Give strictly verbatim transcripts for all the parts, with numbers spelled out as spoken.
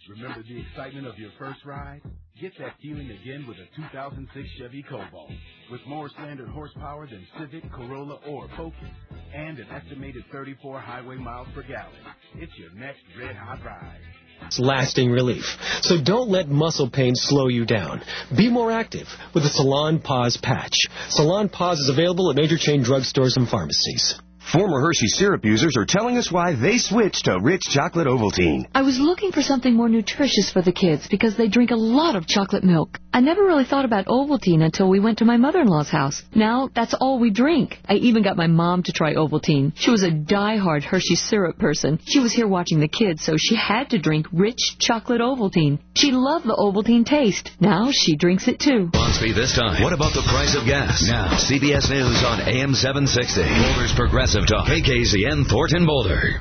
Remember the excitement of your first ride? Get that feeling again with a two thousand six Chevy Cobalt. With more standard horsepower than Civic, Corolla, or Focus, and an estimated thirty-four highway miles per gallon. It's your next red-hot ride. It's lasting relief. So don't let muscle pain slow you down. Be more active with the Salon Pause patch. Salon Pause is available at major chain drugstores and pharmacies. Former Hershey syrup users are telling us why they switched to Rich Chocolate Ovaltine. I was looking for something more nutritious for the kids because they drink a lot of chocolate milk. I never really thought about Ovaltine until we went to my mother-in-law's house. Now, that's all we drink. I even got my mom to try Ovaltine. She was a die-hard Hershey syrup person. She was here watching the kids, so she had to drink Rich Chocolate Ovaltine. She loved the Ovaltine taste. Now she drinks it, too. Bonsby this time. What about the price of gas? Now, C B S News on A M seven sixty. Boulder's Progressive Talk. K K Z N Thornton Boulder.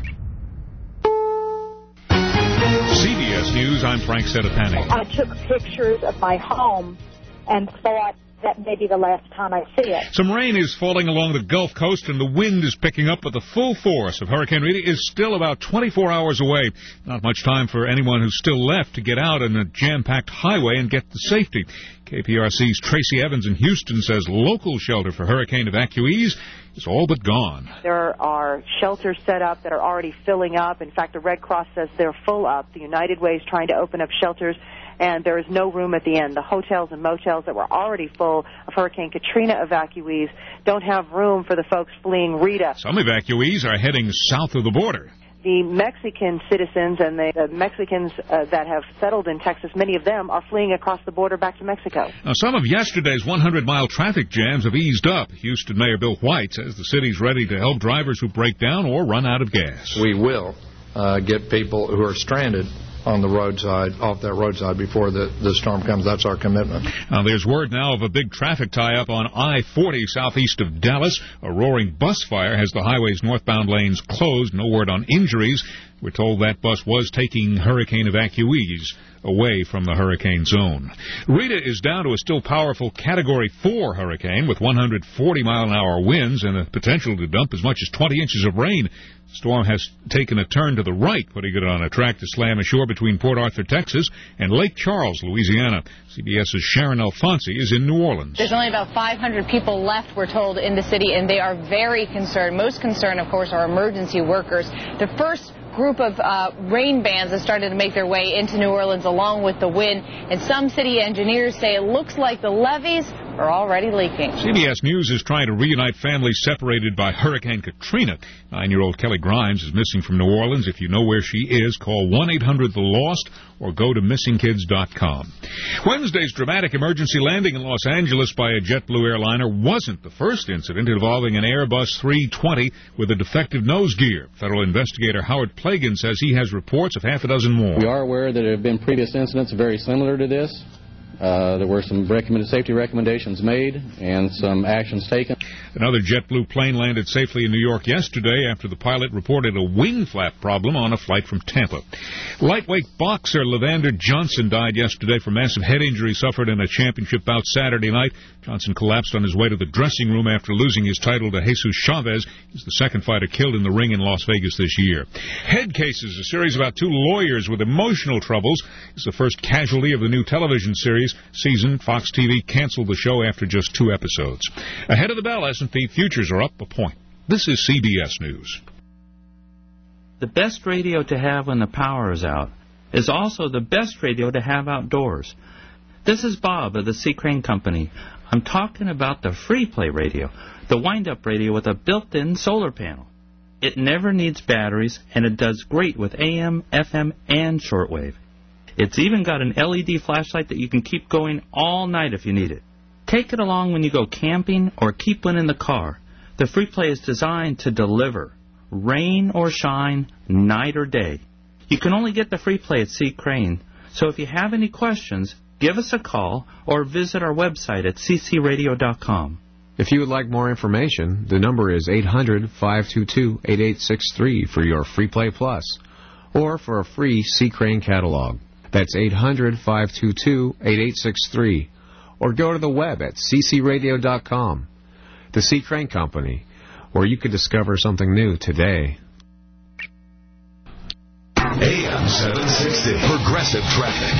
C B S News, I'm Frank Sedapani. I took pictures of my home and thought that may be the last time I see it. Some rain is falling along the Gulf Coast, and the wind is picking up, but the full force of Hurricane Rita is still about twenty-four hours away. Not much time for anyone who's still left to get out on a jam-packed highway and get to safety. K P R C's Tracy Evans in Houston says local shelter for hurricane evacuees is all but gone. There are shelters set up that are already filling up. In fact, the Red Cross says they're full up. The United Way is trying to open up shelters, and there is no room at the end. The hotels and motels that were already full of Hurricane Katrina evacuees don't have room for the folks fleeing Rita. Some evacuees are heading south of the border. The Mexican citizens and the, the Mexicans uh, that have settled in Texas, many of them are fleeing across the border back to Mexico. Now, some of yesterday's hundred mile traffic jams have eased up. Houston Mayor Bill White says the city's ready to help drivers who break down or run out of gas. We will uh, get people who are stranded on the roadside, off that roadside before the, the storm comes. That's our commitment. Now, there's word now of a big traffic tie-up on I forty southeast of Dallas. A roaring bus fire has the highway's northbound lanes closed. No word on injuries. We're told that bus was taking hurricane evacuees away from the hurricane zone. Rita is down to a still powerful Category four hurricane with one hundred forty mile an hour winds and the potential to dump as much as twenty inches of rain. The storm has taken a turn to the right, putting it on a track to slam ashore between Port Arthur, Texas, and Lake Charles, Louisiana. CBS's Sharon Alfonsi is in New Orleans. There's only about five hundred people left, we're told, in the city, and they are very concerned. Most concerned, of course, are emergency workers. The first group of uh, rain bands that started to make their way into New Orleans along with the wind, and some city engineers say it looks like the levees are already leaking. C B S News is trying to reunite families separated by Hurricane Katrina. Nine-year-old Kelly Grimes is missing from New Orleans. If you know where she is, call one eight hundred the lost or go to missing kids dot com. Wednesday's dramatic emergency landing in Los Angeles by a JetBlue airliner wasn't the first incident involving an Airbus three twenty with a defective nose gear. Federal investigator Howard Plagan says he has reports of half a dozen more. We are aware that there have been previous incidents very similar to this. Uh, there were some recommended safety recommendations made and some actions taken. Another JetBlue plane landed safely in New York yesterday after the pilot reported a wing flap problem on a flight from Tampa. Lightweight boxer Levander Johnson died yesterday from massive head injury suffered in a championship bout Saturday night. Johnson collapsed on his way to the dressing room after losing his title to Jesus Chavez. He's the second fighter killed in the ring in Las Vegas this year. Head Cases, a series about two lawyers with emotional troubles, is the first casualty of the new television series season. Fox T V canceled the show after just two episodes. Ahead of the bell, S and P futures are up a point. This is C B S News. The best radio to have when the power is out is also the best radio to have outdoors. This is Bob of the C. Crane Company. I'm talking about the Free Play radio, the wind-up radio with a built-in solar panel. It never needs batteries, and it does great with A M, F M, and shortwave. It's even got an L E D flashlight that you can keep going all night if you need it. Take it along when you go camping or keep one in the car. The Free Play is designed to deliver, rain or shine, night or day. You can only get the Free Play at C. Crane, so if you have any questions, give us a call or visit our website at c c radio dot com. If you would like more information, the number is eight hundred, five two two, eight eight six three for your Free Play Plus or for a free C. Crane catalog. That's eight hundred, five two two, eight eight six three. Or go to the web at c c radio dot com. The C. Crane Company, where you could discover something new today. A M seven sixty. Progressive. Progressive Traffic.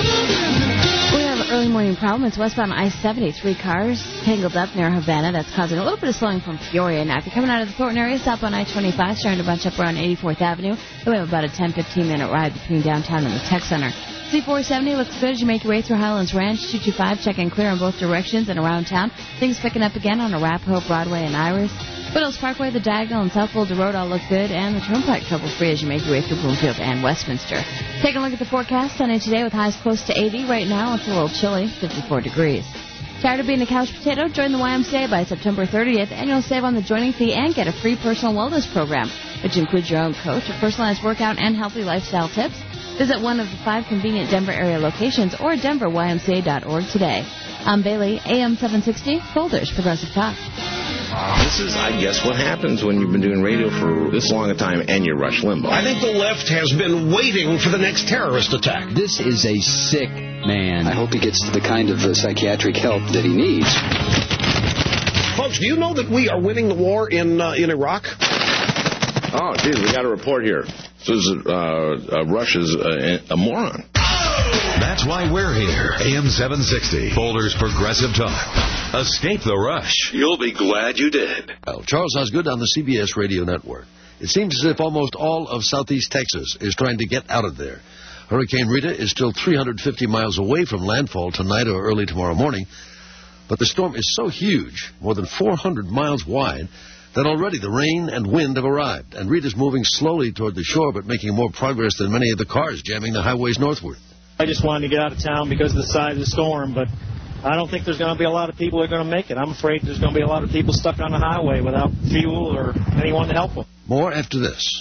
We have an early morning problem. It's westbound I seventy. Three cars tangled up near Havana. That's causing a little bit of slowing from Peoria. Now, if you're coming out of the Thornton area, southbound I twenty-five, starting to bunch up around eighty-fourth Avenue. Then we have about a ten to fifteen minute ride between downtown and the Tech Center. C four seventy looks good as you make your way through Highlands Ranch. two two five, check and clear in both directions and around town. Things picking up again on Arapahoe, Broadway, and Iris. Foothills Parkway, the Diagonal, and South Boulder Road all look good, and the Turnpike trouble-free as you make your way through Bloomfield and Westminster. Taking a look at the forecast, sunny today with highs close to eighty. Right now, it's a little chilly, fifty-four degrees. Tired of being a couch potato? Join the Y M C A by September thirtieth, and you'll save on the joining fee and get a free personal wellness program, which includes your own coach, a personalized workout, and healthy lifestyle tips. Visit one of the five convenient Denver area locations or denver y m c a dot org today. I'm Bailey, A M seven sixty, Boulders Progressive Talk. This is, I guess, what happens when you've been doing radio for this long a time and you're Rush Limbaugh. I think the left has been waiting for the next terrorist attack. This is a sick man. I hope he gets the kind of uh, psychiatric help that he needs. Folks, do you know that we are winning the war in uh, in Iraq? Oh, geez, we got a report here. This is, uh, uh, Russia's uh, a moron. That's why we're here. A M seven sixty, Boulder's Progressive Talk. Escape the rush. You'll be glad you did. Well, Charles Osgood on the C B S Radio Network. It seems as if almost all of southeast Texas is trying to get out of there. Hurricane Rita is still three hundred fifty miles away from landfall tonight or early tomorrow morning. But the storm is so huge, more than four hundred miles wide, that already the rain and wind have arrived. And Rita's moving slowly toward the shore, but making more progress than many of the cars jamming the highways northward. I just wanted to get out of town because of the size of the storm, but I don't think there's going to be a lot of people that are going to make it. I'm afraid there's going to be a lot of people stuck on the highway without fuel or anyone to help them. More after this.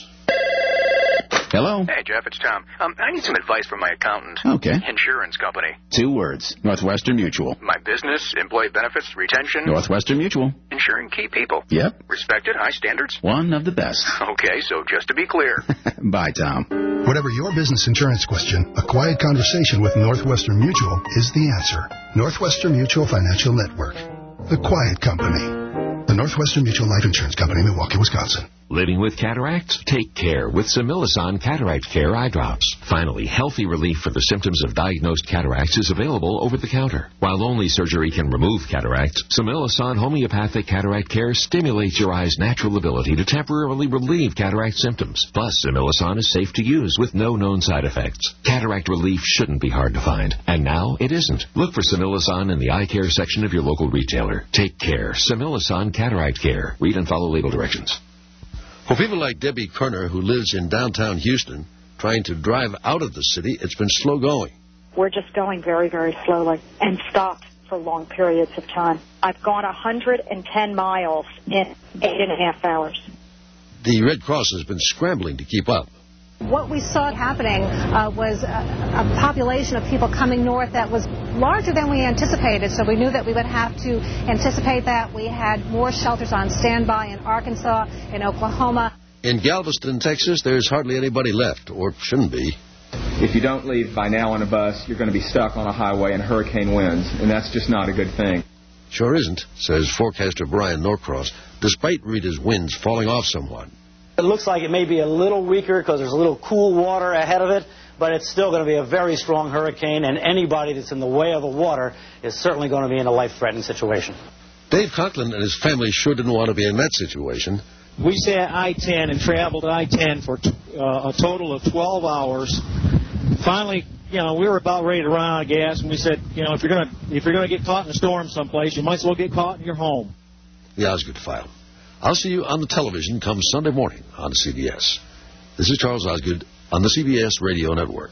Hello? Hey, Jeff, it's Tom. Um, I need some advice from my accountant. Okay. Insurance company. Two words. Northwestern Mutual. My business, employee benefits, retention. Northwestern Mutual. Insuring key people. Yep. Respected, high standards. One of the best. Okay, so just to be clear. Bye, Tom. Whatever your business insurance question, a quiet conversation with Northwestern Mutual is the answer. Northwestern Mutual Financial Network. The Quiet Company. The Northwestern Mutual Life Insurance Company, Milwaukee, Wisconsin. Living with cataracts? Take care with Similison Cataract Care Eye Drops. Finally, healthy relief for the symptoms of diagnosed cataracts is available over the counter. While only surgery can remove cataracts, Similison Homeopathic Cataract Care stimulates your eye's natural ability to temporarily relieve cataract symptoms. Plus, Similison is safe to use with no known side effects. Cataract relief shouldn't be hard to find. And now, it isn't. Look for Similison in the eye care section of your local retailer. Take care. Similison Cataract Care. Read and follow label directions. For people like Debbie Kerner, who lives in downtown Houston, trying to drive out of the city, it's been slow going. We're just going very, very slowly and stopped for long periods of time. I've gone one hundred ten miles in eight and a half hours. The Red Cross has been scrambling to keep up. What we saw happening uh, was a, a population of people coming north that was larger than we anticipated, so we knew that we would have to anticipate that. We had more shelters on standby in Arkansas, in Oklahoma. In Galveston, Texas, there's hardly anybody left, or shouldn't be. If you don't leave by now on a bus, you're going to be stuck on a highway in hurricane winds, and that's just not a good thing. Sure isn't, says forecaster Brian Norcross, despite Rita's winds falling off somewhat. It looks like it may be a little weaker because there's a little cool water ahead of it, but it's still going to be a very strong hurricane, and anybody that's in the way of the water is certainly going to be in a life-threatening situation. Dave Conklin and his family sure didn't want to be in that situation. We sat I ten and traveled I ten for uh, a total of twelve hours. Finally, you know, we were about ready to run out of gas, and we said, you know, if you're going to if you're going to get caught in a storm someplace, you might as well get caught in your home. The Osgood File. I'll see you on the television come Sunday morning on C B S. This is Charles Osgood on the C B S Radio Network.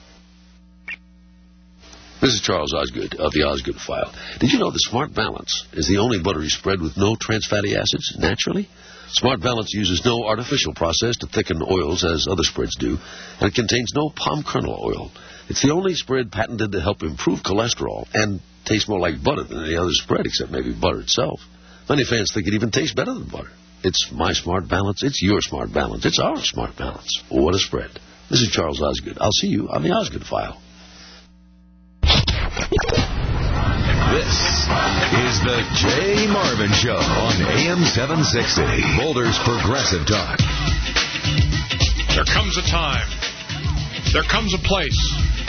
This is Charles Osgood of the Osgood File. Did you know the Smart Balance is the only buttery spread with no trans fatty acids naturally? Smart Balance uses no artificial process to thicken oils as other spreads do, and it contains no palm kernel oil. It's the only spread patented to help improve cholesterol and tastes more like butter than any other spread except maybe butter itself. Many fans think it even tastes better than butter. It's my Smart Balance. It's your Smart Balance. It's our Smart Balance. What a spread. This is Charles Osgood. I'll see you on the Osgood File. This is the Jay Marvin Show on A M seven sixty, Boulder's Progressive Talk. There comes a time, there comes a place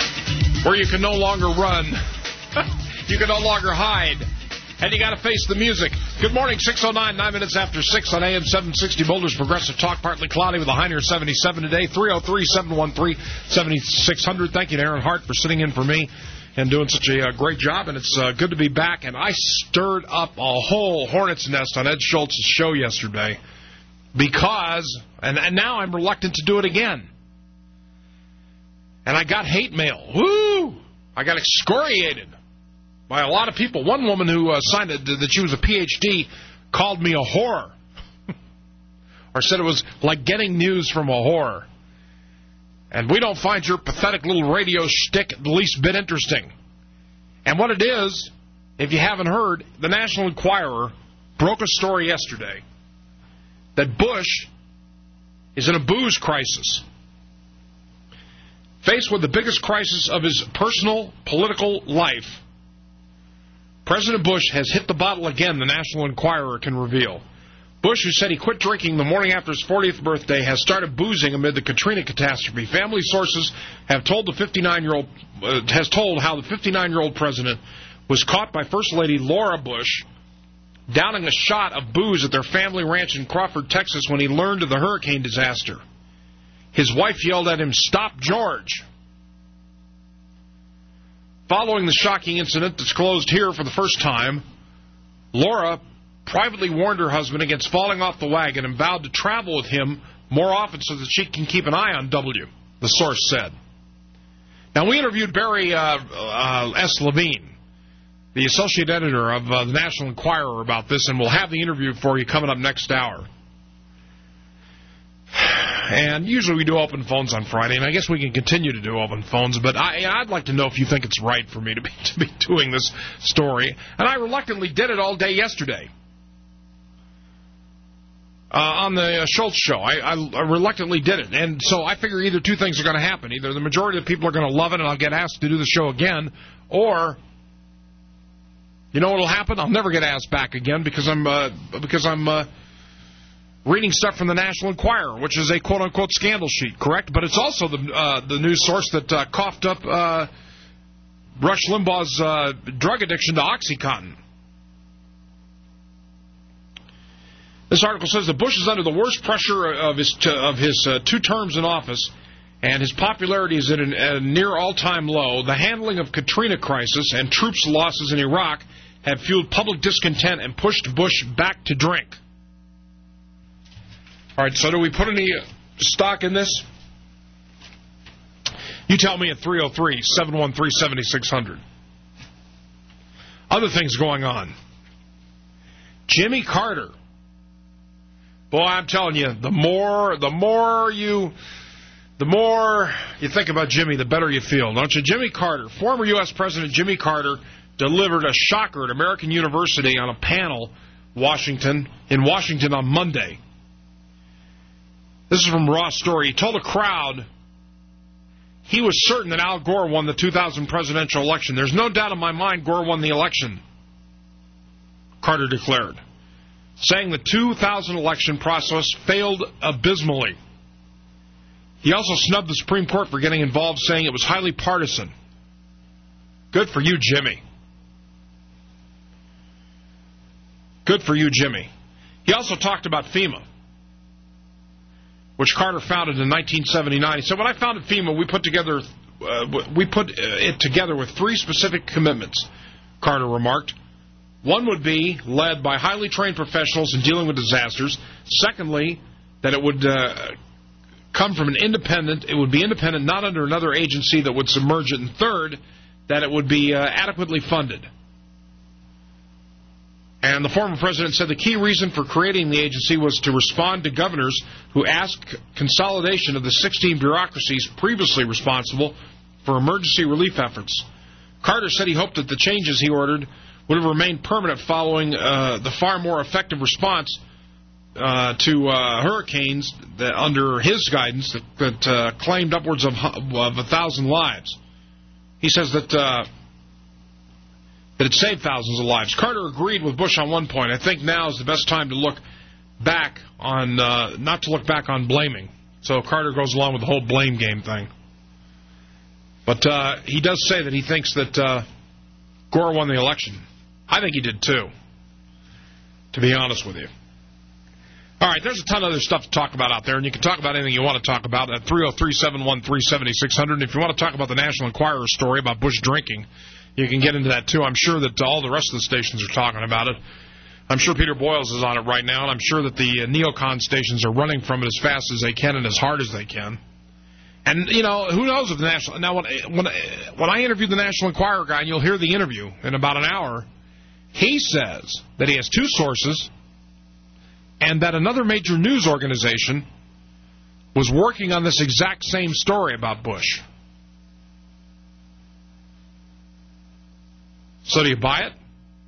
where you can no longer run. You can no longer hide. And you got to face the music. Good morning, six oh nine, nine minutes after six on A M seven sixty, Boulder's Progressive Talk, partly cloudy with a high near seventy-seven today, three oh three, seven one three, seven six hundred. Thank you to Aaron Hart for sitting in for me and doing such a uh, great job, and it's uh, good to be back. And I stirred up a whole hornet's nest on Ed Schultz's show yesterday because, and, and now I'm reluctant to do it again. And I got hate mail. Woo! I got excoriated by a lot of people. One woman who uh, signed it, that she was a P H D called me a whore. Or said it was like getting news from a whore. And we don't find your pathetic little radio shtick the least bit interesting. And what it is, if you haven't heard, the National Enquirer broke a story yesterday that Bush is in a booze crisis. Faced with the biggest crisis of his personal political life, President Bush has hit the bottle again, the National Enquirer can reveal. Bush, who said he quit drinking the morning after his fortieth birthday, has started boozing amid the Katrina catastrophe. Family sources have told the fifty-nine-year-old uh, has told how the fifty-nine-year-old president was caught by First Lady Laura Bush downing a shot of booze at their family ranch in Crawford, Texas, when he learned of the hurricane disaster. His wife yelled at him, "Stop, George." Following the shocking incident disclosed here for the first time, Laura privately warned her husband against falling off the wagon and vowed to travel with him more often so that she can keep an eye on W, the source said. Now, we interviewed Barry uh, uh, S. Levine, the associate editor of uh, the National Enquirer, about this, and we'll have the interview for you coming up next hour. And usually we do open phones on Friday, and I guess we can continue to do open phones, but I, I'd like to know if you think it's right for me to be, to be doing this story. And I reluctantly did it all day yesterday uh, on the uh, Schultz show. I, I, I reluctantly did it. And so I figure either two things are going to happen. Either the majority of the people are going to love it and I'll get asked to do the show again, or, you know what will happen? I'll never get asked back again because I'm... Uh, because I'm uh, reading stuff from the National Enquirer, which is a quote-unquote scandal sheet, correct? But it's also the uh, the news source that uh, coughed up uh, Rush Limbaugh's uh, drug addiction to OxyContin. This article says that Bush is under the worst pressure of his t- of his uh, two terms in office, and his popularity is at a near all-time low. The handling of Katrina crisis and troops' losses in Iraq have fueled public discontent and pushed Bush back to drink. All right, so do we put any stock in this? You tell me at three oh three, seven one three, seven six hundred. Other things going on. Jimmy Carter. Boy, I'm telling you, the more the more you the more you think about Jimmy, the better you feel, don't you? Jimmy Carter, former U S President Jimmy Carter, delivered a shocker at American University on a panel, Washington, in Washington on Monday. This is from Raw Story. He told a crowd he was certain that Al Gore won the two thousand presidential election. There's no doubt in my mind Gore won the election, Carter declared, saying the two thousand election process failed abysmally. He also snubbed the Supreme Court for getting involved, saying it was highly partisan. Good for you, Jimmy. Good for you, Jimmy. He also talked about FEMA, which Carter founded in nineteen seventy-nine. He said, when I founded FEMA, we put together uh, we put it together with three specific commitments, Carter remarked. One would be led by highly trained professionals in dealing with disasters. Secondly, that it would uh, come from an independent, it would be independent, not under another agency that would submerge it. And third, that it would be uh, adequately funded. And the former president said the key reason for creating the agency was to respond to governors who asked consolidation of the sixteen bureaucracies previously responsible for emergency relief efforts. Carter said he hoped that the changes he ordered would have remained permanent following uh, the far more effective response uh, to uh, hurricanes that, under his guidance, that, that uh, claimed upwards of, of a thousand lives. He says that... Uh, That it saved thousands of lives. Carter agreed with Bush on one point. I think now is the best time to look back on, uh, not to look back on blaming. So Carter goes along with the whole blame game thing. But uh, he does say that he thinks that uh, Gore won the election. I think he did, too, to be honest with you. All right, there's a ton of other stuff to talk about out there, and you can talk about anything you want to talk about at three oh three, seven one three, seven six zero zero. And if you want to talk about the National Enquirer story about Bush drinking, you can get into that, too. I'm sure that all the rest of the stations are talking about it. I'm sure Peter Boyles is on it right now, and I'm sure that the uh, neocon stations are running from it as fast as they can and as hard as they can. And, you know, who knows if the National... Now, when, when, when I interviewed the National Enquirer guy, and you'll hear the interview in about an hour, he says that he has two sources and that another major news organization was working on this exact same story about Bush. So do you buy it?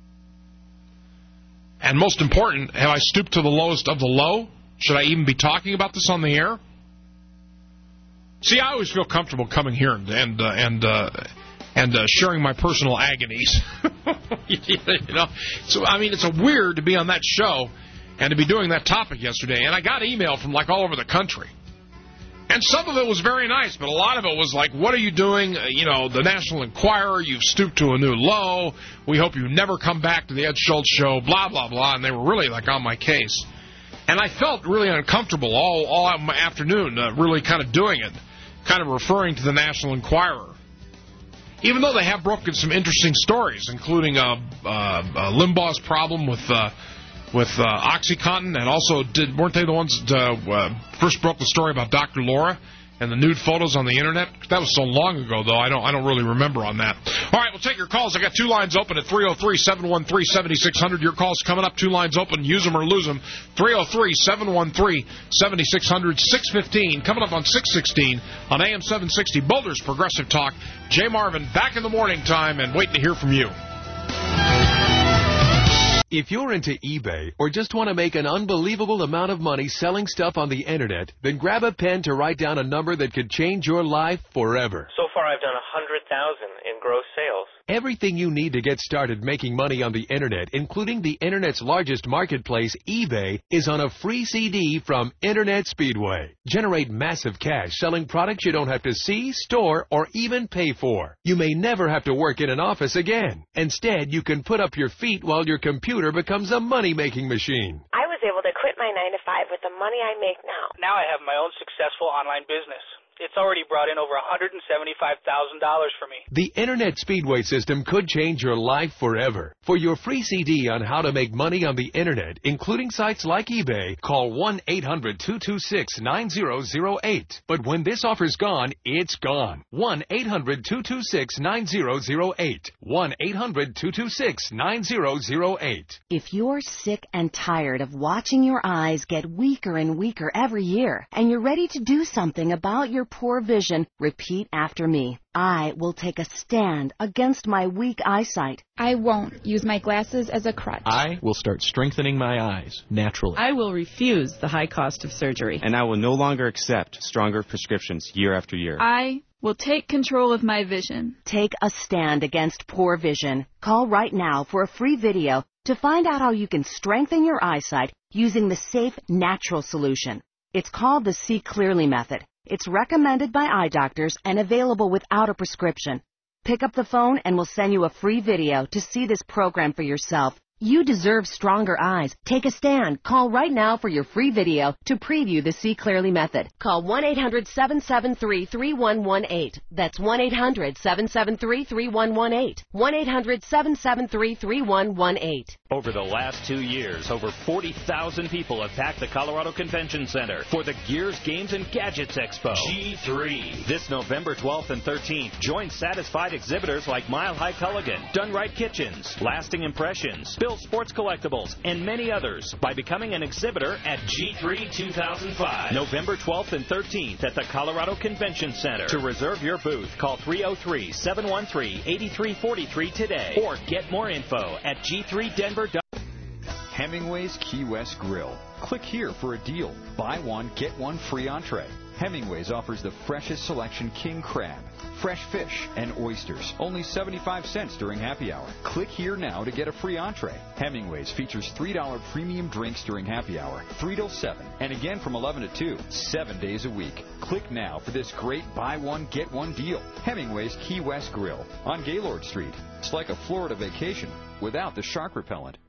And most important, have I stooped to the lowest of the low? Should I even be talking about this on the air? See, I always feel comfortable coming here and and uh, and uh, and uh, sharing my personal agonies. You know, so I mean, it's a weird to be on that show and to be doing that topic yesterday. And I got email from like all over the country, and some of it was very nice, but a lot of it was like, "What are you doing? Uh, you know, the National Enquirer, you've stooped to a new low. We hope you never come back to the Ed Schultz show." Blah blah blah, and they were really like on my case, and I felt really uncomfortable all all afternoon, uh, really kind of doing it. Kind of referring to the National Enquirer, even though they have broken some interesting stories, including uh, uh, uh, Limbaugh's problem with uh, with uh, OxyContin, and also did weren't they the ones that uh, uh, first broke the story about Doctor Laura and the nude photos on the internet? That was so long ago, though. I don't I don't really remember on that. All right, we'll take your calls. I got two lines open at three oh three, seven one three, seven six zero zero. Your calls coming up. Two lines open. Use them or lose them. three oh three, seven one three, seven six zero zero. six fifteen coming up on six sixteen on A M seven sixty. Boulder's Progressive Talk. Jay Marvin back in the morning time and waiting to hear from you. If you're into eBay or just want to make an unbelievable amount of money selling stuff on the internet, then grab a pen to write down a number that could change your life forever. So far I've done one hundred thousand dollars in gross sales. Everything you need to get started making money on the internet, including the internet's largest marketplace, eBay, is on a free C D from Internet Speedway. Generate massive cash selling products you don't have to see, store, or even pay for. You may never have to work in an office again. Instead, you can put up your feet while your computer becomes a money-making machine. I was able to quit my nine to five with the money I make now. Now I have my own successful online business. It's already brought in over one hundred seventy-five thousand dollars for me. The Internet Speedway system could change your life forever. For your free C D on how to make money on the Internet, including sites like eBay, call one eight hundred, two two six, nine zero zero eight. But when this offer's gone, it's gone. one eight hundred, two two six, nine zero zero eight. one eight hundred, two two six, nine zero zero eight. If you're sick and tired of watching your eyes get weaker and weaker every year, and you're ready to do something about your poor vision, repeat after me. I will take a stand against my weak eyesight. I won't use my glasses as a crutch. I will start strengthening my eyes naturally. I will refuse the high cost of surgery. And I will no longer accept stronger prescriptions year after year. I will take control of my vision. Take a stand against poor vision. Call right now for a free video to find out how you can strengthen your eyesight using the safe, natural solution. It's called the See Clearly method. It's recommended by eye doctors and available without a prescription. Pick up the phone and we'll send you a free video to see this program for yourself. You deserve stronger eyes. Take a stand. Call right now for your free video to preview the See Clearly method. Call one eight hundred, seven seven three, three one one eight. That's one eight hundred, seven seven three, three one one eight. one eight hundred, seven seven three, three one one eight. Over the last two years, over forty thousand people have packed the Colorado Convention Center for the Gears, Games, and Gadgets Expo. G three. This November twelfth and thirteenth, join satisfied exhibitors like Mile High Culligan, Done Right Kitchens, Lasting Impressions, Bill Sports Collectibles, and many others by becoming an exhibitor at G three two thousand five. November twelfth and thirteenth at the Colorado Convention Center. To reserve your booth, call three oh three, seven one three, eight three four three today or get more info at G three Denver. Hemingway's Key West Grill. Click here for a deal. Buy one, get one free entree. Hemingway's offers the freshest selection king crab, fresh fish, and oysters. Only seventy-five cents during happy hour. Click here now to get a free entree. Hemingway's features three dollar premium drinks during happy hour, three till seven, and again from eleven to two, seven days a week. Click now for this great buy one, get one deal. Hemingway's Key West Grill on Gaylord Street. It's like a Florida vacation without the shark repellent.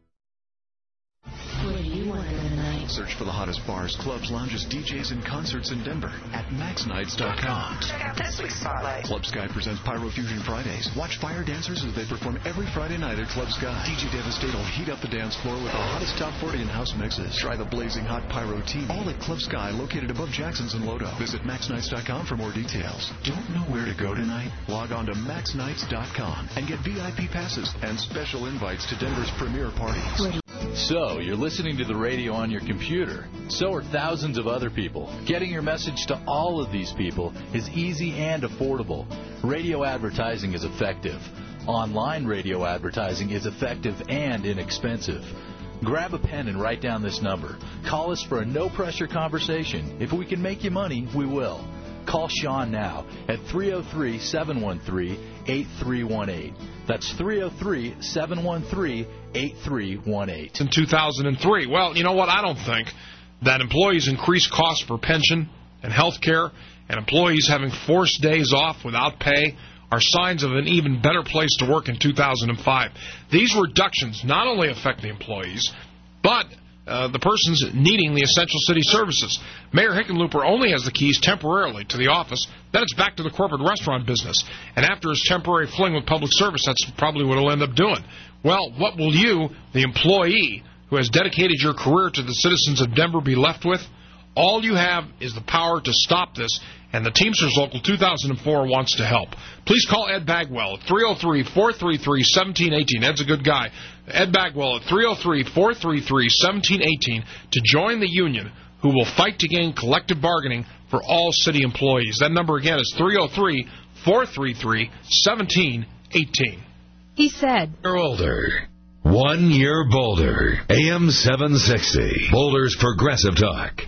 What do you want for the night? Search for the hottest bars, clubs, lounges, D Js, and concerts in Denver at max nights dot com. Check out this week's spotlight. Club Sky presents Pyro Fusion Fridays. Watch fire dancers as they perform every Friday night at Club Sky. D J Devastate will heat up the dance floor with the hottest top forty and house mixes. Try the blazing hot Pyro T V. All at Club Sky, located above Jackson's and Lodo. Visit max nights dot com for more details. Don't know where to go tonight? Log on to max nights dot com and get V I P passes and special invites to Denver's premier parties. So, you're listening to the radio on your computer. So are thousands of other people. Getting your message to all of these people is easy and affordable. Radio advertising is effective. Online radio advertising is effective and inexpensive. Grab a pen and write down this number. Call us for a no-pressure conversation. If we can make you money, we will. Call Sean now at three oh three, seven one three, eight three one eight. That's three oh three, seven one three, eight three one eight. In two thousand three. Well, you know what? I don't think that employees' increased costs for pension and health care and employees having forced days off without pay are signs of an even better place to work in two thousand five. These reductions not only affect the employees, but Uh, the person's needing the essential city services. Mayor Hickenlooper only has the keys temporarily to the office. Then it's back to the corporate restaurant business. And after his temporary fling with public service, that's probably what he'll end up doing. Well, what will you, the employee who has dedicated your career to the citizens of Denver, be left with? All you have is the power to stop this, and the Teamsters Local two thousand four wants to help. Please call Ed Bagwell at three oh three, four three three, one seven one eight. Ed's a good guy. Ed Bagwell at three oh three, four three three, one seven one eight to join the union who will fight to gain collective bargaining for all city employees. That number again is three oh three, four three three, one seven one eight. He said, You're older. One year bolder. A M seven sixty. Boulder's Progressive Talk.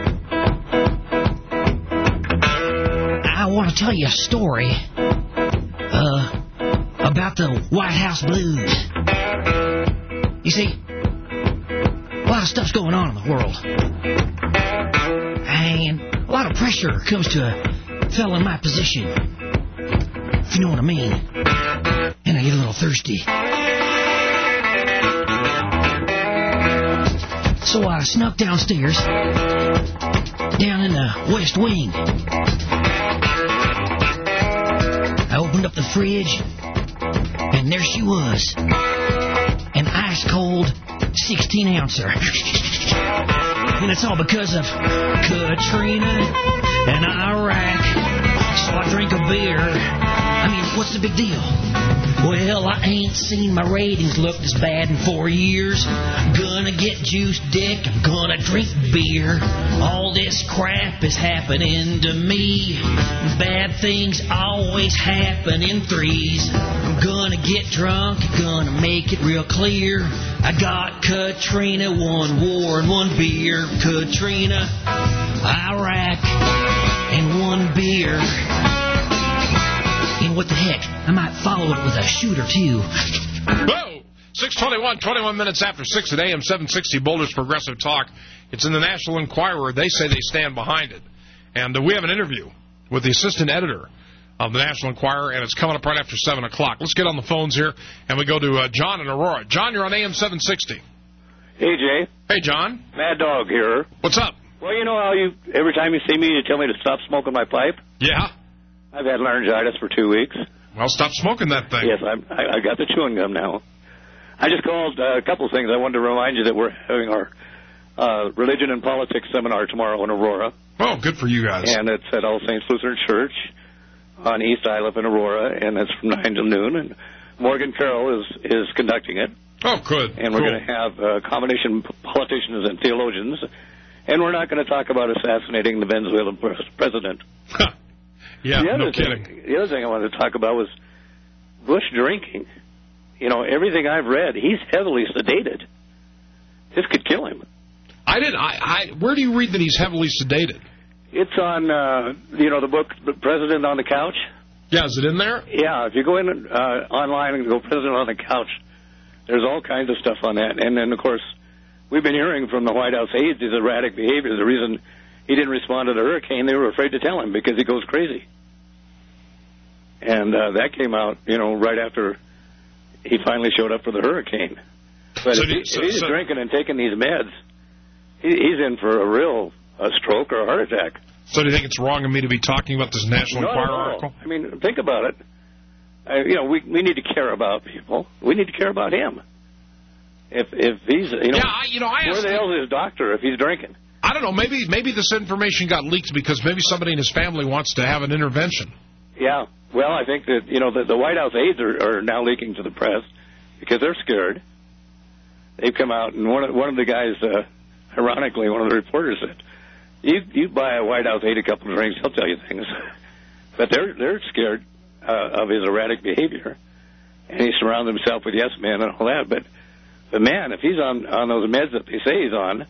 I want to tell you a story uh, about the White House Blues. You see, a lot of stuff's going on in the world. And a lot of pressure comes to a fellow in my position, if you know what I mean. And I get a little thirsty. So I snuck downstairs, down in the West Wing. I opened up the fridge, and there she was, an ice-cold sixteen ouncer. And it's all because of Katrina and Iraq. So I drink a beer. I mean, what's the big deal? Well, I ain't seen my ratings look this bad in four years. Gonna get juice, dick. I'm gonna drink beer. All this crap is happening to me. Bad things always happen in threes. I'm gonna get drunk. Gonna make it real clear. I got Katrina, one war and one beer. Katrina, Iraq, and one beer. And what the heck? I might follow it with a shooter, too. Whoa! six twenty-one, twenty-one minutes after six at A M seven sixty, Boulder's Progressive Talk. It's in the National Enquirer. They say they stand behind it. And uh, we have an interview with the assistant editor of the National Enquirer, and it's coming up right after seven o'clock. Let's get on the phones here, and we go to uh, John in Aurora. John, you're on A M seven sixty. Hey, Jay. Hey, John. Mad Dog here. What's up? Well, you know how you every time you see me, you tell me to stop smoking my pipe? Yeah. I've had laryngitis for two weeks. Well, stop smoking that thing. Yes, I'm, I, I got the chewing gum now. I just called uh, a couple of things. I wanted to remind you that we're having our uh, religion and politics seminar tomorrow in Aurora. Oh, good for you guys. And it's at All Saints Lutheran Church on East Iliff in Aurora, and it's from nine till noon. And Morgan Carroll is, is conducting it. Oh, good. And we're cool. going to have a combination of politicians and theologians. And we're not going to talk about assassinating the Venezuelan president. Yeah, the no thing, kidding. The other thing I wanted to talk about was Bush drinking. You know, everything I've read, he's heavily sedated. This could kill him. I didn't. I, I. Where do you read that he's heavily sedated? It's on, uh, you know, the book, The President on the Couch. Yeah, is it in there? Yeah, if you go in uh, online and go President on the Couch, there's all kinds of stuff on that. And then, of course, we've been hearing from the White House aides his erratic behavior. The reason he didn't respond to the hurricane, they were afraid to tell him because he goes crazy. And uh, that came out, you know, right after he finally showed up for the hurricane. But so if, he, so, if he's so, drinking and taking these meds, he, he's in for a real a stroke or a heart attack. So do you think it's wrong of me to be talking about this National Not Enquirer at all. article? I mean, think about it. Uh, you know, we we need to care about people. We need to care about him. If if he's, you know, yeah, I, you know, I where the hell is his doctor if he's drinking? I don't know. Maybe maybe this information got leaked because maybe somebody in his family wants to have an intervention. Yeah. Well, I think that, you know, the, the White House aides are, are now leaking to the press because they're scared. They've come out, and one of, one of the guys, uh, ironically, one of the reporters said, you you buy a White House aide a couple of drinks, he'll tell you things. But they're they're scared uh, of his erratic behavior, and he surrounds himself with yes men and all that. But, but man, if he's on, on those meds that they say he's on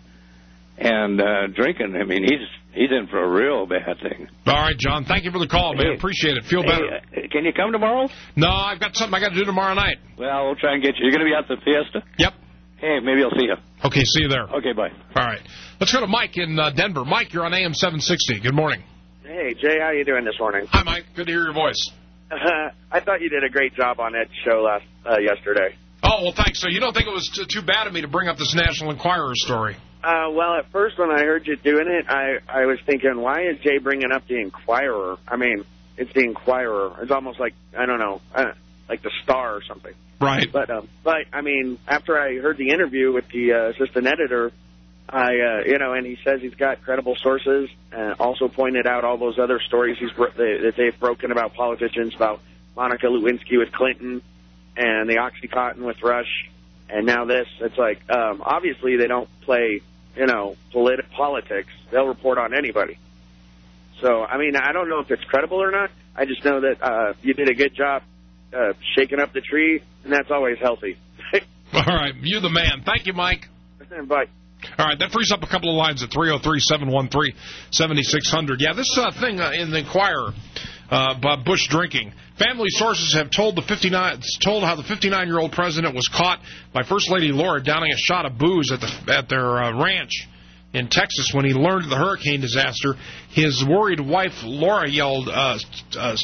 and uh, drinking, I mean, he's he's in for a real bad thing. All right, John, thank you for the call, man. Hey, Appreciate it. Feel hey, better. Uh, can you come tomorrow? No, I've got something I got to do tomorrow night. Well, we'll try and get you. You're going to be out at the Fiesta? Yep. Hey, maybe I'll see you. Okay, see you there. Okay, bye. All right. Let's go to Mike in uh, Denver. Mike, you're on A M seven sixty. Good morning. Hey, Jay, how you doing this morning? Hi, Mike. Good to hear your voice. Uh, I thought you did a great job on that show last uh, yesterday. Oh, well, thanks. So you don't think it was t- too bad of me to bring up this National Enquirer story? Uh, well, at first when I heard you doing it, I, I was thinking, why is Jay bringing up the Enquirer? I mean, it's the Enquirer. It's almost like, I don't know, uh, like the Star or something. Right. But, um, but I mean, after I heard the interview with the uh, assistant editor, I, uh, you know, and he says he's got credible sources, and also pointed out all those other stories he's bro- that they've broken about politicians, about Monica Lewinsky with Clinton, and the OxyContin with Rush, and now this. It's like, um, obviously they don't play, you know, polit- politics. They'll report on anybody. So, I mean, I don't know if it's credible or not. I just know that uh, you did a good job uh, shaking up the tree, and that's always healthy. All right. You the man. Thank you, Mike. Bye. All right. That frees up a couple of lines at three oh three, seven one three, seven six zero zero. Yeah, this uh, thing uh, in the Enquirer uh, about Bush drinking. Family sources have told the fifty-nine told how the fifty-nine-year-old president was caught by First Lady Laura downing a shot of booze at the at their uh, ranch in Texas when he learned of the hurricane disaster. His worried wife Laura yelled, uh, uh,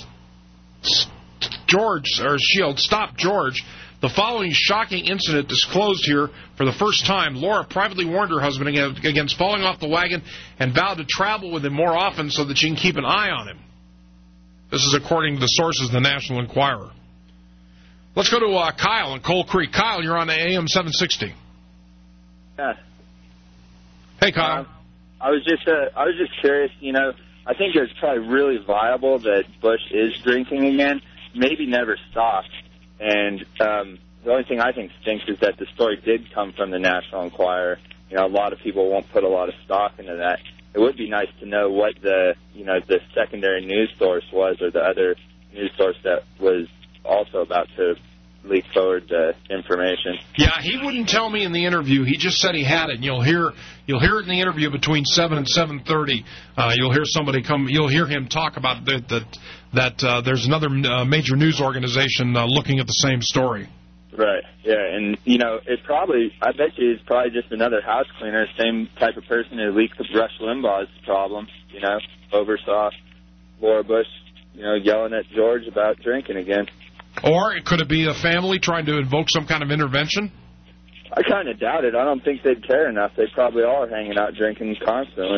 "George!" or she yelled, "Stop, George!" The following shocking incident disclosed here for the first time. Laura privately warned her husband against falling off the wagon and vowed to travel with him more often so that she can keep an eye on him. This is according to the sources of the National Enquirer. Let's go to uh, Kyle in Coal Creek. Kyle, you're on A M seven sixty. Yeah. Hey, Kyle. Um, I was just uh, I was just curious. You know, I think it's probably really viable that Bush is drinking again. Maybe never stopped. And um, the only thing I think stinks is that the story did come from the National Enquirer. You know, a lot of people won't put a lot of stock into that. It would be nice to know what the, you know, the secondary news source was, or the other news source that was also about to leak forward the information. Yeah, he wouldn't tell me in the interview. He just said he had it. And you'll hear you'll hear it in the interview between seven and seven thirty. Uh, you'll hear somebody come. You'll hear him talk about that that, that uh, there's another uh, major news organization uh, looking at the same story. Right. Yeah, and you know, it probably. I bet you it's probably just another house cleaner, same type of person who leaked Rush Limbaugh's problem. You know, oversaw Laura Bush, you know, yelling at George about drinking again. Or it could it be a family trying to invoke some kind of intervention? I kind of doubt it. I don't think they'd care enough. They probably all are hanging out drinking constantly.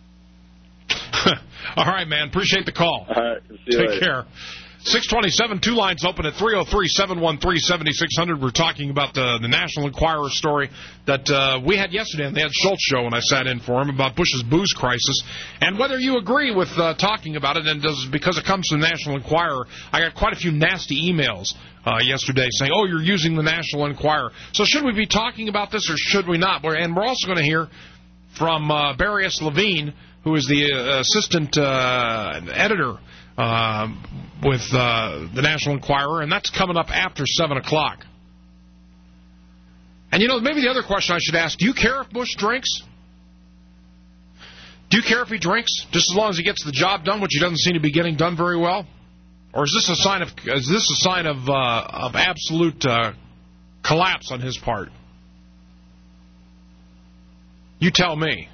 All right, man. Appreciate the call. All right. See you Take later. care. six twenty-seven, two lines open at three oh three, seven one three, seven six zero zero. We're talking about the, the National Enquirer story that uh, we had yesterday on the Ed Schultz show when I sat in for him about Bush's booze crisis. And whether you agree with uh, talking about it, and does because it comes from the National Enquirer, I got quite a few nasty emails uh, yesterday saying, oh, you're using the National Enquirer. So should we be talking about this or should we not? And we're also going to hear from uh, Barry S. Levine, who is the uh, assistant uh, editor Uh, with uh, the National Enquirer, and that's coming up after seven o'clock. And, you know, maybe the other question I should ask, do you care if Bush drinks? Do you care if he drinks, just as long as he gets the job done, which he doesn't seem to be getting done very well? Or is this a sign of is this a sign of uh, of absolute uh, collapse on his part? You tell me.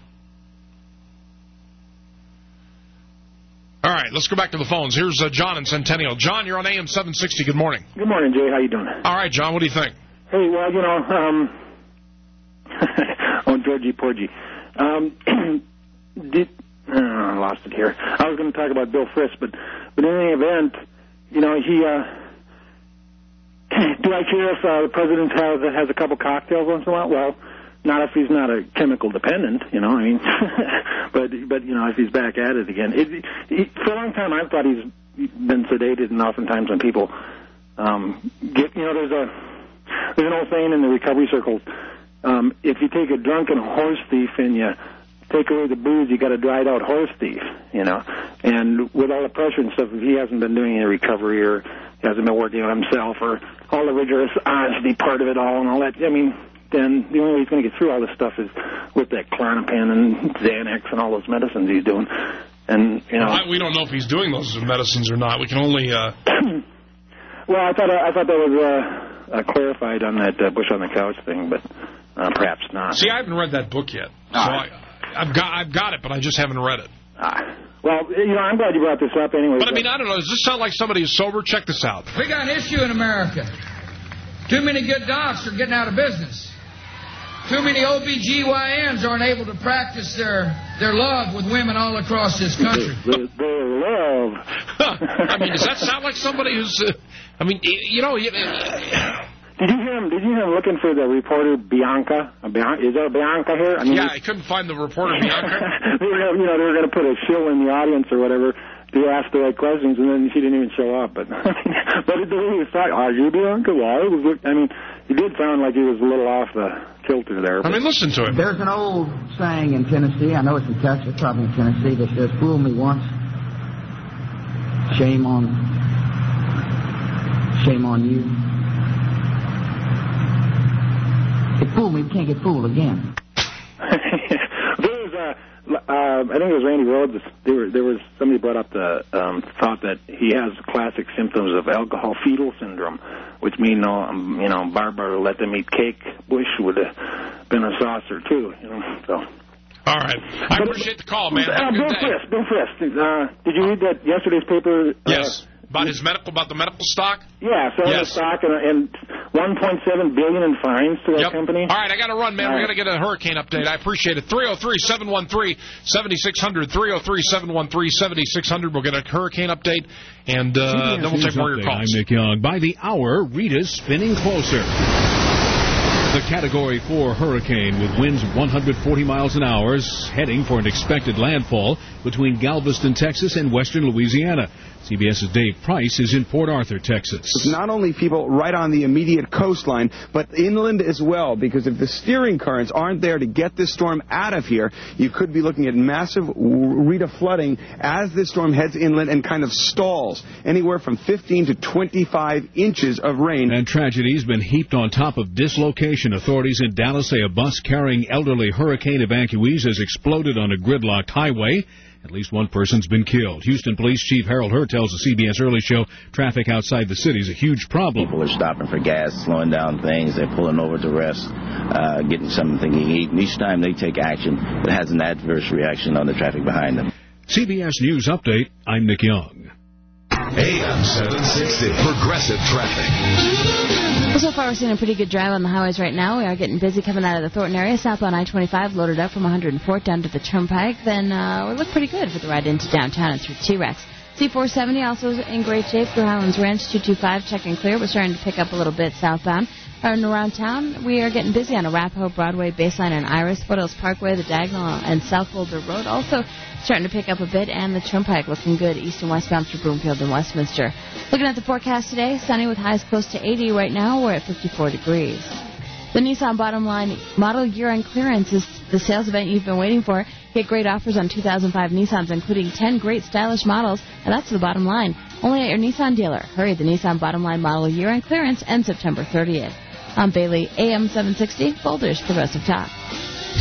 All right, let's go back to the phones. Here's uh, John in Centennial. John, you're on A M seven sixty. Good morning. Good morning, Jay. How you doing? All right, John. What do you think? Hey, well, you know, um, oh, Georgie Porgy. Um, did, uh, I lost it here. I was going to talk about Bill Frist, but, but in any event, you know, he, uh, do I care if uh, the president has, has a couple cocktails once in a while? Well, not if he's not a chemical dependent, you know, I mean, but, but, you know, if he's back at it again. It, he, for a long time, I've thought he's been sedated, and oftentimes when people um, get, you know, there's a, there's an old saying in the recovery circles, um, if you take a drunken horse thief and you take away the booze, you got a dried out horse thief, you know. And with all the pressure and stuff, if he hasn't been doing any recovery or hasn't been working on himself or all the rigorous honesty part of it all and all that, I mean, then the only way he's going to get through all this stuff is with that Klonopin and Xanax and all those medicines he's doing. And, you know. Well, we don't know if he's doing those medicines or not. We can only... Uh... well, I thought, I thought that was uh, uh, clarified on that uh, Bush on the Couch thing, but uh, perhaps not. See, I haven't read that book yet. So I, I've got I've got it, but I just haven't read it. Ah. Well, you know, I'm glad you brought this up anyway. But, I mean, I don't know. Does this sound like somebody who's sober? Check this out. We got an issue in America. Too many good docs are getting out of business. Too many O B G Y Ns aren't able to practice their, their love with women all across this country. Their, their love. I mean, does that sound like somebody who's... Uh, I mean, you know... You, uh, Did you hear him? Did you hear him looking for the reporter Bianca? Is there a Bianca here? I mean, yeah, I couldn't find the reporter Bianca. they were, you know, they were going to put a shill in the audience or whatever to ask the right questions, and then she didn't even show up. But but the way he was talking, are you Bianca? Well, I was. I mean, he did sound like he was a little off the kilter there. I mean, listen to him. There's an old saying in Tennessee. I know it's in Texas, probably in Tennessee, that says, "Fool me once, shame on, shame on you." If fool me, we can't get fooled again. there was a, uh, I think it was Randy Rhodes. There, were, there was somebody brought up the um, thought that he has classic symptoms of alcohol fetal syndrome, which mean, um, you know, Barbara let them eat cake. Bush would have been a saucer too, you know. So. All right, I but, appreciate the call, man. Uh, Bill Frist, Bill Frist. Uh, did you read that yesterday's paper? Uh, yes. About his medical, about the medical stock? Yeah, selling yes. the stock and, and one point seven billion dollars in fines to that yep. company. All right, I got to run, man. All we right. got to get a hurricane update. I appreciate it. three oh three, seven one three, seven six zero zero, three oh three, seven one three, seven six zero zero. We'll get a hurricane update, and uh, then we'll take more of your calls. I'm Nick Young. By the hour, Rita's spinning closer. The Category four hurricane with winds of one hundred forty miles an hour is heading for an expected landfall between Galveston, Texas, and western Louisiana. CBS's Dave Price is in Port Arthur, Texas. Not only people right on the immediate coastline, but inland as well, because if the steering currents aren't there to get this storm out of here, you could be looking at massive Rita flooding as this storm heads inland and kind of stalls, anywhere from fifteen to twenty-five inches of rain. And tragedy has been heaped on top of dislocation. Authorities in Dallas say a bus carrying elderly hurricane evacuees has exploded on a gridlocked highway. At least one person's been killed. Houston Police Chief Harold Hurt tells the C B S Early Show traffic outside the city is a huge problem. People are stopping for gas, slowing down things. They're pulling over to rest, uh, getting something to eat. And each time they take action, it has an adverse reaction on the traffic behind them. C B S News Update, I'm Nick Young. A M seven sixty, Progressive Traffic. Well, so far we're seeing a pretty good drive on the highways right now. We are getting busy coming out of the Thornton area. Southbound I twenty-five loaded up from one hundred fourth down to the Turnpike. Then uh, we look pretty good for the ride into downtown and through T-Rex. C four seventy also in great shape through Highlands Ranch. two two five checking clear. We're starting to pick up a little bit southbound. And around town, we are getting busy on Arapahoe, Broadway, Baseline, and Iris. Foothills Parkway, the Diagonal, and South Boulder Road also starting to pick up a bit. And the Turnpike looking good east and westbound through Broomfield and Westminster. Looking at the forecast today, sunny with highs close to eighty. Right now, we're at fifty-four degrees. The Nissan Bottom Line Model Year-End Clearance is the sales event you've been waiting for. Get great offers on two thousand five Nissans, including ten great stylish models, and that's the bottom line. Only at your Nissan dealer. Hurry, the Nissan Bottom Line Model Year-End Clearance ends September thirtieth. I'm Bailey, A M seven sixty, Boulder's Progressive Talk.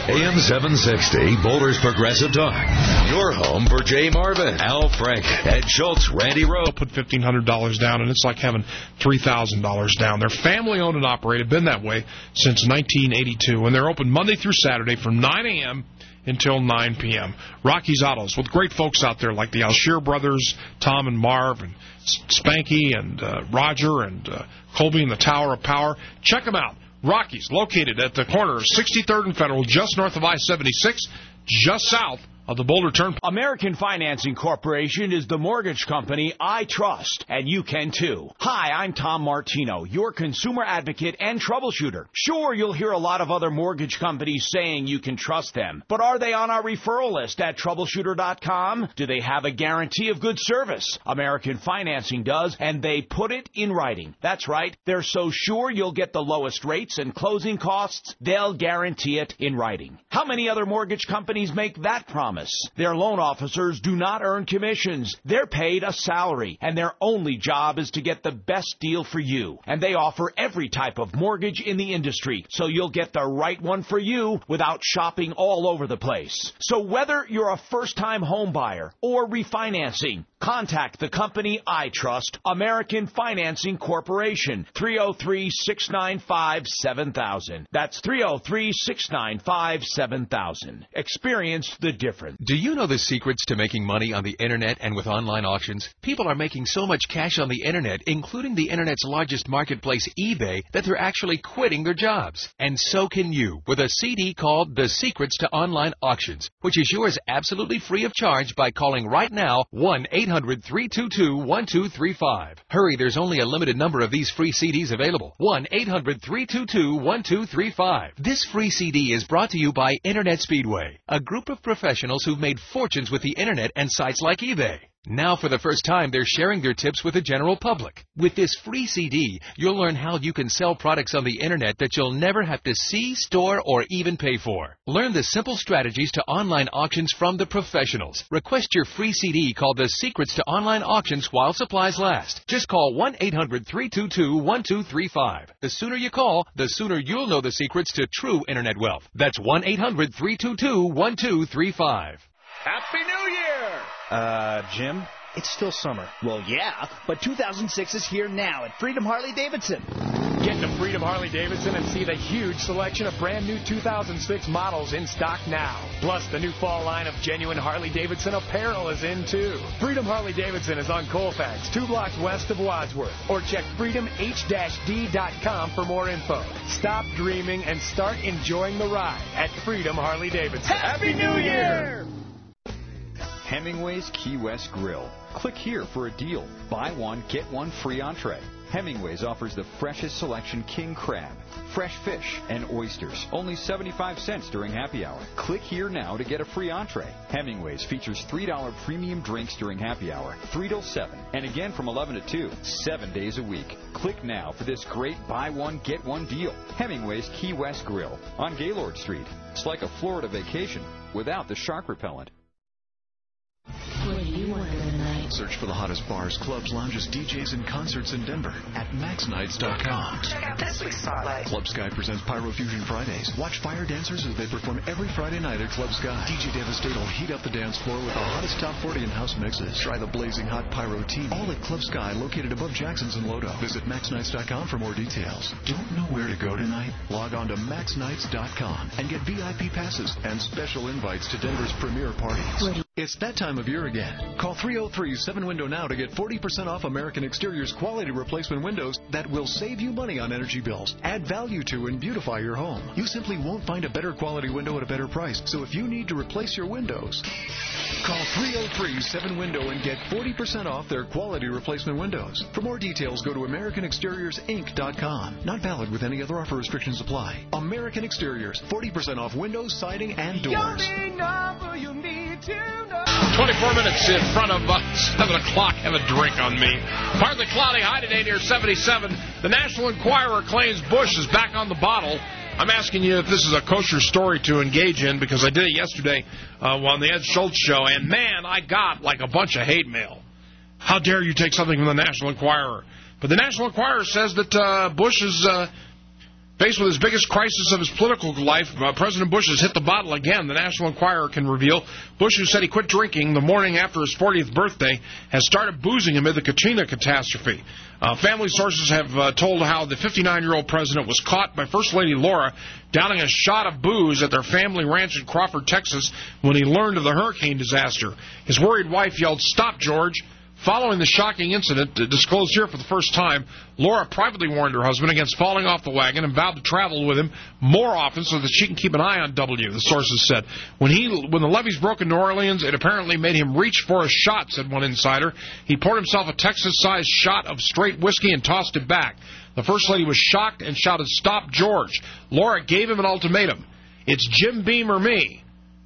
A M seven sixty, Boulder's Progressive Talk. Your home for Jay Marvin, Al Frank, Ed Schultz, Randy Rowe. They'll put fifteen hundred dollars down, and it's like having three thousand dollars down. They're family-owned and operated, been that way since nineteen eighty-two, and they're open Monday through Saturday from nine a.m. until nine p.m. Rocky's Autos, with great folks out there like the Alshear brothers, Tom and Marv, and Spanky, and uh, Roger, and uh, Colby, and the Tower of Power. Check them out. Rocky's, located at the corner of sixty-third and Federal, just north of I seventy-six, just south of the Boulder Turnpike. American Financing Corporation is the mortgage company I trust, and you can too. Hi, I'm Tom Martino, your consumer advocate and troubleshooter. Sure, you'll hear a lot of other mortgage companies saying you can trust them, but are they on our referral list at troubleshooter dot com? Do they have a guarantee of good service? American Financing does, and they put it in writing. That's right, they're so sure you'll get the lowest rates and closing costs, they'll guarantee it in writing. How many other mortgage companies make that promise? Their loan officers do not earn commissions. They're paid a salary, and their only job is to get the best deal for you. And they offer every type of mortgage in the industry, so you'll get the right one for you without shopping all over the place. So whether you're a first-time home buyer or refinancing, contact the company I trust, American Financing Corporation, three oh three, six nine five, seven thousand. That's three oh three, six nine five, seven thousand. Experience the difference. Do you know the secrets to making money on the Internet and with online auctions? People are making so much cash on the Internet, including the Internet's largest marketplace, eBay, that they're actually quitting their jobs. And so can you, with a C D called The Secrets to Online Auctions, which is yours absolutely free of charge by calling right now one eight hundred, three two two, one two three five. Hurry, there's only a limited number of these free C Ds available. one eight hundred, three two two, one two three five. This free C D is brought to you by Internet Speedway, a group of professionals who've made fortunes with the Internet and sites like eBay. Now, for the first time, they're sharing their tips with the general public. With this free C D, you'll learn how you can sell products on the Internet that you'll never have to see, store, or even pay for. Learn the simple strategies to online auctions from the professionals. Request your free C D called The Secrets to Online Auctions while supplies last. Just call one eight hundred, three two two, one two three five. The sooner you call, the sooner you'll know the secrets to true Internet wealth. That's one eight hundred, three two two, one two three five. Happy New Year! Uh, Jim, it's still summer. Well, yeah, but two thousand six is here now at Freedom Harley-Davidson. Get to Freedom Harley-Davidson and see the huge selection of brand new two thousand six models in stock now. Plus, the new fall line of genuine Harley-Davidson apparel is in, too. Freedom Harley-Davidson is on Colfax, two blocks west of Wadsworth. Or check freedom h dash d dot com for more info. Stop dreaming and start enjoying the ride at Freedom Harley-Davidson. Happy New Year! Hemingway's Key West Grill. Click here for a deal. Buy one, get one free entree. Hemingway's offers the freshest selection king crab, fresh fish, and oysters. Only seventy-five cents during happy hour. Click here now to get a free entree. Hemingway's features three dollar premium drinks during happy hour, three till seven, and again from eleven to two, seven days a week. Click now for this great buy one, get one deal. Hemingway's Key West Grill on Gaylord Street. It's like a Florida vacation without the shark repellent. What do you want for the night? Search for the hottest bars, clubs, lounges, D Js, and concerts in Denver at max nights dot com. Check out this week's spotlight. Club Sky presents Pyro Fusion Fridays. Watch fire dancers as they perform every Friday night at Club Sky. D J Devastate will heat up the dance floor with the hottest top forty and house mixes. Try the blazing hot Pyro team. All at Club Sky, located above Jackson's and Lodo. Visit max nights dot com for more details. Don't know where to go tonight? Log on to max nights dot com and get V I P passes and special invites to Denver's premier parties. It's that time of year again. Call three oh three, seven window now to get forty percent off American Exterior's quality replacement windows that will save you money on energy bills, add value to, and beautify your home. You simply won't find a better quality window at a better price. So if you need to replace your windows, call three oh three, seven window and get forty percent off their quality replacement windows. For more details, go to American Exteriors Inc dot com. Not valid with any other offer. Restrictions apply. American Exteriors, forty percent off windows, siding, and doors. twenty-four minutes in front of uh, seven o'clock. Have a drink on me. Partly cloudy, high today near seventy-seven. The National Enquirer claims Bush is back on the bottle. I'm asking you if this is a kosher story to engage in, because I did it yesterday uh, on the Ed Schultz show, and man, I got like a bunch of hate mail. How dare you take something from the National Enquirer? But the National Enquirer says that uh, Bush is uh, Faced with his biggest crisis of his political life, uh, President Bush has hit the bottle again. The National Enquirer can reveal Bush, who said he quit drinking the morning after his fortieth birthday, has started boozing amid the Katrina catastrophe. Uh, family sources have uh, told how the fifty-nine-year-old president was caught by First Lady Laura downing a shot of booze at their family ranch in Crawford, Texas, when he learned of the hurricane disaster. His worried wife yelled, "Stop, George." Following the shocking incident, disclosed here for the first time, Laura privately warned her husband against falling off the wagon and vowed to travel with him more often so that she can keep an eye on W, the sources said. When he, when the levees broke in New Orleans, it apparently made him reach for a shot, said one insider. He poured himself a Texas-sized shot of straight whiskey and tossed it back. The First Lady was shocked and shouted, "Stop, George." Laura gave him an ultimatum. "It's Jim Beam or me."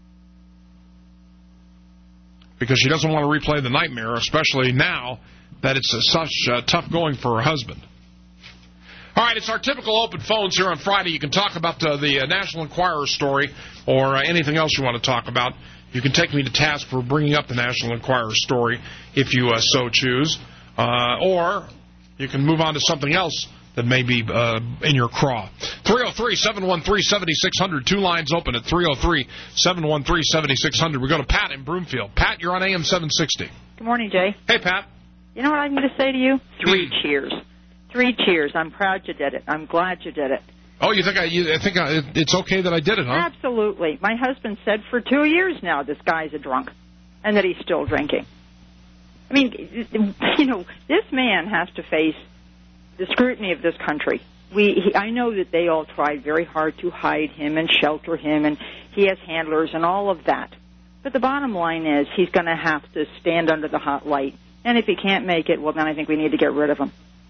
Because she doesn't want to replay the nightmare, especially now that it's uh, such uh, tough going for her husband. All right, it's our typical open phones here on Friday. You can talk about uh, the uh, National Enquirer story or uh, anything else you want to talk about. You can take me to task for bringing up the National Enquirer story if you uh, so choose. Uh, or you can move on to something else that may be uh, in your craw. three oh three, seven one three, seven six zero zero. Two lines open at three oh three, seven one three, seven six zero zero. We go to Pat in Broomfield. Pat, you're on A M seven sixty. Good morning, Jay. Hey, Pat. You know what I'm going to say to you? Three cheers. Three cheers. I'm proud you did it. I'm glad you did it. Oh, you think I, you, I think I, it's okay that I did it, huh? Absolutely. My husband said for two years now this guy's a drunk and that he's still drinking. I mean, you know, this man has to face the scrutiny of this country. We, he, I know that they all tried very hard to hide him and shelter him, and he has handlers and all of that. But the bottom line is he's going to have to stand under the hot light. And if he can't make it, well, then I think we need to get rid of him.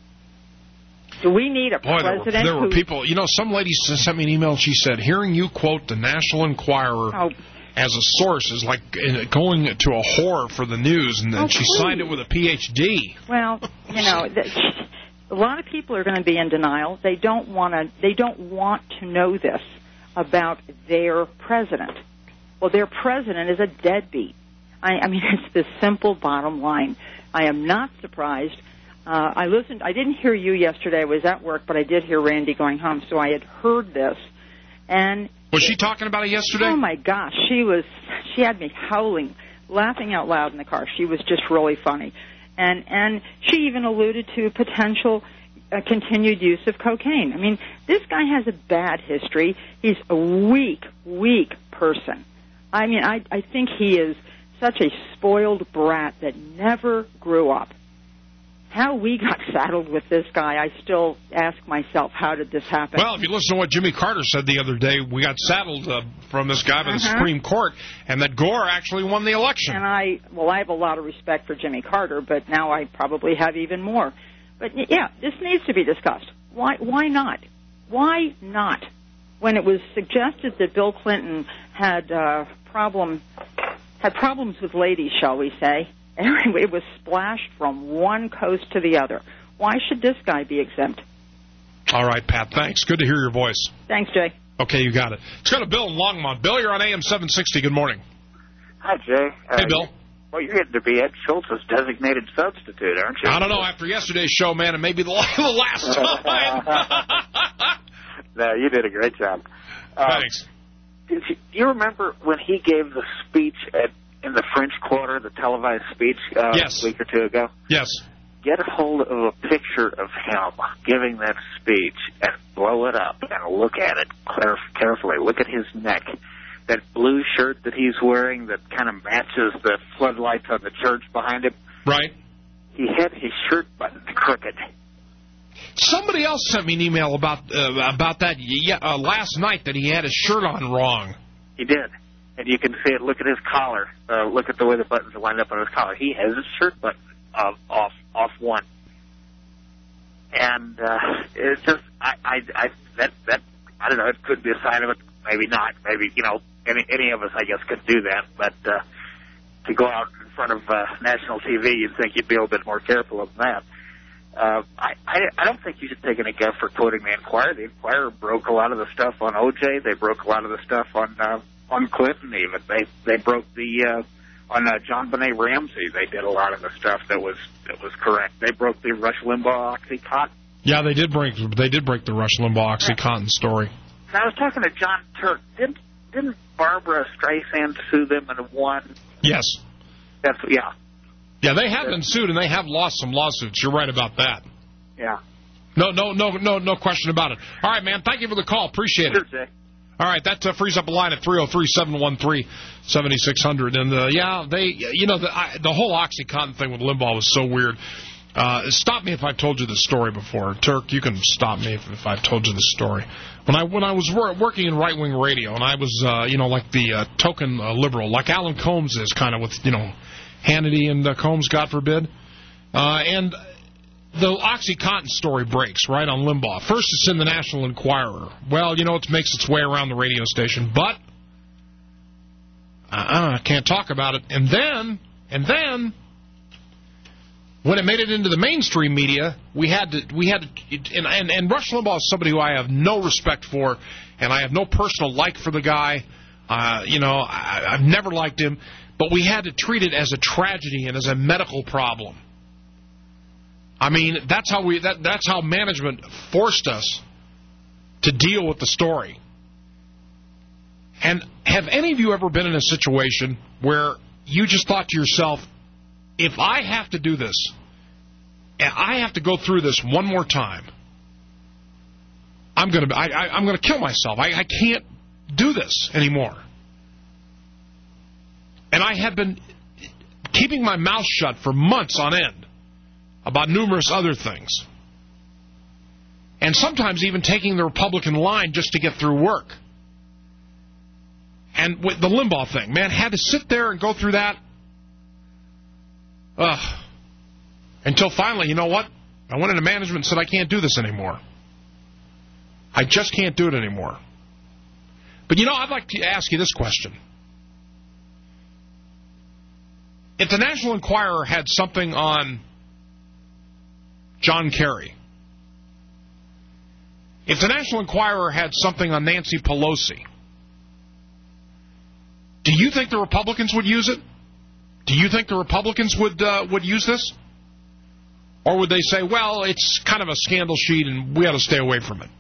Do we need a Boy, president there were, there were who... people, you know, some lady sent me an email and she said, hearing you quote the National Enquirer oh. as a source is like going to a whore for the news, and then oh, she please. signed it with a P H D. Well, you know... The, A lot of people are going to be in denial. They don't want to. They don't want to know this about their president. Well, their president is a deadbeat. I, I mean, it's the simple bottom line. I am not surprised. Uh, I listened. I didn't hear you yesterday. I was at work, but I did hear Randy going home, so I had heard this. And was she talking about it yesterday? Oh my gosh, she was. She had me howling, laughing out loud in the car. She was just really funny. And and she even alluded to potential uh, continued use of cocaine. I mean, this guy has a bad history. He's a weak, weak person. I mean, I, I think he is such a spoiled brat that never grew up. How we got saddled with this guy, I still ask myself, how did this happen? Well, if you listen to what Jimmy Carter said the other day, we got saddled uh, from this guy by the uh-huh. Supreme Court, and that Gore actually won the election. And I, well, I have a lot of respect for Jimmy Carter, but now I probably have even more. But, yeah, this needs to be discussed. Why, why not? Why not? When it was suggested that Bill Clinton had uh, problem, had problems with ladies, shall we say, it was splashed from one coast to the other. Why should this guy be exempt? All right, Pat, thanks. Good to hear your voice. Thanks, Jay. Okay, you got it. Let's go to Bill in Longmont. Bill, you're on A M seven sixty. Good morning. Hi, Jay. Hey, uh, Bill. Well, you're getting to be Ed Schultz's designated substitute, aren't you? I don't know. After yesterday's show, man, it may be the last time. No, you did a great job. Thanks. Uh, do you remember when he gave the speech at in the French Quarter, the televised speech uh, yes. a week or two ago? Yes. Get a hold of a picture of him giving that speech and blow it up and look at it carefully. Look at his neck. That blue shirt that he's wearing that kind of matches the floodlights on the church behind him. Right. He had his shirt buttoned crooked. Somebody else sent me an email about uh, about that yeah, uh, last night, that he had his shirt on wrong. He did. And you can see it. Look at his collar. Uh, look at the way the buttons are lined up on his collar. He has his shirt button uh, off off one. And uh, it's just, I, I, I, that, that, I don't know, it could be a sign of it. Maybe not. Maybe, you know, any, any of us, I guess, could do that. But uh, to go out in front of uh, national T V, you'd think you'd be a little bit more careful of that. Uh, I, I, I don't think you should take any guff for quoting the Enquirer. The Enquirer broke a lot of the stuff on O J. They broke a lot of the stuff on uh, on Clinton even. They they broke the uh, on uh, John Benet Ramsey. They did a lot of the stuff that was that was correct. They broke the Rush Limbaugh Oxycontin Yeah, they did break. They did break the Rush Limbaugh OxyContin story. And I was talking to John Turk. Didn't didn't Barbara Streisand sue them and won? Yes. That's yeah. Yeah, they have been sued and they have lost some lawsuits. You're right about that. Yeah. No, no, no, no, no question about it. All right, man. Thank you for the call. Appreciate it. Sure, Jay. All right, that uh, frees up a line at three oh three, seven one three, seven six zero zero. And, uh, yeah, they, you know, the, I, the whole OxyContin thing with Limbaugh was so weird. Uh, stop me if I've told you the story before. Turk, you can stop me if, if I've told you the story. When I when I was wor- working in right-wing radio, and I was, uh, you know, like the uh, token uh, liberal, like Alan Combs is kind of with, you know, Hannity and uh, Combs, God forbid. Uh, and the OxyContin story breaks, right, on Limbaugh. First, it's in the National Enquirer. Well, you know, it makes its way around the radio station, but uh-uh, I can't talk about it. And then, and then, when it made it into the mainstream media, we had to, we had to, and, and, and Rush Limbaugh is somebody who I have no respect for, and I have no personal like for the guy. Uh, you know, I, I've never liked him, but we had to treat it as a tragedy and as a medical problem. I mean, that's how we, that, that's how management forced us to deal with the story. And have any of you ever been in a situation where you just thought to yourself, if I have to do this, and I have to go through this one more time, I'm going to I, I, I'm going to kill myself. I, I can't do this anymore. And I had been keeping my mouth shut for months on end about numerous other things. And sometimes even taking the Republican line just to get through work. And with the Limbaugh thing, man, had to sit there and go through that. Ugh. Until finally, you know what? I went into management and said, I can't do this anymore. I just can't do it anymore. But, you know, I'd like to ask you this question. If the National Enquirer had something on John Kerry, if the National Enquirer had something on Nancy Pelosi, do you think the Republicans would use it? Do you think the Republicans would uh, would use this? Or would they say, well, it's kind of a scandal sheet and we ought to stay away from it?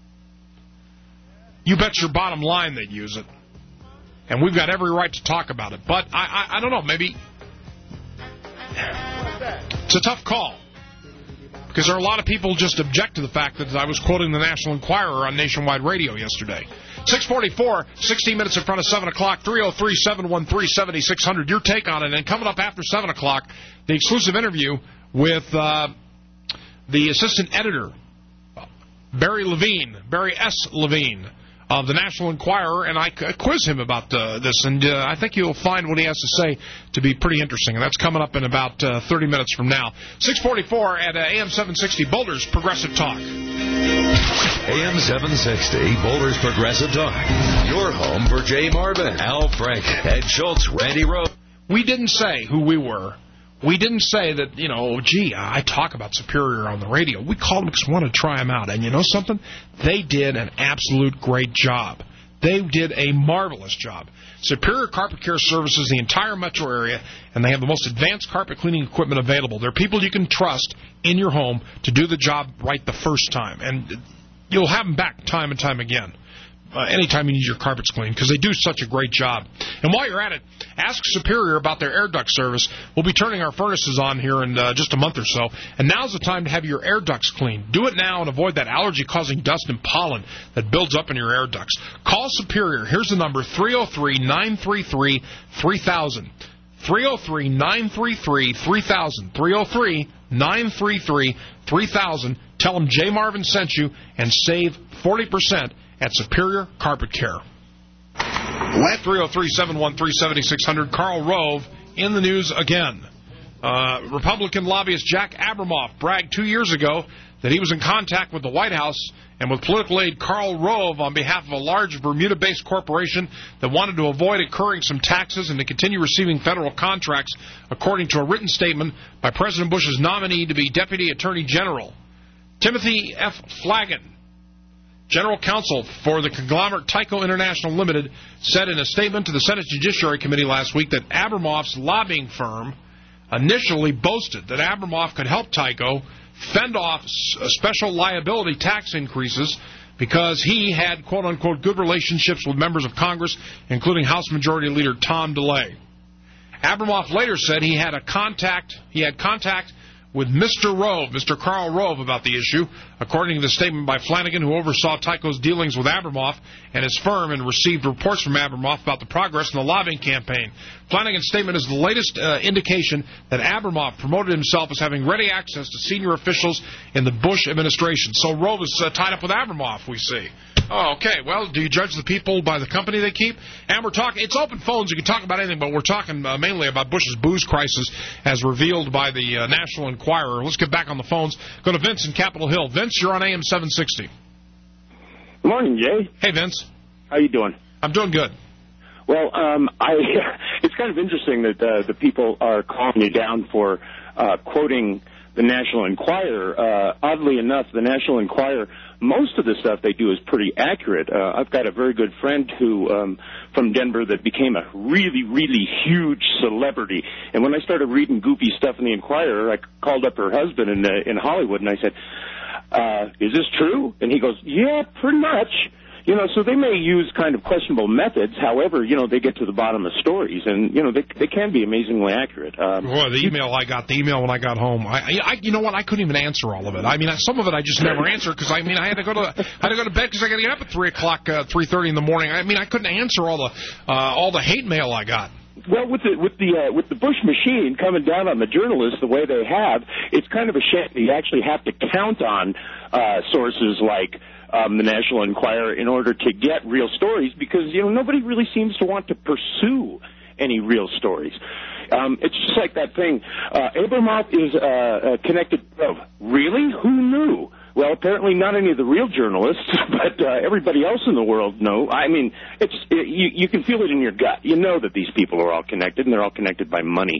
You bet your bottom line they'd use it. And we've got every right to talk about it. But I, I, I don't know, maybe it's a tough call. Because there are a lot of people just object to the fact that I was quoting the National Enquirer on nationwide radio yesterday. six forty-four, sixteen minutes in front of seven o'clock, three oh three, seven one three, seven six zero zero. Your take on it. And coming up after seven o'clock, the exclusive interview with uh, the assistant editor, Barry Levine, Barry S. Levine, of the National Enquirer, and I quiz him about uh, this, and uh, I think you'll find what he has to say to be pretty interesting, and that's coming up in about uh, thirty minutes from now. six forty-four at uh, A M seven sixty, Boulder's Progressive Talk. A M seven sixty, Boulder's Progressive Talk. Your home for Jay Marvin, Al Frank, Ed Schultz, Randy Rowe. We didn't say who we were. We didn't say that, you know, gee, I talk about Superior on the radio. We called them because we wanted to try them out. And you know something? They did an absolute great job. They did a marvelous job. Superior Carpet Care services the entire metro area, and they have the most advanced carpet cleaning equipment available. They're people you can trust in your home to do the job right the first time. And you'll have them back time and time again. Uh, anytime you need your carpets cleaned, because they do such a great job. And while you're at it, ask Superior about their air duct service. We'll be turning our furnaces on here in uh, just a month or so, and now's the time to have your air ducts cleaned. Do it now and avoid that allergy-causing dust and pollen that builds up in your air ducts. Call Superior. Here's the number, three oh three, nine three three, three thousand. three oh three, nine three three, three thousand. three oh three, nine three three, three thousand. Tell them Jay Marvin sent you and save forty percent at Superior Carpet Care. three oh three, seven one three, seven six zero zero. Karl Rove in the news again. Uh, Republican lobbyist Jack Abramoff bragged two years ago that he was in contact with the White House and with political aide Karl Rove on behalf of a large Bermuda-based corporation that wanted to avoid incurring some taxes and to continue receiving federal contracts, according to a written statement by President Bush's nominee to be Deputy Attorney General. Timothy F. Flanagan, General Counsel for the conglomerate Tyco International Limited, said in a statement to the Senate Judiciary Committee last week that Abramoff's lobbying firm initially boasted that Abramoff could help Tyco fend off s- special liability tax increases because he had, quote-unquote, good relationships with members of Congress, including House Majority Leader Tom DeLay. Abramoff later said he had a contact, he had contact with Mister Rove, Mister Karl Rove, about the issue, according to the statement by Flanagan, who oversaw Tyco's dealings with Abramoff and his firm and received reports from Abramoff about the progress in the lobbying campaign. Flanagan's statement is the latest uh, indication that Abramoff promoted himself as having ready access to senior officials in the Bush administration. So Rove is uh, tied up with Abramoff, we see. Oh, okay. Well, do you judge the people by the company they keep? And we're talking, it's open phones. You can talk about anything, but we're talking uh, mainly about Bush's booze crisis as revealed by the uh, National Enquirer. Let's get back on the phones. Go to Vince in Capitol Hill. Vince, you're on A M seven sixty. Good morning, Jay. Hey, Vince. How you doing? I'm doing good. Well, um, I it's kind of interesting that uh, the people are calling you down for uh, quoting the National Enquirer. Uh, oddly enough, the National Enquirer, most of the stuff they do is pretty accurate. Uh, I've got a very good friend who um, from Denver that became a really, really huge celebrity. And when I started reading goofy stuff in the Enquirer, I called up her husband in, uh, in Hollywood, and I said, uh, is this true? And he goes, yeah, pretty much. You know, so they may use kind of questionable methods. However, you know, they get to the bottom of stories, and, you know, they they can be amazingly accurate. Um, Boy, the email I got, the email when I got home, I, I, you know what, I couldn't even answer all of it. I mean, some of it I just never answered because, I mean, I had to go to I had to go to bed because I got to get up at three o'clock, uh, three thirty in the morning. I mean, I couldn't answer all the uh, all the hate mail I got. Well, with the with the uh, with the Bush machine coming down on the journalists the way they have, it's kind of a shame that you actually have to count on uh, sources like um, the National Enquirer in order to get real stories, because you know nobody really seems to want to pursue any real stories. Um, it's just like that thing. Uh, Abramoff is uh, uh, connected. Oh, really? Who knew? Well, apparently not any of the real journalists, but uh, everybody else in the world know. I mean, it's it, you, you can feel it in your gut. You know that these people are all connected, and they're all connected by money.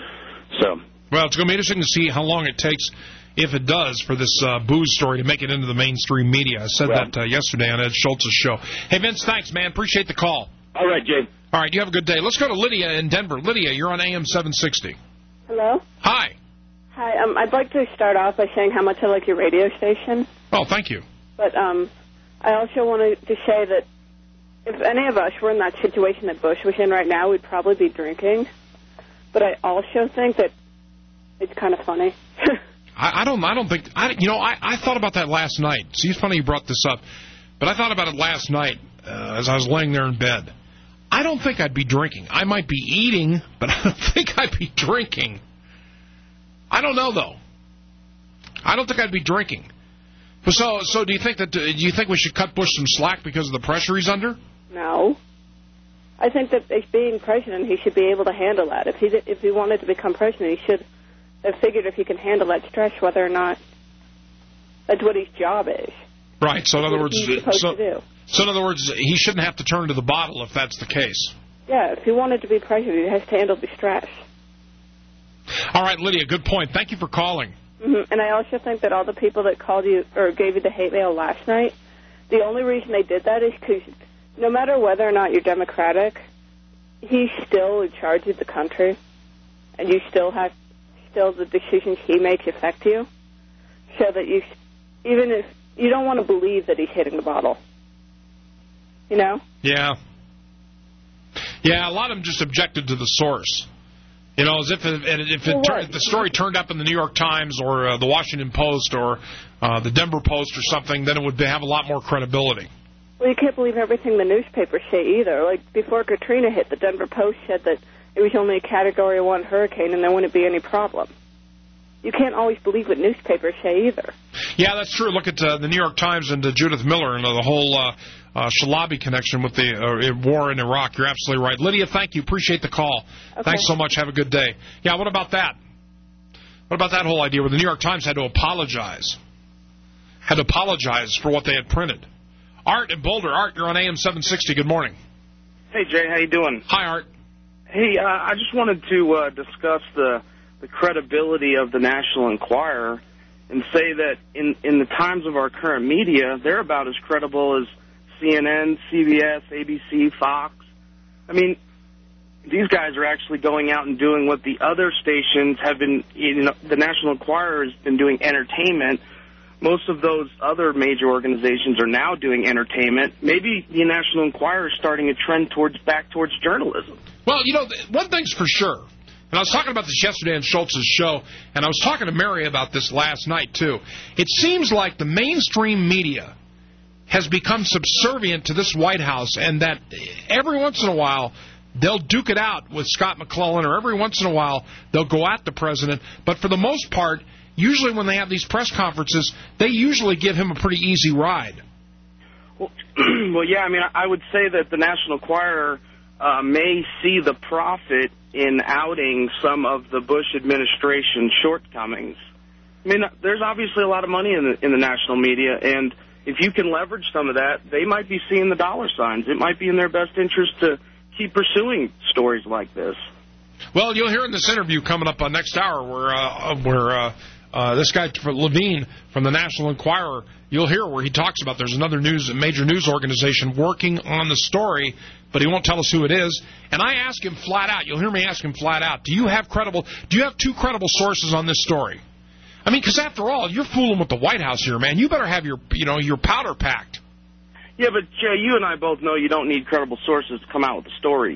So, well, it's going to be interesting to see how long it takes, if it does, for this uh, booze story to make it into the mainstream media. I said well, that uh, yesterday on Ed Schultz's show. Hey, Vince, thanks, man. Appreciate the call. All right, Jay. All right, you have a good day. Let's go to Lydia in Denver. Lydia, you're on A M seven sixty. Hello? Hi. Hi, um, I'd like to start off by saying how much I like your radio station. Oh, thank you. But um, I also wanted to say that if any of us were in that situation that Bush was in right now, we'd probably be drinking. But I also think that it's kind of funny. I, I don't. I don't think. I, you know, I, I thought about that last night. See, it's funny you brought this up, but I thought about it last night uh, as I was laying there in bed. I don't think I'd be drinking. I might be eating, but I don't think I'd be drinking. I don't know, though. I don't think I'd be drinking. So, so do you think that? Do you think we should cut Bush some slack because of the pressure he's under? No. I think that as being president, he should be able to handle that. If he did, if he wanted to become president, he should have figured if he can handle that stress, whether or not that's what his job is. Right. So in other words, so, to do. so in other words, he shouldn't have to turn to the bottle if that's the case. Yeah. If he wanted to be president, he has to handle the stress. All right, Lydia, good point. Thank you for calling. Mm-hmm. And I also think that all the people that called you or gave you the hate mail last night, the only reason they did that is because no matter whether or not you're Democratic, he's still in charge of the country, and you still have still the decisions he makes affect you. So that you, even if you don't want to believe that he's hitting the bottle, you know? Yeah. Yeah, a lot of them just objected to the source. You know, as if it, if, it, if the story turned up in the New York Times or uh, the Washington Post or uh, the Denver Post or something, then it would have a lot more credibility. Well, you can't believe everything the newspapers say either. Like, before Katrina hit, the Denver Post said that it was only a Category one hurricane and there wouldn't be any problem. You can't always believe what newspapers say either. Yeah, that's true. Look at uh, the New York Times and uh, Judith Miller and uh, the whole uh, uh, Shalabi connection with the uh, war in Iraq. You're absolutely right. Lydia, thank you. Appreciate the call. Okay. Thanks so much. Have a good day. Yeah, what about that? What about that whole idea where the New York Times had to apologize? Had to apologize for what they had printed. Art in Boulder. Art, you're on A M seven sixty. Good morning. Hey, Jay. How you doing? Hi, Art. Hey, uh, I just wanted to uh, discuss the... the credibility of the National Enquirer and say that in, in the times of our current media, they're about as credible as C N N, C B S, A B C, Fox. I mean, these guys are actually going out and doing what the other stations have been, you know, the National Enquirer has been doing entertainment. Most of those other major organizations are now doing entertainment. Maybe the National Enquirer is starting a trend towards back towards journalism. Well, you know, one thing's for sure, and I was talking about this yesterday on Schultz's show, and I was talking to Mary about this last night, too. It seems like the mainstream media has become subservient to this White House, and that every once in a while they'll duke it out with Scott McClellan, or every once in a while they'll go at the president. But for the most part, usually when they have these press conferences, they usually give him a pretty easy ride. Well, well yeah, I mean, I would say that the National Enquirer uh, may see the profit in outing some of the Bush administration shortcomings. I mean, there's obviously a lot of money in the, in the national media, and if you can leverage some of that, they might be seeing the dollar signs. It might be in their best interest to keep pursuing stories like this. Well, you'll hear in this interview coming up on next hour where uh, where uh, uh, this guy Levine from the National Enquirer, you'll hear where he talks about there's another news, a major news organization working on the story, but he won't tell us who it is. And I ask him flat out, you'll hear me ask him flat out, do you have credible, do you have two credible sources on this story? I mean, because after all, you're fooling with the White House here, man. You better have your, you know, your powder packed. Yeah, but Jay, you and I both know you don't need credible sources to come out with a story.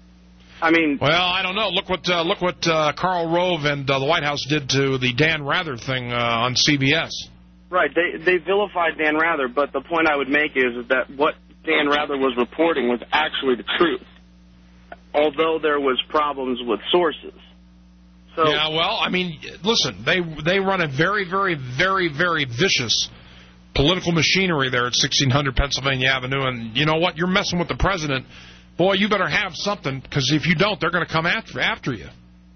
I mean, well, I don't know. Look what uh, look what uh, Karl Rove and uh, the White House did to the Dan Rather thing uh, on C B S. Right, they they vilified Dan Rather, but the point I would make is that what Dan Rather was reporting was actually the truth, although there was problems with sources. So, yeah, well, I mean, listen, they they run a very, very, very, very vicious political machinery there at sixteen hundred Pennsylvania Avenue, and you know what? You're messing with the president. Boy, you better have something, because if you don't, they're going to come after after you.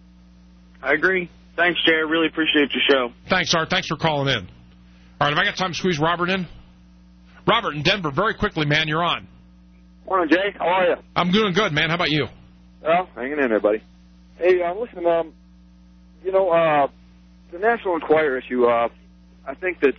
I agree. Thanks, Jay. I really appreciate your show. Thanks, Art. Thanks for calling in. All right, have I got time to squeeze Robert in? Robert in Denver, very quickly, man, you're on. Morning, Jay. How are you? I'm doing good, man. How about you? Well, hanging in there, buddy. Hey, uh, listen, um, you know, uh, the National Enquirer issue, uh, I think that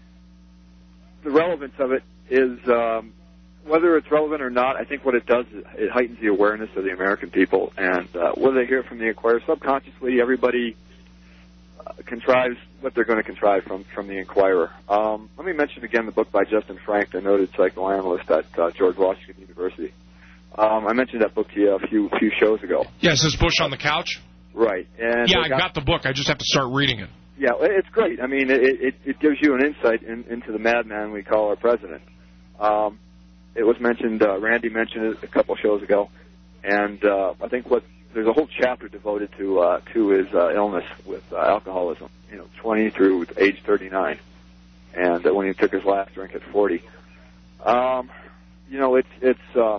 the relevance of it is, um, whether it's relevant or not, I think what it does is it heightens the awareness of the American people. And uh, whether they hear it from the Enquirer, subconsciously, everybody uh, contrives what they're going to contrive from, from the Enquirer. Um, let me mention again the book by Justin Frank, the noted psychoanalyst at uh, George Washington University. Um, I mentioned that book to you a few few shows ago. Yes, this Bush on the Couch? Right. And yeah, I got, got the book. I just have to start reading it. Yeah, it's great. I mean, it, it, it gives you an insight in, into the madman we call our president. Um, it was mentioned, uh, Randy mentioned it a couple shows ago, and uh, I think what there's a whole chapter devoted to uh, to his uh, illness with uh, alcoholism, you know, twenty through age thirty-nine, and uh, when he took his last drink at forty. Um, you know, it's, it's uh,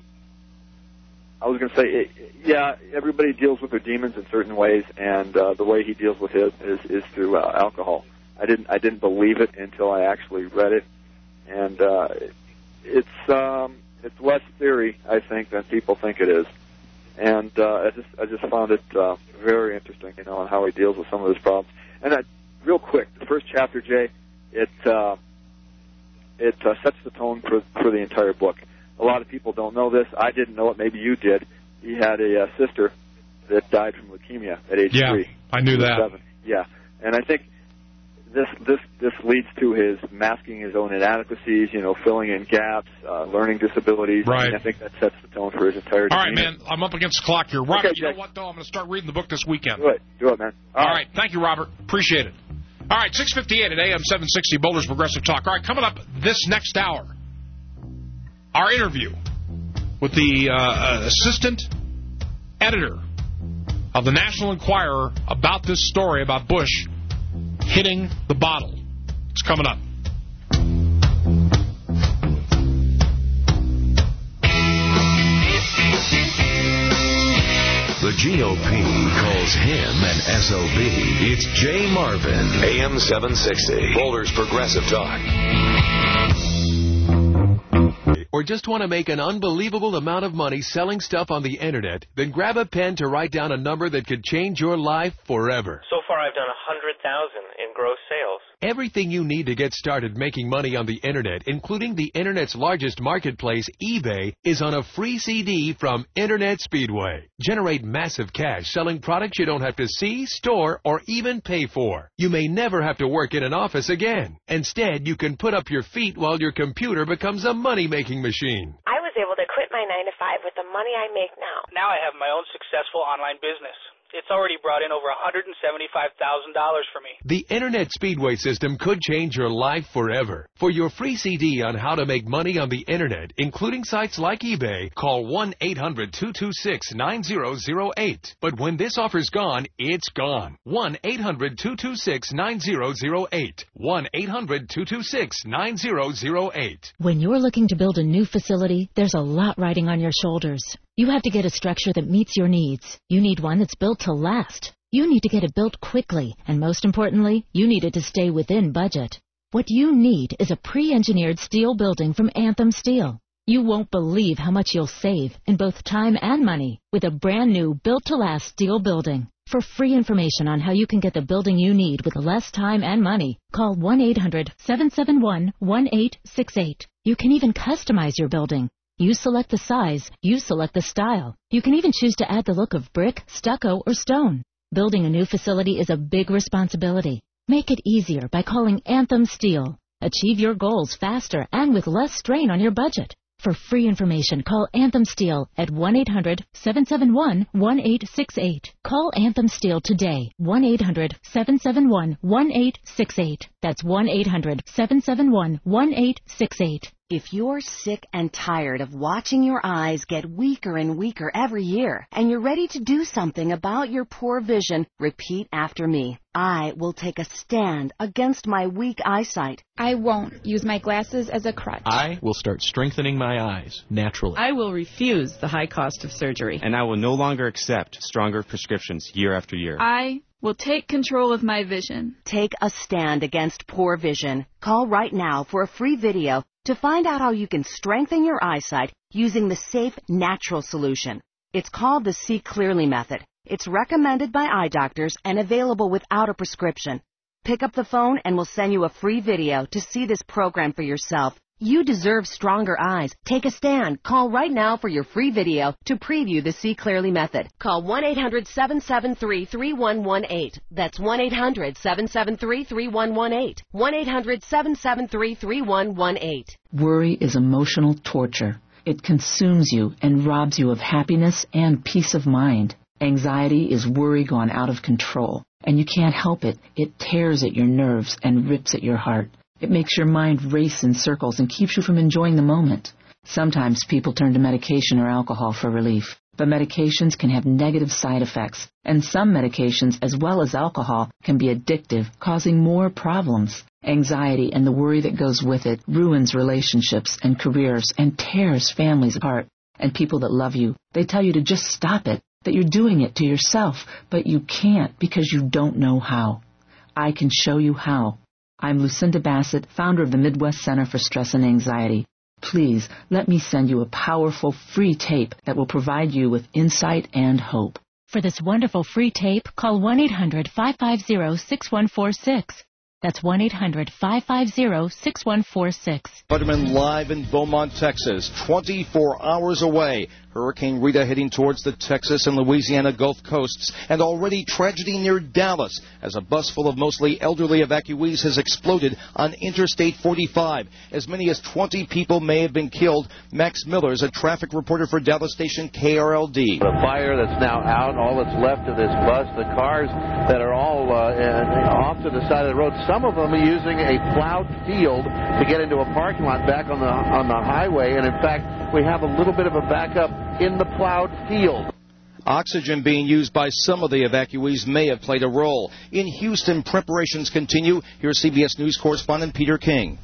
I was going to say, it, yeah, everybody deals with their demons in certain ways, and uh, the way he deals with his is, is through uh, alcohol. I didn't I didn't believe it until I actually read it, and uh, it's um, it's less theory, I think, than people think it is, and uh, I just I just found it uh, very interesting, you know, on how he deals with some of his problems. And uh, real quick, the first chapter, Jay, it uh, it uh, sets the tone for for the entire book. A lot of people don't know this. I didn't know it. Maybe you did. He had a uh, sister that died from leukemia at age yeah, three. I knew that. Seven. Yeah, and I think this this this leads to his masking his own inadequacies, you know, filling in gaps, uh, learning disabilities. Right. I mean, I think that sets the tone for his entire. All right, demeanor. man. I'm up against the clock here. Robert, Okay, you know Jay. what, though? I'm going to start reading the book this weekend. Do it. Do it, man. All right. Thank you, Robert. Appreciate it. All right, six fifty-eight at A M seven sixty, Boulder's Progressive Talk. All right, coming up this next hour, our interview with the uh, assistant editor of the National Enquirer about this story about Bush hitting the bottle. It's coming up. The G O P calls him an S O B. It's Jay Marvin, A M seven sixty, Boulder's Progressive Talk. Or just want to make an unbelievable amount of money selling stuff on the Internet? Then grab a pen to write down a number that could change your life forever. So far, I've done one hundred thousand dollars in gross sales. Everything you need to get started making money on the Internet, including the Internet's largest marketplace, eBay, is on a free C D from Internet Speedway. Generate massive cash selling products you don't have to see, store, or even pay for. You may never have to work in an office again. Instead, you can put up your feet while your computer becomes a money-making machine. I was able to quit my nine to five with the money I make now. Now I have my own successful online business. It's already brought in over one hundred seventy-five thousand dollars for me. The Internet Speedway system could change your life forever. For your free C D on how to make money on the Internet, including sites like eBay, call one eight hundred two two six nine zero zero eight. But when this offer's gone, it's gone. one eight hundred two two six nine zero zero eight. one eight hundred two two six nine zero zero eight. When you're looking to build a new facility, there's a lot riding on your shoulders. You have to get a structure that meets your needs. You need one that's built to last. You need to get it built quickly, and most importantly, you need it to stay within budget. What you need is a pre-engineered steel building from Anthem Steel. You won't believe how much you'll save in both time and money with a brand new built-to-last steel building. For free information on how you can get the building you need with less time and money, call one eight hundred seven seven one one eight six eight. You can even customize your building. You select the size, you select the style. You can even choose to add the look of brick, stucco, or stone. Building a new facility is a big responsibility. Make it easier by calling Anthem Steel. Achieve your goals faster and with less strain on your budget. For free information, call Anthem Steel at one eight hundred seven seven one one eight six eight. Call Anthem Steel today, one eight hundred seven seven one one eight six eight. That's one eight hundred seven seven one one eight six eight. If you're sick and tired of watching your eyes get weaker and weaker every year, and you're ready to do something about your poor vision, repeat after me. I will take a stand against my weak eyesight. I won't use my glasses as a crutch. I will start strengthening my eyes naturally. I will refuse the high cost of surgery. And I will no longer accept stronger prescriptions year after year. I will take control of my vision. Take a stand against poor vision. Call right now for a free video to find out how you can strengthen your eyesight using the safe, natural solution. It's called the See Clearly method. It's recommended by eye doctors and available without a prescription. Pick up the phone and we'll send you a free video to see this program for yourself. You deserve stronger eyes. Take a stand. Call right now for your free video to preview the See Clearly method. Call one eight hundred seven seven three three one one eight. That's one eight hundred seven seven three three one one eight. one eight hundred seven seven three three one one eight. Worry is emotional torture. It consumes you and robs you of happiness and peace of mind. Anxiety is worry gone out of control, and you can't help it. It tears at your nerves and rips at your heart. It makes your mind race in circles and keeps you from enjoying the moment. Sometimes people turn to medication or alcohol for relief, but medications can have negative side effects, and some medications, as well as alcohol, can be addictive, causing more problems. Anxiety and the worry that goes with it ruins relationships and careers and tears families apart. And people that love you, they tell you to just stop it, that you're doing it to yourself, but you can't because you don't know how. I can show you how. I'm Lucinda Bassett, founder of the Midwest Center for Stress and Anxiety. Please let me send you a powerful free tape that will provide you with insight and hope. For this wonderful free tape, call one eight hundred five five zero six one four six. That's one eight hundred five five zero six one four six. Letterman live in Beaumont, Texas, twenty-four hours away. Hurricane Rita heading towards the Texas and Louisiana Gulf coasts, and already tragedy near Dallas as a bus full of mostly elderly evacuees has exploded on Interstate forty-five. As many as twenty people may have been killed. Max Miller is a traffic reporter for Dallas station K R L D. The fire that's now out, all that's left of this bus, the cars that are all uh, off to the side of the road, some of them are using a plowed field to get into a parking lot back on the on the highway, and in fact, we have a little bit of a backup in the plowed field. Oxygen being used by some of the evacuees may have played a role. In Houston, preparations continue. Here's C B S News correspondent Peter King.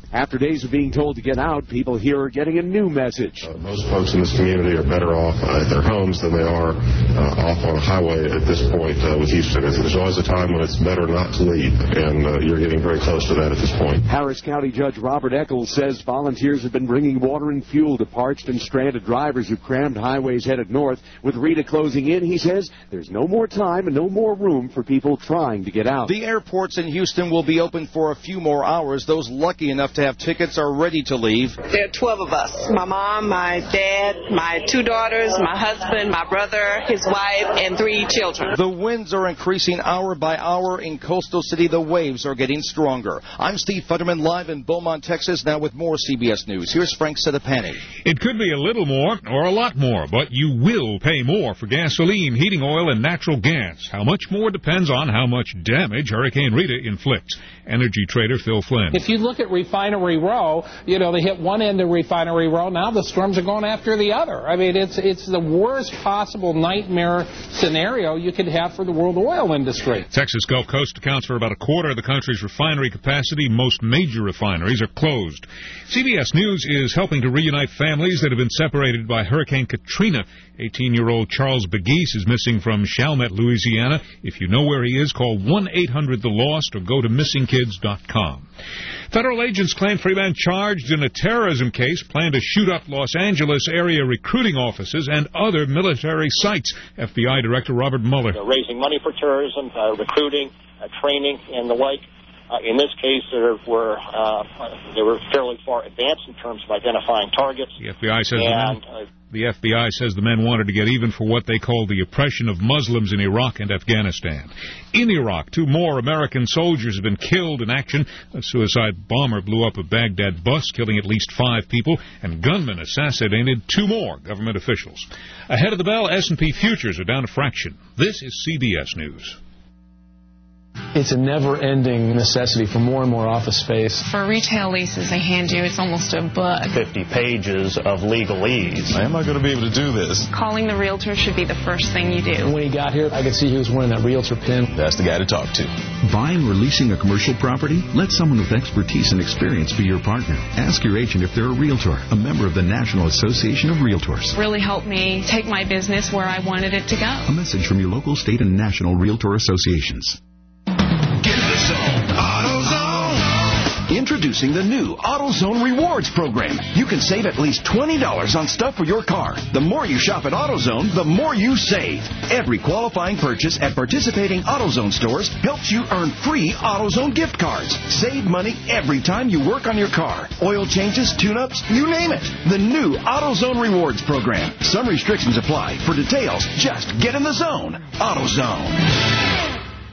After days of being told to get out, people here are getting a new message. Uh, most folks in this community are better off uh, at their homes than they are uh, off on a highway at this point uh, with Houston. There's always a time when it's better not to leave, and uh, you're getting very close to that at this point. Harris County Judge Robert Eccles says volunteers have been bringing water and fuel to parched and stranded drivers who crammed highways headed north. With Rita closing in, he says there's no more time and no more room for people trying to get out. The airports in Houston will be open for a few more hours. Those lucky enough to have tickets are ready to leave. There are twelve of us. My mom, my dad, my two daughters, my husband, my brother, his wife, and three children. The winds are increasing hour by hour. In Coastal City, the waves are getting stronger. I'm Steve Futterman, live in Beaumont, Texas, now with more C B S News. Here's Frank Sedapani. It could be a little more or a lot more, but you will pay more for gasoline, heating oil, and natural gas. How much more depends on how much damage Hurricane Rita inflicts. Energy trader Phil Flynn. If you look at Refinery Row, you know, they hit one end of Refinery Row. Now the storms are going after the other. I mean, it's it's the worst possible nightmare scenario you could have for the world oil industry. Texas Gulf Coast accounts for about a quarter of the country's refinery capacity. Most major refineries are closed. C B S News is helping to reunite families that have been separated by Hurricane Katrina. eighteen-year-old Charles Beguise is missing from Chalmette, Louisiana. If you know where he is, call one eight hundred the lost or go to missing kids dot com. Federal agents claim three men charged in a terrorism case plan to shoot up Los Angeles area recruiting offices and other military sites. F B I Director Robert Mueller. They're raising money for terrorism, uh, recruiting, uh, training, and the like. Uh, in this case, there were uh, they were fairly far advanced in terms of identifying targets. The F B I says and, the, men, uh, the F B I says the men wanted to get even for what they call the oppression of Muslims in Iraq and Afghanistan. In Iraq, two more American soldiers have been killed in action. A suicide bomber blew up a Baghdad bus, killing at least five people, and gunmen assassinated two more government officials. Ahead of the bell, S and P futures are down a fraction. This is C B S News. It's a never-ending necessity for more and more office space. For retail leases they hand you, it's almost a book. fifty pages of legalese. Am I going to be able to do this? Calling the realtor should be the first thing you do. When he got here, I could see he was wearing that realtor pin. That's the guy to talk to. Buying or leasing a commercial property? Let someone with expertise and experience be your partner. Ask your agent if they're a realtor, a member of the National Association of Realtors. Really helped me take my business where I wanted it to go. A message from your local, state, and national realtor associations. Introducing the new AutoZone Rewards program. You can save at least twenty dollars on stuff for your car. The more you shop at AutoZone, the more you save. Every qualifying purchase at participating AutoZone stores helps you earn free AutoZone gift cards. Save money every time you work on your car. Oil changes, tune-ups, you name it. The new AutoZone Rewards program. Some restrictions apply. For details, just get in the zone. AutoZone.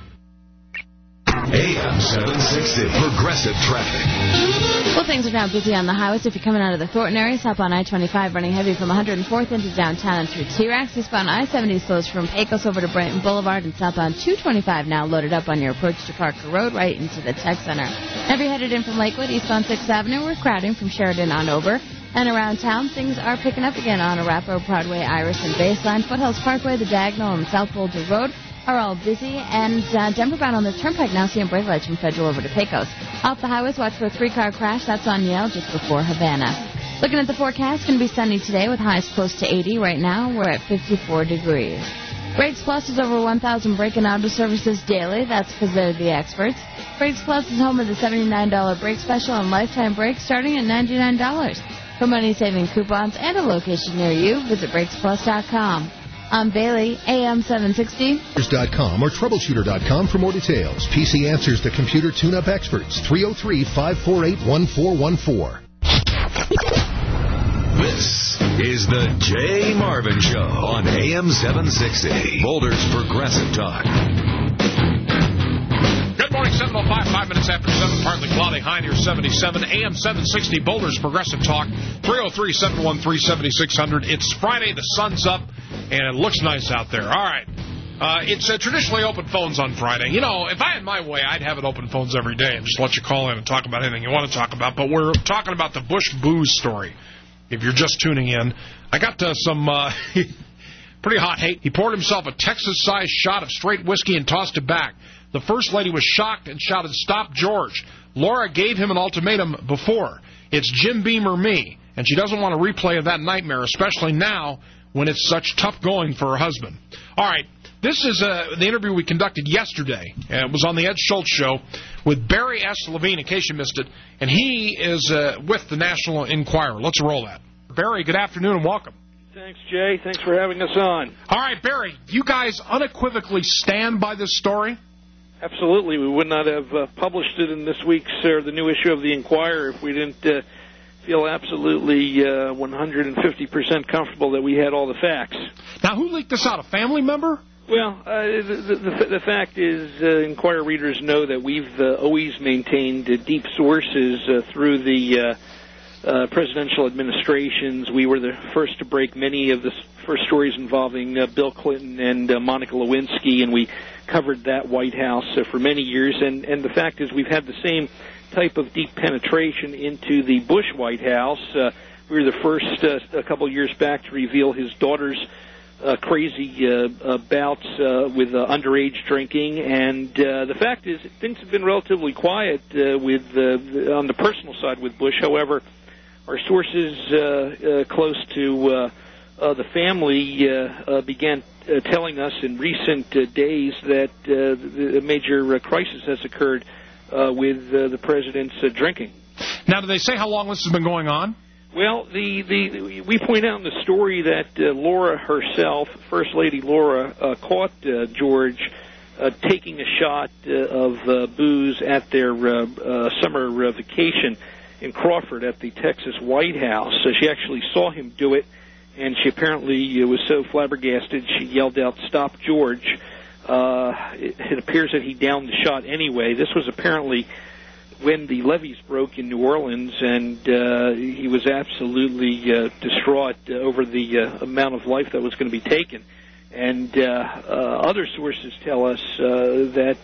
A M seven sixty, Progressive Traffic. Well, things are now busy on the highways. If you're coming out of the Thornton area, stop on I twenty-five, running heavy from one hundred fourth into downtown and through T-Rex. Eastbound I seventy slows from Pecos over to Brighton Boulevard, and southbound two twenty-five now loaded up on your approach to Parker Road right into the Tech Center. If you're headed in from Lakewood, eastbound sixth Avenue, we're crowding from Sheridan on over. And around town, things are picking up again on Arapahoe, Broadway, Iris, and Baseline. Foothills Parkway, the Diagonal, and South Boulder Road are all busy, and uh, Denver bound on the Turnpike now seeing brake lights from Federal over to Pecos. Off the highways, watch for a three-car crash. That's on Yale just before Havana. Looking at the forecast, going to be sunny today with highs close to eighty. Right now, we're at fifty-four degrees. Brakes Plus is over one thousand brake and auto services daily. That's because they're the experts. Brakes Plus is home of the seventy-nine dollars brake special and lifetime brakes starting at ninety-nine dollars. For money-saving coupons and a location near you, visit brakes plus dot com. I'm Bailey, A M seven sixty. dot com or troubleshooter dot com for more details. P C Answers to computer tune-up experts. three oh three, five four eight, one four one four. This is the Jay Marvin Show on A M seven sixty, Boulder's Progressive Talk. Good morning, seven oh five, five minutes after seven, partly cloudy, high near seventy-seven, A M seven sixty, Boulder's Progressive Talk, three oh three, seven one three, seven six zero zero. It's Friday, the sun's up, and it looks nice out there. All right. Uh, it's uh, traditionally open phones on Friday. You know, if I had my way, I'd have it open phones every day and just let you call in and talk about anything you want to talk about. But we're talking about the Bush booze story. If you're just tuning in, I got uh, some uh, pretty hot hate. He poured himself a Texas-sized shot of straight whiskey and tossed it back. The First Lady was shocked and shouted, "Stop, George." Laura gave him an ultimatum before. It's Jim Beam or me. And she doesn't want to replay that nightmare, especially now when it's such tough going for her husband. All right. This is uh, the interview we conducted yesterday. Uh, it was on the Ed Schultz Show with Barry S. Levine, in case you missed it. And he is uh, with the National Enquirer. Let's roll that. Barry, good afternoon and welcome. Thanks, Jay. Thanks for having us on. All right, Barry, you guys unequivocally stand by this story? Absolutely. We would not have uh, published it in this week's, or uh, the new issue of the Enquirer, if we didn't uh, feel absolutely uh, one hundred fifty percent comfortable that we had all the facts. Now, who leaked this out? A family member? Well, uh, the, the, the fact is, uh, Enquirer readers know that we've uh, always maintained uh, deep sources uh, through the uh, uh, presidential administrations. We were the first to break many of the first stories involving uh, Bill Clinton and uh, Monica Lewinsky, and we covered that White House uh, for many years. And, and the fact is, we've had the same type of deep penetration into the Bush White House. Uh, we were the first uh, a couple years back to reveal his daughter's Uh, crazy uh, uh, bouts uh, with uh, underage drinking, and uh, the fact is things have been relatively quiet uh, with uh, the, on the personal side with Bush. However, our sources uh, uh, close to uh, uh, the family uh, uh, began uh, telling us in recent uh, days that uh, a major uh, crisis has occurred uh, with uh, the president's uh, drinking. Now, do they say how long this has been going on? Well, the, the we point out in the story that uh, Laura herself, First Lady Laura, uh, caught uh, George uh, taking a shot uh, of uh, booze at their uh, uh, summer uh, vacation in Crawford at the Texas White House. So she actually saw him do it, and she apparently uh, was so flabbergasted she yelled out, "Stop, George!" Uh, it, it appears that he downed the shot anyway. This was apparently when the levees broke in New Orleans, and uh, he was absolutely uh, distraught uh, over the uh, amount of life that was going to be taken. And uh, uh, other sources tell us uh, that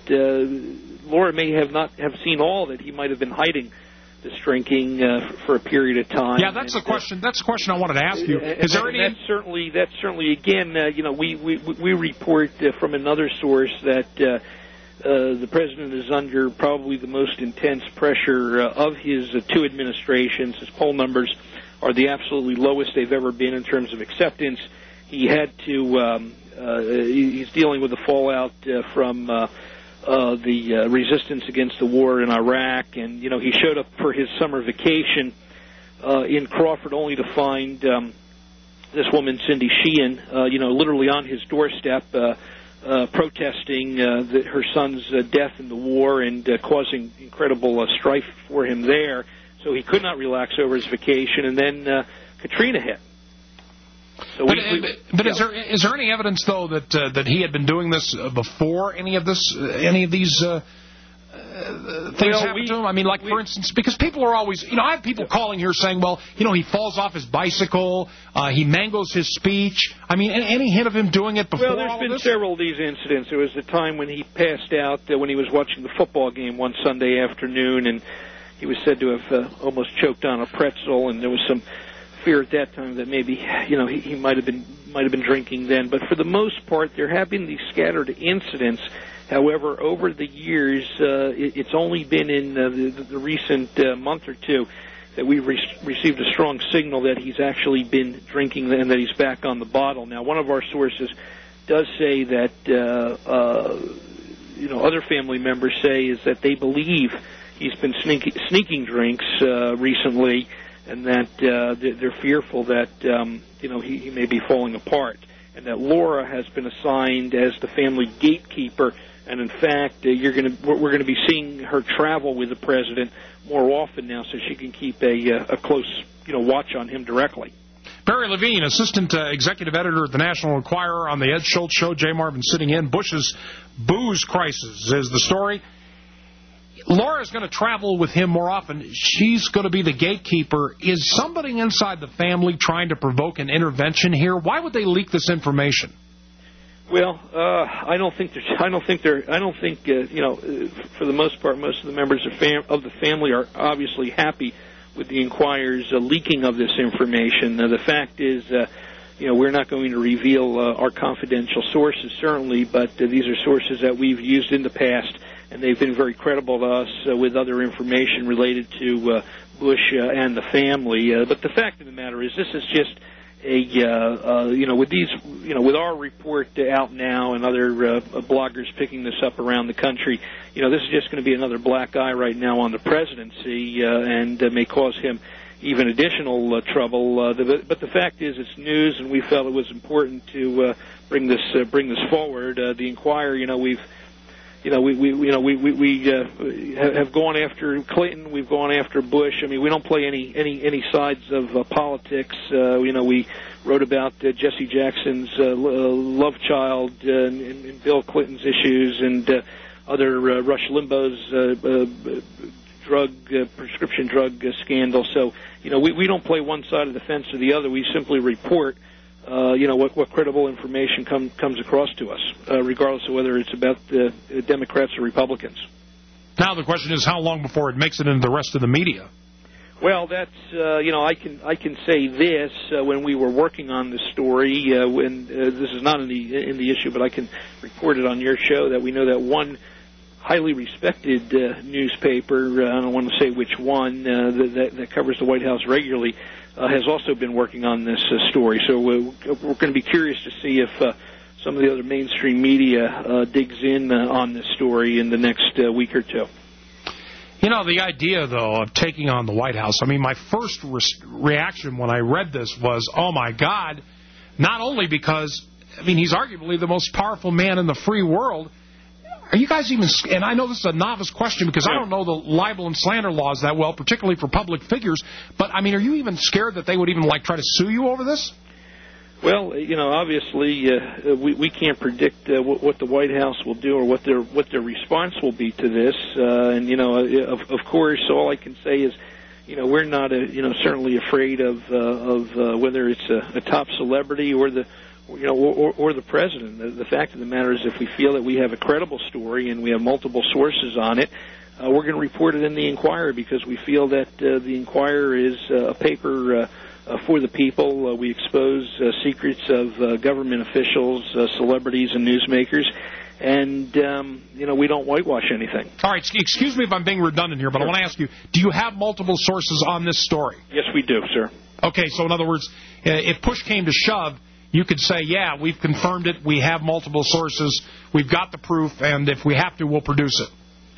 uh, Laura may have not have seen all, that he might have been hiding this drinking uh, for a period of time. Yeah, that's and, the question. That's the question I wanted to ask you. Is there any? That's certainly that's certainly again, uh, you know, we we we report uh, from another source that. Uh, Uh, the president is under probably the most intense pressure uh, of his uh, two administrations. His poll numbers are the absolutely lowest they've ever been in terms of acceptance. He had to, um, uh, he's dealing with the fallout uh, from uh, uh, the uh, resistance against the war in Iraq. And, you know, he showed up for his summer vacation uh, in Crawford only to find um, this woman, Cindy Sheehan, uh, you know, literally on his doorstep, uh, Uh, protesting uh, the, her son's uh, death in the war and uh, causing incredible uh, strife for him there. So he could not relax over his vacation, and then uh, Katrina hit. So but we, we, we, but yeah. is there is there any evidence though that uh, that he had been doing this uh, before any of this uh, any of these uh, uh, things well, happened we, to him? I mean, like we, for instance, because people are always, you know, I have people calling here saying, well, you know, he falls off his bicycle, uh, he mangles his speech. I mean, any hint of him doing it before? Well, there's all been of this? several of these incidents. There was the time when he passed out uh, when he was watching the football game one Sunday afternoon, and he was said to have uh, almost choked on a pretzel, and there was some fear at that time that maybe, you know, he, he might have been might have been drinking then. But for the most part, there have been these scattered incidents. However, over the years, uh, it, it's only been in uh, the, the recent uh, month or two that we've re- received a strong signal that he's actually been drinking and that he's back on the bottle. Now, one of our sources does say that, uh, uh, you know, other family members say is that they believe he's been sneaking, sneaking drinks uh, recently, and that uh, they're fearful that, um, you know, he, he may be falling apart, and that Laura has been assigned as the family gatekeeper. And in fact, uh, you're going to we're going to be seeing her travel with the president more often now, so she can keep a, uh, a close, you know, watch on him directly. Barry Levine, assistant uh, executive editor at the National Enquirer, on the Ed Schultz Show. Jay Marvin sitting in. Bush's booze crisis is the story. Laura's going to travel with him more often. She's going to be the gatekeeper. Is somebody inside the family trying to provoke an intervention here? Why would they leak this information? Well, uh, I don't think they're, I don't think they're, I don't think, uh, you know, for the most part, most of the members of, fam- of the family are obviously happy with the Enquirer's uh, leaking of this information. Uh, the fact is, uh, you know, we're not going to reveal uh, our confidential sources, certainly, but uh, these are sources that we've used in the past and they've been very credible to us uh, with other information related to uh, Bush uh, and the family. Uh, but the fact of the matter is, this is just a, uh, uh, you know, with these, you know, with our report out now and other uh, bloggers picking this up around the country, you know, this is just going to be another black eye right now on the presidency, uh, and uh, may cause him even additional uh, trouble. Uh, the, but the fact is, it's news, and we felt it was important to uh, bring this uh, bring this forward. Uh, the Inquirer, you know, we've You know, we, we you know we we, we uh, have gone after Clinton. We've gone after Bush. I mean, we don't play any any any sides of uh, politics. Uh, you know, we wrote about uh, Jesse Jackson's uh, love child uh, and, and Bill Clinton's issues, and uh, other uh, Rush Limbaugh's uh, uh, drug uh, prescription drug uh, scandal. So, you know, we we don't play one side of the fence or the other. We simply report. Uh, you know, what, what credible information come, comes across to us, uh, regardless of whether it's about uh, Democrats or Republicans. Now the question is, how long before it makes it into the rest of the media? Well, that's, uh, you know, I can I can say this. Uh, when we were working on this story, uh, when uh, this is not in the, in the issue, but I can report it on your show, that we know that one highly respected uh, newspaper, uh, I don't want to say which one, uh, that, that covers the White House regularly, Uh, has also been working on this uh, story. So uh, we're going to be curious to see if uh, some of the other mainstream media uh, digs in uh, on this story in the next uh, week or two. You know, the idea, though, of taking on the White House, I mean, my first re- reaction when I read this was, oh, my God, not only because, I mean, he's arguably the most powerful man in the free world. Are you guys even, and I know this is a novice question because I don't know the libel and slander laws that well, particularly for public figures, but, I mean, are you even scared that they would even, like, try to sue you over this? Well, you know, obviously, uh, we, we can't predict uh, what, what the White House will do or what their what their response will be to this. Uh, and, you know, of, of course, all I can say is, you know, we're not, uh, you know, certainly afraid of, uh, of uh, whether it's a, a top celebrity or the You know, or, or the president. The, the fact of the matter is, if we feel that we have a credible story and we have multiple sources on it, uh, we're going to report it in the Inquirer because we feel that uh, the Inquirer is uh, a paper uh, uh, for the people. Uh, we expose uh, secrets of uh, government officials, uh, celebrities, and newsmakers. And, um, you know, we don't whitewash anything. All right, excuse me if I'm being redundant here, but sure. I want to ask you, do you have multiple sources on this story? Yes, we do, sir. Okay, so in other words, if push came to shove, you could say, yeah, we've confirmed it, we have multiple sources, we've got the proof, and if we have to, we'll produce it.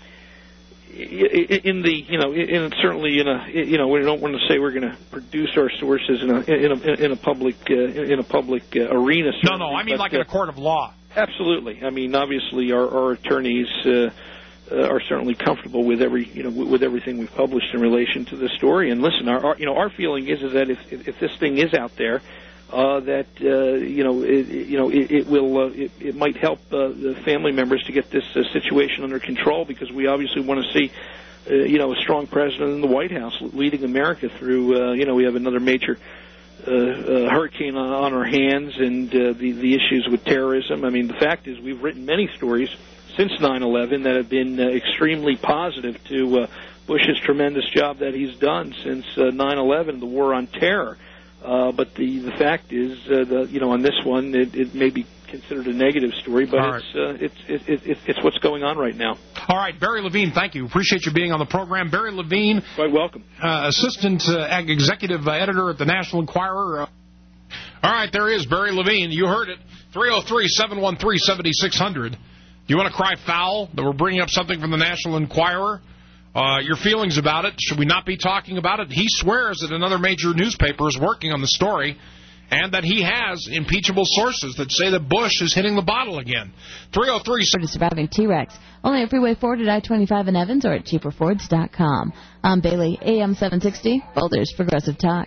In the, you know, in certainly in a, you know, we don't want to say we're going to produce our sources in a in a in a public uh, in a public uh, arena. No, no, I mean but, like uh, in a court of law. Absolutely. I mean, obviously, our, our attorneys uh, uh, are certainly comfortable with every, you know, with everything we've published in relation to the story. And listen, our, our you know, our feeling is is that if if this thing is out there. Uh, that uh, you know, it, you know, it, it will, uh, it, it might help uh, the family members to get this uh, situation under control because we obviously want to see, uh, you know, a strong president in the White House leading America through. Uh, you know, we have another major uh, uh, hurricane on, on our hands, and uh, the the issues with terrorism. I mean, the fact is, we've written many stories since nine eleven that have been uh, extremely positive to uh, Bush's tremendous job that he's done since uh, nine eleven, the war on terror. Uh, but the, the fact is, uh, the, you know, on this one, it, it may be considered a negative story, but right. it's, uh, it's, it, it, it, it's what's going on right now. All right, Barry Levine, thank you. Appreciate you being on the program. Barry Levine. Quite welcome. Uh, assistant uh, Executive uh, Editor at the National Enquirer. Uh, all right, there is Barry Levine. You heard it. three oh three, seven one three, seven six zero zero. Do you want to cry foul that we're bringing up something from the National Enquirer? Uh, your feelings about it. Should we not be talking about it? He swears that another major newspaper is working on the story and that he has impeachable sources that say that Bush is hitting the bottle again. three oh three For the surviving T-Rex. Only at Freeway Ford at I twenty-five in Evans or at cheaper fords dot com. I'm Bailey, A M seven sixty, Boulder's Progressive Talk.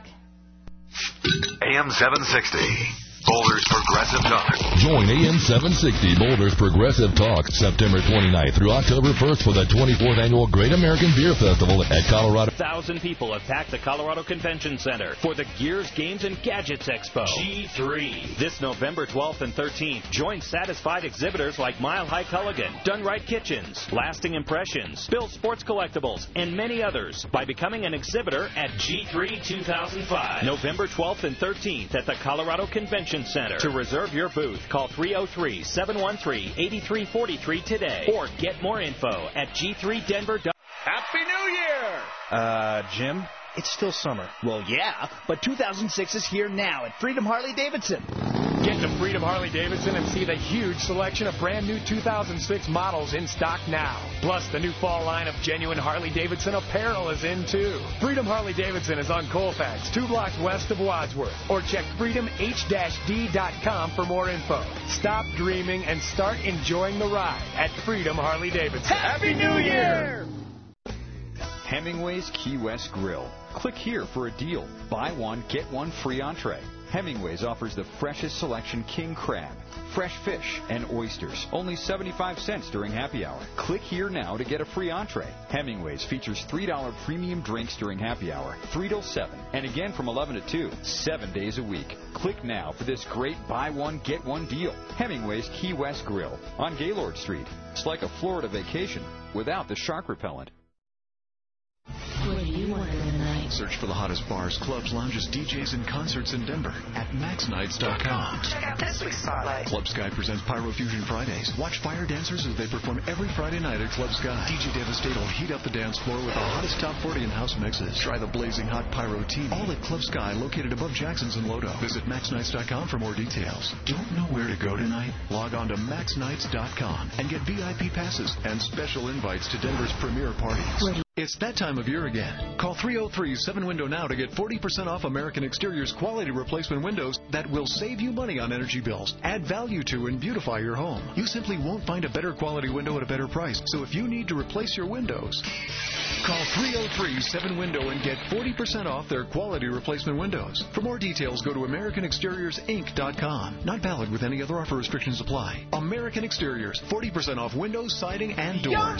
A M seven sixty. Boulder's Progressive Talk. Join A M seven sixty Boulder's Progressive Talk September twenty-ninth through October first for the twenty-fourth Annual Great American Beer Festival at Colorado. one thousand people have packed the Colorado Convention Center for the Gears, Games, and Gadgets Expo. G three. This November twelfth and thirteenth, join satisfied exhibitors like Mile High Culligan, Done Right Kitchens, Lasting Impressions, Bill Sports Collectibles, and many others by becoming an exhibitor at G three two thousand five. November twelfth and thirteenth at the Colorado Convention Convention Center. To reserve your booth, call three oh three, seven one three, eight three four three today or get more info at G three Denver dot com. Happy New Year! Uh, Jim, it's still summer. Well, yeah, but two thousand six is here now at Freedom Harley-Davidson. Get to Freedom Harley-Davidson and see the huge selection of brand new two thousand six models in stock now. Plus, the new fall line of genuine Harley-Davidson apparel is in, too. Freedom Harley-Davidson is on Colfax, two blocks west of Wadsworth. Or check freedom h d dot com for more info. Stop dreaming and start enjoying the ride at Freedom Harley-Davidson. Happy New Year! Hemingway's Key West Grill. Click here for a deal. Buy one, get one free entree. Hemingway's offers the freshest selection king crab, fresh fish, and oysters. Only seventy-five cents during happy hour. Click here now to get a free entree. Hemingway's features three dollar premium drinks during happy hour, three till seven, and again from eleven to two, seven days a week. Click now for this great buy one, get one deal. Hemingway's Key West Grill on Gaylord Street. It's like a Florida vacation without the shark repellent. What do you want tonight? Search for the hottest bars, clubs, lounges, D Js, and concerts in Denver at max nights dot com. Check out this week's spotlight. Club Sky presents Pyro Fusion Fridays. Watch fire dancers as they perform every Friday night at Club Sky. D J Devastate will heat up the dance floor with the hottest top forty and house mixes. Try the blazing hot Pyro tea. All at Club Sky, located above Jackson's and Lodo. Visit max nights dot com for more details. Don't know where to go tonight? Log on to max nights dot com and get V I P passes and special invites to Denver's premier parties. It's that time of year again. Call three oh three seven window now to get forty percent off American Exterior's quality replacement windows that will save you money on energy bills, add value to, and beautify your home. You simply won't find a better quality window at a better price. So if you need to replace your windows, call three oh three seven window and get forty percent off their quality replacement windows. For more details, go to American Exteriors Inc dot com. Not valid with any other offer. Restrictions apply. American Exteriors, forty percent off windows, siding, and doors.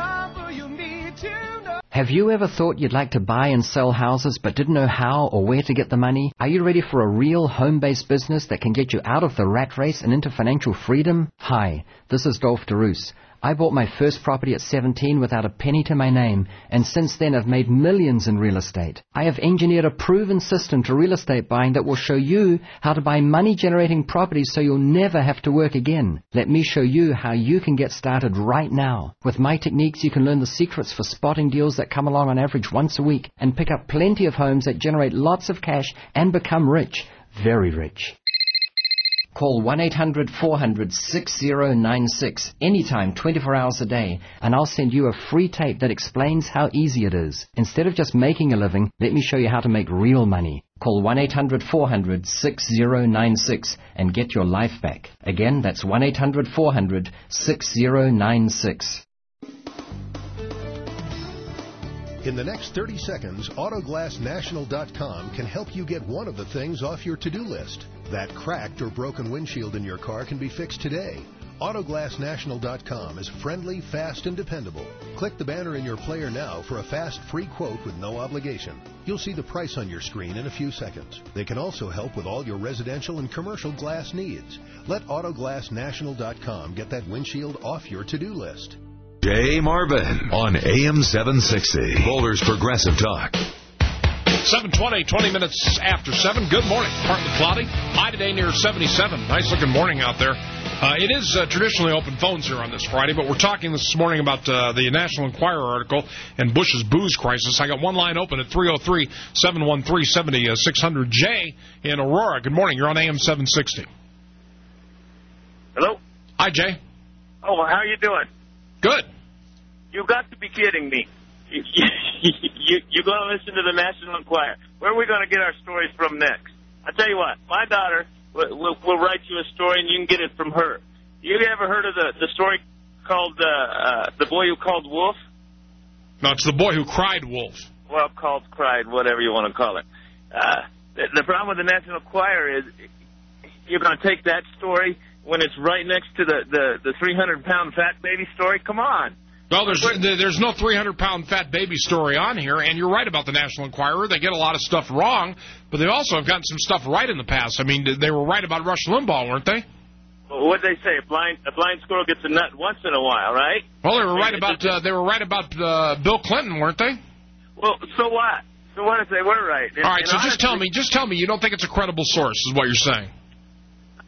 Have you ever thought you'd like to buy and sell houses but didn't know how or where to get the money? Are you ready for a real home-based business that can get you out of the rat race and into financial freedom? Hi, this is Dolph DeRoos. I bought my first property at seventeen without a penny to my name, and since then I've made millions in real estate. I have engineered a proven system to real estate buying that will show you how to buy money-generating properties so you'll never have to work again. Let me show you how you can get started right now. With my techniques, you can learn the secrets for spotting deals that come along on average once a week and pick up plenty of homes that generate lots of cash and become rich, very rich. Call one eight hundred four hundred six oh nine six anytime, twenty-four hours a day, and I'll send you a free tape that explains how easy it is. Instead of just making a living, let me show you how to make real money. Call one eight hundred four hundred six oh nine six and get your life back. Again, that's one eight hundred four hundred six oh nine six. In the next thirty seconds, Autoglass National dot com can help you get one of the things off your to-do list. That cracked or broken windshield in your car can be fixed today. Autoglass National dot com is friendly, fast, and dependable. Click the banner in your player now for a fast, free quote with no obligation. You'll see the price on your screen in a few seconds. They can also help with all your residential and commercial glass needs. Let Autoglass National dot com get that windshield off your to-do list. Jay Marvin on A M seven sixty, Boulder's Progressive Talk. seven twenty, twenty minutes after seven. Good morning. Partly cloudy. High today near seventy-seven. Nice looking morning out there. Uh, it is uh, traditionally open phones here on this Friday, but we're talking this morning about uh, the National Enquirer article and Bush's booze crisis. I got one line open at three oh three seven one three seven oh six hundred. Jay in Aurora. Good morning. You're on A M seven sixty. Hello? Hi, Jay. Oh, how you doing? Good. You got to be kidding me. You, you, you, you're going to listen to the National Enquirer. Where are we going to get our stories from next? I tell you what, my daughter will, will, will write you a story, and you can get it from her. You ever heard of the, the story called uh, uh, The Boy Who Called Wolf? No, it's The Boy Who Cried Wolf. Well, called, cried, whatever you want to call it. Uh, the, the problem with the National Enquirer is you're going to take that story when it's right next to the, the, the three hundred pound fat baby story? Come on. Well, there's there's no three hundred pound fat baby story on here, and you're right about the National Enquirer. They get a lot of stuff wrong, but they also have gotten some stuff right in the past. I mean, they were right about Rush Limbaugh, weren't they? Well, what'd they say? A blind a blind squirrel gets a nut once in a while, right? Well, they were right about uh, they were right about uh, Bill Clinton, weren't they? Well, so what? So what if they were right? And, All right, and so honestly, just tell me, just tell me, you don't think it's a credible source, is what you're saying?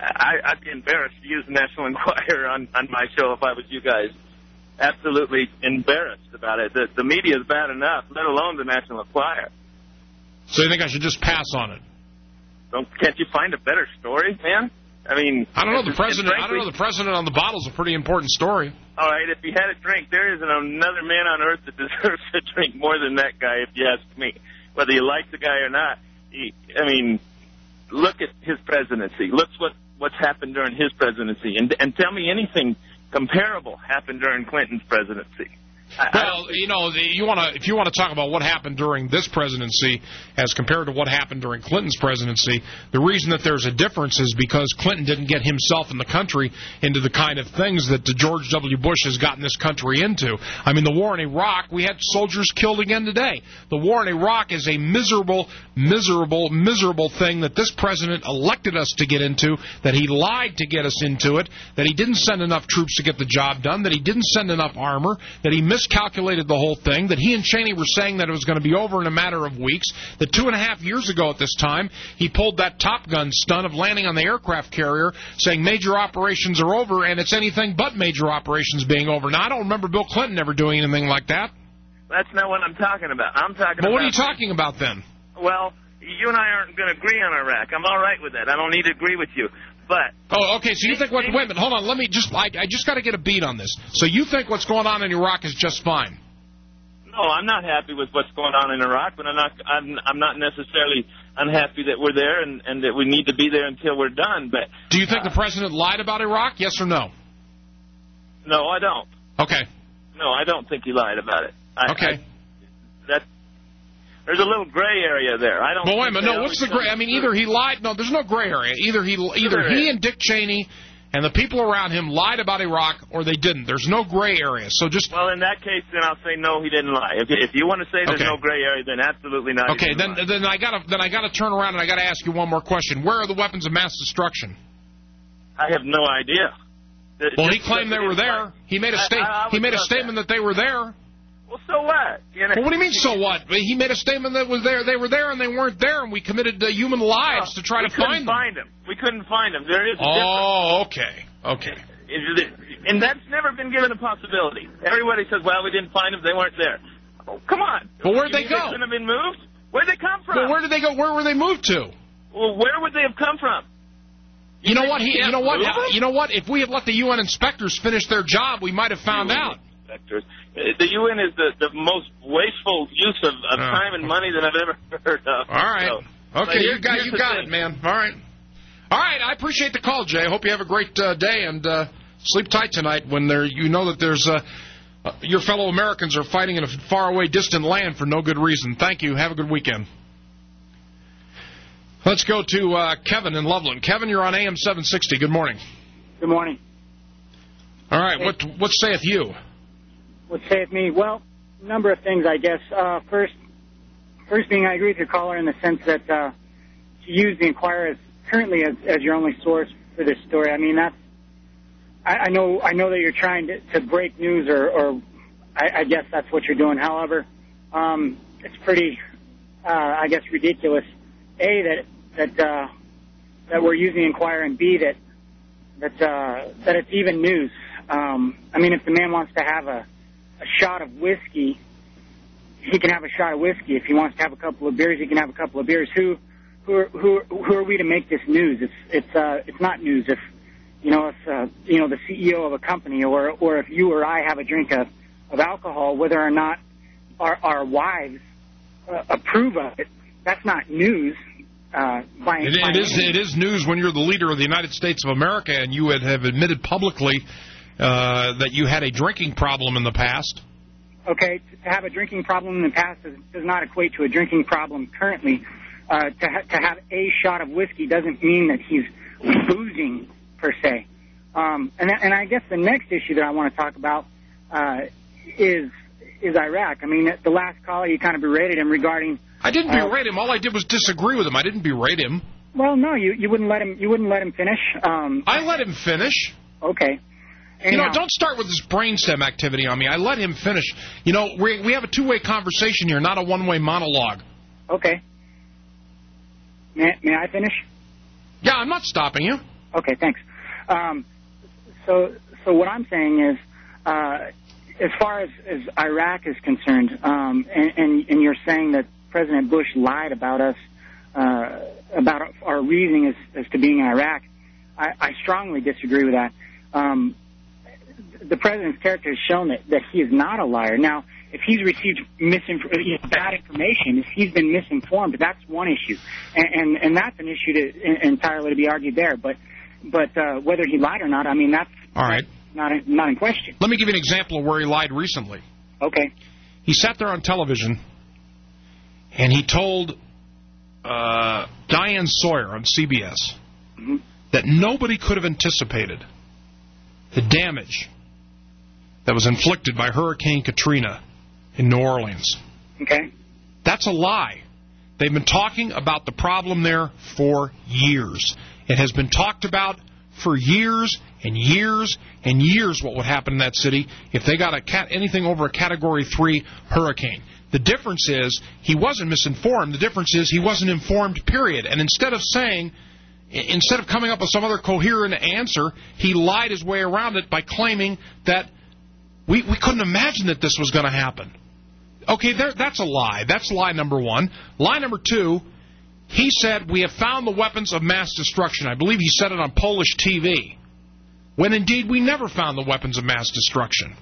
I, I'd be embarrassed to use the National Enquirer on, on my show if I was you guys. Absolutely embarrassed about it. The, the media is bad enough, let alone the National Enquirer. So you think I should just pass on it? Don't, can't you find a better story, man? I mean, I don't know. The president. frankly, I don't know. The president on the bottle is a pretty important story. All right, if he had a drink, there isn't another man on earth that deserves a drink more than that guy, if you ask me. Whether you like the guy or not, he, I mean, look at his presidency. Look what what's happened during his presidency, and and tell me anything comparable happened during Clinton's presidency. Well, you know, the, you want to if you want to talk about what happened during this presidency as compared to what happened during Clinton's presidency, the reason that there's a difference is because Clinton didn't get himself and the country into the kind of things that George W. Bush has gotten this country into. I mean, the war in Iraq, we had soldiers killed again today. The war in Iraq is a miserable, miserable, miserable thing that this president elected us to get into, that he lied to get us into it, that he didn't send enough troops to get the job done, that he didn't send enough armor, that he miscalculated the whole thing, that he and Cheney were saying that it was going to be over in a matter of weeks, that two and a half years ago at this time, he pulled that Top Gun stunt of landing on the aircraft carrier, saying major operations are over, and it's anything but major operations being over. Now, I don't remember Bill Clinton ever doing anything like that. That's not what I'm talking about. I'm talking but about... what are you talking about then? Well, you and I aren't going to agree on Iraq. I'm all right with that. I don't need to agree with you. But oh, okay. So you think what? Wait a minute. Hold on. Let me just. I, I just got to get a beat on this. So you think what's going on in Iraq is just fine? No, I'm not happy with what's going on in Iraq, but I'm not. I'm. I'm not necessarily unhappy that we're there and, and that we need to be there until we're done. But do you think uh, the president lied about Iraq? Yes or no? No, I don't. Okay. No, I don't think he lied about it. I, okay. I, that. There's a little gray area there. I don't. Well, wait a minute. No, what's the gray? I mean, either he lied. No, there's no gray area. Either he, either he and Dick Cheney and the people around him lied about Iraq, or they didn't. There's no gray area. So just. Well, in that case, then I'll say no, he didn't lie. If, if you want to say there's okay. no gray area, then absolutely not. Okay, then lie. then I gotta then I gotta turn around and I gotta ask you one more question. Where are the weapons of mass destruction? I have no idea. Well, he claimed they were there. He made a sta- I, I He made a statement that. that they were there. Well, so what? You know, well, what do you mean, so what? He made a statement that was there. They were there, and they weren't there, and we committed uh, human lives no, to try to find them. We couldn't find them. We couldn't find them. There is a oh, difference. okay, okay. And that's never been given a possibility. Everybody says, well, we didn't find them. They weren't there. Oh, come on. Well, where'd you they go? They couldn't have been moved? Where'd they come from? Well, where did they go? Where were they moved to? Well, where would they have come from? You, you know what? He, you know what? Them? You know what? If we had let the U N inspectors finish their job, we might have found U N out. Inspectors. The U N is the, the most wasteful use of, of uh, time and money that I've ever heard of. All right. So, okay, you got, you got it, man. All right. All right, I appreciate the call, Jay. I hope you have a great uh, day, and uh, sleep tight tonight when there, you know that there's uh, uh, your fellow Americans are fighting in a faraway, distant land for no good reason. Thank you. Have a good weekend. Let's go to uh, Kevin in Loveland. Kevin, you're on A M seven sixty. Good morning. Good morning. All right, what what saith you? What saith me? Well, a number of things, I guess. Uh, first, first being, I agree with your caller in the sense that uh, to use the Enquirer as currently as, as your only source for this story. I mean, that's. I, I know. I know that you're trying to, to break news, or, or I, I guess that's what you're doing. However, um, it's pretty, uh, I guess, ridiculous. A that that uh, that we're using the Enquirer, and B that that uh, that it's even news. Um, I mean, if the man wants to have a, a shot of whiskey, he can have a shot of whiskey. If he wants to have a couple of beers, he can have a couple of beers. Who who are, who are, who are we to make this news? It's it's uh, it's not news if you know if uh, you know the C E O of a company, or or if you or I have a drink of, of alcohol, whether or not our our wives uh, approve of it. That's not news. Uh, by, it, by it is it is news when you're the leader of the United States of America and you would have admitted publicly uh, that you had a drinking problem in the past. Okay, to have a drinking problem in the past does, does not equate to a drinking problem currently. Uh, to, ha- to have a shot of whiskey doesn't mean that he's boozing per se. Um, and, th- and I guess the next issue that I want to talk about uh, is is Iraq. I mean, the last caller, you kind of berated him regarding. I didn't berate uh, him. All I did was disagree with him. I didn't berate him. Well, no, you, you wouldn't let him. You wouldn't let him finish. Um, I let him finish. Okay. Anyhow. You know, don't start with this brainstem activity on me. I let him finish. You know, we we have a two-way conversation here, not a one-way monologue. Okay. May, may I finish? Yeah, I'm not stopping you. Okay, thanks. Um, so, so what I'm saying is, uh, as far as, as Iraq is concerned, um, and, and, and you're saying that President Bush lied about us, uh, about our reasoning as, as to being in Iraq, I, I strongly disagree with that. Um, the president's character has shown that, that he is not a liar. Now, if he's received misinf- bad information, if he's been misinformed, that's one issue, and and, and that's an issue to, entirely to be argued there. But but uh, whether he lied or not, I mean, that's all right. Not not in question. Let me give you an example of where he lied recently. Okay. He sat there on television, and he told uh, Diane Sawyer on C B S mm-hmm. that nobody could have anticipated the damage that was inflicted by Hurricane Katrina in New Orleans. Okay. That's a lie. They've been talking about the problem there for years. It has been talked about for years and years and years what would happen in that city if they got a cat anything over a Category three hurricane. The difference is he wasn't misinformed. The difference is he wasn't informed, period. And instead of saying, instead of coming up with some other coherent answer, he lied his way around it by claiming that we, we couldn't imagine that this was going to happen. Okay, there, that's a lie. That's lie number one. Lie number two, he said, we have found the weapons of mass destruction. I believe he said it on Polish T V, when indeed we never found the weapons of mass destruction.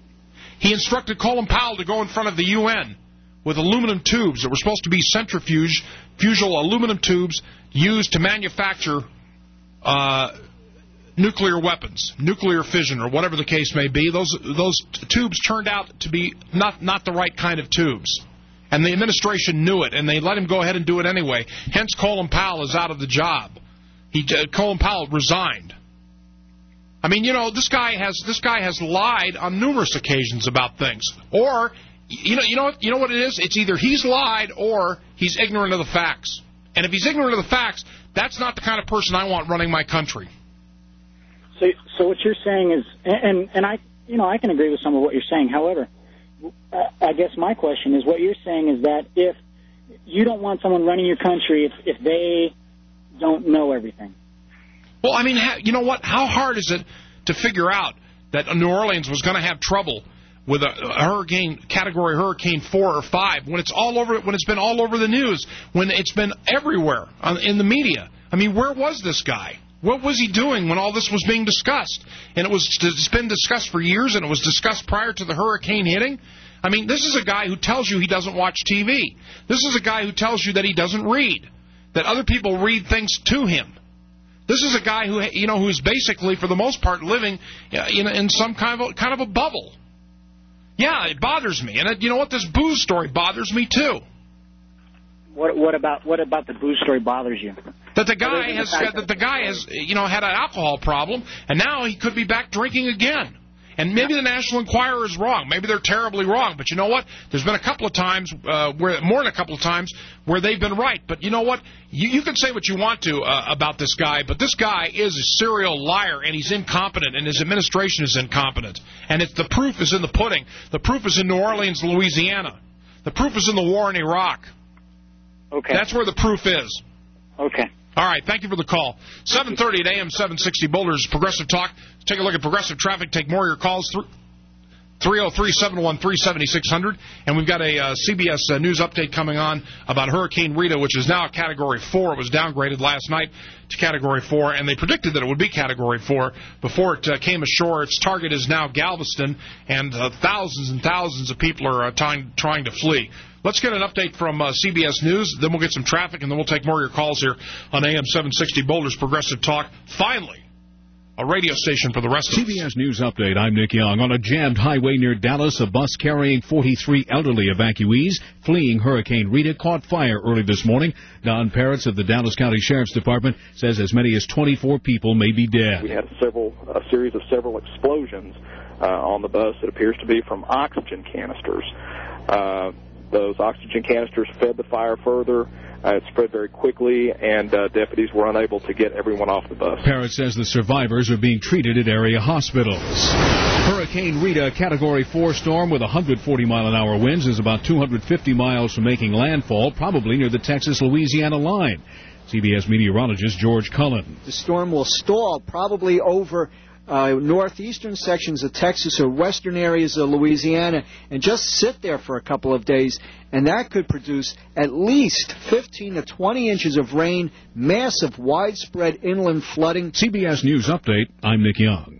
He instructed Colin Powell to go in front of the U N with aluminum tubes that were supposed to be centrifuge, fusible aluminum tubes used to manufacture uh, nuclear weapons, nuclear fission, or whatever the case may be. Those those t- tubes turned out to be not, not the right kind of tubes. And the administration knew it, and they let him go ahead and do it anyway. Hence, Colin Powell is out of the job. He uh, Colin Powell resigned. I mean, you know, this guy has this guy has lied on numerous occasions about things. Or, you know, you know what you know what it is? It's either he's lied or he's ignorant of the facts. And if he's ignorant of the facts, that's not the kind of person I want running my country. So, so what you're saying is, and and I, you know, I can agree with some of what you're saying. However, I guess my question is, what you're saying is that if you don't want someone running your country if, if they don't know everything. Well, I mean, you know what? How hard is it to figure out that New Orleans was going to have trouble with a, a hurricane, category hurricane four or five, when it's all over, when it's been all over the news, when it's been everywhere on, in the media? I mean, where was this guy? What was he doing when all this was being discussed? And it was, it's been discussed for years, and it was discussed prior to the hurricane hitting. I mean, this is a guy who tells you he doesn't watch T V. This is a guy who tells you that he doesn't read, that other people read things to him. This is a guy who, you know, who is basically, for the most part, living in, in some kind of a, kind of a bubble. Yeah, it bothers me, and it, you know what? This booze story bothers me too. What, what about what about the booze story bothers you? That the guy has the that the guy has you know had an alcohol problem, and now he could be back drinking again. And maybe the National Enquirer is wrong. Maybe they're terribly wrong. But you know what? There's been a couple of times, uh, where more than a couple of times, where they've been right. But you know what? You, you can say what you want to uh, about this guy, but this guy is a serial liar, and he's incompetent, and his administration is incompetent. And it's, the proof is in the pudding. The proof is in New Orleans, Louisiana. The proof is in the war in Iraq. Okay. That's where the proof is. Okay. All right, thank you for the call. seven thirty at A M seven sixty Boulder's Progressive Talk. Let's take a look at Progressive Traffic. Take more of your calls. three oh three, seven one three, seven six zero zero. And we've got a uh, C B S uh, News update coming on about Hurricane Rita, which is now a Category four. It was downgraded last night to Category four, and they predicted that it would be Category four before it uh, came ashore. Its target is now Galveston, and uh, thousands and thousands of people are uh, trying, trying to flee. Let's get an update from uh, C B S News, then we'll get some traffic, and then we'll take more of your calls here on A M seven sixty Boulder's Progressive Talk. Finally, a radio station for the rest of us. C B S News Update, I'm Nick Young. On a jammed highway near Dallas, a bus carrying forty-three elderly evacuees fleeing Hurricane Rita caught fire early this morning. Don Parrots of the Dallas County Sheriff's Department says as many as twenty-four people may be dead. We had several, a series of several explosions uh, on the bus that appears to be from oxygen canisters. Uh, those oxygen canisters fed the fire further. Uh, it spread very quickly, and uh, deputies were unable to get everyone off the bus. Parrott says the survivors are being treated at area hospitals. Hurricane Rita, Category four storm with one hundred forty mile an hour winds, is about two hundred fifty miles from making landfall, probably near the Texas-Louisiana line. C B S meteorologist George Cullen. The storm will stall probably over uh, northeastern sections of Texas or western areas of Louisiana and just sit there for a couple of days, and that could produce at least fifteen to twenty inches of rain, massive widespread inland flooding. C B S News Update, I'm Nick Young.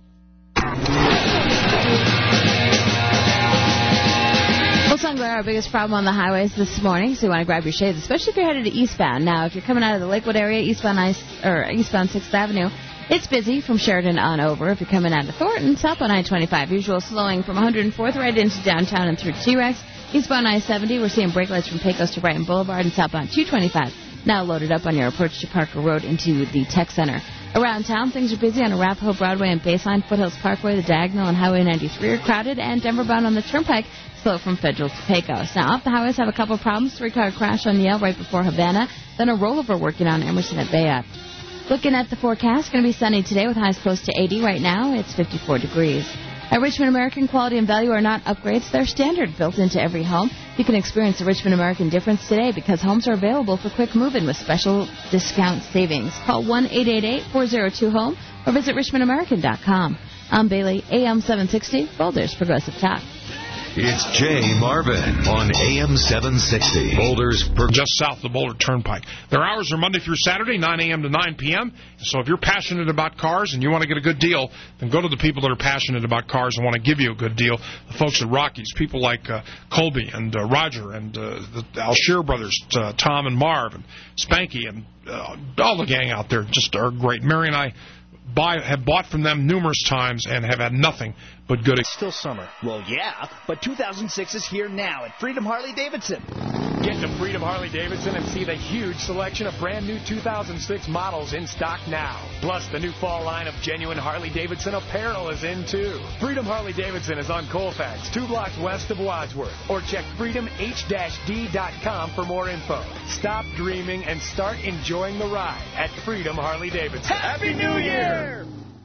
Well, sun glare, our biggest problem on the highways this morning, so you want to grab your shades, especially if you're headed to eastbound. Now, if you're coming out of the Lakewood area, eastbound ice, or eastbound sixth Avenue, it's busy from Sheridan on over. If you're coming out of Thornton, south on I twenty-five, usual slowing from one hundred fourth right into downtown and through T-Rex. Eastbound I seventy, we're seeing brake lights from Pecos to Brighton Boulevard, and southbound two twenty-five now loaded up on your approach to Parker Road into the Tech Center. Around town, things are busy on Arapahoe, Broadway, and Baseline, Foothills Parkway, the Diagonal, and Highway ninety-three are crowded, and Denver bound on the Turnpike, slow from Federal to Pecos. Now, off the highways have a couple of problems. Three-car crash on Yale right before Havana, then a rollover working on Emerson at Bayot. Looking at the forecast, going to be sunny today with highs close to eighty. Right now, it's fifty-four degrees. At Richmond American, quality and value are not upgrades. They're standard, built into every home. You can experience the Richmond American difference today because homes are available for quick move-in with special discount savings. Call one eight eight eight, four oh two, home or visit richmond american dot com. I'm Bailey, A M seven sixty, Boulder's Progressive Talk. It's Jay Marvin on A M seven sixty. Boulder's per- just south of the Boulder Turnpike. Their hours are Monday through Saturday, nine a.m. to nine p.m. So if you're passionate about cars and you want to get a good deal, then go to the people that are passionate about cars and want to give you a good deal. The folks at Rockies, people like uh, Colby and uh, Roger and uh, the Alshear brothers, uh, Tom and Marv and Spanky and uh, all the gang out there just are great. Mary and I buy have bought from them numerous times and have had nothing but good. It's still summer. Well, yeah, but two thousand six is here now at Freedom Harley Davidson. Get to Freedom Harley Davidson and see the huge selection of brand new two thousand six models in stock now. Plus, the new fall line of genuine Harley Davidson apparel is in, too. Freedom Harley Davidson is on Colfax, two blocks west of Wadsworth. Or check freedom h dash d dot com for more info. Stop dreaming and start enjoying the ride at Freedom Harley Davidson. Happy New Year!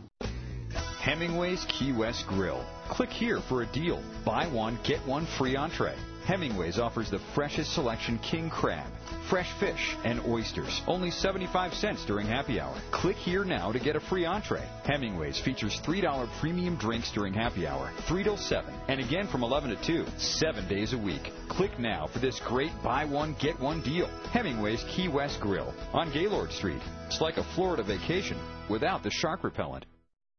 Hemingway's Key West Grill. Click here for a deal. Buy one, get one free entree. Hemingway's offers the freshest selection king crab, fresh fish, and oysters. Only seventy-five cents during happy hour. Click here now to get a free entree. Hemingway's features three dollar premium drinks during happy hour, three till seven, and again from eleven to two, seven days a week. Click now for this great buy one, get one deal. Hemingway's Key West Grill on Gaylord Street. It's like a Florida vacation without the shark repellent.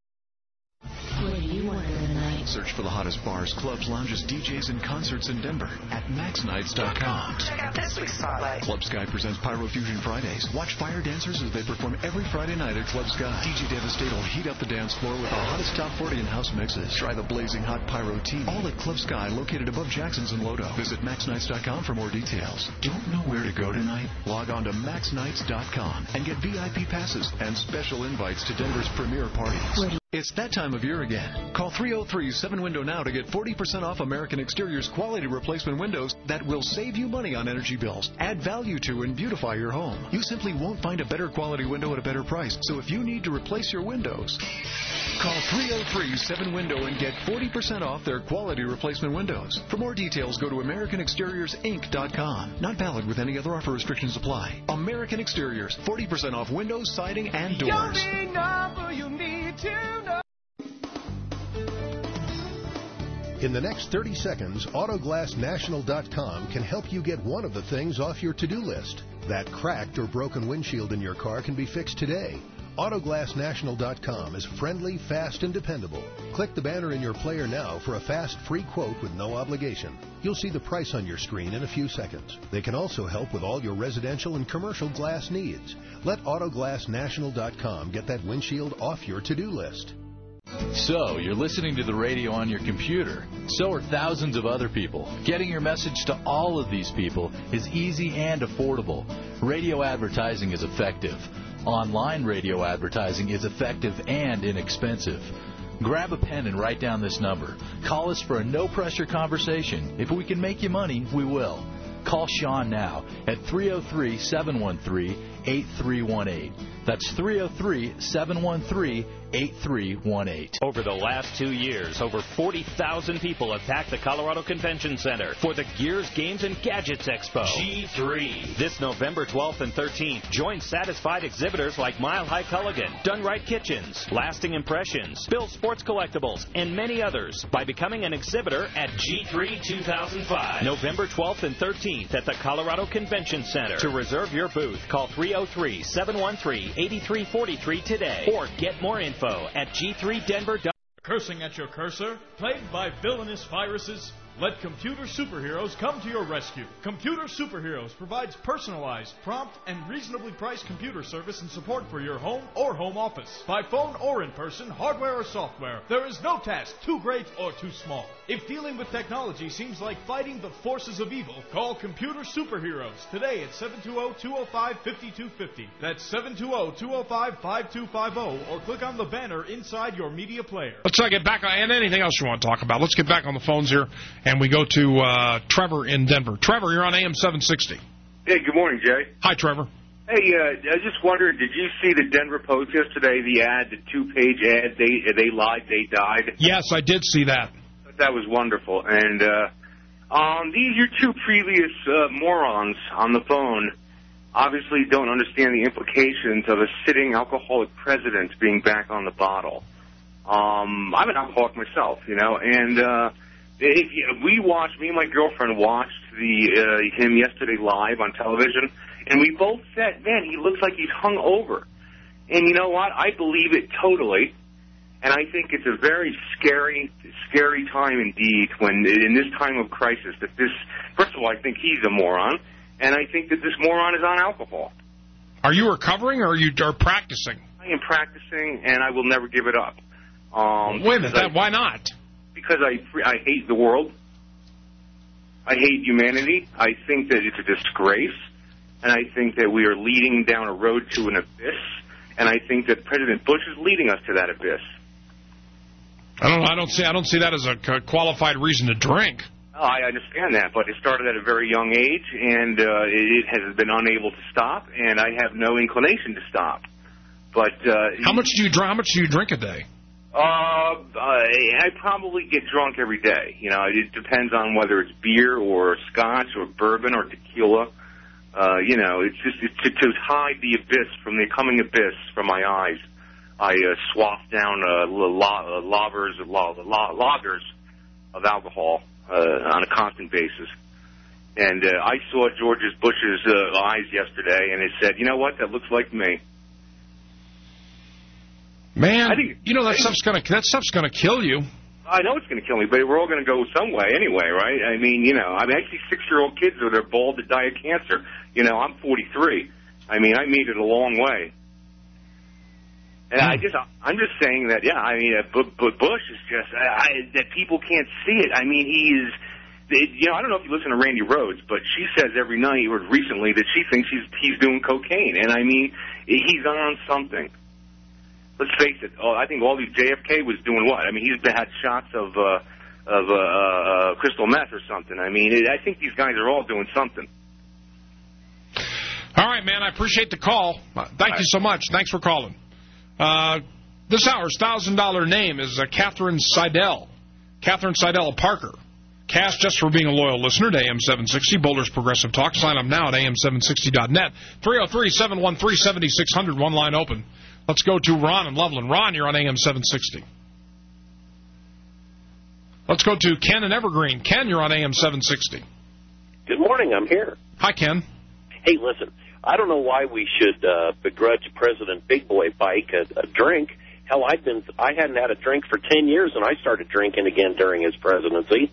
What do you want for the night? Search for the hottest bars, clubs, lounges, D Js, and concerts in Denver at max nights dot com. Check out this week's spotlight. Club Sky presents Pyro Fusion Fridays. Watch fire dancers as they perform every Friday night at Club Sky. D J Devastate will heat up the dance floor with the hottest top forty and house mixes. Try the blazing hot Pyro tea. All at Club Sky, located above Jackson's and Lodo. Visit max nights dot com for more details. Don't know where to go tonight? Log on to max nights dot com and get V I P passes and special invites to Denver's premier parties. It's that time of year again. Call three oh three, seven window now to get forty percent off American Exterior's quality replacement windows that will save you money on energy bills, add value to, and beautify your home. You simply won't find a better quality window at a better price. So if you need to replace your windows, call three oh three, seven window and get forty percent off their quality replacement windows. For more details, go to American Exteriors Inc dot com. Not valid with any other offer. Restrictions apply. American Exteriors, forty percent off windows, siding, and doors. You need to know. In the next thirty seconds, Autoglass National dot com can help you get one of the things off your to-do list. That cracked or broken windshield in your car can be fixed today. Autoglass National dot com is friendly, fast, and dependable. Click the banner in your player now for a fast, free quote with no obligation. You'll see the price on your screen in a few seconds. They can also help with all your residential and commercial glass needs. Let Autoglass National dot com get that windshield off your to-do list. So, you're listening to the radio on your computer. So are thousands of other people. Getting your message to all of these people is easy and affordable. Radio advertising is effective. Online radio advertising is effective and inexpensive. Grab a pen and write down this number. Call us for a no-pressure conversation. If we can make you money, we will. Call Sean now at three oh three, seven one three, eight three one eight. That's three oh three, seven one three, eight three one eight. Over the last two years, over forty thousand people have packed the Colorado Convention Center for the Gears, Games, and Gadgets Expo. G three. This November twelfth and thirteenth, join satisfied exhibitors like Mile High Culligan, Done Right Kitchens, Lasting Impressions, Bill Sports Collectibles, and many others by becoming an exhibitor at G three two thousand five. November twelfth and thirteenth at the Colorado Convention Center. To reserve your booth, call three oh three, seven one three, eight three four three today or get more info at G three Denver dot com. Cursing at your cursor? Plagued by villainous viruses? Let Computer Superheroes come to your rescue. Computer Superheroes provides personalized, prompt, and reasonably priced computer service and support for your home or home office. By phone or in person, hardware or software, there is no task too great or too small. If dealing with technology seems like fighting the forces of evil, call Computer Superheroes today at seven two zero, two zero five, five two five zero. That's seven two zero, two zero five, five two five zero, or click on the banner inside your media player. Let's uh, get back on, and anything else you want to talk about. Let's get back on the phones here. And we go to uh, Trevor in Denver. Trevor, you're on A M seven sixty. Hey, good morning, Jay. Hi, Trevor. Hey, uh, I just wondered, did you see the Denver Post yesterday, the ad, the two-page ad, they they lied, they died? Yes, I did see that. That was wonderful. And uh, um, these, your two previous uh, morons on the phone obviously don't understand the implications of a sitting alcoholic president being back on the bottle. Um, I'm an alcoholic myself, you know, and... Uh, If you, we watched, me and my girlfriend watched the uh, him yesterday live on television, and we both said, man, he looks like he's hung over. And you know what? I believe it totally, and I think it's a very scary, scary time indeed when, in this time of crisis, that this, first of all, I think he's a moron, and I think that this moron is on alcohol. Are you recovering, or are you are practicing? I am practicing, and I will never give it up. Um, Wait a minute, that, why not? Because I, I hate the world. I hate humanity. I think that it's a disgrace. And I think that we are leading down a road to an abyss. And I think that President Bush is leading us to that abyss. I don't I don't see I don't see that as a qualified reason to drink. Oh, I understand that, but it started at a very young age, and uh, it has been unable to stop, and I have no inclination to stop. But uh, how much do you drink? How much do you drink a day? Uh, I probably get drunk every day. You know, it depends on whether it's beer or scotch or bourbon or tequila. Uh, you know, it's just it's to, to hide the abyss from the coming abyss from my eyes. I uh, swath down uh, la- loggers, la- la- loggers of alcohol uh, on a constant basis. And uh, I saw George Bush's uh, eyes yesterday, and it said, "You know what? That looks like me." Man, I think, you know, that stuff's gonna that stuff's gonna kill you. I know it's gonna kill me, but we're all gonna go some way anyway, right? I mean, you know, I mean, I see six-year-old kids that are bald that die of cancer. You know, I'm forty-three. I mean, I made it a long way. And I just, I'm just saying that, yeah. I mean, uh, Bush is just I, that people can't see it. I mean, he is. You know, I don't know if you listen to Randy Rhoads, but she says every night or recently that she thinks he's he's doing cocaine, and I mean, he's on something. Let's face it. Oh, I think all these J F K was doing what? I mean, he's had shots of uh, of uh, uh, crystal meth or something. I mean, it, I think these guys are all doing something. All right, man. I appreciate the call. Uh, thank all you right. so much. Thanks for calling. Uh, this hour's thousand dollar name is uh, Catherine Seidel. Catherine Seidel of Parker. Cash just for being a loyal listener to A M seven sixty, Boulder's Progressive Talk. Sign up now at A M seven sixty dot net. three oh three, seven one three, seven six zero zero. One line open. Let's go to Ron in Loveland. Ron, you're on A M seven sixty. Let's go to Ken in Evergreen. Ken, you're on A M seven sixty. Good morning. I'm here. Hi, Ken. Hey, listen, I don't know why we should uh, begrudge President Big Boy Bike a, a drink. Hell, I've been, I hadn't had a drink for ten years, and I started drinking again during his presidency.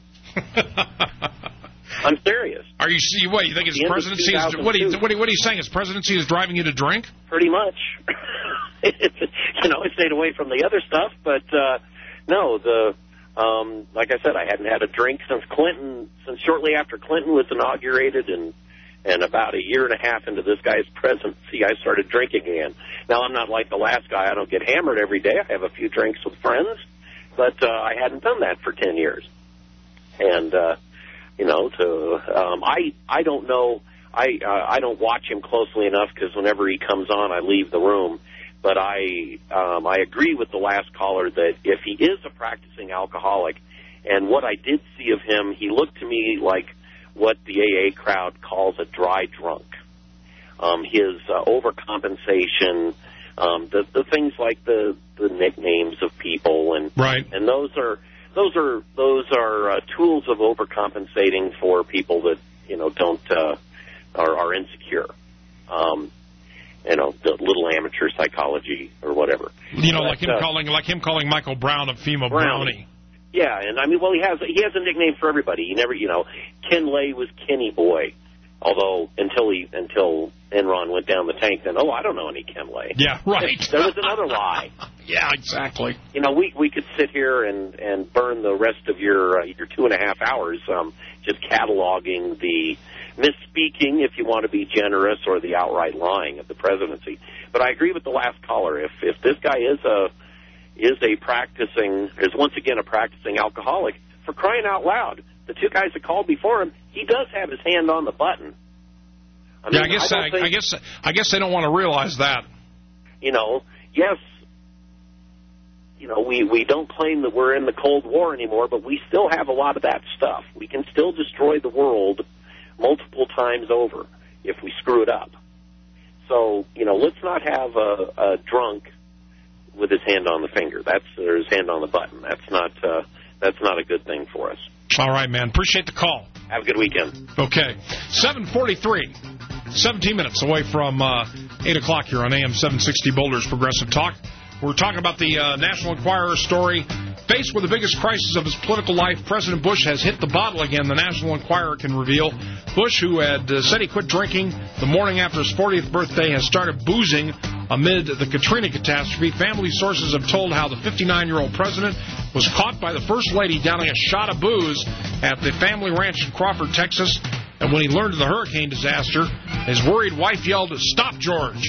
I'm serious. Are you see what you think his presidency is what are you what are, what are you saying his presidency is driving you to drink? Pretty much. You know, I stayed away from the other stuff, but uh no, the um like I said, I hadn't had a drink since Clinton since shortly after Clinton was inaugurated, and and about a year and a half into this guy's presidency I started drinking again. Now I'm not like the last guy, I don't get hammered every day. I have a few drinks with friends, but uh, I hadn't done that for ten years. And, uh, you know, to um, I I don't know, I uh, I don't watch him closely enough because whenever he comes on, I leave the room. But I um, I agree with the last caller that if he is a practicing alcoholic, and what I did see of him, he looked to me like what the A A crowd calls a dry drunk. Um, his uh, overcompensation, um, the the things like the, the nicknames of people, and right. and those are those are those are uh, tools of overcompensating for people that you know don't uh, are, are insecure. Um, You know, the little amateur psychology or whatever. You know, but, like him uh, calling, like him calling Michael Brown a FEMA brownie. Yeah, and I mean, well, he has he has a nickname for everybody. He never, you know, Ken Lay was Kenny Boy, although until he until Enron went down the tank, then oh, I don't know any Ken Lay. Yeah, right. There, there was another lie. Yeah, exactly. You know, we we could sit here and and burn the rest of your uh, your two and a half hours um, just cataloging the misspeaking, if you want to be generous, or the outright lying of the presidency. But I agree with the last caller. If if this guy is a is a practicing is once again a practicing alcoholic, for crying out loud, the two guys that called before him, he does have his hand on the button. I mean, yeah, I guess I, I, think, I guess I guess they don't want to realize that. You know, yes. You know, we, we don't claim that we're in the Cold War anymore, but we still have a lot of that stuff. We can still destroy the world multiple times over if we screw it up. So, you know, let's not have a, a drunk with his hand on the finger. That's or his hand on the button. That's not uh, that's not a good thing for us. All right, man. Appreciate the call. Have a good weekend. Okay. seven forty-three. seventeen minutes away from uh, eight o'clock here on A M seven sixty Boulder's Progressive Talk. We're talking about the uh, National Enquirer story. Faced with the biggest crisis of his political life, President Bush has hit the bottle again, the National Enquirer can reveal. Bush, who had uh, said he quit drinking the morning after his fortieth birthday, has started boozing amid the Katrina catastrophe. Family sources have told how the fifty-nine-year-old president was caught by the First Lady downing a shot of booze at the family ranch in Crawford, Texas. And when he learned of the hurricane disaster, his worried wife yelled, "Stop, George!"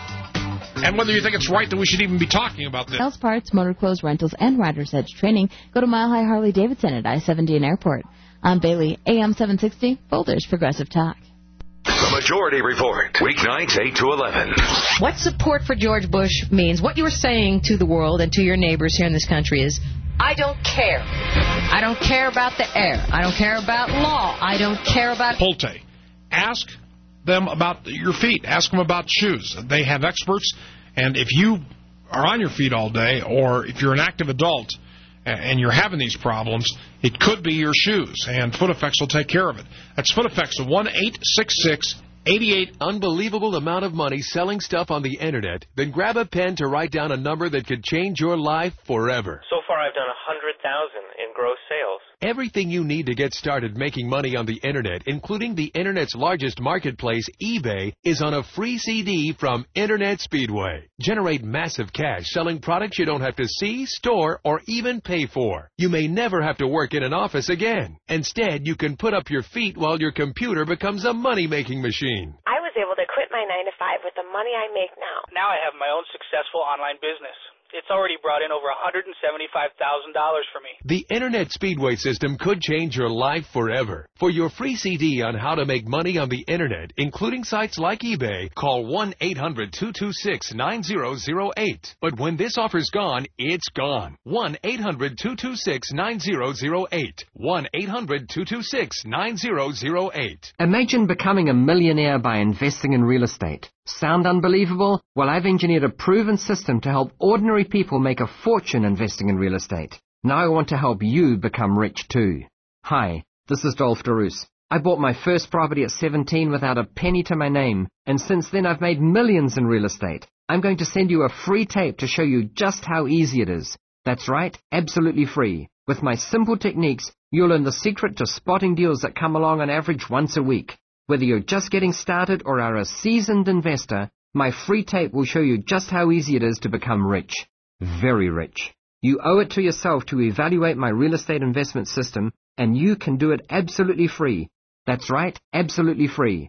And whether you think it's right that we should even be talking about this. Sales parts, motor clothes, rentals, and Rider's Edge training. Go to Mile High Harley Davidson at I seventy and Airport. I'm Bailey, A M seven sixty, Boulder's Progressive Talk. The Majority Report, weeknights eight to eleven. What support for George Bush means, what you are saying to the world and to your neighbors here in this country is, I don't care. I don't care about the air. I don't care about law. I don't care about... Polte, ask them about your feet. Ask them about shoes. They have experts, and if you are on your feet all day, or if you're an active adult and you're having these problems, it could be your shoes, and Foot Effects will take care of it. That's Foot Effects, one eight six six, eight eight. Unbelievable amount of money selling stuff on the Internet. Then grab a pen to write down a number that could change your life forever. So far, I've done one hundred thousand dollars in gross sales. Everything you need to get started making money on the Internet, including the Internet's largest marketplace, eBay, is on a free C D from Internet Speedway. Generate massive cash selling products you don't have to see, store, or even pay for. You may never have to work in an office again. Instead, you can put up your feet while your computer becomes a money-making machine. I was able to quit my nine to five with the money I make now. Now I have my own successful online business. It's already brought in over one hundred seventy-five thousand dollars for me. The Internet Speedway system could change your life forever. For your free C D on how to make money on the Internet, including sites like eBay, call one eight hundred two two six nine zero zero eight. But when this offer's gone, it's gone. one eight hundred two two six nine zero zero eight. one eight hundred two two six nine zero zero eight. Imagine becoming a millionaire by investing in real estate. Sound unbelievable? Well, I've engineered a proven system to help ordinary people make a fortune investing in real estate. Now I want to help you become rich too. Hi, this is Dolph DeRoos. I bought my first property at seventeen without a penny to my name, and since then I've made millions in real estate. I'm going to send you a free tape to show you just how easy it is. That's right, absolutely free. With my simple techniques, you'll learn the secret to spotting deals that come along on average once a week. Whether you're just getting started or are a seasoned investor, my free tape will show you just how easy it is to become rich. Very rich. You owe it to yourself to evaluate my real estate investment system, and you can do it absolutely free. That's right, absolutely free.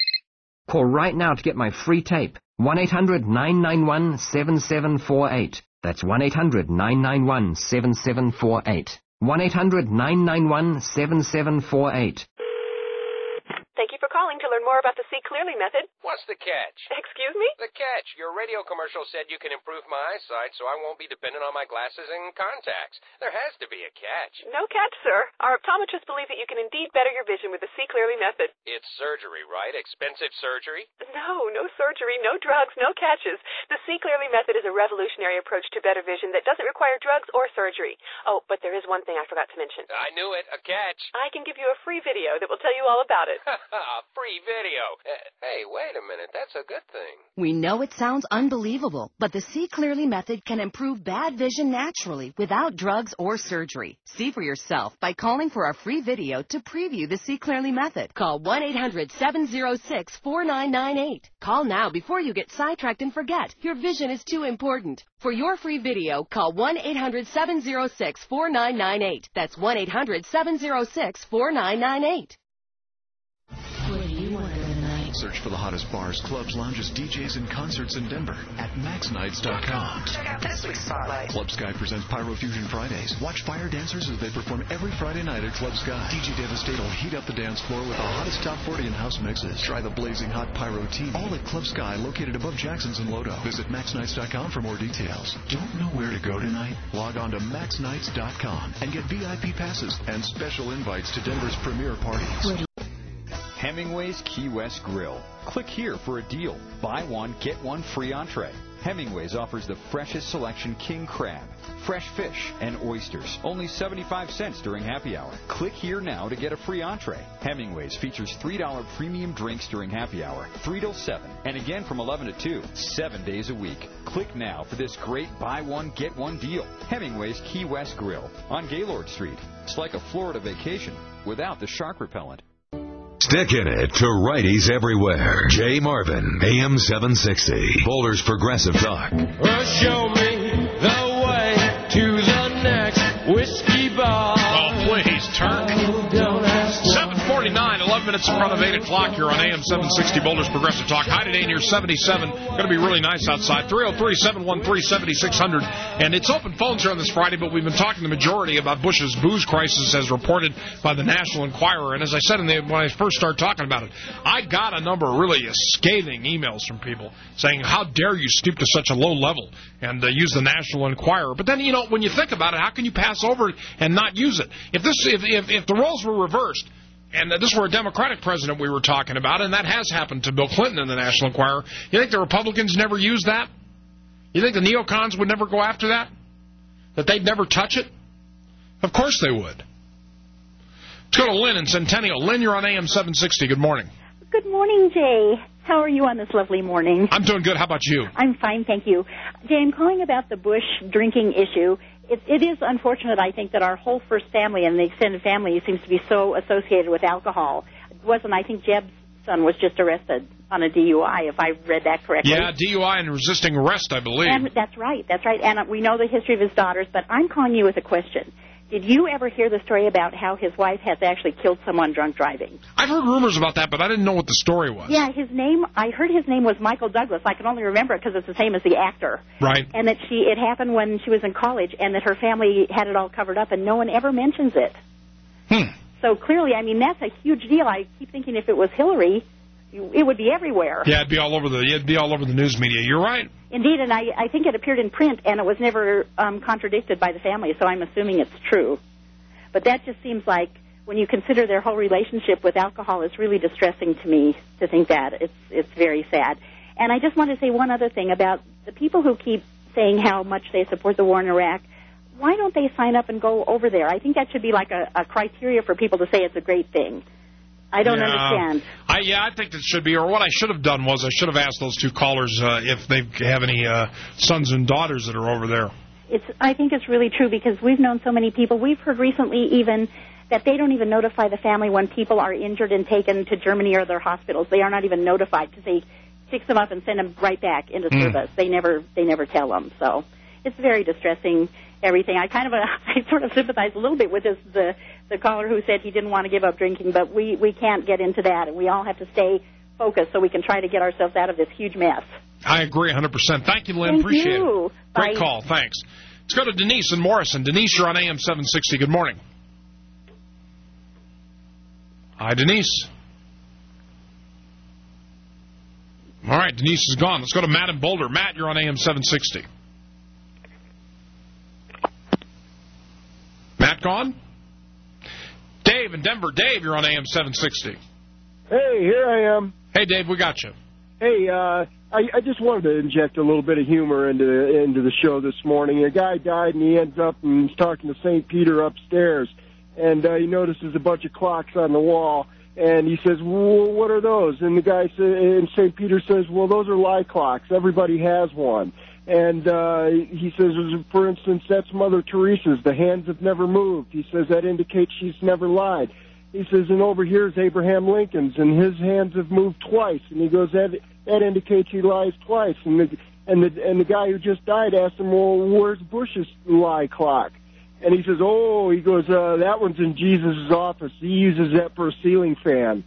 Call right now to get my free tape. one eight hundred nine nine one seven seven four eight. That's one eight hundred nine nine one seven seven four eight. one eight hundred nine nine one seven seven four eight. Thank you for calling to learn more about the See Clearly method. What's the catch? Excuse me? The catch. Your radio commercial said you can improve my eyesight so I won't be dependent on my glasses and contacts. There has to be a catch. No catch, sir. Our optometrists believe that you can indeed better your vision with the See Clearly method. It's surgery, right? Expensive surgery? No, no surgery, no drugs, no catches. The See Clearly method is a revolutionary approach to better vision that doesn't require drugs or surgery. Oh, but there is one thing I forgot to mention. I knew it. A catch. I can give you a free video that will tell you all about it. A free video. Uh, hey, wait a minute. That's a good thing. We know it sounds unbelievable, but the See Clearly method can improve bad vision naturally without drugs or surgery. See for yourself by calling for our free video to preview the See Clearly method. Call one eight hundred seven oh six four nine nine eight. Call now before you get sidetracked and forget. Your vision is too important. For your free video, call one eight hundred seven oh six four nine nine eight. That's one eight hundred seven oh six four nine nine eight. What do you want in the night? Search for the hottest bars, clubs, lounges, D Js, and concerts in Denver at max nights dot com. Check out this week's spotlight. Club Sky presents Pyro Fusion Fridays. Watch fire dancers as they perform every Friday night at Club Sky. D J Devastate will heat up the dance floor with the hottest top forty and house mixes. Try the blazing hot Pyro tea. All at Club Sky, located above Jackson's and Lodo. Visit max nights dot com for more details. Don't know where to go tonight? Log on to max nights dot com and get V I P passes and special invites to Denver's premier parties. Hemingway's Key West Grill. Click here for a deal. Buy one, get one free entree. Hemingway's offers the freshest selection king crab, fresh fish, and oysters. Only seventy-five cents during happy hour. Click here now to get a free entree. Hemingway's features three dollar premium drinks during happy hour, three till seven, and again from eleven to two, seven days a week. Click now for this great buy one, get one deal. Hemingway's Key West Grill on Gaylord Street. It's like a Florida vacation without the shark repellent. Stick in it to righties everywhere. Jay Marvin, A M seven sixty, Boulder's Progressive Talk. Well, show me the way to the next whiskey bar. Oh, please, Turk. seven forty-nine, eleven minutes in front of eight o'clock. You're on A M seven sixty, Boulder's Progressive Talk. High today near seventy-seven. Going to be really nice outside. three oh three, seven one three, seven six zero zero. And it's open phones here on this Friday, but we've been talking the majority about Bush's booze crisis as reported by the National Enquirer. And as I said in the, when I first started talking about it, I got a number of really scathing emails from people saying, how dare you stoop to such a low level and uh, use the National Enquirer. But then, you know, when you think about it, how can you pass over it and not use it? If this, if, if, if the roles were reversed, and this were a Democratic president we were talking about, and that has happened to Bill Clinton in the National Enquirer, you think the Republicans never use that? You think the neocons would never go after that? That they'd never touch it? Of course they would. Let's go to Lynn in Centennial. Lynn, you're on A M seven sixty. Good morning. Good morning, Jay. How are you on this lovely morning? I'm doing good. How about you? I'm fine, thank you. Jay, I'm calling about the Bush drinking issue. It, it is unfortunate, I think, that our whole first family and the extended family seems to be so associated with alcohol. It wasn't, I think Jeb's son was just arrested on a D U I, if I read that correctly. Yeah, D U I and resisting arrest, I believe. And that's right, that's right. And we know the history of his daughters, but I'm calling you with a question. Did you ever hear the story about how his wife has actually killed someone drunk driving? I've heard rumors about that, but I didn't know what the story was. Yeah, his name, I heard his name was Michael Douglas. I can only remember it because it's the same as the actor. Right. And that she, it happened when she was in college, and that her family had it all covered up, and no one ever mentions it. Hmm. So clearly, I mean, that's a huge deal. I keep thinking if it was Hillary, it would be everywhere. Yeah, it'd be all over the it'd be all over the news media. You're right. Indeed, and I, I think it appeared in print, and it was never um, contradicted by the family, so I'm assuming it's true. But that just seems like, when you consider their whole relationship with alcohol, it's really distressing to me to think that. It's it's very sad. And I just want to say one other thing about the people who keep saying how much they support the war in Iraq. Why don't they sign up and go over there? I think that should be like a, a criteria for people to say it's a great thing. I don't yeah. understand. I, yeah, I think it should be. Or what I should have done was I should have asked those two callers uh, if they have any uh, sons and daughters that are over there. It's. I think it's really true because we've known so many people. We've heard recently even that they don't even notify the family when people are injured and taken to Germany or their hospitals. They are not even notified because they fix them up and send them right back into mm. service. They never. They never tell them. So it's very distressing. Everything. I kind of, uh, I sort of sympathize a little bit with this, the the caller who said he didn't want to give up drinking, but we we can't get into that, and we all have to stay focused so we can try to get ourselves out of this huge mess. I agree one hundred percent. Thank you, Lynn. Thank Appreciate you. it. Great Bye. call. Thanks. Let's go to Denise in Morrison. Denise, you're on A M seven sixty. Good morning. Hi, Denise. All right, Denise is gone. Let's go to Matt in Boulder. Matt, you're on A M seven sixty. Matt gone? Dave in Denver. Dave, you're on A M seven sixty. Hey, here I am. Hey, Dave, we got you. Hey, uh, I, I just wanted to inject a little bit of humor into the, into the show this morning. A guy died, and he ends up and he's talking to Saint Peter upstairs, and uh, he notices a bunch of clocks on the wall, and he says, well, what are those? And the guy sa- and Saint Peter says, well, those are lie clocks. Everybody has one. And uh, he says, for instance, that's Mother Teresa's. The hands have never moved. He says that indicates she's never lied. He says, and over here is Abraham Lincoln's, and his hands have moved twice. And he goes, that that indicates he lies twice. And the and the and the guy who just died asked him, well, where's Bush's lie clock? And he says, oh, he goes, uh, that one's in Jesus' office. He uses that for a ceiling fan.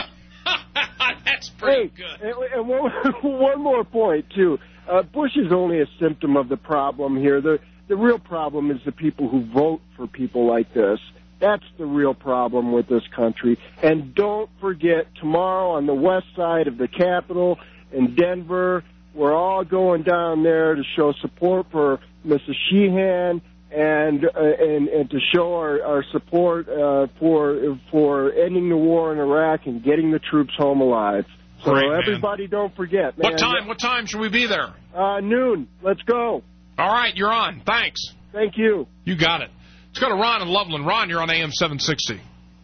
That's pretty hey, good. And, and one, one more point, too. Uh, Bush is only a symptom of the problem here. The the real problem is the people who vote for people like this. That's the real problem with this country. And don't forget, tomorrow on the west side of the Capitol in Denver, we're all going down there to show support for Missus Sheehan and uh, and, and to show our, our support uh, for for ending the war in Iraq and getting the troops home alive. So Great, man. everybody don't forget, man. What time? What time should we be there? Uh, noon. Let's go. All right, you're on. Thanks. Thank you. You got it. Let's go to Ron in Loveland. Ron, you're on A M seven sixty.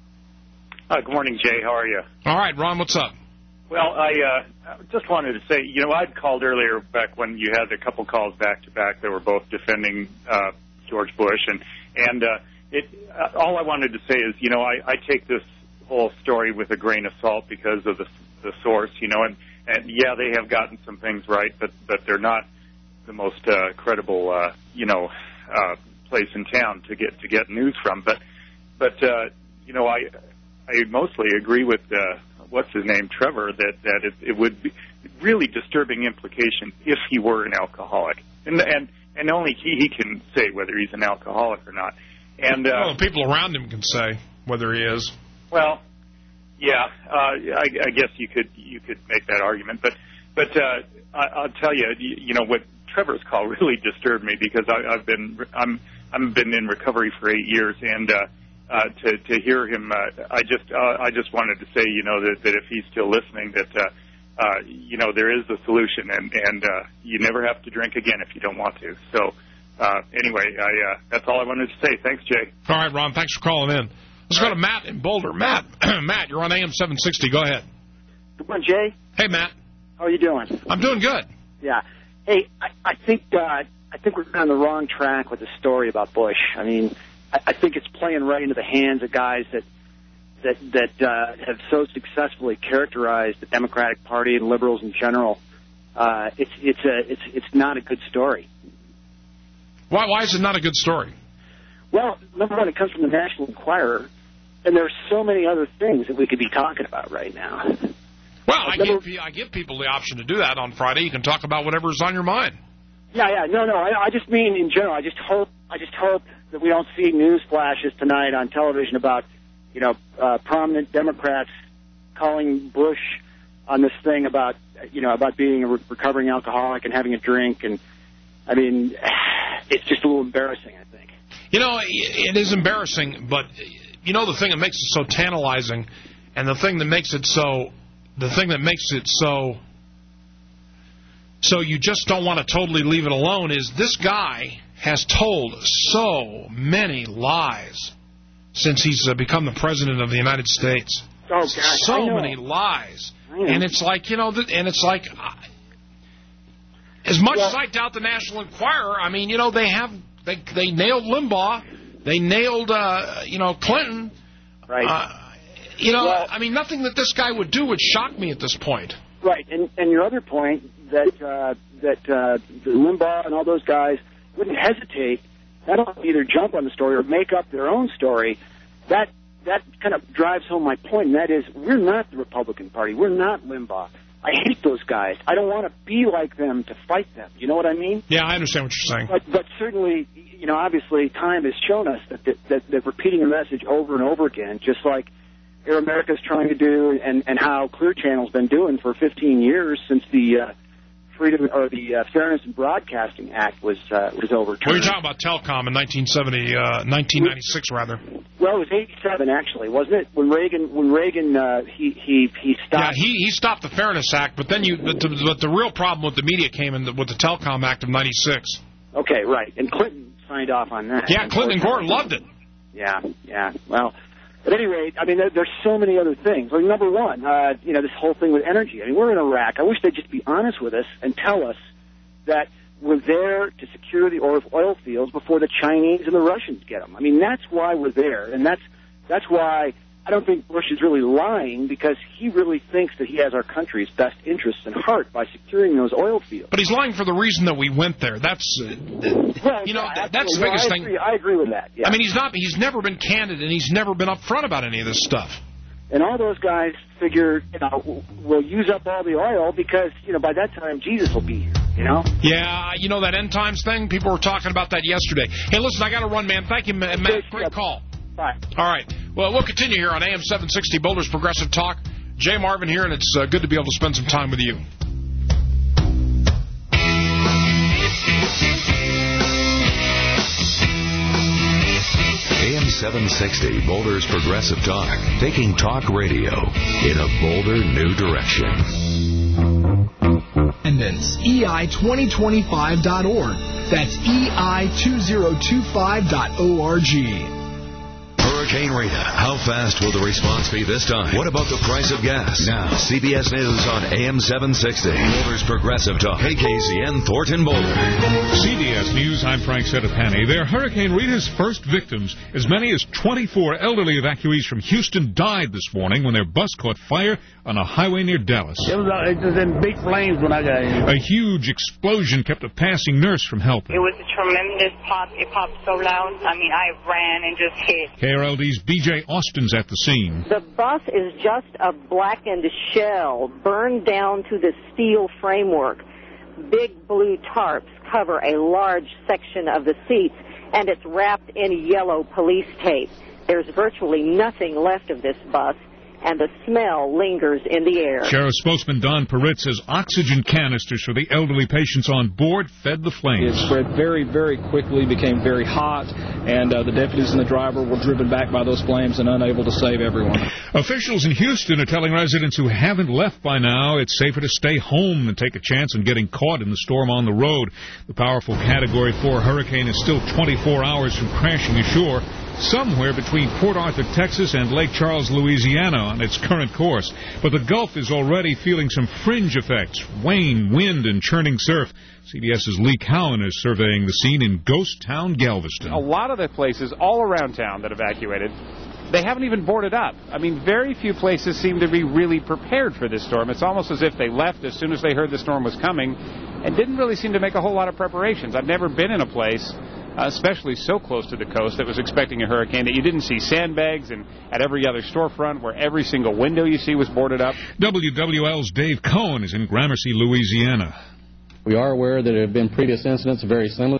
Uh, good morning, Jay. How are you? All right, Ron, what's up? Well, I uh, just wanted to say, you know, I'd called earlier back when you had a couple calls back to back that were both defending uh, George Bush, and and uh, it. Uh, all I wanted to say is, you know, I, I take this whole story with a grain of salt because of the the source, you know, and and yeah, they have gotten some things right, but but they're not the most uh, credible, uh, you know, uh, place in town to get to get news from. But but uh, you know, I I mostly agree with uh, what's his name, Trevor, that that it, it would be really disturbing implication if he were an alcoholic, and and and only he he can say whether he's an alcoholic or not. And uh, well, the people around him can say whether he is. Well, yeah, uh, I, I guess you could you could make that argument, but but uh, I, I'll tell you, you, you know, what Trevor's call really disturbed me because I, I've been I'm I've been in recovery for eight years, and uh, uh, to to hear him, uh, I just uh, I just wanted to say, you know, that, that if he's still listening, that uh, uh, you know, there is a solution, and and uh, you never have to drink again if you don't want to. So uh, anyway, I uh, that's all I wanted to say. Thanks, Jay. All right, Ron, thanks for calling in. Let's go to Matt in Boulder. Matt, Matt, you're on A M seven sixty. Go ahead. Good morning, Jay. Hey, Matt. How are you doing? I'm doing good. Yeah. Hey, I, I think uh, I think we're on the wrong track with the story about Bush. I mean, I, I think it's playing right into the hands of guys that that that uh, have so successfully characterized the Democratic Party and liberals in general. Uh, it's it's a it's it's not a good story. Why why is it not a good story? Well, number one, it comes from the National Enquirer, and there's so many other things that we could be talking about right now. Well, I give, I give people the option to do that on Friday. You can talk about whatever's on your mind. Yeah, yeah, no, no. I, I just mean in general. I just hope, I just hope that we don't see news flashes tonight on television about, you know, uh, prominent Democrats calling Bush on this thing about, you know, about being a re- recovering alcoholic and having a drink, and I mean, it's just a little embarrassing, I think. You know, it is embarrassing, but you know the thing that makes it so tantalizing, and the thing that makes it so, the thing that makes it so, so you just don't want to totally leave it alone is this guy has told so many lies since he's uh, become the president of the United States. Oh, gosh, so many lies, and it's like you know, and it's like uh, as much well, as I doubt the National Enquirer. I mean, you know, they have. They they nailed Limbaugh. They nailed, uh, you know, Clinton. Right. Uh, you know, well, I mean, nothing that this guy would do would shock me at this point. Right. And and your other point that uh, that uh, Limbaugh and all those guys wouldn't hesitate not only either jump on the story or make up their own story. That that kind of drives home my point, and that is we're not the Republican Party. We're not Limbaugh. I hate those guys. I don't want to be like them to fight them. You know what I mean? Yeah, I understand what you're saying. But, but certainly, you know, obviously time has shown us that, that, that, that repeating a message over and over again, just like Air America's trying to do and, and how Clear Channel's been doing for fifteen years since the uh, Freedom or the uh, Fairness in Broadcasting Act was uh, was overturned. Well, you're talking about Telcom in nineteen seventy, uh, nineteen ninety-six, rather. Well, it was eighty-seven actually, wasn't it? When Reagan, when Reagan, uh, he he he stopped. Yeah, he he stopped the Fairness Act, but then you, but the, but the real problem with the media came in the, with the Telcom Act of ninety-six. Okay, right, and Clinton signed off on that. Yeah, Clinton and Gore loved it. Yeah, yeah. Well, at any rate, I mean, there, there's so many other things. Like number one, uh, you know, this whole thing with energy. I mean, we're in Iraq. I wish they'd just be honest with us and tell us that we're there to secure the oil fields before the Chinese and the Russians get them. I mean, that's why we're there, and that's that's why I don't think Bush is really lying, because he really thinks that he has our country's best interests in heart by securing those oil fields. But he's lying for the reason that we went there. That's, uh, well, you know, yeah, that's the well, biggest I thing. agree, I agree with that. Yeah. I mean, he's not. He's never been candid, and he's never been upfront about any of this stuff. And all those guys figure, you know, we'll use up all the oil because, you know, by that time Jesus will be here, you know? Yeah, you know that end times thing? People were talking about that yesterday. Hey, listen, I got to run, man. Thank you, Matt. Great call. Bye. All right. Well, we'll continue here on A M seven sixty Boulder's Progressive Talk. Jay Marvin here, and it's uh, good to be able to spend some time with you. A M seven sixty Boulder's Progressive Talk, taking talk radio in a bolder new direction. Attendance, E I twenty twenty-five dot org. That's E I twenty twenty-five dot org. Hurricane Rita. How fast will the response be this time? What about the price of gas? Now, C B S News on A M seven sixty. Boulder's Progressive Talk. K K Z N Thornton Boulder. C B S News, I'm Frank Sedapani. They're Hurricane Rita's first victims. As many as twenty-four elderly evacuees from Houston died this morning when their bus caught fire on a highway near Dallas. It was, uh, it was in big flames when I got in. A huge explosion kept a passing nurse from helping. It was a tremendous pop. It popped so loud. I mean, I ran and just hit. K R L D's B J Austin's at the scene. The bus is just a blackened shell, burned down to the steel framework. Big blue tarps cover a large section of the seats, and it's wrapped in yellow police tape. There's virtually nothing left of this bus, and the smell lingers in the air. Sheriff spokesman Don Perritt says oxygen canisters for the elderly patients on board fed the flames. It spread very, very quickly, became very hot, and uh, the deputies and the driver were driven back by those flames and unable to save everyone. Officials in Houston are telling residents who haven't left by now it's safer to stay home than take a chance on getting caught in the storm on the road. The powerful Category four hurricane is still twenty-four hours from crashing ashore somewhere between Port Arthur, Texas, and Lake Charles, Louisiana on its current course. But the Gulf is already feeling some fringe effects, rain, wind, and churning surf. CBS's Lee Cowan is surveying the scene in ghost town Galveston. A lot of the places all around town that evacuated, they haven't even boarded up. I mean, very few places seem to be really prepared for this storm. It's almost as if they left as soon as they heard the storm was coming and didn't really seem to make a whole lot of preparations. I've never been in a place, Uh, especially so close to the coast, that was expecting a hurricane, that you didn't see sandbags and at every other storefront where every single window you see was boarded up. W W L's Dave Cohen is in Gramercy, Louisiana. We are aware that there have been previous incidents very similar.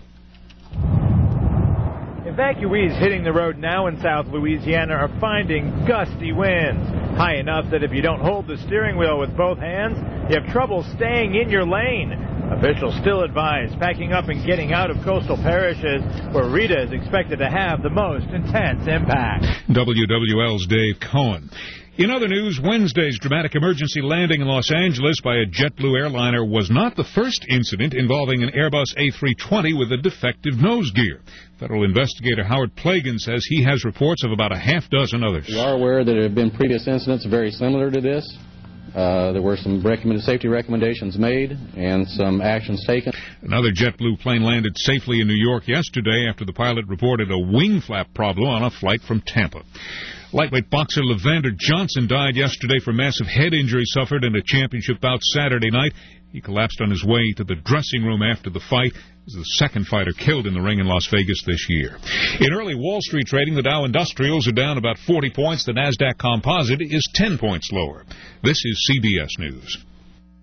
Evacuees hitting the road now in South Louisiana are finding gusty winds, high enough that if you don't hold the steering wheel with both hands, you have trouble staying in your lane. Officials still advise packing up and getting out of coastal parishes where Rita is expected to have the most intense impact. W W L's Dave Cohen. In other news, Wednesday's dramatic emergency landing in Los Angeles by a JetBlue airliner was not the first incident involving an Airbus A three twenty with a defective nose gear. Federal investigator Howard Plagan says he has reports of about a half dozen others. We are aware that there have been previous incidents very similar to this. Uh, there were some recommended safety recommendations made and some actions taken. Another JetBlue plane landed safely in New York yesterday after the pilot reported a wing flap problem on a flight from Tampa. Lightweight boxer Levander Johnson died yesterday from massive head injury suffered in a championship bout Saturday night. He collapsed on his way to the dressing room after the fight. He was the second fighter killed in the ring in Las Vegas this year. In early Wall Street trading, the Dow Industrials are down about forty points. The NASDAQ Composite is ten points lower. This is C B S News.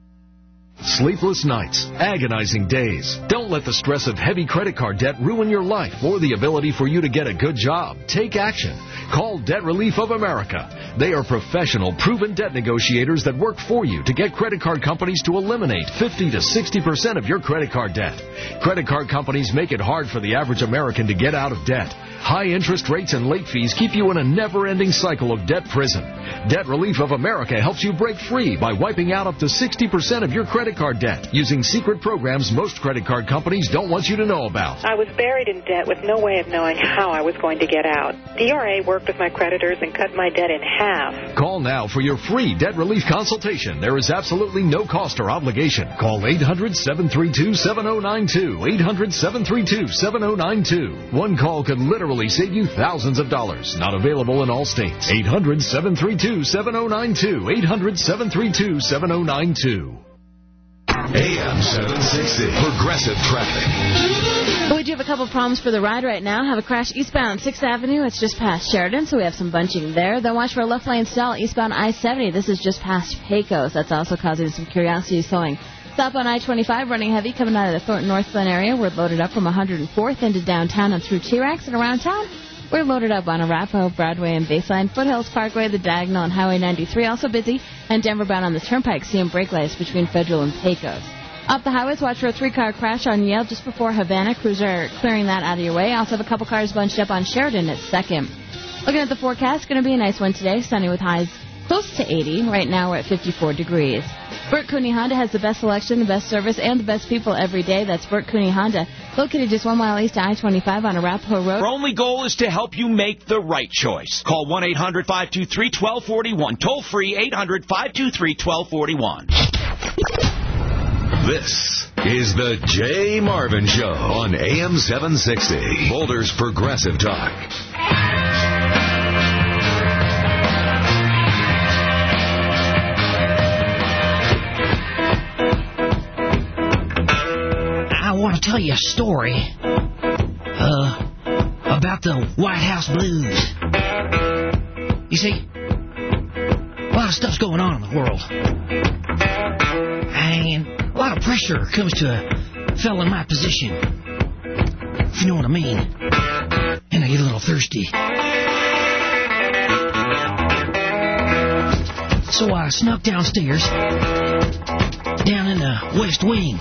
Sleepless nights, agonizing days. Don't let the stress of heavy credit card debt ruin your life or the ability for you to get a good job. Take action. Call Debt Relief of America. They are professional, proven debt negotiators that work for you to get credit card companies to eliminate fifty to sixty percent of your credit card debt. Credit card companies make it hard for the average American to get out of debt. High interest rates and late fees keep you in a never-ending cycle of debt prison. Debt Relief of America helps you break free by wiping out up to sixty percent of your credit card debt using secret programs most credit card companies don't want you to know about. I was buried in debt with no way of knowing how I was going to get out. D R A worked with my creditors and cut my debt in half. Call now for your free debt relief consultation. There is absolutely no cost or obligation. Call eight hundred, seven three two, seven oh nine two. eight hundred, seven three two, seven oh nine two. One call could literally save you thousands of dollars. Not available in all states. eight hundred, seven three two, seven oh nine two. eight hundred, seven three two, seven oh nine two. A M seven sixty, Progressive Traffic. We do have a couple problems for the ride right now. Have a crash eastbound on sixth Avenue. It's just past Sheridan, so we have some bunching there. Then watch for a left lane stall eastbound I seventy. This is just past Pecos. That's also causing some curiosity slowing. Stop on I twenty-five, running heavy, coming out of the Thornton North Glen area. We're loaded up from one hundred fourth into downtown and through T-Rex. And around town, we're loaded up on Arapahoe, Broadway, and Baseline. Foothills Parkway, the Diagonal, and Highway ninety-three, also busy. And Denver bound on the Turnpike, seeing brake lights between Federal and Pecos. Up the highways, watch for a three-car crash on Yale just before Havana. Cruiser clearing that out of your way. Also have a couple cars bunched up on Sheridan at second. Looking at the forecast, going to be a nice one today. Sunny with highs close to eighty. Right now we're at fifty-four degrees. Burt Cooney Honda has the best selection, the best service, and the best people every day. That's Burt Cooney Honda, located just one mile east of I twenty-five on Arapahoe Road. Our only goal is to help you make the right choice. Call one eight hundred, five two three, one two four one. Toll free eight hundred, five two three, one two four one. This is the Jay Marvin Show on A M seven sixty, Boulder's Progressive Talk. I want to tell you a story uh, about the White House Blues. You see, a lot of stuff's going on in the world. And a lot of pressure comes to a fellow in my position, if you know what I mean. And I get a little thirsty. So I snuck downstairs, down in the West Wing.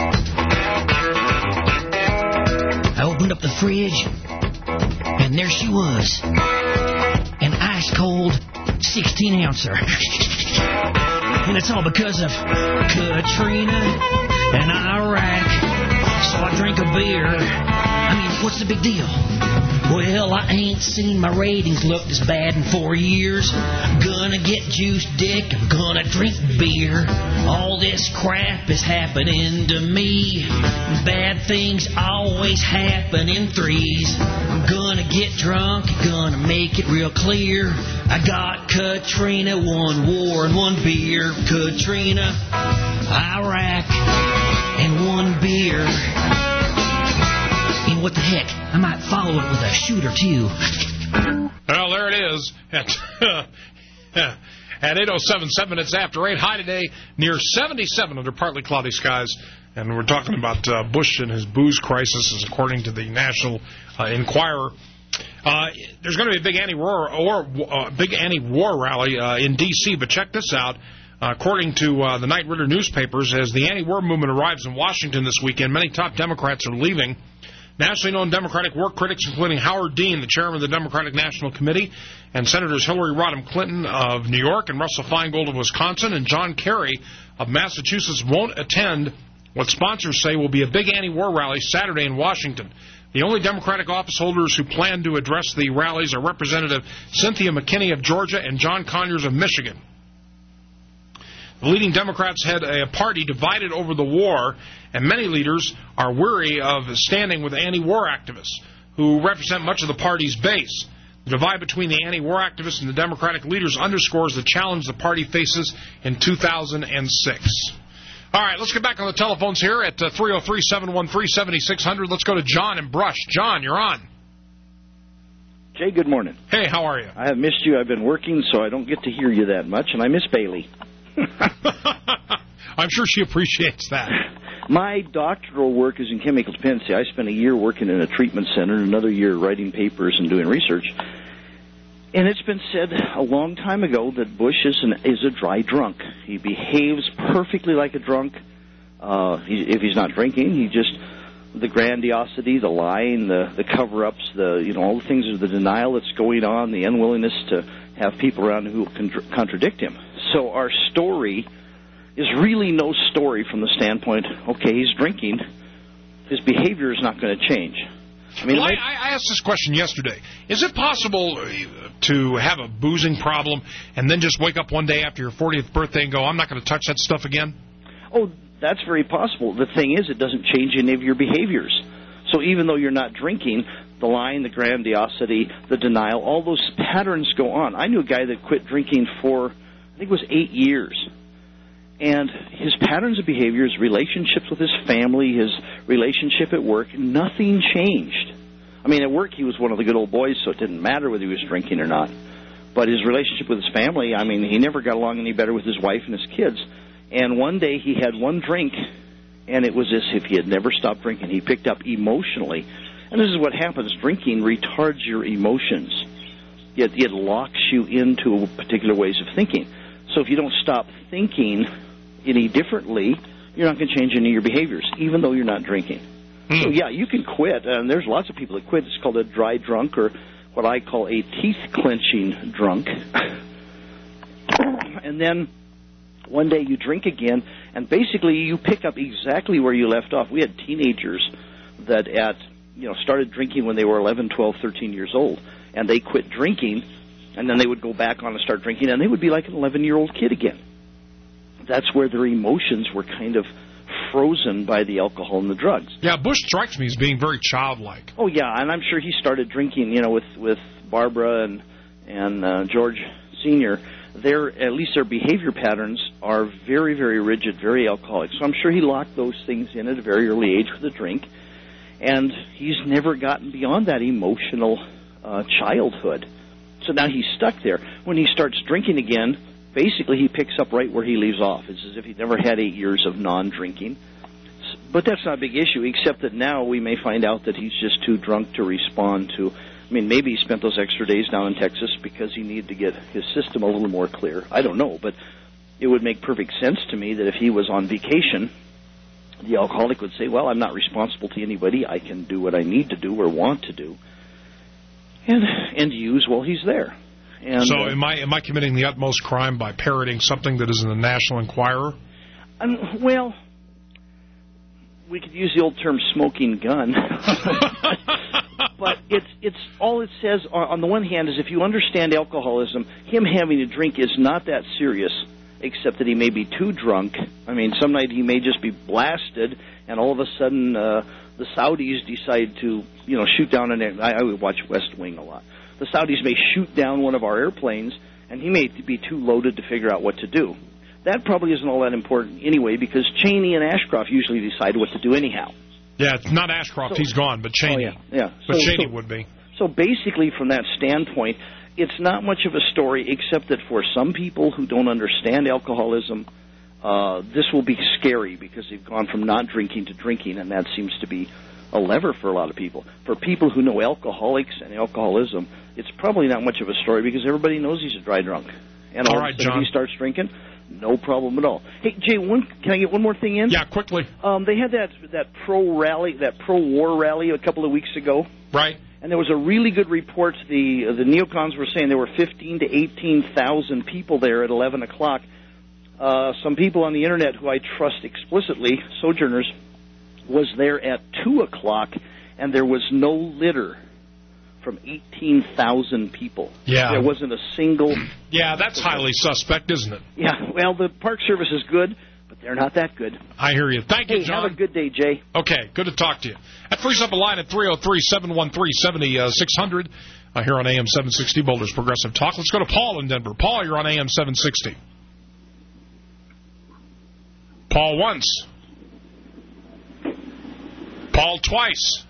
I opened up the fridge, and there she was, an ice-cold sixteen ouncer. And it's all because of Katrina and Iraq. So I drink a beer. I mean, what's the big deal? Well, I ain't seen my ratings look this bad in four years. Gonna get juice, dick. I'm gonna drink beer. All this crap is happening to me. Bad things always happen in threes. I'm gonna get drunk. Gonna make it real clear. I got Katrina, one war and one beer. Katrina, Iraq, and one beer. And what the heck? I might follow it with a shooter, too. Well, there it is. At, at eight oh seven, seven minutes after eight. High today, near seventy-seven under partly cloudy skies. And we're talking about uh, Bush and his booze crisis, according to the National uh, Enquirer. Uh, there's going to be a big anti-war or uh, big anti-war rally uh, in D C, but check this out. Uh, according to uh, the Knight Ridder newspapers, as the anti-war movement arrives in Washington this weekend, many top Democrats are leaving. Nationally known Democratic war critics, including Howard Dean, the chairman of the Democratic National Committee, and Senators Hillary Rodham Clinton of New York and Russell Feingold of Wisconsin and John Kerry of Massachusetts, won't attend what sponsors say will be a big anti-war rally Saturday in Washington. The only Democratic office holders who plan to address the rallies are Representative Cynthia McKinney of Georgia and John Conyers of Michigan. The leading Democrats had a party divided over the war, and many leaders are weary of standing with anti-war activists who represent much of the party's base. The divide between the anti-war activists and the Democratic leaders underscores the challenge the party faces in two thousand six. All right, let's get back on the telephones here at uh, three oh three, seven one three, seven six zero zero. Let's go to John in Brush. John, you're on. Jay, good morning. Hey, how are you? I have missed you. I've been working, so I don't get to hear you that much, and I miss Bailey. I'm sure she appreciates that. My doctoral work is in chemical dependency. I spent a year working in a treatment center and another year writing papers and doing research. And it's been said a long time ago that Bush is, an, is a dry drunk. He behaves perfectly like a drunk. Uh, he, if he's not drinking, he just, the grandiosity, the lying, the, the cover-ups, the, you know, all the things, the denial that's going on, the unwillingness to have people around who can contradict him. So our story is really no story from the standpoint, okay, he's drinking, his behavior is not going to change. I mean, well, I, I asked this question yesterday. Is it possible to have a boozing problem and then just wake up one day after your fortieth birthday and go, I'm not going to touch that stuff again? Oh, that's very possible. The thing is, it doesn't change any of your behaviors. So even though you're not drinking, the lying, the grandiosity, the denial, all those patterns go on. I knew a guy that quit drinking for, I think it was eight years. And his patterns of behavior, his relationships with his family, his relationship at work, nothing changed. I mean, at work he was one of the good old boys, so it didn't matter whether he was drinking or not. But his relationship with his family, I mean, he never got along any better with his wife and his kids. And one day he had one drink, and it was as if he had never stopped drinking. He picked up emotionally. And this is what happens. Drinking retards your emotions. It, it locks you into particular ways of thinking. So if you don't stop thinking any differently, you're not going to change any of your behaviors, even though you're not drinking. Mm. So, yeah, you can quit, and there's lots of people that quit. It's called a dry drunk, or what I call a teeth-clenching drunk. And then one day you drink again, and basically you pick up exactly where you left off. We had teenagers that at you know started drinking when they were eleven, twelve, thirteen years old, and they quit drinking, and then they would go back on and start drinking, and they would be like an eleven-year-old kid again. That's where their emotions were kind of frozen by the alcohol and the drugs. Yeah, Bush strikes me as being very childlike. Oh, yeah, and I'm sure he started drinking, you know, with, with Barbara and, and uh, George Senior Their, at least their behavior patterns are very, very rigid, very alcoholic. So I'm sure he locked those things in at a very early age with a drink, and he's never gotten beyond that emotional uh, childhood. So now he's stuck there. When he starts drinking again, basically he picks up right where he leaves off. It's as if he never had eight years of non-drinking. But that's not a big issue, except that now we may find out that he's just too drunk to respond to. I mean, maybe he spent those extra days down in Texas because he needed to get his system a little more clear. I don't know, but it would make perfect sense to me that if he was on vacation, the alcoholic would say, well, I'm not responsible to anybody. I can do what I need to do or want to do, and and use while he's there. And, so uh, am I am I committing the utmost crime by parroting something that is in the National Enquirer? Um, well, we could use the old term smoking gun. But it's it's all it says on, on the one hand is if you understand alcoholism, him having a drink is not that serious, except that he may be too drunk. I mean, some night he may just be blasted, and all of a sudden uh, the Saudis decide to, you know, shoot down an air. I, I would watch West Wing a lot. The Saudis may shoot down one of our airplanes, and he may be too loaded to figure out what to do. That probably isn't all that important anyway, because Cheney and Ashcroft usually decide what to do anyhow. Yeah, it's not Ashcroft, so, he's gone, but Cheney. Oh, yeah, yeah. But so, Cheney so, would be. So basically, from that standpoint, it's not much of a story, except that for some people who don't understand alcoholism, uh, this will be scary because they've gone from not drinking to drinking, and that seems to be a lever for a lot of people. For people who know alcoholics and alcoholism, it's probably not much of a story because everybody knows he's a dry drunk. And all, all right, John. If he starts drinking, no problem at all. Hey, Jay, one, can I get one more thing in? Yeah, quickly. Um, they had that that pro rally, that pro-war rally a couple of weeks ago. Right. And there was a really good report. The uh, the neocons were saying there were fifteen to eighteen thousand people there at eleven o'clock. Uh, some people on the internet who I trust explicitly, Sojourners, was there at two o'clock, and there was no litter from eighteen thousand people. Yeah. There wasn't a single... Yeah, that's highly suspect, isn't it? Yeah, well, the Park Service is good, but they're not that good. I hear you. Thank you, hey, John. Have a good day, Jay. Okay, good to talk to you. That frees up a line at three oh three, seven one three, seven six hundred uh, here on A M seven sixty, Boulder's Progressive Talk. Let's go to Paul in Denver. Paul, you're on A M seven sixty. Paul once. Paul twice.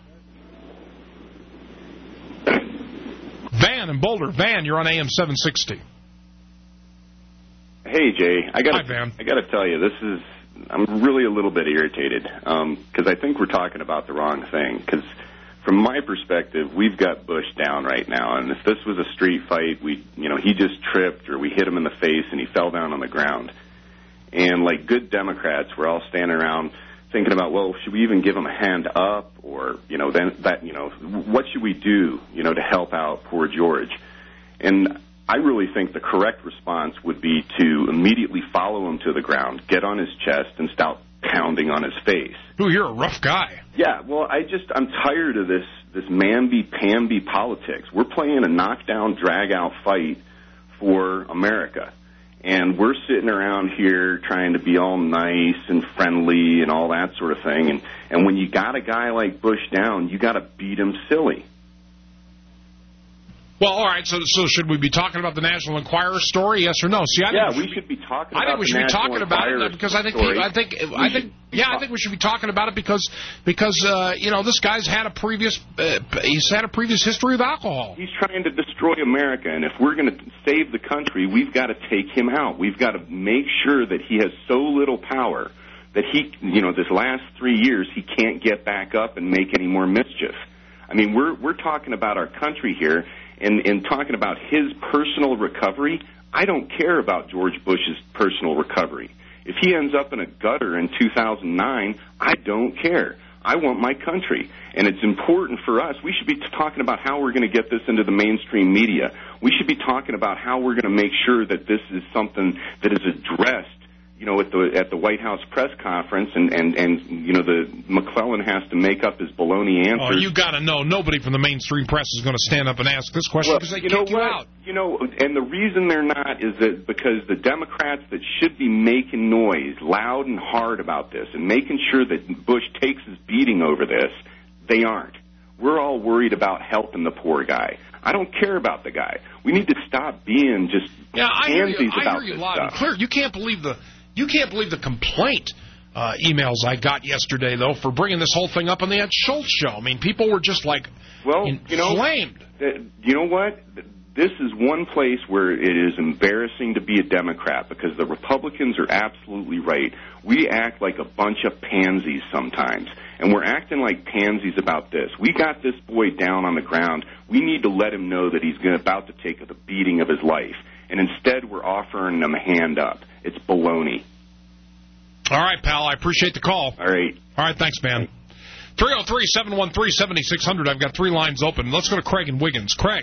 Van in Boulder. Van, you're on A M seven sixty. Hey, Hey, Jay. I got Hi, Van. I got to tell you, this is I'm really a little bit irritated because I think we're talking about the wrong thing. Because from my perspective, we've got Bush down right now, and if this was a street fight, we, you know, he just tripped or we hit him in the face and he fell down on the ground. And like good Democrats, we're all standing around thinking about, well, should we even give him a hand up, or you know, then that, you know, what should we do, you know, to help out poor George? And I really think the correct response would be to immediately follow him to the ground, get on his chest, and start pounding on his face. Ooh, you're a rough guy. Yeah, well, I just, I'm tired of this, this mamby-pamby politics. We're playing a knockdown, drag-out fight for America. And we're sitting around here trying to be all nice and friendly and all that sort of thing. And, and when you got a guy like Bush down, you got to beat him silly. Well, all right, so so should we be talking about the National Enquirer story, yes or no? See, I yeah, think we, we should be talking I about think we the should be National talking about Enquirer it because I think story. I think We I think yeah, I think we should be talking about it because because uh, you know, this guy's had a previous uh, he's had a previous history of alcohol. He's trying to destroy America, and if we're going to save the country, we've got to take him out. We've got to make sure that he has so little power that he, you know, this last three years he can't get back up and make any more mischief. I mean, we're we're talking about our country here. And, and talking about his personal recovery, I don't care about George Bush's personal recovery. If he ends up in a gutter in two thousand nine, I don't care. I want my country. And it's important for us. We should be talking about how we're going to get this into the mainstream media. We should be talking about how we're going to make sure that this is something that is addressed, you know, at the at the White House press conference, and, and, and you know, the McClellan has to make up his baloney answers. Oh, you got to know, nobody from the mainstream press is going to stand up and ask this question well, because they you kick know you what? out. You know, and the reason they're not is that because the Democrats that should be making noise loud and hard about this and making sure that Bush takes his beating over this, they aren't. We're all worried about helping the poor guy. I don't care about the guy. We need to stop being just yeah, I hear you, pansies I about hear you this loud stuff. and clear. You can't believe the you can't believe the complaint uh, emails I got yesterday, though, for bringing this whole thing up on the Ed Schultz show. I mean, people were just like well, inflamed. You know, you know what? This is one place where it is embarrassing to be a Democrat because the Republicans are absolutely right. We act like a bunch of pansies sometimes, and we're acting like pansies about this. We got this boy down on the ground. We need to let him know that he's gonna, about to take the beating of his life, and instead we're offering him a hand up. It's baloney. All right, pal, I appreciate the call. All right. All right, thanks, man. three oh three, seven one three, seven six zero zero. I've got three lines open. Let's go to Craig and Wiggins. Craig.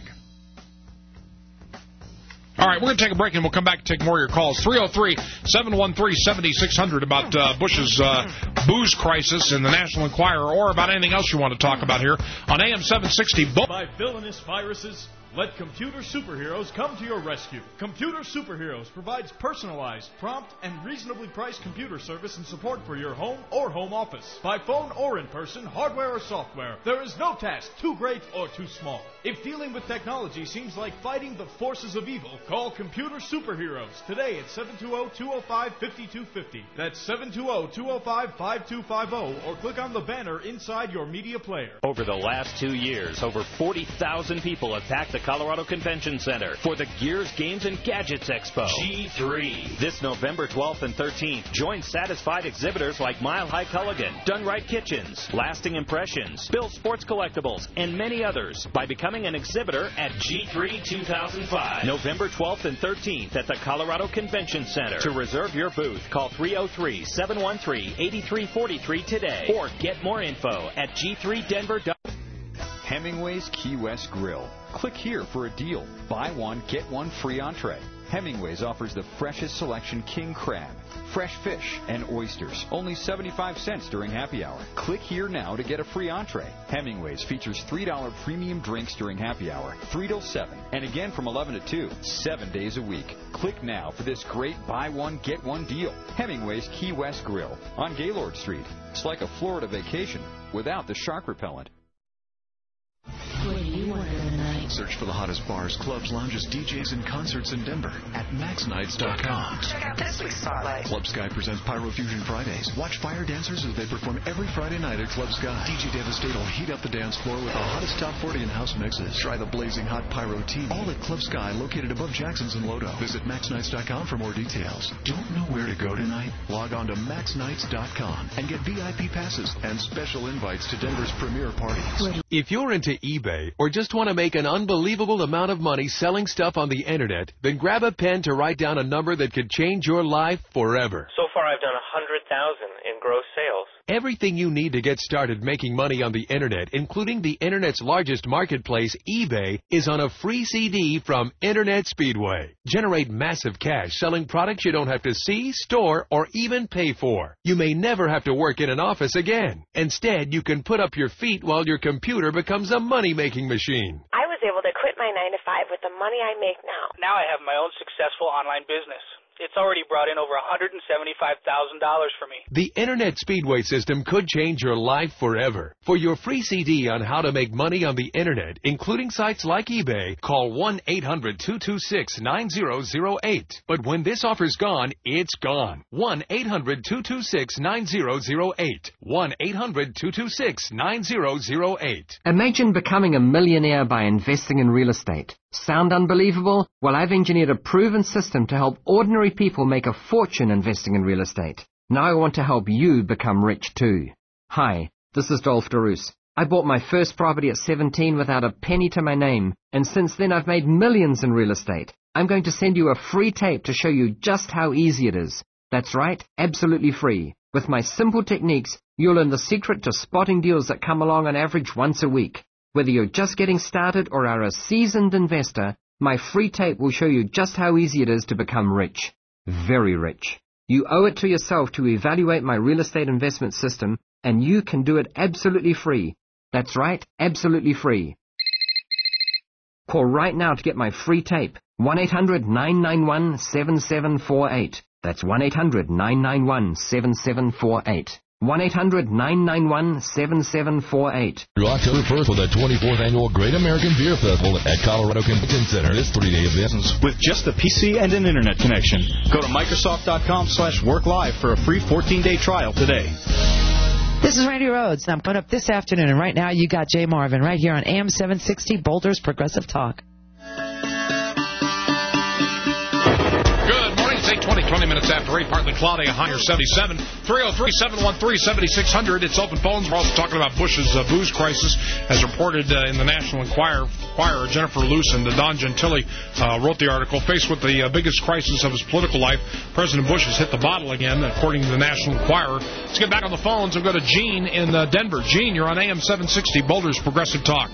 All right, we're going to take a break, and we'll come back and take more of your calls. three oh three, seven one three, seven six zero zero about uh, Bush's uh, booze crisis in the National Enquirer, or about anything else you want to talk about here on A M seven sixty. By villainous viruses, let Computer Superheroes come to your rescue. Computer Superheroes provides personalized, prompt, and reasonably priced computer service and support for your home or home office. By phone or in person, hardware or software, there is no task too great or too small. If dealing with technology seems like fighting the forces of evil, call Computer Superheroes today at seven two zero, two zero five, five two five zero. That's seven two zero, two zero five, five two five zero, or click on the banner inside your media player. Over the last two years, over forty thousand people have packed the Colorado Convention Center for the Gears, Games, and Gadgets Expo. G three. This November twelfth and thirteenth, join satisfied exhibitors like Mile High Culligan, Done Right Kitchens, Lasting Impressions, Bill Sports Collectibles, and many others by becoming an exhibitor at G three two thousand five. November twelfth and thirteenth at the Colorado Convention Center. To reserve your booth, call three oh three, seven one three, eight three four three today or get more info at G three denver dot com. Hemingway's Key West Grill. Click here for a deal. Buy one, get one free entree. Hemingway's offers the freshest selection king crab, fresh fish, and oysters. Only seventy-five cents during happy hour. Click here now to get a free entree. Hemingway's features three dollar premium drinks during happy hour, three till seven, and again from eleven to two, seven days a week. Click now for this great buy one, get one deal. Hemingway's Key West Grill on Gaylord Street. It's like a Florida vacation without the shark repellent. What do you want in the night? Search for the hottest bars, clubs, lounges, D Js, and concerts in Denver at max nights dot com. Check out this week's spotlight. Club Sky presents Pyro Fusion Fridays. Watch fire dancers as they perform every Friday night at Club Sky. D J Devastate will heat up the dance floor with the hottest top forty and house mixes. Try the blazing hot Pyro tea. All at Club Sky, located above Jackson's and Lodo. Visit max nights dot com for more details. Don't know where to go tonight? Log on to max nights dot com and get V I P passes and special invites to Denver's premier parties. If you're into eBay or just want to make an unbelievable amount of money selling stuff on the internet, then grab a pen to write down a number that could change your life forever. So far, I've done one hundred thousand dollars in gross sales. Everything you need to get started making money on the internet, including the internet's largest marketplace, eBay, is on a free C D from Internet Speedway. Generate massive cash selling products you don't have to see, store, or even pay for. You may never have to work in an office again. Instead, you can put up your feet while your computer becomes a money-making machine. I was able to quit my nine to five with the money I make now. Now I have my own successful online business. It's already brought in over one hundred seventy-five thousand dollars for me. The Internet Speedway system could change your life forever. For your free C D on how to make money on the Internet, including sites like eBay, call one eight hundred two two six nine zero zero eight. But when this offer's gone, it's gone. one eight hundred two two six nine zero zero eight. one eight hundred two two six nine zero zero eight. Imagine becoming a millionaire by investing in real estate. Sound unbelievable? Well, I've engineered a proven system to help ordinary people make a fortune investing in real estate. Now I want to help you become rich too. Hi, this is Dolph DeRoos. I bought my first property at seventeen without a penny to my name, and since then I've made millions in real estate. I'm going to send you a free tape to show you just how easy it is. That's right, absolutely free. With my simple techniques, you'll learn the secret to spotting deals that come along on average once a week. Whether you're just getting started or are a seasoned investor, my free tape will show you just how easy it is to become rich. Very rich. You owe it to yourself to evaluate my real estate investment system, and you can do it absolutely free. That's right, absolutely free. Call right now to get my free tape. one eight hundred nine nine one seven seven four eight. That's one eight hundred nine nine one seven seven four eight. one eight hundred nine nine one seven seven four eight. Through October first for the twenty-fourth Annual Great American Beer Festival at Colorado Convention Center. This three-day event with just a P C and an internet connection. Go to Microsoft dot com slash work live for a free fourteen-day trial today. This is Randy Rhodes, and I'm coming up this afternoon, and right now you got Jay Marvin right here on A M seven sixty, Boulder's Progressive Talk. eight twenty, twenty minutes after eight, partly cloudy, a high near seventy-seven. three oh three, seven one three, seven six zero zero. It's open phones. We're also talking about Bush's uh, booze crisis, as reported uh, in the National Enquirer. Enquirer, Jennifer Luce and uh, Don Gentili uh, wrote the article. Faced with the uh, biggest crisis of his political life, President Bush has hit the bottle again, according to the National Enquirer. Let's get back on the phones and go to Gene in uh, Denver. Gene, you're on A M seven sixty, Boulder's Progressive Talk.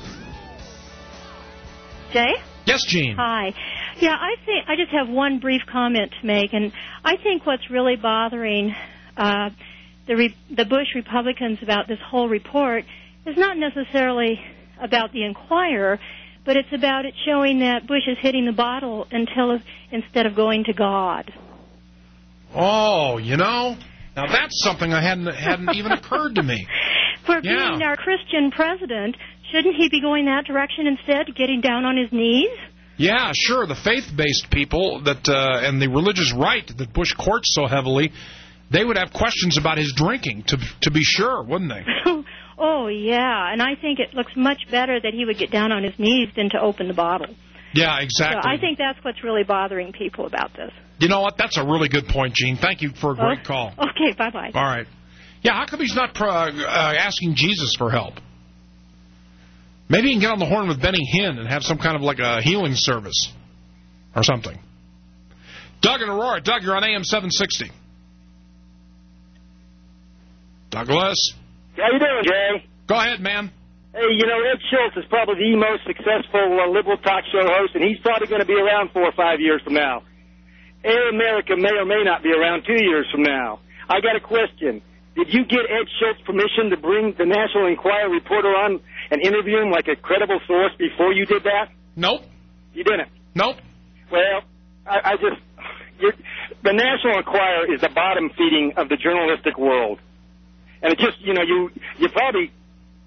Jay? Yes, Gene. Hi. Yeah, I think I just have one brief comment to make, and I think what's really bothering uh, the Re- the Bush Republicans about this whole report is not necessarily about the Enquirer, but it's about it showing that Bush is hitting the bottle until instead of going to God. Oh, you know, now that's something I hadn't hadn't even occurred to me. For yeah. being our Christian president, shouldn't he be going that direction instead, getting down on his knees? Yeah, sure. The faith-based people that uh, and the religious right that Bush courts so heavily, they would have questions about his drinking, to to be sure, wouldn't they? Oh, yeah. And I think it looks much better that he would get down on his knees than to open the bottle. Yeah, exactly. So I think that's what's really bothering people about this. You know what? That's a really good point, Gene. Thank you for a great oh, call. Okay, bye-bye. All right. Yeah, how come he's not uh, uh, asking Jesus for help? Maybe he can get on the horn with Benny Hinn and have some kind of like a healing service or something. Doug and Aurora. Doug, you're on A M seven sixty. Douglas? How you doing, Jay? Go ahead, man. Hey, you know, Ed Schultz is probably the most successful uh, liberal talk show host, and he's probably going to be around four or five years from now. Air America may or may not be around two years from now. I got a question. Did you get Ed Schultz permission to bring the National Enquirer reporter on and interview him like a credible source before you did that? Nope. You didn't? Nope. Well, I, I just... You're, the National Enquirer is the bottom feeding of the journalistic world. And it just, you know, you you probably...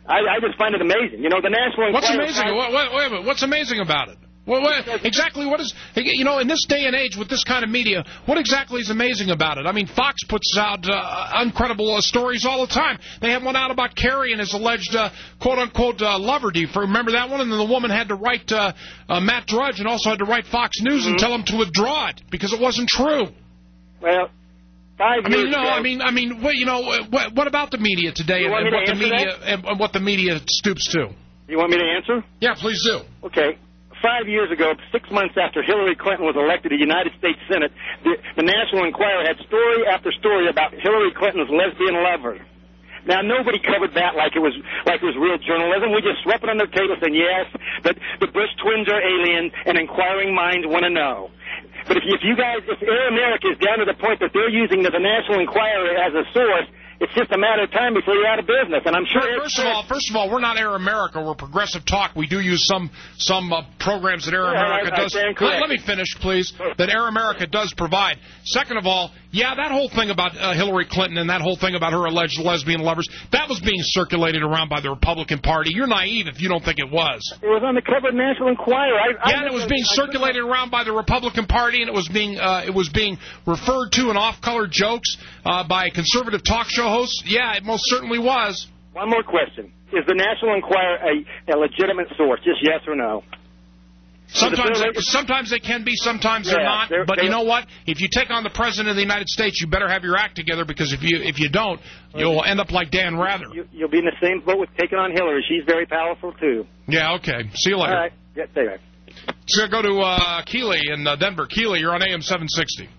I, I just find it amazing. You know, the National What's Enquirer... amazing? Wait, wait, wait a minute. What's amazing about it? Well, what, exactly what is, you know, in this day and age with this kind of media, what exactly is amazing about it? I mean, Fox puts out uh, uncredible uh, stories all the time. They had one out about Kerry and his alleged uh, quote-unquote uh, lover. Do you remember that one? And then the woman had to write uh, uh, Matt Drudge and also had to write Fox News mm-hmm. and tell him to withdraw it because it wasn't true. Well, five I mean, years no, ago... I mean, I mean, what, you know, what, what about the media today and, and what the media and, and what the media stoops to? You want me to answer? Yeah, please do. Okay. Five years ago, six months after Hillary Clinton was elected to the United States Senate, the, the National Enquirer had story after story about Hillary Clinton's lesbian lover. Now, nobody covered that like it was like it was real journalism. We just swept it under the table saying, yes, but the Bush twins are aliens, and inquiring minds want to know. But if, if you guys, if Air America is down to the point that they're using the, the National Enquirer as a source, it's just a matter of time before you're out of business, and I'm sure. First of all, first of all, we're not Air America. We're Progressive Talk. We do use some some uh, programs that Air yeah, America I, I does. Let, let me finish, please. That Air America does provide. Second of all, yeah, that whole thing about uh, Hillary Clinton and that whole thing about her alleged lesbian lovers, that was being circulated around by the Republican Party. You're naive if you don't think it was. It was on the cover of National Enquirer. I, yeah, I and it was being I, circulated I, around by the Republican Party, and it was being uh, it was being referred to in off-color jokes uh, by conservative talk show hosts. Yeah, it most certainly was. One more question. Is the National Enquirer a, a legitimate source? Just yes or no? Sometimes, they, sometimes they can be, sometimes yeah, they're not. They're, but they're, you know what? If you take on the President of the United States, you better have your act together, because if you if you don't, you'll end up like Dan Rather. You, you'll be in the same boat with taking on Hillary. She's very powerful, too. Yeah, okay. See you later. All right. Yeah, stay there. So go to uh, Keeley in uh, Denver. Keeley, you're on A M seven sixty.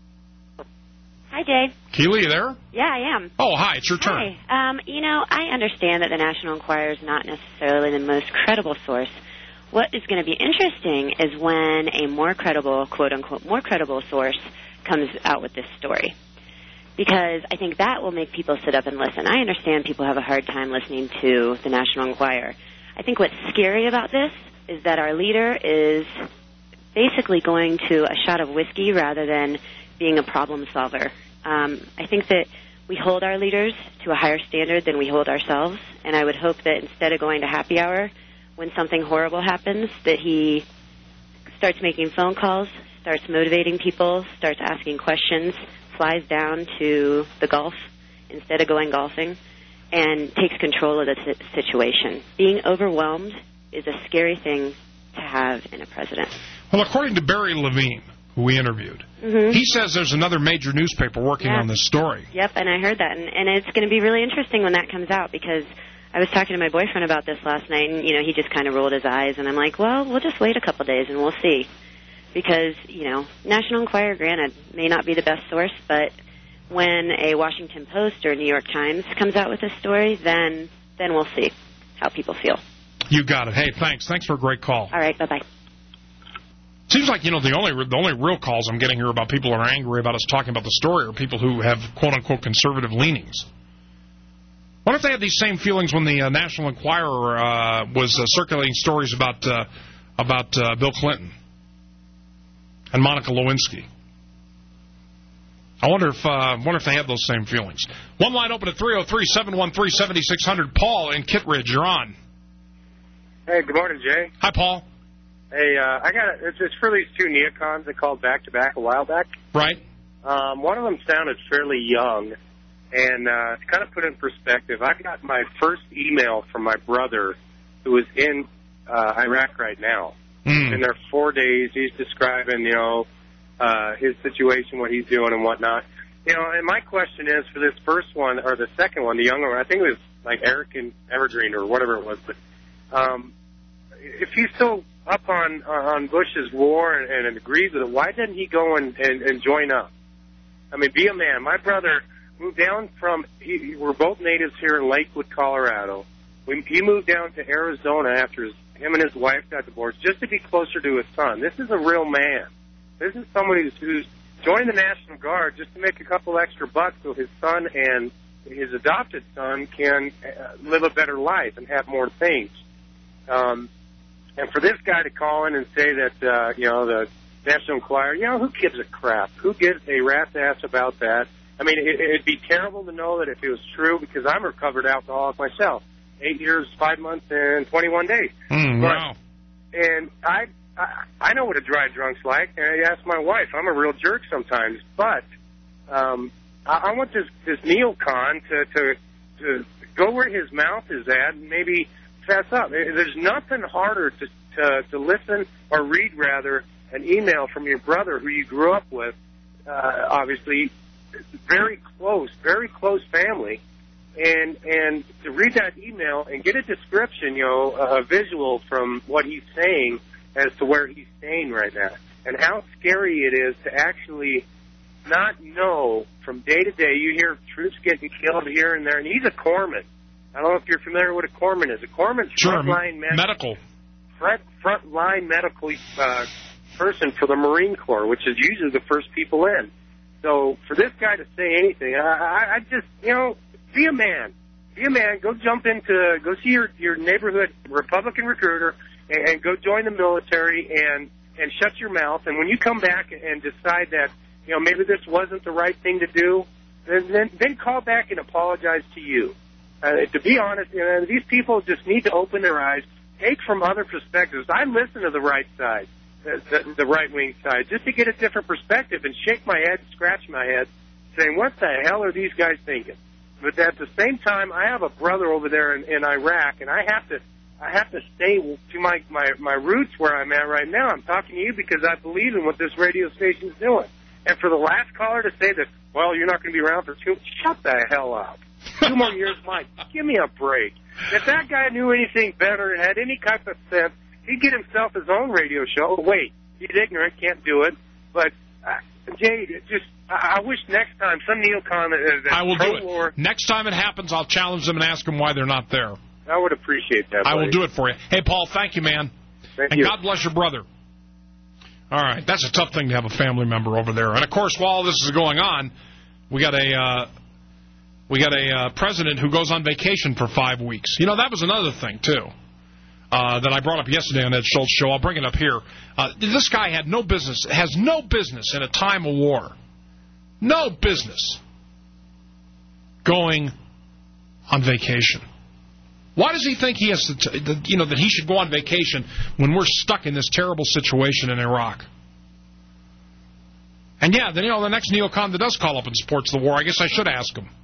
Hi, Dave. Keeley, you there? Yeah, I am. Oh, hi. It's your turn. Hi. Um, you know, I understand that the National Enquirer is not necessarily the most credible source. What is going to be interesting is when a more credible, quote-unquote, more credible source comes out with this story. Because I think that will make people sit up and listen. I understand people have a hard time listening to the National Enquirer. I think what's scary about this is that our leader is basically going to a shot of whiskey rather than being a problem solver. Um, I think that we hold our leaders to a higher standard than we hold ourselves, and I would hope that instead of going to happy hour when something horrible happens, that he starts making phone calls, starts motivating people, starts asking questions, flies down to the Gulf instead of going golfing, and takes control of the situation. Being overwhelmed is a scary thing to have in a president. Well, according to Barry Levine, who we interviewed, mm-hmm. he says there's another major newspaper working yeah. on this story. Yep, and I heard that. And, and it's going to be really interesting when that comes out, because I was talking to my boyfriend about this last night, and, you know, he just kind of rolled his eyes. And I'm like, well, we'll just wait a couple days and we'll see. Because, you know, National Enquirer, granted, may not be the best source, but when a Washington Post or New York Times comes out with a story, then then we'll see how people feel. You got it. Hey, thanks. Thanks for a great call. All right, bye-bye. Seems like, you know, the only the only real calls I'm getting here about people who are angry about us talking about the story are people who have, quote-unquote, conservative leanings. What if they had these same feelings when the uh, National Enquirer uh, was uh, circulating stories about uh, about uh, Bill Clinton and Monica Lewinsky? I wonder if uh, wonder if they have those same feelings. One line open at three oh three, seven one three, seven six zero zero. Paul in Kittredge, you're on. Hey, good morning, Jay. Hi, Paul. Hey, uh, I got it's, it's for these two neocons that called back to back a while back. Right. Um, one of them sounded fairly young, and uh, to kind of put it in perspective, I got my first email from my brother, who is in uh, Iraq right now. Mm. Been there four days. He's describing, you know, uh, his situation, what he's doing, and whatnot. You know, and my question is for this first one or the second one, the younger one. I think it was like Eric and Evergreen or whatever it was, but um, if he's so up on on Bush's war and, and agrees with it, why didn't he go and, and, and join up? I mean, be a man. My brother moved down from, he, we're both natives here in Lakewood, Colorado. We, he moved down to Arizona after his, him and his wife got divorced just to be closer to his son. This is a real man. This is somebody who's, who's joined the National Guard just to make a couple extra bucks so his son and his adopted son can uh, live a better life and have more things. Um, and for this guy to call in and say that, uh, you know, the National Enquirer, you know, who gives a crap? Who gives a rat's ass about that? I mean, it, it'd be terrible to know that if it was true, because I'm a recovered alcoholic myself. eight years, five months, and twenty-one days. Mm, but, wow. And I, I I know what a dry drunk's like, and I ask my wife. I'm a real jerk sometimes, but um, I, I want this, this neocon to, to, to go where his mouth is at and maybe fess up. There's nothing harder to, to, to listen or read, rather, an email from your brother who you grew up with, uh, obviously, very close, very close family, and and to read that email and get a description, you know, a visual from what he's saying as to where he's staying right now, and how scary it is to actually not know from day to day. You hear troops getting killed here and there, and he's a corpsman. I don't know if you're familiar with what a corpsman is. A corpsman's sure, frontline med- medical. Front, frontline medical uh, person for the Marine Corps, which is usually the first people in. So for this guy to say anything, I, I, I just, you know, be a man. Be a man. Go jump into, go see your, your neighborhood Republican recruiter and, and go join the military and, and shut your mouth. And when you come back and decide that, you know, maybe this wasn't the right thing to do, then, then, then call back and apologize to you. Uh, to be honest, you know, these people just need to open their eyes, take from other perspectives. I listen to the right side, the, the, the right-wing side, just to get a different perspective and shake my head, scratch my head, saying, what the hell are these guys thinking? But at the same time, I have a brother over there in, in Iraq, and I have to I have to stay to my, my, my roots where I'm at right now. I'm talking to you because I believe in what this radio station's doing. And for the last caller to say that, well, you're not going to be around for two, shut the hell up. Two more years, Mike. Give me a break. If that guy knew anything better and had any type of sense, he'd get himself his own radio show. Oh, wait, he's ignorant, can't do it. But, uh, Jay, it just, I, I wish next time some neocon that I will do it. War, next time it happens, I'll challenge them and ask them why they're not there. I would appreciate that, I buddy. will do it for you. Hey, Paul, thank you, man. Thank and you. God bless your brother. All right, that's a tough thing to have a family member over there. And, of course, while this is going on, we got a uh, we got a uh, president who goes on vacation for five weeks. You know, that was another thing, too, uh, that I brought up yesterday on Ed Schultz show. I'll bring it up here. Uh, this guy had no business, has no business in a time of war, no business going on vacation. Why does he think he has to, t- you know, that he should go on vacation when we're stuck in this terrible situation in Iraq? And yeah, then, you know, the next neocon that does call up and supports the war, I guess I should ask him.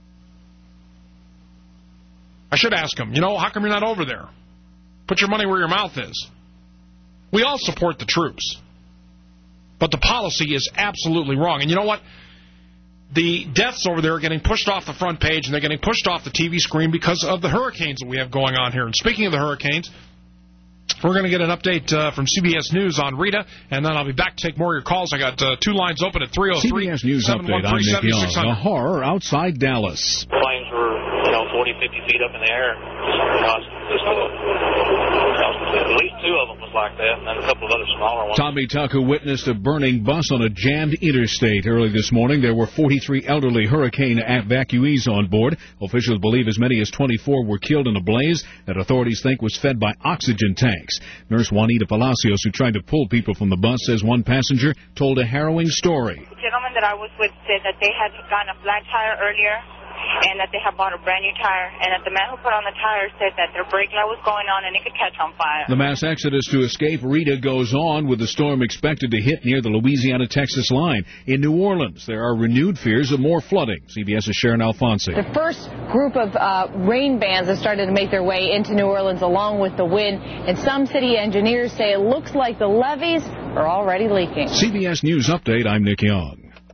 I should ask him, you know, how come you're not over there? Put your money where your mouth is. We all support the troops. But the policy is absolutely wrong. And you know what? The deaths over there are getting pushed off the front page, and they're getting pushed off the T V screen because of the hurricanes that we have going on here. And speaking of the hurricanes, we're going to get an update uh, from C B S News on Rita, and then I'll be back to take more of your calls. I got uh, two lines open at three oh three, C B S News update. I'm Nick Young. A horror outside Dallas. Planes were, you know, forty, fifty feet up in the air. Just, just, uh, at least two of them was like that, and then a couple of other smaller ones. Tommy Tucker witnessed a burning bus on a jammed interstate early this morning. There were forty-three elderly hurricane evacuees on board. Officials believe as many as twenty-four were killed in a blaze that authorities think was fed by oxygen tanks. Nurse Juanita Palacios, who tried to pull people from the bus, says one passenger told a harrowing story. The gentleman that I was with said that they had gotten a flat tire earlier and that they had bought a brand new tire, and that the man who put on the tire said that their brake light was going on and it could catch on fire. The mass exodus to escape Rita goes on, with the storm expected to hit near the Louisiana-Texas line. In New Orleans, there are renewed fears of more flooding. CBS's Sharon Alfonsi. The first group of uh, rain bands have started to make their way into New Orleans along with the wind, and some city engineers say it looks like the levees are already leaking. C B S News Update, I'm Nick Young.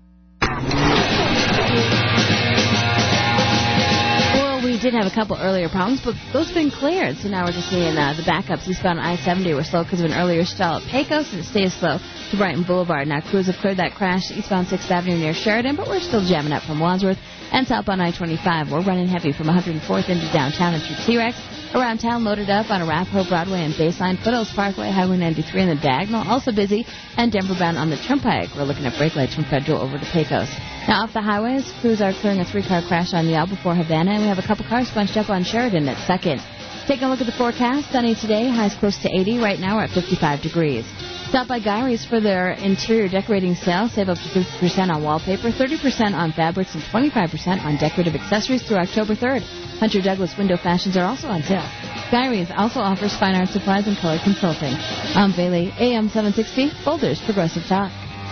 We did have a couple earlier problems, but those have been cleared. So now we're just seeing uh, the backups eastbound I seventy were slow because of an earlier stall at Pecos, and it stays slow to Brighton Boulevard. Now crews have cleared that crash eastbound sixth Avenue near Sheridan, but we're still jamming up from Wadsworth. And southbound I twenty-five, we're running heavy from one hundred fourth into downtown and through T-Rex. Around town, loaded up on Arapahoe, Broadway, and Baseline, Foothills Parkway, Highway ninety-three, and the Diagonal, also busy, and Denver bound on the Turnpike. We're looking at brake lights from Federal over to Pecos. Now, off the highways, crews are clearing a three-car crash on Yale before Havana, and we have a couple cars bunched up on Sheridan at second. Taking a look at the forecast, sunny today, highs close to eighty. Right now, we're at fifty-five degrees. Stop by Guyry's for their interior decorating sale. Save up to fifty percent on wallpaper, thirty percent on fabrics, and twenty-five percent on decorative accessories through October third. Hunter Douglas window fashions are also on sale. Guyry's also offers fine art supplies and color consulting. I'm Bailey, A M seven sixty, Boulder's Progressive Talk.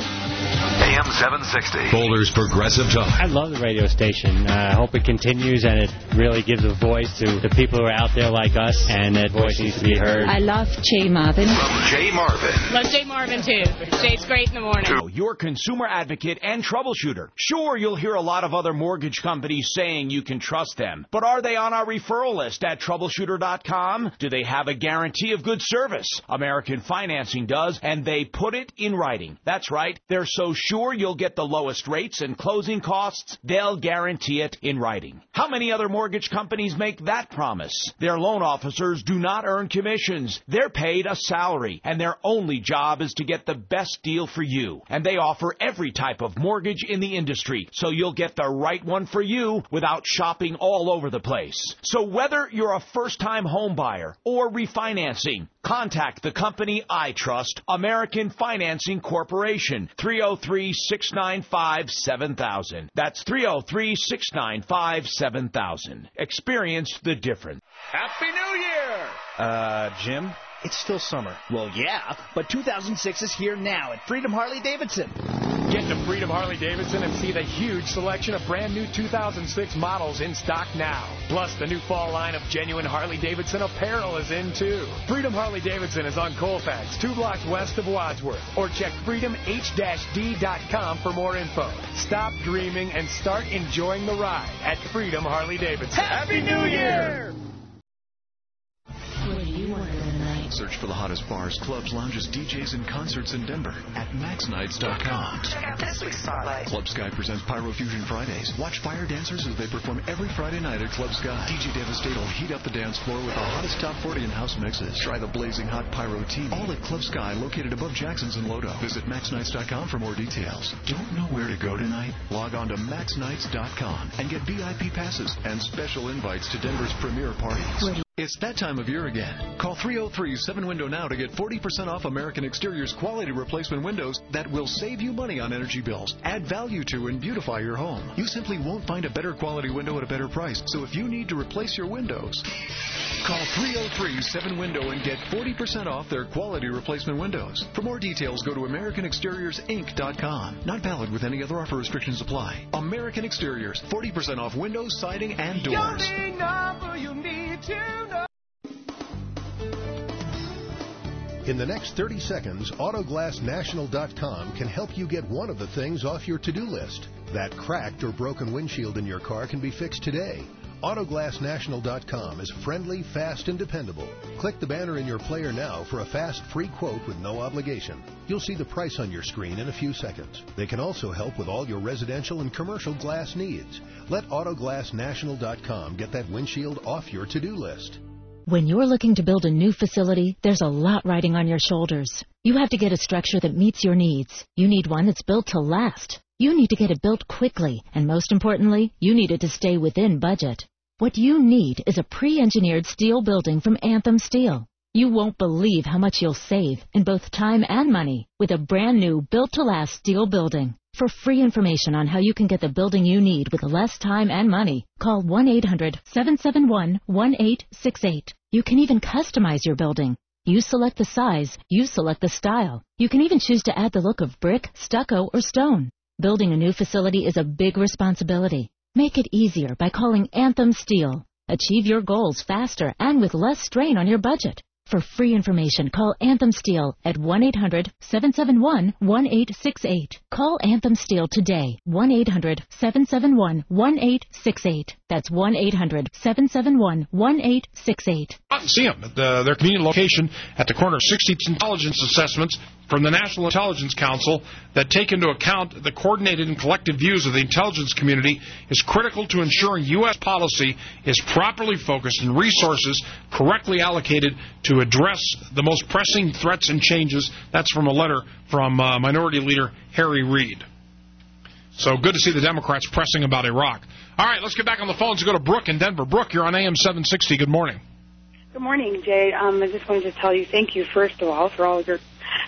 A M seven sixty. Boulder's Progressive Talk. I love the radio station. Uh, I hope it continues and it really gives a voice to the people who are out there like us, and that voice needs to be heard. I love Jay Marvin. From Jay Marvin. Love Jay Marvin, too. Jay's great in the morning. Your consumer advocate and troubleshooter. Sure, you'll hear a lot of other mortgage companies saying you can trust them. But are they on our referral list at troubleshooter dot com? Do they have a guarantee of good service? American Financing does, and they put it in writing. That's right. They're so sure you'll get the lowest rates and closing costs, they'll guarantee it in writing. How many other mortgage companies make that promise? Their loan officers do not earn commissions. They're paid a salary, and their only job is to get the best deal for you. And they offer every type of mortgage in the industry, so you'll get the right one for you without shopping all over the place. So whether you're a first-time home buyer or refinancing, contact the company I trust, American Financing Corporation, three oh three, six nine five, seven thousand. That's three oh three, six nine five, seven thousand. Experience the difference. Happy New Year! Uh, Jim? It's still summer. Well, yeah, but two thousand six is here now at Freedom Harley-Davidson. Get to Freedom Harley-Davidson and see the huge selection of brand new two thousand six models in stock now. Plus, the new fall line of genuine Harley-Davidson apparel is in, too. Freedom Harley-Davidson is on Colfax, two blocks west of Wadsworth. Or check freedom h d dot com for more info. Stop dreaming and start enjoying the ride at Freedom Harley-Davidson. Happy New Year! What do you want tonight? Search for the hottest bars, clubs, lounges, D Js, and concerts in Denver at max nights dot com. Check out this week's Spotlight. Club Sky presents Pyro Fusion Fridays. Watch fire dancers as they perform every Friday night at Club Sky. D J Devastate will heat up the dance floor with the hottest top forty and house mixes. Try the blazing hot Pyro team. All at Club Sky, located above Jackson's and Lodo. Visit max nights dot com for more details. Don't know where to go tonight? Log on to max nights dot com and get V I P passes and special invites to Denver's premier parties. It's that time of year again. Call three oh three, seven window now to get forty percent off American Exterior's quality replacement windows that will save you money on energy bills, add value to, and beautify your home. You simply won't find a better quality window at a better price. So if you need to replace your windows, call three oh three, seven window and get forty percent off their quality replacement windows. For more details, go to American Exteriors Inc dot com. Not valid with any other offer. Restrictions apply. American Exteriors, forty percent off windows, siding, and doors. In the next thirty seconds, Autoglass National dot com can help you get one of the things off your to-do list. That cracked or broken windshield in your car can be fixed today. Autoglass National dot com is friendly, fast, and dependable. Click the banner in your player now for a fast, free quote with no obligation. You'll see the price on your screen in a few seconds. They can also help with all your residential and commercial glass needs. Let Autoglass National dot com get that windshield off your to-do list. When you're looking to build a new facility, there's a lot riding on your shoulders. You have to get a structure that meets your needs. You need one that's built to last. You need to get it built quickly, and most importantly, you need it to stay within budget. What you need is a pre-engineered steel building from Anthem Steel. You won't believe how much you'll save in both time and money with a brand new built-to-last steel building. For free information on how you can get the building you need with less time and money, call one eight hundred, seven seven one, one eight six eight. You can even customize your building. You select the size, you select the style. You can even choose to add the look of brick, stucco, or stone. Building a new facility is a big responsibility. Make it easier by calling Anthem Steel. Achieve your goals faster and with less strain on your budget. For free information, call Anthem Steel at one eight hundred, seven seven one, one eight six eight. Call Anthem Steel today, one eight hundred, seven seven one, one eight six eight. That's one eight hundred, seven seven one, one eight six eight. See them at the, their convenient location at the corner of sixteenth Intelligence Assessments from the National Intelligence Council that take into account the coordinated and collective views of the intelligence community is critical to ensuring U S policy is properly focused and resources correctly allocated to address the most pressing threats and changes. That's from a letter from uh, Minority Leader Harry Reid. So good to see the Democrats pressing about Iraq. All right, let's get back on the phones and go to Brooke in Denver. Brooke, you're on A M seven sixty. Good morning. Good morning, Jay. Um, I just wanted to tell you thank you, first of all, for all of your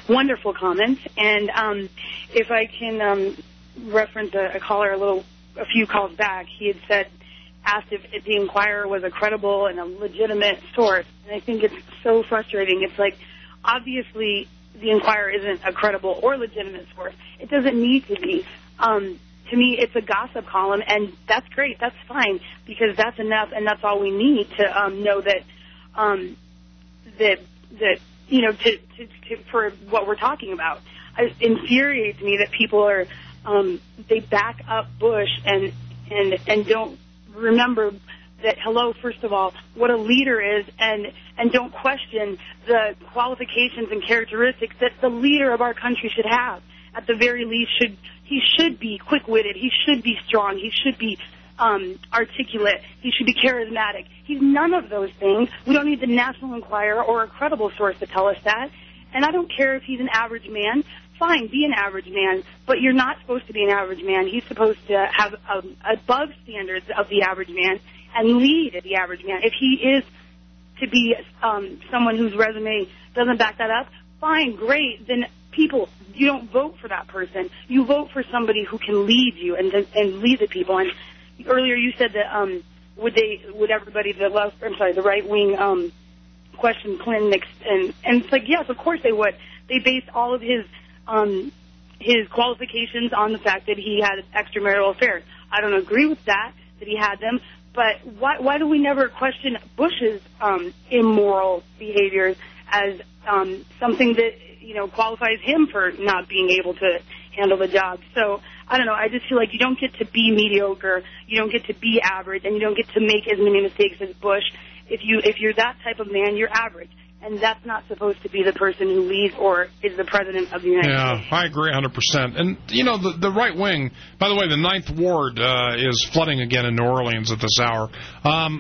wonderful comments. And um, if I can um, reference a, a caller a little, a few calls back, he had said, asked if, if the Inquirer was a credible and a legitimate source. And I think it's so frustrating. It's like, obviously, the Inquirer isn't a credible or legitimate source. It doesn't need to be. Um, to me, it's a gossip column, and that's great. That's fine, because that's enough, and that's all we need to um, know that, um, that, that you know, to, to, to, for what we're talking about. It infuriates me that people are, um, they back up Bush and, and, and don't remember that, hello, first of all, what a leader is, and, and don't question the qualifications and characteristics that the leader of our country should have. At the very least, should he should be quick-witted, he should be strong, he should be um, articulate, he should be charismatic. He's none of those things. We don't need the National Enquirer or a credible source to tell us that. And I don't care if he's an average man. Fine, be an average man, but you're not supposed to be an average man. He's supposed to have um, above standards of the average man and lead the average man. If he is to be um, someone whose resume doesn't back that up, fine, great. Then people, you don't vote for that person. You vote for somebody who can lead you and and lead the people. And earlier you said that um, would they would everybody the left I'm sorry the right wing um, question Clinton and and it's like yes, of course they would. They based all of his um, his qualifications on the fact that he had extramarital affairs. I don't agree with that that he had them. But why, why do we never question Bush's um, immoral behaviors as um, something that, you know, qualifies him for not being able to handle the job? So, I don't know, I just feel like you don't get to be mediocre, you don't get to be average, and you don't get to make as many mistakes as Bush. If, you, if you're that type of man, you're average. And that's not supposed to be the person who leads or is the president of the United yeah, States. Yeah, I agree one hundred percent. And, you know, the, the right wing, by the way, the Ninth Ward uh, is flooding again in New Orleans at this hour. Um,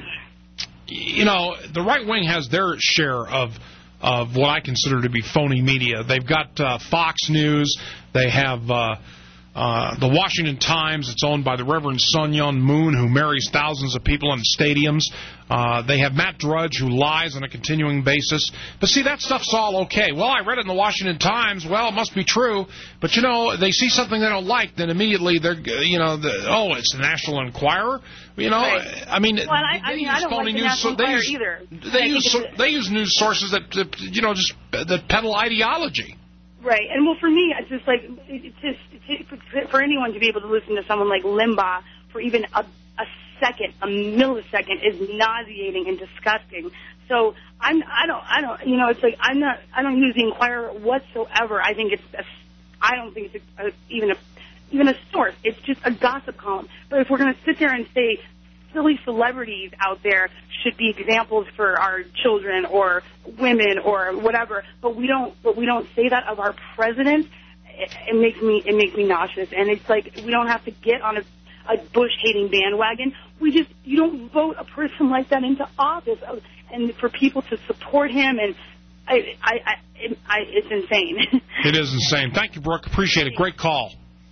you know, the right wing has their share of of what I consider to be phony media. They've got uh, Fox News. They have uh, uh, the Washington Times. It's owned by the Reverend Sun Myung Moon, who marries thousands of people in stadiums. Uh, they have Matt Drudge, who lies on a continuing basis. But see, that stuff's all okay. Well, I read it in the Washington Times. Well, it must be true. But, you know, they see something they don't like, then immediately they're, you know, the, oh, it's the National Enquirer. You know, right. I mean, well, I, I mean, I don't like the National Enquirer use, either. They use, so, they use news sources that, that, you know, just that peddle ideology. Right, and well, for me, it's just like, it's just, it's, for anyone to be able to listen to someone like Limbaugh for even a, a second, a millisecond, is nauseating and disgusting. So I'm, I don't, I don't, you know, it's like I'm not, I don't use the Inquirer whatsoever. I think it's, a, I don't think it's a, a, even a, even a source. It's just a gossip column. But if we're going to sit there and say silly celebrities out there should be examples for our children or women or whatever, but we don't, but we don't say that of our president, it, it makes me, it makes me nauseous. And it's like we don't have to get on a a Bush-hating bandwagon. We just, you don't vote a person like that into office. And for people to support him, and I, I, I, it, I it's insane. It is insane. Thank you, Brooke. Appreciate it. Great call.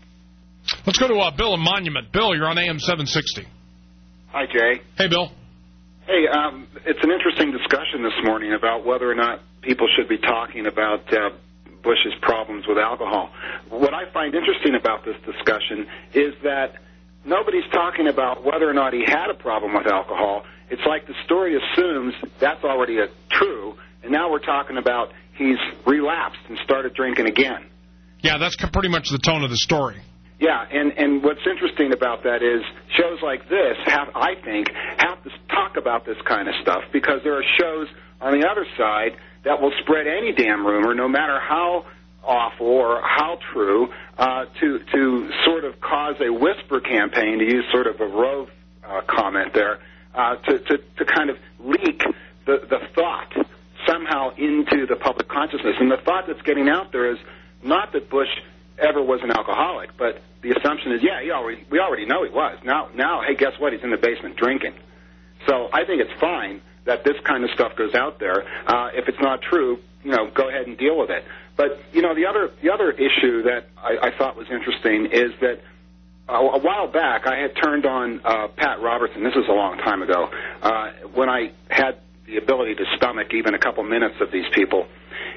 Let's go to uh, Bill in Monument. Bill, you're on A M seven sixty. Hi, Jay. Hey, Bill. Hey, um, it's an interesting discussion this morning about whether or not people should be talking about uh, Bush's problems with alcohol. What I find interesting about this discussion is that nobody's talking about whether or not he had a problem with alcohol. It's like the story assumes that's already a true, and now we're talking about he's relapsed and started drinking again. Yeah, that's pretty much the tone of the story. Yeah, and, and what's interesting about that is shows like this, have, I think, have to talk about this kind of stuff because there are shows on the other side that will spread any damn rumor, no matter how awful or how true, uh, to to sort of cause a whisper campaign, to use sort of a Rove uh, comment there, uh, to, to, to kind of leak the, the thought somehow into the public consciousness. And the thought that's getting out there is not that Bush ever was an alcoholic, but the assumption is, yeah, he already, we already know he was. Now, now, hey, guess what? He's in the basement drinking. So I think it's fine that this kind of stuff goes out there. Uh, if it's not true, you know, go ahead and deal with it. But, you know, the other the other issue that I, I thought was interesting is that uh, a while back I had turned on uh, Pat Robertson. This was a long time ago, uh, when I had the ability to stomach even a couple minutes of these people.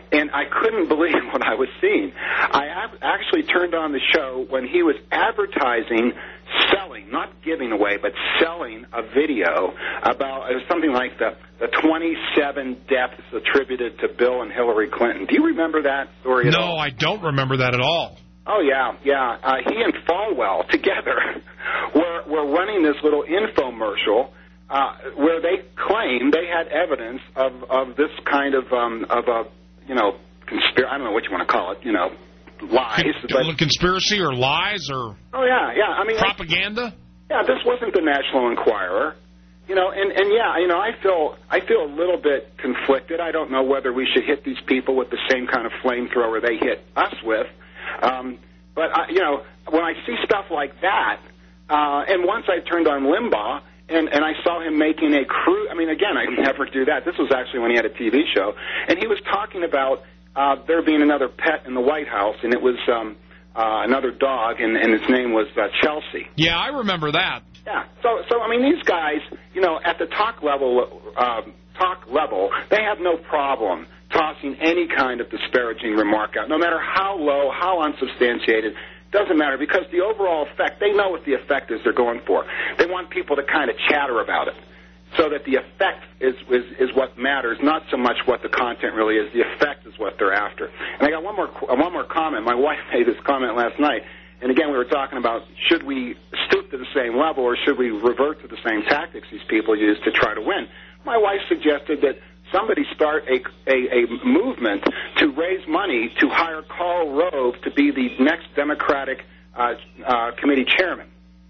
and I couldn't believe what I was seeing. I ab- actually turned on the show when he was advertising, selling, not giving away, but selling a video about, it was something like the, the twenty-seven deaths attributed to Bill and Hillary Clinton. Do you remember that story at No, all? I don't remember that at all. Oh, yeah, yeah. Uh, he and Falwell together were, were running this little infomercial uh, where they claimed they had evidence of, of this kind of, um, of a, you know, conspiracy, I don't know what you want to call it, you know, lies. Con- but, conspiracy or lies or oh, yeah, yeah. I mean, propaganda? Like, yeah, this wasn't the National Enquirer. You know, and, and yeah, you know, I feel I feel a little bit conflicted. I don't know whether we should hit these people with the same kind of flamethrower they hit us with. Um, but, I, you know, when I see stuff like that, uh, and once I turned on Limbaugh, and, and I saw him making a cruise, I mean, again, I never do that. This was actually when he had a T V show. And he was talking about uh, there being another pet in the White House, and it was um, uh, another dog, and, and its name was uh, Chelsea. Yeah, I remember that. Yeah. So, so I mean, these guys, you know, at the talk level, uh, talk level, they have no problem tossing any kind of disparaging remark out, no matter how low, how unsubstantiated. Doesn't matter, because the overall effect, they know what the effect is they're going for. They want people to kind of chatter about it, so that the effect is, is, is what matters, not so much what the content really is. The effect is what they're after. And I got one more, one more comment. My wife made this comment last night. And again, we were talking about, should we stoop to the same level, or should we revert to the same tactics these people use to try to win? My wife suggested that somebody start a, a, a movement to raise money to hire Karl Rove to be the next Democratic uh, uh, committee chairman.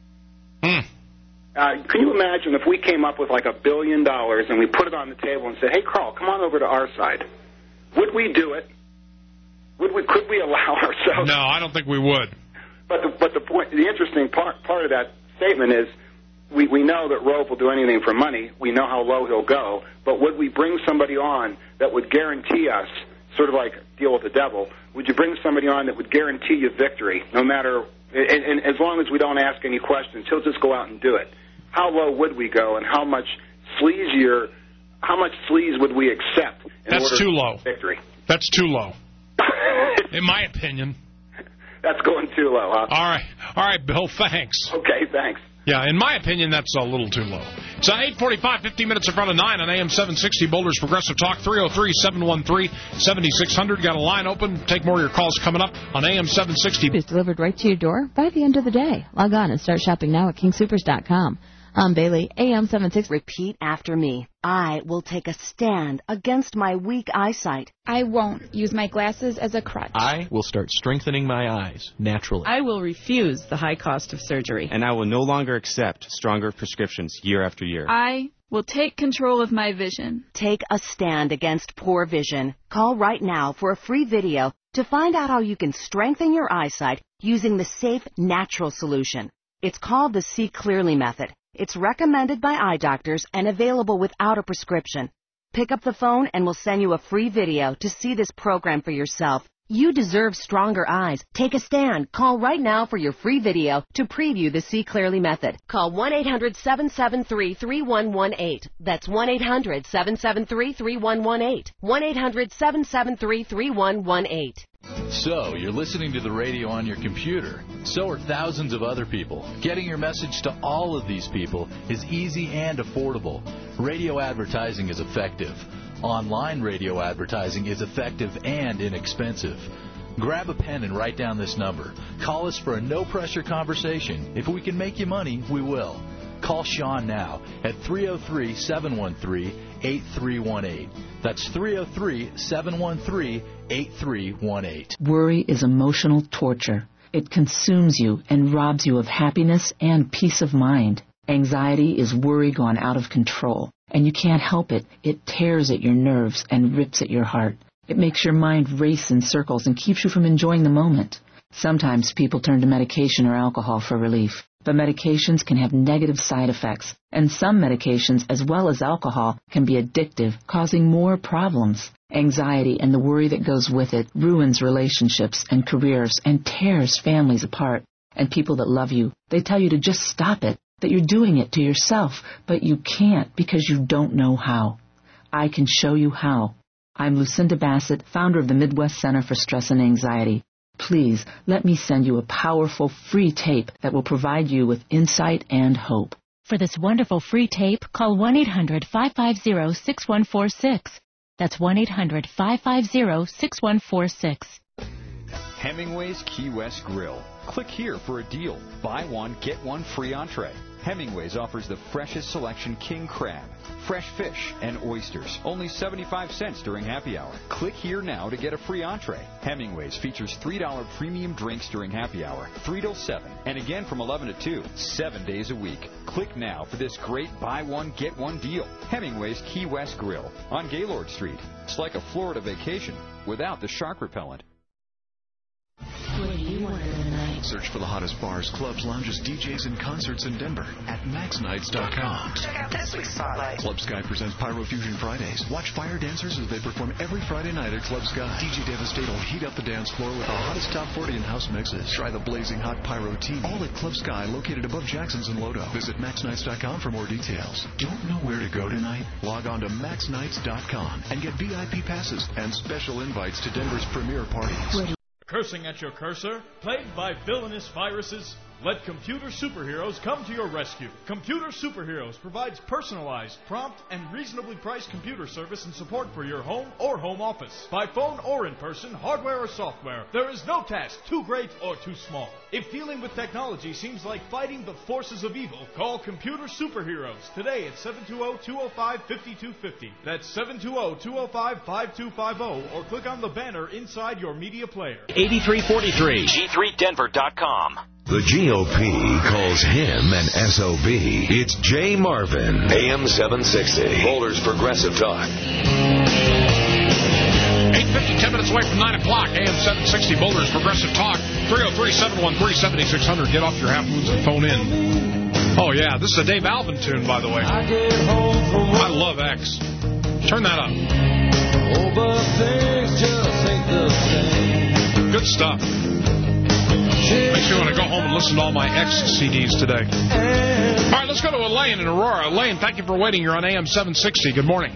Mm. Uh, can you imagine if we came up with like a billion dollars and we put it on the table and said, hey, Karl, come on over to our side? Would we do it? Would we? Could we allow ourselves? No, I don't think we would. But the, but the point, the interesting part, part of that statement is we, we know that Rove will do anything for money. We know how low he'll go. But would we bring somebody on that would guarantee us, sort of like deal with the devil, would you bring somebody on that would guarantee you victory, no matter, and, and as long as we don't ask any questions, he'll just go out and do it. How low would we go, and how much sleazier, how much sleaze would we accept in That's order too to low. victory? That's too low, in my opinion. That's going too low, huh? All right. All right, Bill, thanks. Okay, thanks. Yeah, in my opinion, that's a little too low. It's uh, eight forty-five, fifteen minutes in front of nine on A M seven sixty, Boulder's Progressive Talk, three oh three, seven one three, seven six zero zero. Got a line open. Take more of your calls coming up on A M seven sixty. It's delivered right to your door by the end of the day. Log on and start shopping now at king soopers dot com. I'm Bailey, A M seven sixty. Repeat after me. I will take a stand against my weak eyesight. I won't use my glasses as a crutch. I will start strengthening my eyes naturally. I will refuse the high cost of surgery. And I will no longer accept stronger prescriptions year after year. I will take control of my vision. Take a stand against poor vision. Call right now for a free video to find out how you can strengthen your eyesight using the safe, natural solution. It's called the See Clearly method. It's recommended by eye doctors and available without a prescription. Pick up the phone and we'll send you a free video to see this program for yourself. You deserve stronger eyes. Take a stand. Call right now for your free video to preview the See Clearly method. Call one eight hundred, seven seven three, three one one eight. That's one eight hundred, seven seven three, three one one eight. one eight hundred, seven seven three, three one one eight. So, you're listening to the radio on your computer. So are thousands of other people. Getting your message to all of these people is easy and affordable. Radio advertising is effective. Online radio advertising is effective and inexpensive. Grab a pen and write down this number. Call us for a no-pressure conversation. If we can make you money, we will. Call Sean now at three oh three, seven one three, eight three one eight. That's three oh three, seven one three, eight three one eight. Worry is emotional torture. It consumes you and robs you of happiness and peace of mind. Anxiety is worry gone out of control, and you can't help it. It tears at your nerves and rips at your heart. It makes your mind race in circles and keeps you from enjoying the moment. Sometimes people turn to medication or alcohol for relief. But medications can have negative side effects, and some medications, as well as alcohol, can be addictive, causing more problems. Anxiety and the worry that goes with it ruins relationships and careers and tears families apart. And people that love you, they tell you to just stop it, that you're doing it to yourself, but you can't because you don't know how. I can show you how. I'm Lucinda Bassett, founder of the Midwest Center for Stress and Anxiety. Please, let me send you a powerful free tape that will provide you with insight and hope. For this wonderful free tape, call one eight hundred, five five zero, six one four six. That's one eight hundred, five five zero, six one four six. Hemingway's Key West Grill. Click here for a deal. Buy one, get one free entree. Hemingway's offers the freshest selection king crab, fresh fish, and oysters. Only seventy-five cents during happy hour. Click here now to get a free entree. Hemingway's features three dollar premium drinks during happy hour, three till seven, and again from eleven to two, seven days a week. Click now for this great buy one, get one deal. Hemingway's Key West Grill on Gaylord Street. It's like a Florida vacation without the shark repellent. What do you want in the night? Search for the hottest bars, clubs, lounges, D Js, and concerts in Denver at max nights dot com. Check out this week's Spotlight. Club Sky presents Pyro Fusion Fridays. Watch fire dancers as they perform every Friday night at Club Sky. D J Devastate will heat up the dance floor with the hottest top forty and house mixes. Try the blazing hot Pyro T V. All at Club Sky, located above Jackson's and Lodo. Visit max nights dot com for more details. Don't know where to go tonight? Log on to max nights dot com and get V I P passes and special invites to Denver's premier parties. Cursing at your cursor? Plagued by villainous viruses? Let Computer Superheroes come to your rescue. Computer Superheroes provides personalized, prompt, and reasonably priced computer service and support for your home or home office. By phone or in person, hardware or software, there is no task too great or too small. If dealing with technology seems like fighting the forces of evil, call Computer Superheroes today at seven two zero, two zero five, five two five zero. That's seven two zero, two zero five, five two five zero, or click on the banner inside your media player. eighty-three forty-three, G three Denver dot com. The G O P calls him an S O B. It's Jay Marvin. A M seven sixty. Boulder's Progressive Talk. eight fifty, ten minutes away from nine o'clock. A M seven sixty, Boulder's Progressive Talk. three oh three, seven one three, seven six zero zero. Get off your half moons and phone in. Oh, yeah, this is a Dave Alvin tune, by the way. I love X. Turn that up. Good stuff. Makes me want to go home and listen to all my X C Ds today. All right, let's go to Elaine in Aurora. Elaine, thank you for waiting. You're on A M seven sixty. Good morning.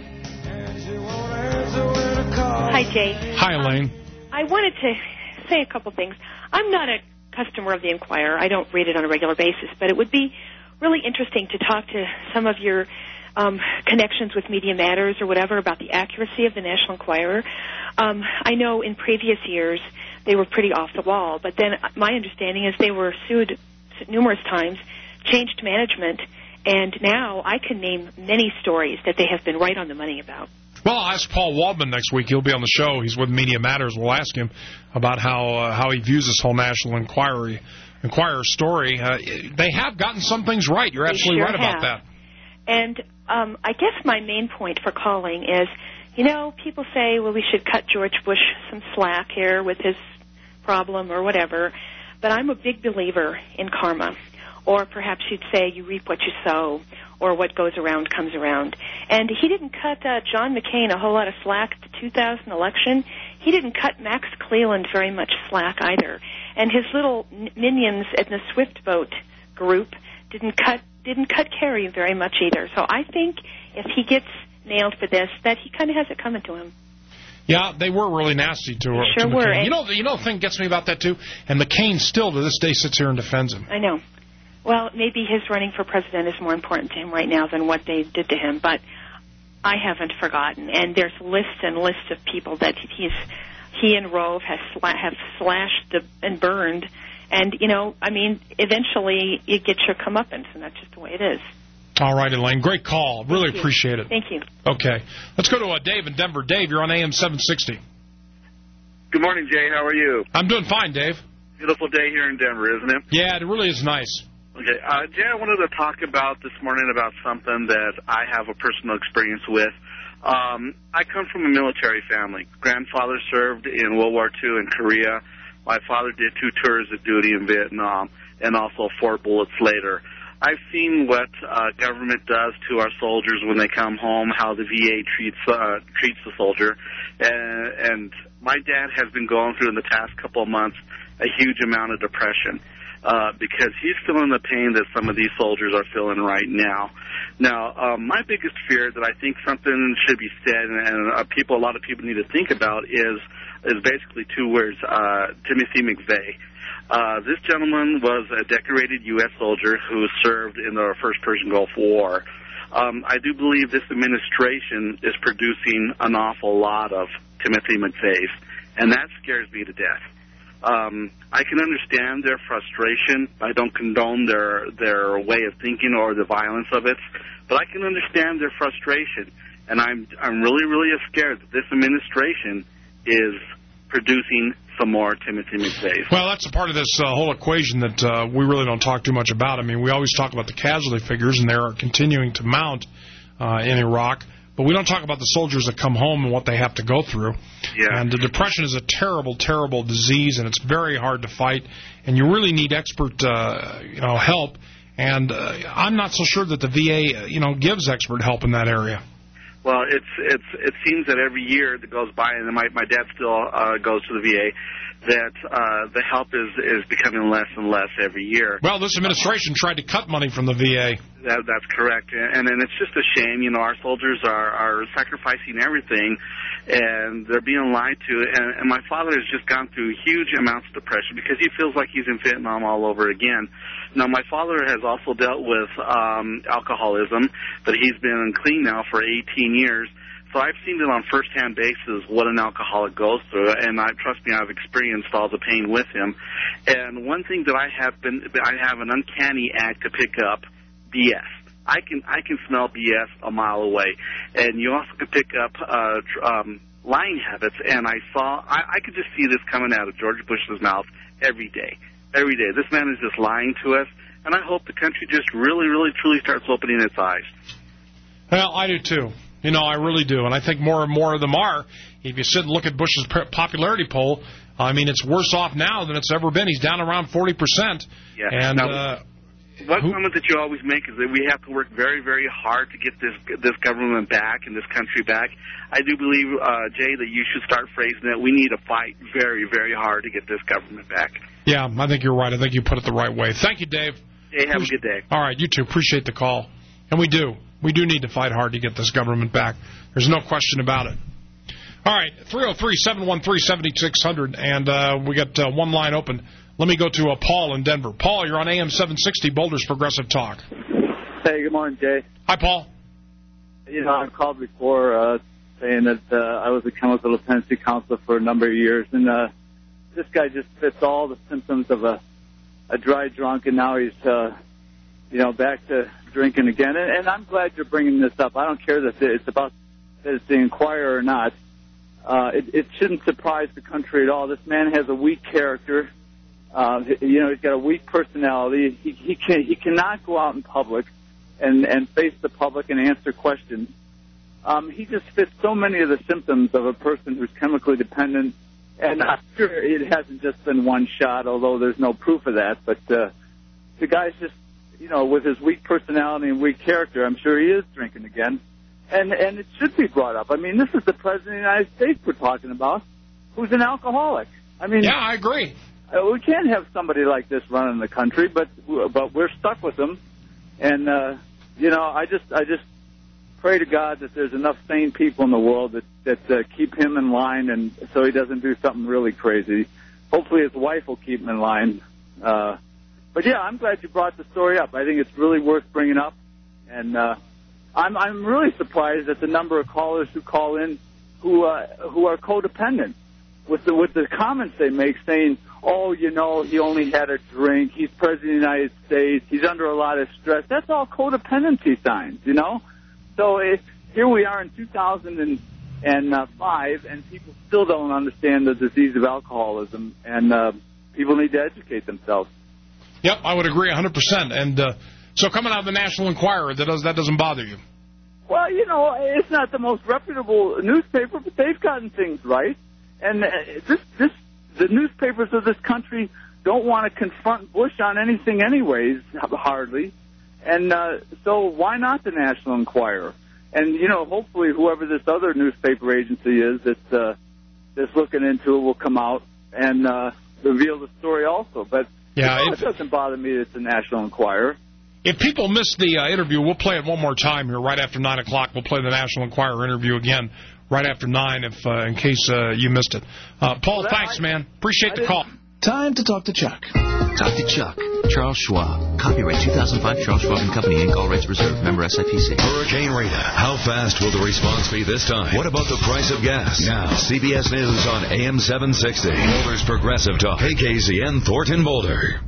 Hi, Jay. Hi, Elaine. Um, I wanted to say a couple things. I'm not a customer of the Enquirer. I don't read it on a regular basis, but it would be really interesting to talk to some of your um, connections with Media Matters or whatever about the accuracy of the National Enquirer. Um, I know in previous years they were pretty off the wall, but then my understanding is they were sued numerous times, changed management, and now I can name many stories that they have been right on the money about. Well, I'll ask Paul Waldman next week. He'll be on the show. He's with Media Matters. We'll ask him about how uh, how he views this whole National Enquiry, Enquirer story. Uh, they have gotten some things right. You're absolutely sure right about have. that. And um, I guess my main point for calling is, you know, people say, well, we should cut George Bush some slack here with his problem or whatever, but I'm a big believer in karma. Or perhaps you'd say you reap what you sow, or what goes around comes around. And he didn't cut uh, John McCain a whole lot of slack at the two thousand election. He didn't cut Max Cleland very much slack either. And his little minions in the Swift Boat group didn't cut didn't cut Kerry very much either. So I think if he gets nailed for this, that he kind of has it coming to him. Yeah, they were really nasty to her. Sure to were. You know, you know the thing that gets me about that, too? And McCain still, to this day, sits here and defends him. I know. Well, maybe his running for president is more important to him right now than what they did to him, but I haven't forgotten. And there's lists and lists of people that he's, he and Rove has sla- have slashed and burned. And, you know, I mean, eventually you get your comeuppance, and that's just the way it is. All right, Elaine. Great call. Really Thank you. appreciate it. Thank you. Okay. Let's go to uh, Dave in Denver. Dave, you're on A M seven sixty. Good morning, Jay. How are you? I'm doing fine, Dave. Beautiful day here in Denver, isn't it? Yeah, it really is nice. Okay. Uh, Jay, I wanted to talk about this morning about something that I have a personal experience with. Um, I come from a military family. Grandfather served in World War Two in Korea. My father did two tours of duty in Vietnam and also four bullets later. I've seen what uh, government does to our soldiers when they come home, how the V A treats uh, treats the soldier. And, and my dad has been going through in the past couple of months a huge amount of depression. uh, because he's feeling the pain that some of these soldiers are feeling right now. Now, um, my biggest fear that I think something should be said, and, and uh, people, a lot of people need to think about, is is basically two words: uh, Timothy McVeigh. Uh, this gentleman was a decorated U S soldier who served in the First Persian Gulf War. Um, I do believe this administration is producing an awful lot of Timothy McVeighs, and that scares me to death. Um, I can understand their frustration. I don't condone their their way of thinking or the violence of it, but I can understand their frustration, and I'm I'm really really scared that this administration is producing some more Timothy McVeighs. Well, that's a part of this uh, whole equation that uh, we really don't talk too much about. I mean, we always talk about the casualty figures, and they're continuing to mount uh, in Iraq. But we don't talk about the soldiers that come home and what they have to go through. Yeah. And the depression is a terrible, terrible disease, and it's very hard to fight. And you really need expert, uh, you know, help. And uh, I'm not so sure that the V A, you know, gives expert help in that area. Well, it's it's it seems that every year that goes by, and my my dad still uh, goes to the V A, that uh, the help is is becoming less and less every year. Well, this administration tried to cut money from the V A. That, that's correct, and and it's just a shame. You know, our soldiers are are sacrificing everything, and they're being lied to. And, and my father has just gone through huge amounts of depression because he feels like he's in Vietnam all over again. Now, my father has also dealt with um, alcoholism, but he's been clean now for eighteen years. So I've seen it on first-hand basis what an alcoholic goes through, and I trust me, I've experienced all the pain with him. And one thing that I have been, I have an uncanny act to pick up B S. I can I can smell B S a mile away, and you also can pick up uh, um, lying habits. And I saw, I, I could just see this coming out of George Bush's mouth every day. Every day. This man is just lying to us, and I hope the country just really, really, truly starts opening its eyes. Well, I do too. You know, I really do. And I think more and more of them are. If you sit and look at Bush's popularity poll, I mean, it's worse off now than it's ever been. He's down around forty percent. Yeah. And now, uh, one comment that you always make is that we have to work very, very hard to get this this government back and this country back. I do believe, uh, Jay, that you should start phrasing it. We need to fight very, very hard to get this government back. Yeah, I think you're right. I think you put it the right way. Thank you, Dave. Hey, have a good day. All right, you too. Appreciate the call. And we do. We do need to fight hard to get this government back. There's no question about it. All right, three oh three, seven one three, seven six zero zero, and uh, we got uh, one line open. Let me go to uh, Paul in Denver. Paul, you're on A M seven sixty, Boulder's Progressive Talk. Hey, good morning, Jay. Hi, Paul. You know, I've called before uh, saying that uh, I was a chemical dependency counselor for a number of years, and uh, this guy just fits all the symptoms of a, a dry drunk, and now he's, uh, you know, back to drinking again. And, and I'm glad you're bringing this up. I don't care that it's about that it's the Inquirer or not. Uh, it, it shouldn't surprise the country at all. This man has a weak character. Uh, you know, he's got a weak personality. He, he can he cannot go out in public and, and face the public and answer questions. Um, he just fits so many of the symptoms of a person who's chemically dependent. And I'm sure it hasn't just been one shot, although there's no proof of that. But uh, the guy's just, you know, with his weak personality and weak character, I'm sure he is drinking again. And and it should be brought up. I mean, this is the President of the United States we're talking about, who's an alcoholic. I mean, yeah, I agree. Uh, we can't have somebody like this running the country, but but we're stuck with him. And uh, you know, I just I just pray to God that there's enough sane people in the world that that uh, keep him in line, and so he doesn't do something really crazy. Hopefully, his wife will keep him in line. Uh, but yeah, I'm glad you brought the story up. I think it's really worth bringing up, and. Uh, I'm I'm really surprised at the number of callers who call in who uh, who are codependent with the with the comments they make saying, oh, you know, he only had a drink, he's president of the United States, he's under a lot of stress. That's all codependency signs, you know. So if, here we are in two thousand five, and people still don't understand the disease of alcoholism, and uh, people need to educate themselves. Yep, I would agree one hundred percent. And uh, so coming out of the National Enquirer, that, does, that doesn't bother you? Well, you know, it's not the most reputable newspaper, but they've gotten things right. And uh, this, this, the newspapers of this country don't want to confront Bush on anything anyways, hardly. And uh, so why not the National Enquirer? And, you know, hopefully whoever this other newspaper agency is that's, uh, that's looking into it will come out and uh, reveal the story also. But Yeah, it doesn't bother me that it's the National Enquirer. If people missed the uh, interview, we'll play it one more time here right after nine o'clock. We'll play the National Enquirer interview again right after nine if, uh, in case uh, you missed it. Uh, Paul, well, thanks, I, man. Appreciate I the call. Time to talk to Chuck. Talk to Chuck. Charles Schwab. Copyright two thousand five, Charles Schwab and Company, Incorporated. All rights reserved. Member S I P C. Hurricane Rita. How fast will the response be this time? What about the price of gas? Now, C B S News on A M seven sixty. Boulder's Progressive Talk. K K Z N Thornton Boulder.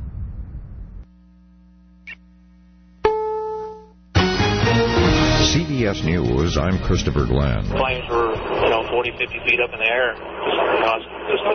C B S News, I'm Christopher Glenn. Planes were, you know, forty, fifty feet up in the air. Just, just,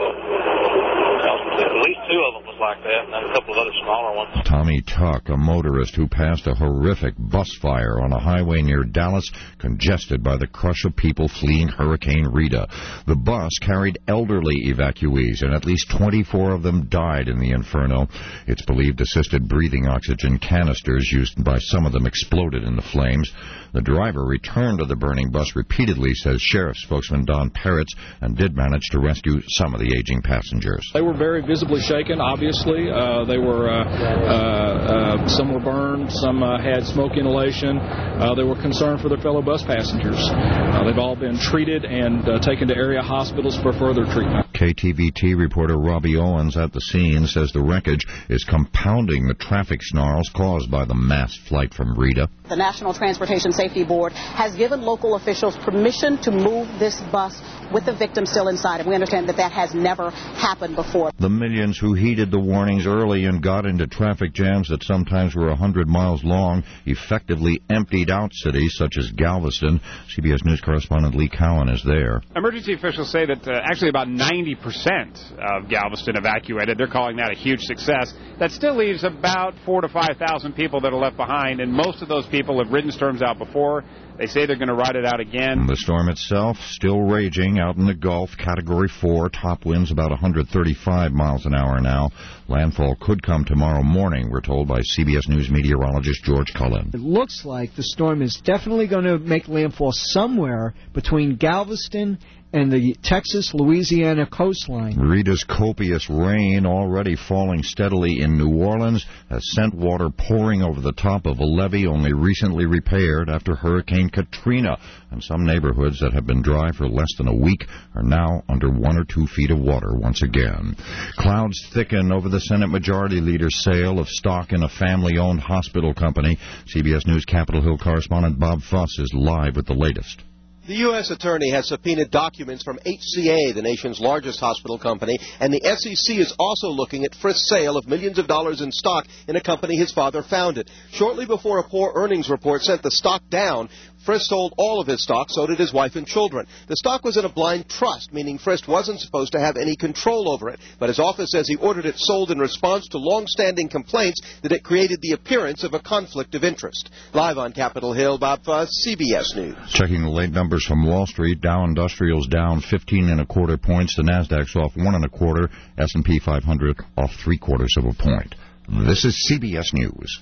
uh, at least two of them was like that, and then a couple of other smaller ones. Tommy Tuck, a motorist who passed a horrific bus fire on a highway near Dallas, congested by the crush of people fleeing Hurricane Rita. The bus carried elderly evacuees, and at least twenty-four of them died in the inferno. It's believed assisted breathing oxygen canisters used by some of them exploded in the flames. The driver returned to the burning bus repeatedly, says Sheriff spokesman Don Peretz, and did manage to rescue some of the aging passengers. They were very visibly shaken, obviously. Uh, they were, uh, uh, uh, some were burned, some uh, had smoke inhalation. Uh, they were concerned for their fellow bus passengers. Uh, they've all been treated and uh, taken to area hospitals for further treatment. K T V T reporter Robbie Owens at the scene says the wreckage is compounding the traffic snarls caused by the mass flight from Rita. The National Transportation Safety Board has given local officials permission to move this bus with the victim still inside, and we understand that that has never happened before. The millions who heeded the warnings early and got into traffic jams that sometimes were one hundred miles long effectively emptied out cities such as Galveston. C B S News correspondent Lee Cowan is there. Emergency officials say that uh, actually about ninety percent of Galveston evacuated. They're calling that a huge success. That still leaves about four to five thousand people that are left behind, and most of those people have ridden storms out before. They say they're going to ride it out again. The storm itself still raging out in the Gulf, Category four, top winds about one hundred thirty-five miles an hour now. Landfall could come tomorrow morning, we're told by C B S News meteorologist George Cullen. It looks like the storm is definitely going to make landfall somewhere between Galveston and the Texas-Louisiana coastline. Rita's copious rain, already falling steadily in New Orleans, has sent water pouring over the top of a levee only recently repaired after Hurricane Katrina, and some neighborhoods that have been dry for less than a week are now under one or two feet of water once again. Clouds thicken over the Senate Majority Leader's sale of stock in a family-owned hospital company. C B S News Capitol Hill correspondent Bob Fuss is live with the latest. The U S attorney has subpoenaed documents from H C A, the nation's largest hospital company, and the S E C is also looking at Frist's sale of millions of dollars in stock in a company his father founded. Shortly before a poor earnings report sent the stock down, Frist sold all of his stock, so did his wife and children. The stock was in a blind trust, meaning Frist wasn't supposed to have any control over it, but his office says he ordered it sold in response to long-standing complaints that it created the appearance of a conflict of interest. Live on Capitol Hill, Bob Fuss, C B S News. Checking the late numbers from Wall Street, Dow Industrials down fifteen and a quarter points, the Nasdaq's off one and a quarter, S and P five hundred off three quarters of a point. This is C B S News.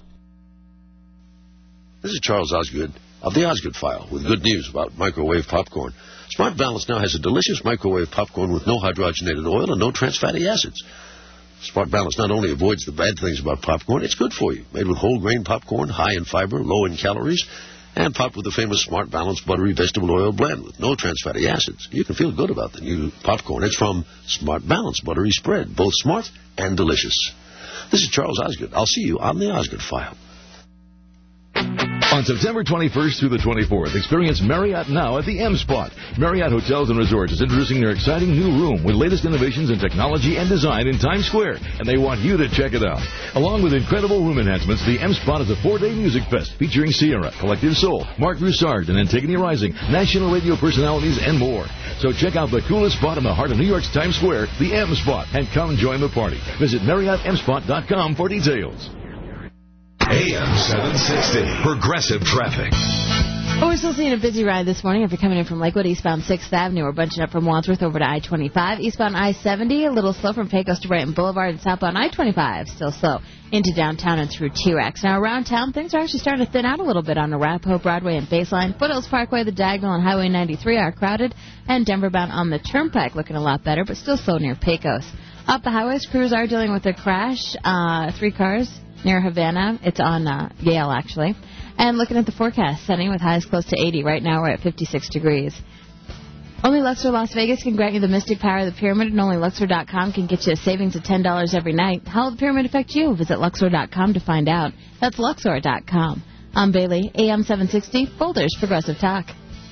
This is Charles Osgood of the Osgood File with good news about microwave popcorn. Smart Balance now has a delicious microwave popcorn with no hydrogenated oil and no trans fatty acids. Smart Balance not only avoids the bad things about popcorn, it's good for you. Made with whole grain popcorn, high in fiber, low in calories, and popped with the famous Smart Balance buttery vegetable oil blend with no trans fatty acids. You can feel good about the new popcorn. It's from Smart Balance Buttery Spread, both smart and delicious. This is Charles Osgood. I'll see you on the Osgood File. On September twenty-first through the twenty-fourth, experience Marriott Now at the M Spot. Marriott Hotels and Resorts is introducing their exciting new room with latest innovations in technology and design in Times Square, and they want you to check it out. Along with incredible room enhancements, the M Spot is a four-day music fest featuring Sierra, Collective Soul, Mark Broussard, and Antigone Rising, national radio personalities, and more. So check out the coolest spot in the heart of New York's Times Square, the M Spot, and come join the party. Visit Marriott M Spot dot com for details. A M seven sixty, Progressive Traffic. Well, we're still seeing a busy ride this morning. If you're coming in from Lakewood, eastbound sixth Avenue, we're bunching up from Wadsworth over to I twenty-five. Eastbound I seventy, a little slow from Pecos to Brighton Boulevard, and southbound I twenty-five, still slow into downtown and through T-Rex. Now, around town, things are actually starting to thin out a little bit on Arapahoe, Broadway, and Baseline. Foothills Parkway, the Diagonal, and Highway ninety-three are crowded, and Denver bound on the Turnpike looking a lot better, but still slow near Pecos. Up the highways, crews are dealing with a crash. Uh, three cars near Havana. It's on uh, Yale, actually. And looking at the forecast, sunny with highs close to eighty. Right now we're at fifty-six degrees. Only Luxor Las Vegas can grant you the mystic power of the pyramid, and only Luxor dot com can get you a savings of ten dollars every night. How will the pyramid affect you? Visit Luxor dot com to find out. That's Luxor dot com. I'm Bailey, A M seven sixty, Boulders Progressive Talk.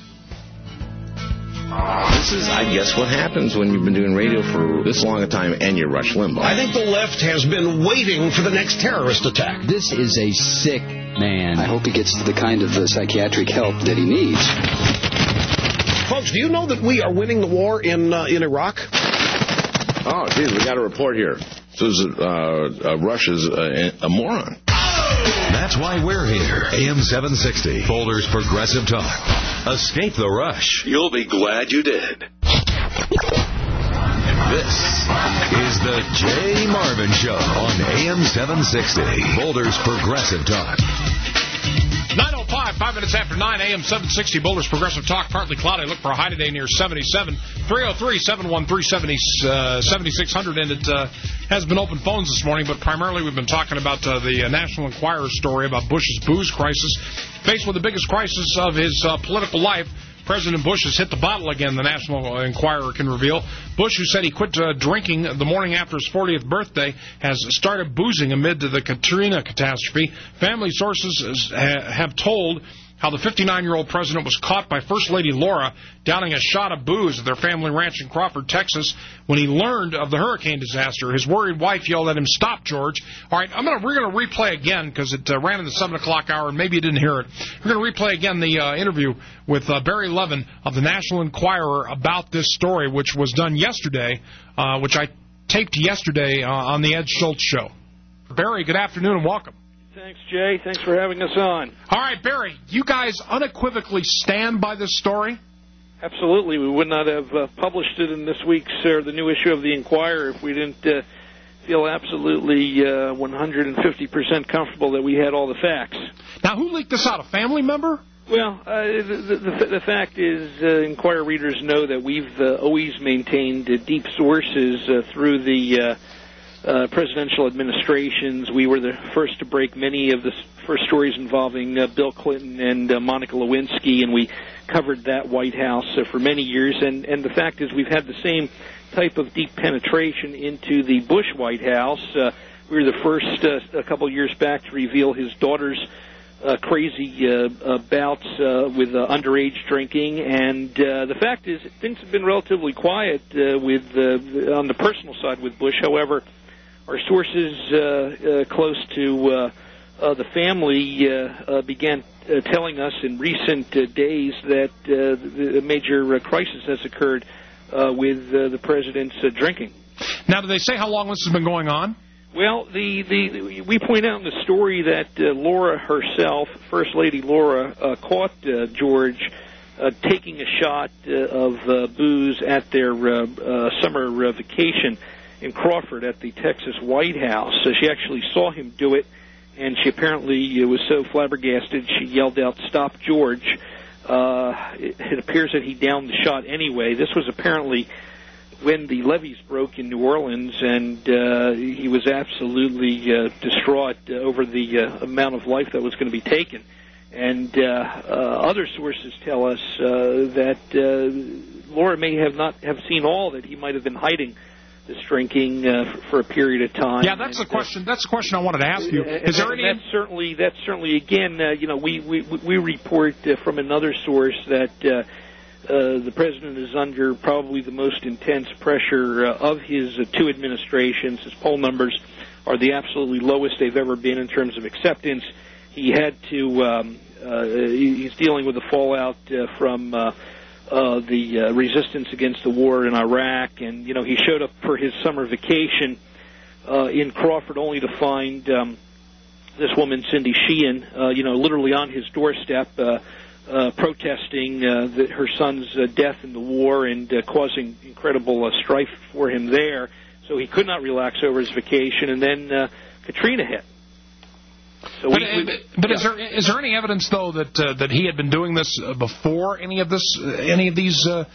This is, I guess, what happens when you've been doing radio for this long a time and you're Rush Limbaugh. I think the left has been waiting for the next terrorist attack. This is a sick man. I hope he gets the kind of uh, psychiatric help that he needs. Folks, do you know that we are winning the war in uh, in Iraq? Oh, geez, we got a report here. So uh, uh, Rush is a, a moron. That's why we're here. A M seven sixty, Boulder's Progressive Talk. Escape the rush. You'll be glad you did. This is the Jay Marvin Show on A M seven sixty, Boulder's Progressive Talk. nine oh five, five minutes after nine, A M seven sixty, Boulder's Progressive Talk. Partly cloudy. Look for a high today near seventy-seven. three oh three, seven one three, seventy-six hundred. And it uh, has been open phones this morning, but primarily we've been talking about uh, the uh, National Enquirer story about Bush's booze crisis. Faced with the biggest crisis of his uh, political life, President Bush has hit the bottle again, the National Enquirer can reveal. Bush, who said he quit uh, drinking the morning after his fortieth birthday, has started boozing amid the Katrina catastrophe. Family sources ha- have told how the fifty-nine-year-old president was caught by First Lady Laura downing a shot of booze at their family ranch in Crawford, Texas. When he learned of the hurricane disaster, his worried wife yelled at him, "Stop, George." All right, I'm gonna, we're going to replay again because it uh, ran in the seven o'clock hour, and maybe you didn't hear it. We're going to replay again the uh, interview with uh, Barry Levin of the National Enquirer about this story, which was done yesterday, uh, which I taped yesterday uh, on the Ed Schultz Show. Barry, good afternoon and welcome. Thanks, Jay. Thanks for having us on. All right, Barry, you guys unequivocally stand by this story? Absolutely. We would not have uh, published it in this week's, or uh, the new issue of the Enquirer, if we didn't uh, feel absolutely uh, one hundred fifty percent comfortable that we had all the facts. Now, who leaked this out? A family member? Well, uh, the, the, the fact is, uh, Enquirer readers know that we've uh, always maintained uh, deep sources uh, through the uh, Uh, presidential administrations. We were the first to break many of the first stories involving uh, Bill Clinton and uh, Monica Lewinsky, and we covered that White House uh, for many years. And, and the fact is we've had the same type of deep penetration into the Bush White House. Uh, we were the first uh, a couple years back to reveal his daughter's uh, crazy uh, uh, bouts uh, with uh, underage drinking. And uh, the fact is things have been relatively quiet uh, with uh, on the personal side with Bush. However, our sources uh, uh, close to uh, uh, the family uh, uh, began uh, telling us in recent uh, days that uh, the major uh, crisis has occurred uh, with uh, the president's uh, drinking. Now, do they say how long this has been going on? Well, the, the we point out in the story that uh, Laura herself, First Lady Laura, uh, caught uh, George uh, taking a shot uh, of uh, booze at their uh, uh, summer uh, vacation in Crawford at the Texas White House. So she actually saw him do it, and she apparently uh, was so flabbergasted she yelled out, "Stop, George." Uh, it, it appears that he downed the shot anyway. This was apparently when the levees broke in New Orleans, and uh, he was absolutely uh, distraught uh, over the uh, amount of life that was going to be taken. And uh, uh, other sources tell us uh, that uh, Laura may have not have seen all that he might have been hiding this drinking uh, for a period of time. Yeah, that's the question. That's the question I wanted to ask you. Is there any? That's certainly. That's certainly. Again, uh, you know, we we we report uh, from another source that uh, uh, the president is under probably the most intense pressure uh, of his uh, two administrations. His poll numbers are the absolutely lowest they've ever been in terms of acceptance. He had to. Um, uh, he's dealing with the fallout uh, from. Uh, Uh, the uh, resistance against the war in Iraq, and you know he showed up for his summer vacation uh, in Crawford only to find um, this woman Cindy Sheehan, uh, you know, literally on his doorstep, uh, uh, protesting uh, the, her son's uh, death in the war and uh, causing incredible uh, strife for him there. So he could not relax over his vacation, and then uh, Katrina hit. So but we, we, but yeah. is there is there any evidence though that uh, that he had been doing this before any of this uh, any of these uh,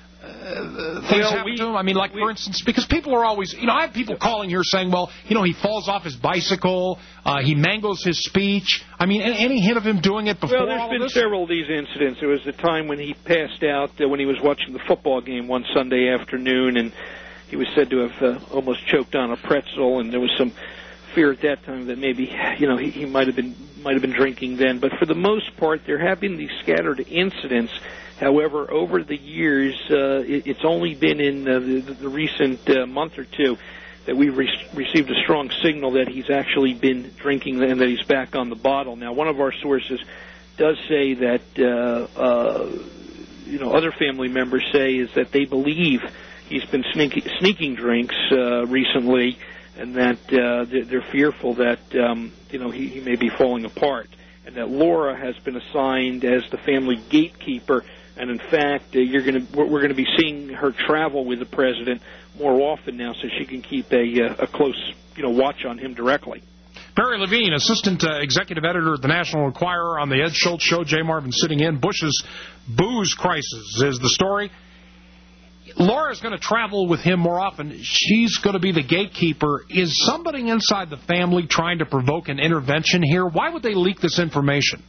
uh, things well, happened we, to him? I mean, like we, for instance, because people are always, you know, I have people calling here saying, well, you know, he falls off his bicycle, uh, he mangles his speech. I mean, any, any hint of him doing it before well, there's all been of this? several of these incidents. There was the time when he passed out uh, when he was watching the football game one Sunday afternoon, and he was said to have uh, almost choked on a pretzel, and there was some fear at that time that maybe, you know, he, he might have been might have been drinking then. But for the most part, there have been these scattered incidents. However, over the years, uh, it, it's only been in uh, the, the recent uh, month or two that we've re- received a strong signal that he's actually been drinking and that he's back on the bottle. Now, one of our sources does say that, uh, uh, you know, other family members say is that they believe he's been sneaking, sneaking drinks uh, recently, and that uh, they're fearful that, um, you know, he, he may be falling apart, and that Laura has been assigned as the family gatekeeper, and in fact, uh, you're going to we're going to be seeing her travel with the president more often now, so she can keep a, a close, you know, watch on him directly. Barry Levine, assistant uh, executive editor at the National Enquirer on the Ed Schultz Show. Jay Marvin sitting in. Bush's booze crisis is the story. Laura's going to travel with him more often. She's going to be the gatekeeper. Is somebody inside the family trying to provoke an intervention here? Why would they leak this information?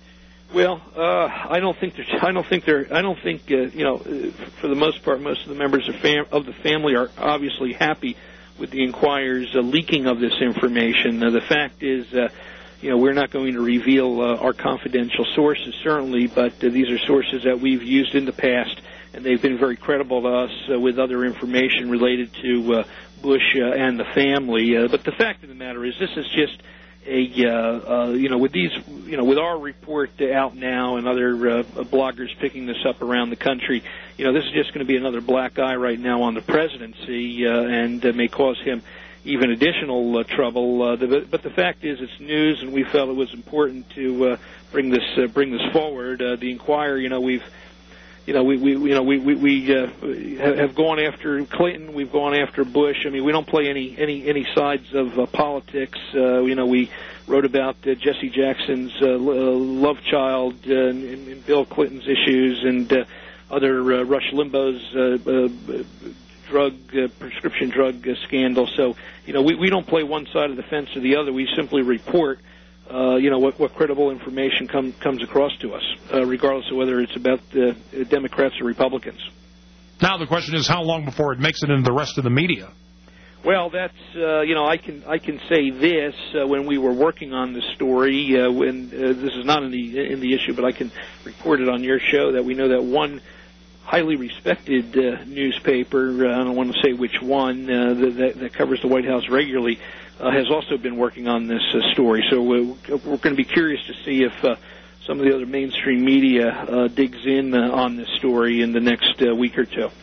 Well, uh, I don't think they're. I don't think they're. I don't think uh, you know. For the most part, most of the members of, fam- of the family are obviously happy with the Enquirer's uh, leaking of this information. Uh, the fact is, uh, you know, we're not going to reveal uh, our confidential sources, certainly, but uh, these are sources that we've used in the past, and they've been very credible to us uh, with other information related to uh, Bush uh, and the family. Uh, but the fact of the matter is, this is just a, uh, uh, you know, with these, you know, with our report out now and other uh, bloggers picking this up around the country, you know, this is just going to be another black eye right now on the presidency uh, and uh, may cause him even additional uh, trouble. Uh, the, but the fact is, it's news, and we felt it was important to uh, bring this uh, bring this forward. Uh, the Enquirer, you know, we've You know, we, we you know we we, we uh, have gone after Clinton. We've gone after Bush. I mean, we don't play any any any sides of uh, politics. Uh, you know, we wrote about uh, Jesse Jackson's uh, love child uh, and, and Bill Clinton's issues and uh, other uh, Rush Limbaugh's uh, uh, drug uh, prescription drug uh, scandal. So, you know, we we don't play one side of the fence or the other. We simply report. Uh, you know, what, what credible information come, comes across to us, uh, regardless of whether it's about the uh, Democrats or Republicans. Now the question is, how long before it makes it into the rest of the media? Well, that's, uh, you know, I can I can say this. Uh, when we were working on this story, uh, when uh, this is not in the, in the issue, but I can report it on your show, that we know that one highly respected uh, newspaper, uh, I don't want to say which one, uh, that, that covers the White House regularly, Uh, has also been working on this uh, story. So uh, we're going to be curious to see if uh, some of the other mainstream media uh, digs in uh, on this story in the next uh, week or two.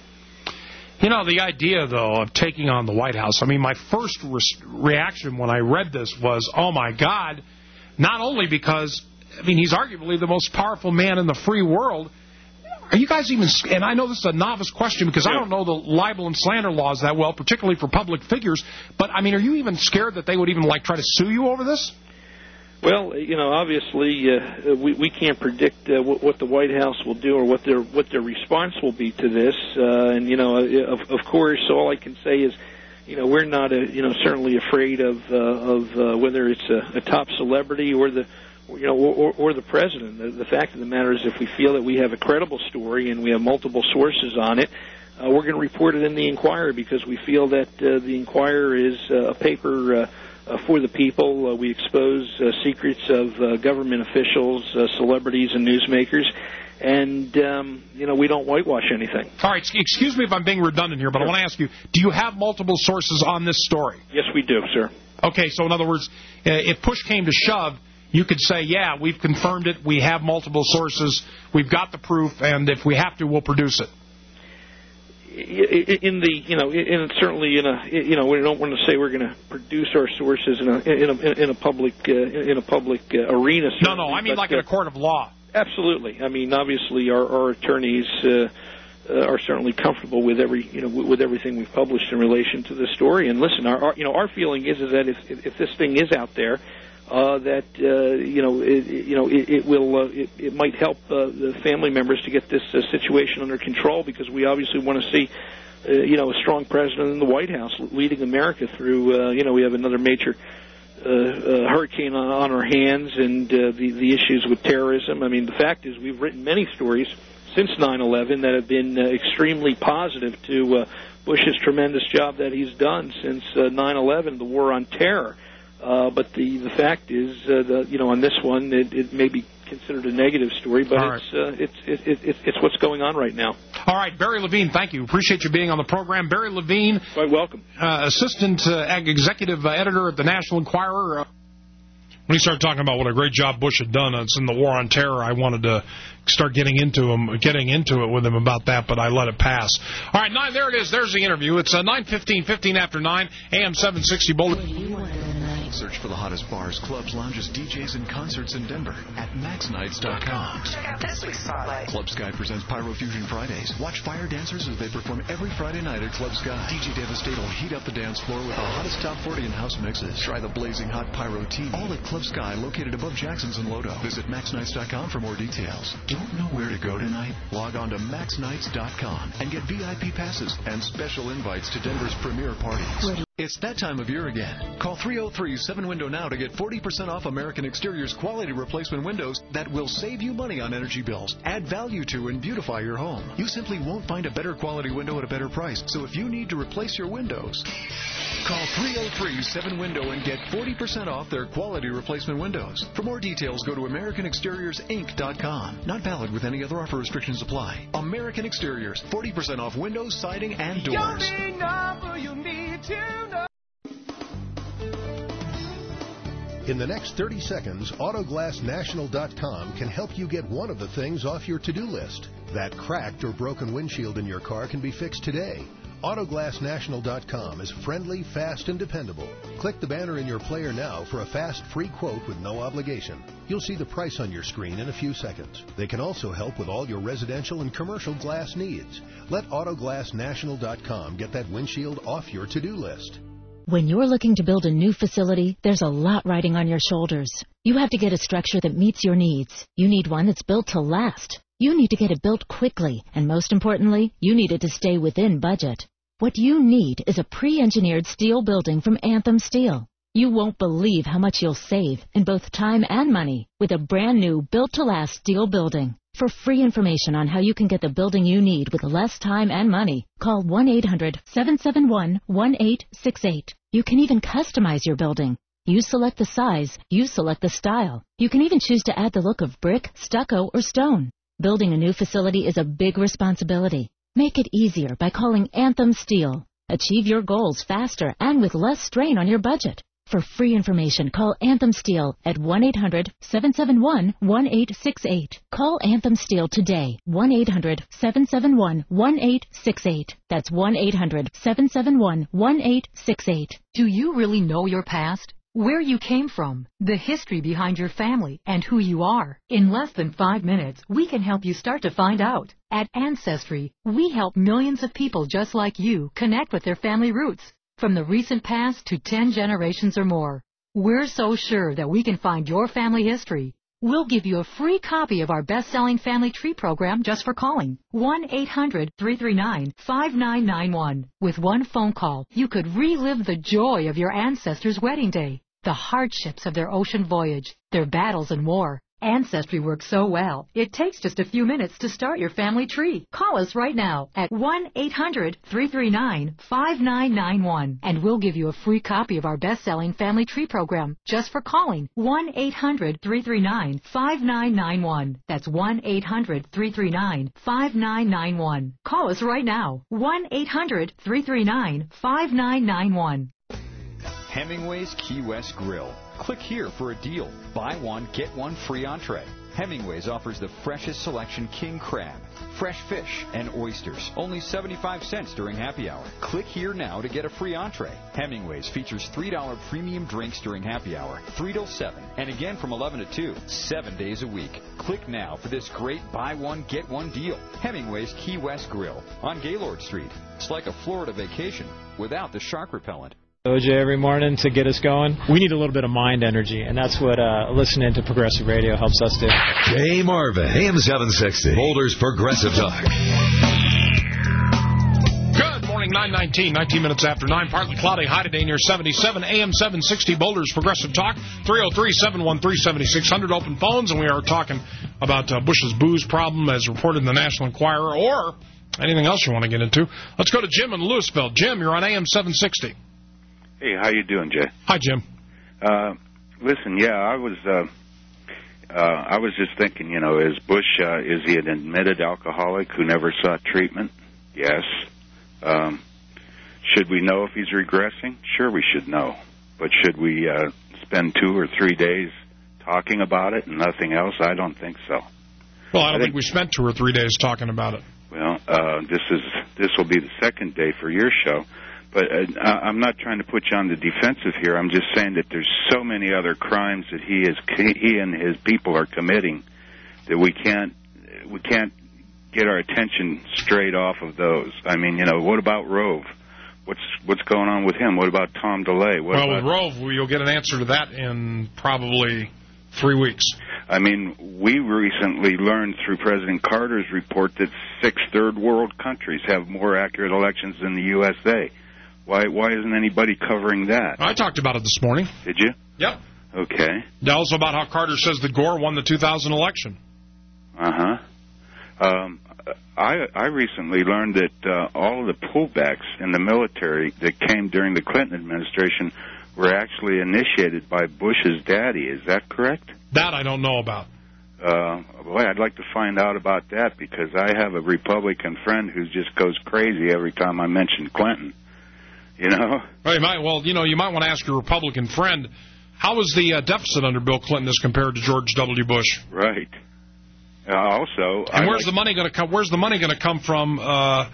You know, the idea, though, of taking on the White House, I mean, my first re- reaction when I read this was, oh, my God, not only because, I mean, he's arguably the most powerful man in the free world. Are you guys even, and I know this is a novice question because I don't know the libel and slander laws that well, particularly for public figures, but, I mean, are you even scared that they would even, like, try to sue you over this? Well, you know, obviously, uh, we, we can't predict uh, what, what the White House will do or what their what their response will be to this. Uh, and, you know, of, of course, all I can say is, you know, we're not, uh, you know, certainly afraid of, uh, of uh, whether it's a, a top celebrity or the You know, or, or the president. The, the fact of the matter is, if we feel that we have a credible story and we have multiple sources on it, uh, we're going to report it in the Enquirer because we feel that uh, the Enquirer is uh, a paper uh, uh, for the people. Uh, we expose uh, secrets of uh, government officials, uh, celebrities, and newsmakers. And, um, you know, we don't whitewash anything. All right, excuse me if I'm being redundant here, but sure. I want to ask you, do you have multiple sources on this story? Yes, we do, sir. Okay, so in other words, uh, if push came to shove, you could say, yeah, we've confirmed it, we have multiple sources, we've got the proof, and if we have to, we'll produce it. In the, you know, in certainly in a, you know, we don't want to say we're going to produce our sources in a in a in a public uh, in a public uh, arena. No, no, I mean but, like uh, in a court of law. Absolutely. I mean, obviously, our, our attorneys uh, uh, are certainly comfortable with every, you know, with, with everything we've published in relation to this story. And listen, our, our you know, our feeling is, is that if, if, if this thing is out there, uh, that uh, you know, it, you know, it, it will, uh, it, it might help uh, the family members to get this uh, situation under control, because we obviously want to see, uh, you know, a strong president in the White House leading America through. Uh, you know, we have another major Uh, uh, hurricane on, on our hands, and uh, the, the issues with terrorism. I mean, the fact is we've written many stories since nine eleven that have been uh, extremely positive to uh, Bush's tremendous job that he's done since uh, nine eleven, the war on terror. Uh, but the, the fact is, uh, the, you know, on this one, it, it may be considered a negative story, but All it's, uh, it's, it, it, it, it's what's going on right now. All right, Barry Levine, thank you. Appreciate you being on the program. Barry Levine. Quite welcome. Uh, assistant uh, executive uh, editor at the National Enquirer. Uh, when he started talking about what a great job Bush had done, it's in the war on terror, I wanted to start getting into him, getting into it with him about that, but I let it pass. All right, nine, there it is. There's the interview. It's uh, nine fifteen, fifteen after nine, A M seven sixty Boulevard. Search for the hottest bars, clubs, lounges, D Js, and concerts in Denver at max nights dot com. Check out this week's spotlight. Club Sky presents Pyro Fusion Fridays. Watch fire dancers as they perform every Friday night at Club Sky. D J Devastate will heat up the dance floor with the hottest top forty and house mixes. Try the blazing hot Pyro tea. All at Club Sky, located above Jackson's and Lodo. Visit max nights dot com for more details. Don't know where to go tonight? Log on to max nights dot com and get V I P passes and special invites to Denver's premier parties. It's that time of year again. Call three oh three seven window now to get forty percent off American Exterior's quality replacement windows that will save you money on energy bills, add value to, and beautify your home. You simply won't find a better quality window at a better price. So if you need to replace your windows, call three oh three seven window and get forty percent off their quality replacement windows. For more details, go to American Exteriors Inc dot com. Not valid with any other offer. Restrictions apply. American Exteriors, forty percent off windows, siding, and doors. In the next thirty seconds, Autoglass National dot com can help you get one of the things off your to-do list. That cracked or broken windshield in your car can be fixed today. Autoglass National dot com is friendly, fast, and dependable. Click the banner in your player now for a fast, free quote with no obligation. You'll see the price on your screen in a few seconds. They can also help with all your residential and commercial glass needs. Let Autoglass National dot com get that windshield off your to-do list. When you're looking to build a new facility, there's a lot riding on your shoulders. You have to get a structure that meets your needs. You need one that's built to last. You need to get it built quickly, and most importantly, you need it to stay within budget. What you need is a pre-engineered steel building from Anthem Steel. You won't believe how much you'll save in both time and money with a brand new built-to-last steel building. For free information on how you can get the building you need with less time and money, call one eight hundred seven seven one one eight six eight. You can even customize your building. You select the size, you select the style. You can even choose to add the look of brick, stucco, or stone. Building a new facility is a big responsibility. Make it easier by calling Anthem Steel. Achieve your goals faster and with less strain on your budget. For free information, call Anthem Steel at one eight hundred seven seven one one eight six eight. Call Anthem Steel today, one eight hundred seven seven one one eight six eight. That's one eight hundred seven seven one one eight six eight. Do you really know your past? Where you came from, the history behind your family, and who you are. In less than five minutes, we can help you start to find out. At Ancestry, we help millions of people just like you connect with their family roots, from the recent past to ten generations or more. We're so sure that we can find your family history. We'll give you a free copy of our best-selling family tree program just for calling one eight hundred three three nine five nine nine one. With one phone call, you could relive the joy of your ancestors' wedding day, the hardships of their ocean voyage, their battles and war. Ancestry works so well, it takes just a few minutes to start your family tree. Call us right now at one eight hundred three three nine five nine nine one, and we'll give you a free copy of our best-selling family tree program just for calling one eight hundred three three nine five nine nine one. That's one eight hundred three three nine five nine nine one. Call us right now, one eight hundred three three nine five nine nine one. Hemingway's Key West Grill. Click here for a deal. Buy one, get one free entree. Hemingway's offers the freshest selection king crab, fresh fish, and oysters. Only seventy-five cents during happy hour. Click here now to get a free entree. Hemingway's features three dollar premium drinks during happy hour, three till seven, and again from eleven to two, seven days a week. Click now for this great buy one, get one deal. Hemingway's Key West Grill on Gaylord Street. It's like a Florida vacation without the shark repellent. O J every morning to get us going. We need a little bit of mind energy, and that's what uh, listening to Progressive Radio helps us do. Jay Marvin, A M seven sixty, Boulder's Progressive Talk. Good morning, nine nineteen, nineteen minutes after nine, partly cloudy, high today near seventy-seven, A M seven sixty, Boulder's Progressive Talk, three oh three, seven one three, seven six zero zero, open phones, and we are talking about uh, Bush's booze problem as reported in the National Enquirer, or anything else you want to get into. Let's go to Jim in Louisville. Jim, you're on A M seven sixty. Hey, how you doing, Jay? Hi, Jim. Uh, listen, yeah, I was uh, uh, I was just thinking, you know, is Bush, uh, is he an admitted alcoholic who never sought treatment? Yes. Um, should we know if he's regressing? Sure, we should know. But should we uh, spend two or three days talking about it and nothing else? I don't think so. Well, I don't I think, think we spent two or three days talking about it. Well, uh, this is this will be the second day for your show. But uh, I'm not trying to put you on the defensive here. I'm just saying that there's so many other crimes that he is he and his people are committing that we can't we can't get our attention straight off of those. I mean, you know, what about Rove? What's what's going on with him? What about Tom DeLay? What well, about, with Rove, you'll get an answer to that in probably three weeks. I mean, we recently learned through President Carter's report that six third world countries have more accurate elections than the U S A. Why why isn't anybody covering that? I talked about it this morning. Did you? Yep. Okay. Also about how Carter says that Gore won the two thousand election. Uh-huh. Um, I I recently learned that uh, all of the pullbacks in the military that came during the Clinton administration were actually initiated by Bush's daddy. Is that correct? That I don't know about. Uh, boy, I'd like to find out about that because I have a Republican friend who just goes crazy every time I mention Clinton. You know? Well, you might, well, you know, you might want to ask your Republican friend, how was the uh, deficit under Bill Clinton as compared to George W. Bush? Right. Uh, also, and I where's like the money going to come? Where's the money going to come from? Uh,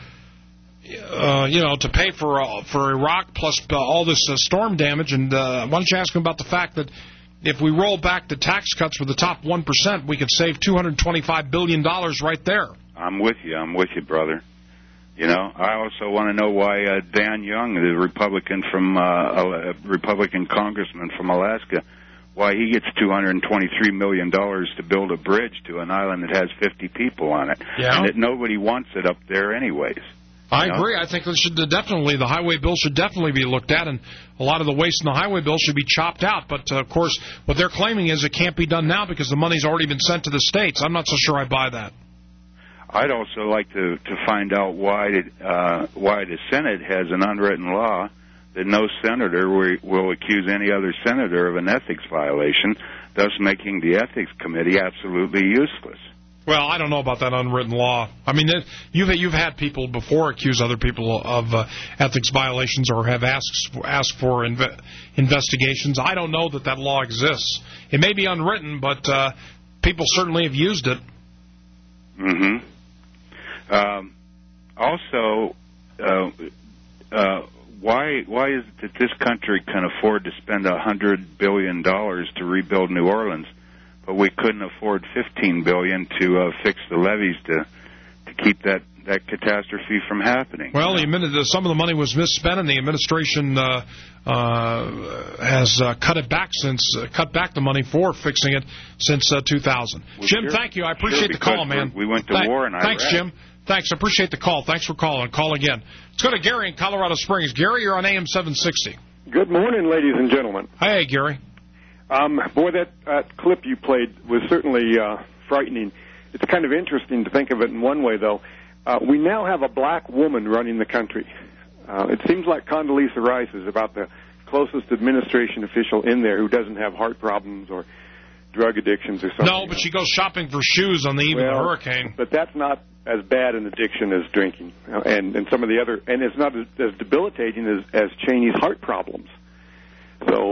uh, you know, to pay for uh, for Iraq plus uh, all this uh, storm damage. And uh, why don't you ask him about the fact that if we roll back the tax cuts for the top one percent, we could save two hundred twenty-five billion dollars right there. I'm with you. I'm with you, brother. You know, I also want to know why uh, Dan Young, the Republican from uh, a Republican congressman from Alaska, why he gets two hundred twenty-three million dollars to build a bridge to an island that has fifty people on it, yeah. and that nobody wants it up there anyways. I agree. I think it should definitely the highway bill should definitely be looked at, and a lot of the waste in the highway bill should be chopped out. But uh, of course, what they're claiming is it can't be done now because the money's already been sent to the states. I'm not so sure I buy that. I'd also like to to find out why did, uh, why the Senate has an unwritten law that no senator will, will accuse any other senator of an ethics violation, thus making the ethics committee absolutely useless. Well, I don't know about that unwritten law. I mean, you've you've had people before accuse other people of uh, ethics violations or have asked asked for inve- investigations. I don't know that that law exists. It may be unwritten, but uh, people certainly have used it. Mm-hmm. Um, also, uh, uh, why why is it that this country can afford to spend a hundred billion dollars to rebuild New Orleans, but we couldn't afford fifteen billion dollars to uh, fix the levees to to keep that, that catastrophe from happening? Well, the minute some of the money was misspent, and the administration uh, uh, has uh, cut it back since uh, cut back the money for fixing it since uh, two thousand. Well, Jim, sure, thank you. I appreciate sure, the call, man. We went to Th- war in Iraq. Thanks, Jim. Thanks. I appreciate the call. Thanks for calling. Call again. Let's go to Gary in Colorado Springs. Gary, you're on A M seven sixty. Good morning, ladies and gentlemen. Hey, Gary. Um, boy, that uh, clip you played was certainly uh, frightening. It's kind of interesting to think of it in one way, though. Uh, we now have a black woman running the country. Uh, it seems like Condoleezza Rice is about the closest administration official in there who doesn't have heart problems or drug addictions or something. No, but she goes shopping for shoes on the eve well, of the hurricane. But that's not as bad an addiction as drinking, uh, and and some of the other, and it's not as, as debilitating as, as Cheney's heart problems. So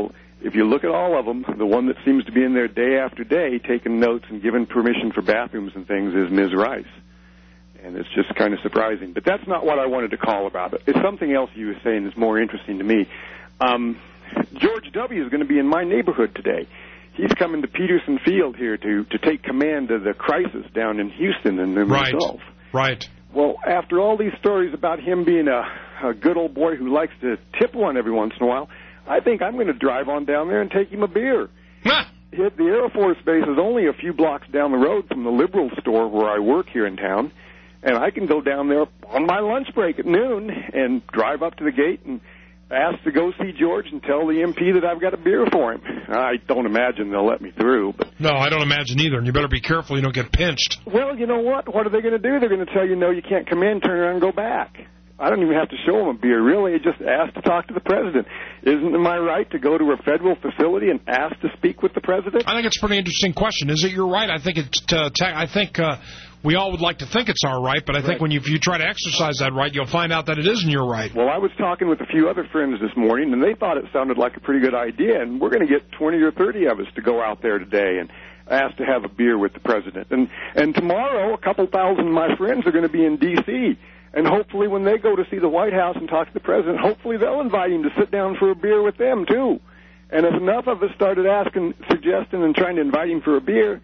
if you look at all of them, the one that seems to be in there day after day taking notes and giving permission for bathrooms and things is Miz Rice. And it's just kind of surprising. But that's not what I wanted to call about it. It's something else you were saying that's more interesting to me. Um, George W. is going to be in my neighborhood today. He's coming to Peterson Field here to, to take command of the crisis down in Houston and the right. Gulf. Right. Well, after all these stories about him being a, a good old boy who likes to tip one every once in a while, I think I'm going to drive on down there and take him a beer. Hit the Air Force Base is only a few blocks down the road from the Liberal store where I work here in town. And I can go down there on my lunch break at noon and drive up to the gate and ask to go see George and tell the M P that I've got a beer for him. I don't imagine they'll let me through. But no, I don't imagine either, and you better be careful you don't get pinched. Well, you know what? What are they going to do? They're going to tell you, no, you can't come in, turn around and go back. I don't even have to show them a beer, really. I just ask to talk to the president. Isn't it my right to go to a federal facility and ask to speak with the president? I think it's a pretty interesting question. Is it your right? I think it's. Uh, te- I think uh, we all would like to think it's our right, but I right. think when you, if you try to exercise that right, you'll find out that it isn't your right. Well, I was talking with a few other friends this morning, and they thought it sounded like a pretty good idea, and we're going to get twenty or thirty of us to go out there today and ask to have a beer with the president. And and tomorrow, a couple thousand of my friends are going to be in D C, and hopefully when they go to see the White House and talk to the president, hopefully they'll invite him to sit down for a beer with them, too. And if enough of us started asking, suggesting, and trying to invite him for a beer,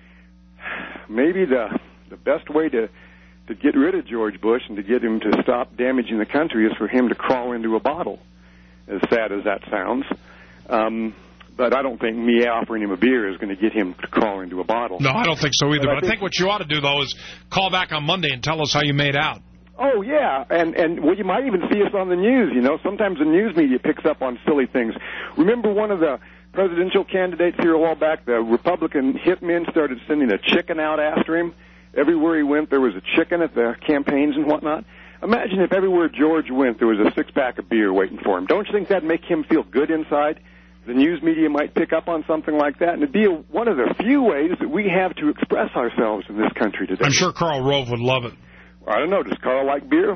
maybe the the best way to, to get rid of George Bush and to get him to stop damaging the country is for him to crawl into a bottle, as sad as that sounds. Um, but I don't think me offering him a beer is going to get him to crawl into a bottle. No, I don't think so either. But, but I, I think, think what you ought to do, though, is call back on Monday and tell us how you made out. Oh, yeah, and, and well, you might even see us on the news, you know. Sometimes the news media picks up on silly things. Remember one of the presidential candidates here a while back, the Republican hitmen started sending a chicken out after him? Everywhere he went, there was a chicken at the campaigns and whatnot. Imagine if everywhere George went, there was a six-pack of beer waiting for him. Don't you think that'd make him feel good inside? The news media might pick up on something like that, and it'd be one of the few ways that we have to express ourselves in this country today. I'm sure Karl Rove would love it. I don't know. Does Carl like beer?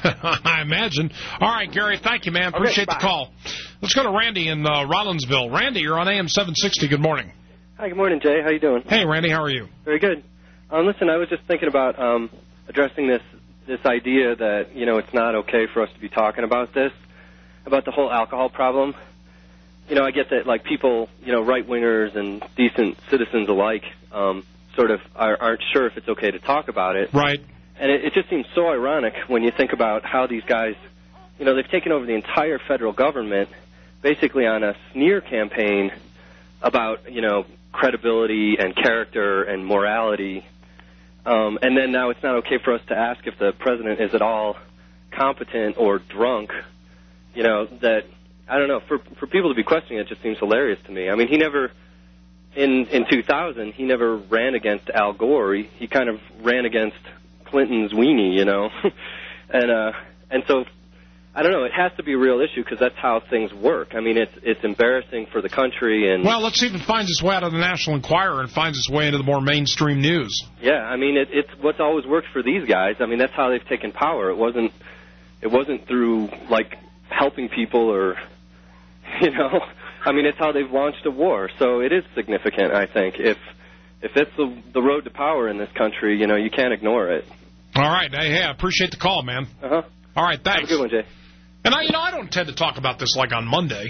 I imagine. All right, Gary, thank you, man. Appreciate okay, the call. Let's go to Randy in uh, Rollinsville. Randy, you're on A M seven sixty. Good morning. Hi, good morning, Jay. How you doing? Hey, Randy, how are you? Very good. Um, listen, I was just thinking about um, addressing this this idea that, you know, it's not okay for us to be talking about this, about the whole alcohol problem. You know, I get that, like, people, you know, right-wingers and decent citizens alike um, sort of are, aren't sure if it's okay to talk about it. Right. And it, it just seems so ironic when you think about how these guys, you know, they've taken over the entire federal government basically on a smear campaign about, you know, credibility and character and morality. Um, and then now it's not okay for us to ask if the president is at all competent or drunk. You know, that, I don't know, for for people to be questioning it just seems hilarious to me. I mean, he never, in, in two thousand, he never ran against Al Gore. He, he kind of ran against Clinton's weenie, you know. and uh, and so, I don't know, it has to be a real issue because that's how things work. I mean, it's it's embarrassing for the country. And well, let's see if it finds its way out of the National Enquirer and finds its way into the more mainstream news. Yeah, I mean, it, it's what's always worked for these guys. I mean, that's how they've taken power. It wasn't it wasn't through, like, helping people or, you know, I mean, it's how they've launched a war. So it is significant, I think. If if it's the, the road to power in this country, you know, you can't ignore it. All right. Hey, hey I appreciate the call, man. Uh-huh. All right, thanks. Have a good one, Jay. And, I, you know, I don't tend to talk about this like on Monday.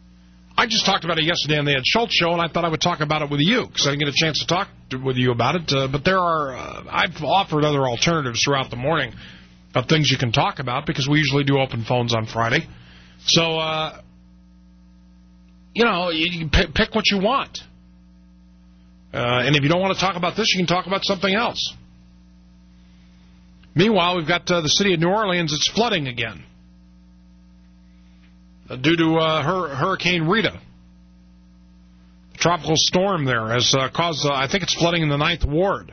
I just talked about it yesterday on the Ed Schultz Show, and I thought I would talk about it with you because I didn't get a chance to talk to, with you about it. Uh, but there are, uh, I've offered other alternatives throughout the morning of things you can talk about because we usually do open phones on Friday. So, uh, you know, you, you pick, pick what you want. Uh, and if you don't want to talk about this, you can talk about something else. Meanwhile, we've got uh, the city of New Orleans. It's flooding again uh, due to uh, Hur- Hurricane Rita. The tropical storm there has uh, caused, uh, I think it's flooding in the ninth Ward.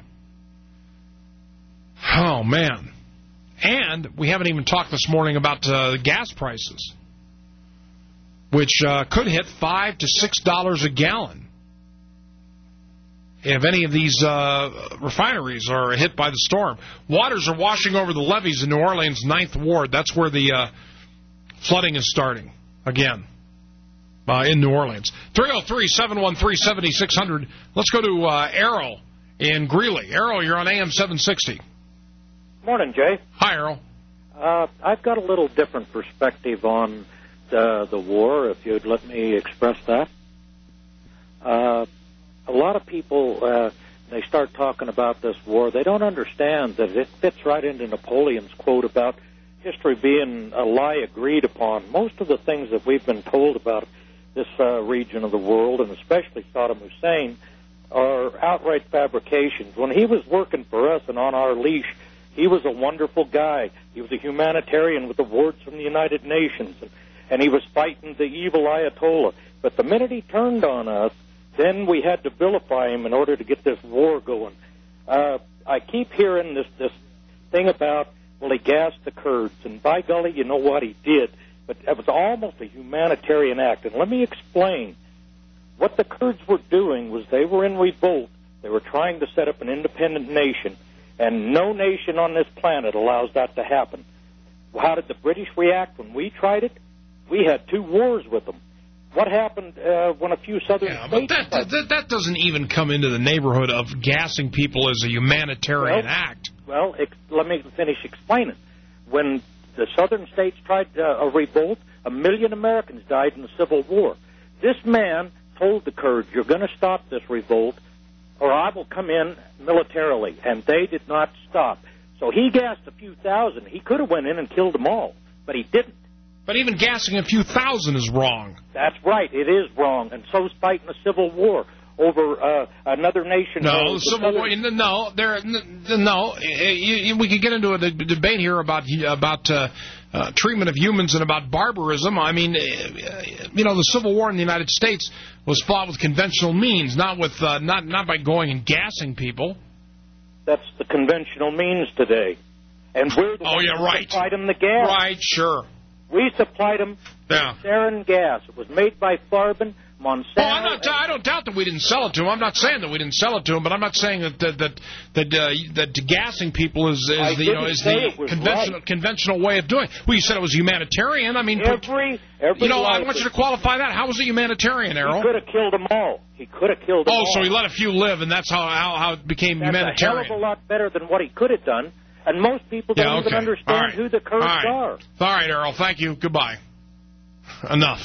Oh, man. And we haven't even talked this morning about uh, the gas prices, which uh, could hit five to six dollars a gallon if any of these uh, refineries are hit by the storm. Waters are washing over the levees in New Orleans' ninth Ward. That's where the uh, flooding is starting again. uh, in New Orleans. three oh three, seven one three, seven six zero zero. Let's go to uh, Errol in Greeley. Errol, you're on A M seven sixty. Morning, Jay. Hi, Errol. Uh, I've got a little different perspective on the, the war, if you'd let me express that. Uh, a lot of people, uh, they start talking about this war, they don't understand that it fits right into Napoleon's quote about history being a lie agreed upon. Most of the things that we've been told about this uh, region of the world, and especially Saddam Hussein, are outright fabrications. When he was working for us and on our leash, he was a wonderful guy. He was a humanitarian with awards from the United Nations, and, and he was fighting the evil Ayatollah. But the minute he turned on us, then we had to vilify him in order to get this war going. Uh, I keep hearing this, this thing about, well, he gassed the Kurds, and by golly, you know what, he did. But it was almost a humanitarian act. And let me explain. What the Kurds were doing was they were in revolt. They were trying to set up an independent nation. And no nation on this planet allows that to happen. How did the British react when we tried it? We had two wars with them. What happened uh, when a few southern yeah, states... But that, that, that doesn't even come into the neighborhood of gassing people as a humanitarian well, act. Well, ex- let me finish explaining. When the southern states tried uh, a revolt, a million Americans died in the Civil War. This man told the Kurds, you're going to stop this revolt, or I will come in militarily. And they did not stop. So he gassed a few thousand. He could have went in and killed them all, but he didn't. But even gassing a few thousand is wrong. That's right. It is wrong. And so is fighting a civil war over uh, another nation. No, the Civil War. No, there. No, you, you, we could get into a debate here about about uh, uh, treatment of humans and about barbarism. I mean, you know, the Civil War in the United States was fought with conventional means, not with uh, not not by going and gassing people. That's the conventional means today, and we're the oh ones yeah, who right. supplied them the gas. Right, sure. We supplied them yeah. sarin gas. It was made by Farben, Monsanto. Oh, I'm not, I don't doubt that we didn't sell it to them. I'm not saying that we didn't sell it to them, but I'm not saying that that that that, uh, that gassing people is, is the you know is the conventional right. conventional way of doing it. Well, you said it was humanitarian. I mean, every every you know, I want you to qualify that. How was it humanitarian, Errol? He could have killed them all. He could have killed them oh, all. Oh, so he let a few live, and that's how how, how it became that's humanitarian. That's a hell of a lot better than what he could have done. And most people don't yeah, okay. even understand right. who the Kurds All right. are. All right, Errol. Thank you. Goodbye. Enough.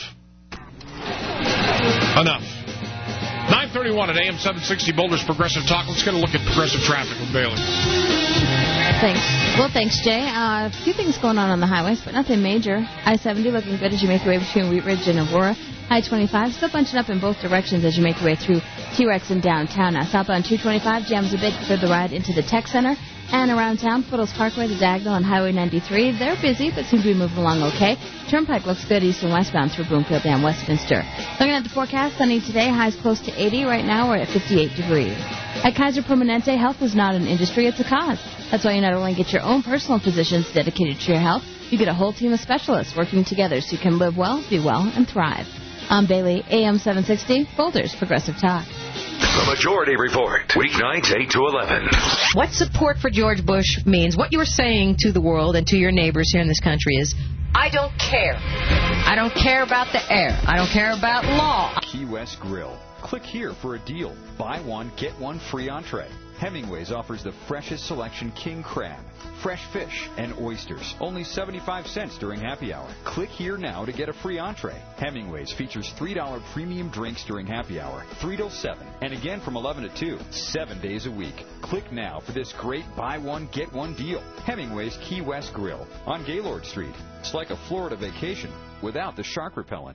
Enough. nine thirty-one at A M seven sixty Boulder's Progressive Talk. Let's get a look at progressive traffic with Bailey. Thanks. Well, thanks, Jay. Uh, a few things going on on the highways, but nothing major. I seventy looking good as you make your way between Wheat Ridge and Aurora. I twenty-five still bunching up in both directions as you make your way through T-Rex and downtown. Now, southbound two twenty-five jams a bit for the ride into the Tech Center. And around town, Foothills Parkway to Diagonal and Highway ninety-three. They're busy, but seem to be moving along okay. Turnpike looks good east and westbound through Broomfield and Westminster. Looking at the forecast, sunny today, highs close to eighty. Right now, we're at fifty-eight degrees. At Kaiser Permanente, health is not an industry, it's a cause. That's why you not only get your own personal physicians dedicated to your health, you get a whole team of specialists working together so you can live well, be well, and thrive. I'm Bailey, A M seven sixty, Boulder's Progressive Talk. The Majority Report, weeknights eight to eleven. What support for George Bush means, what you're saying to the world and to your neighbors here in this country is, I don't care. I don't care about the air. I don't care about law. Key West Grill. Click here for a deal. Buy one, get one free entree. Hemingway's offers the freshest selection king crab, fresh fish, and oysters. Only seventy-five cents during happy hour. Click here now to get a free entree. Hemingway's features three dollar premium drinks during happy hour, three till seven, and again from eleven to two, seven days a week. Click now for this great buy one, get one deal. Hemingway's Key West Grill on Gaylord Street. It's like a Florida vacation without the shark repellent.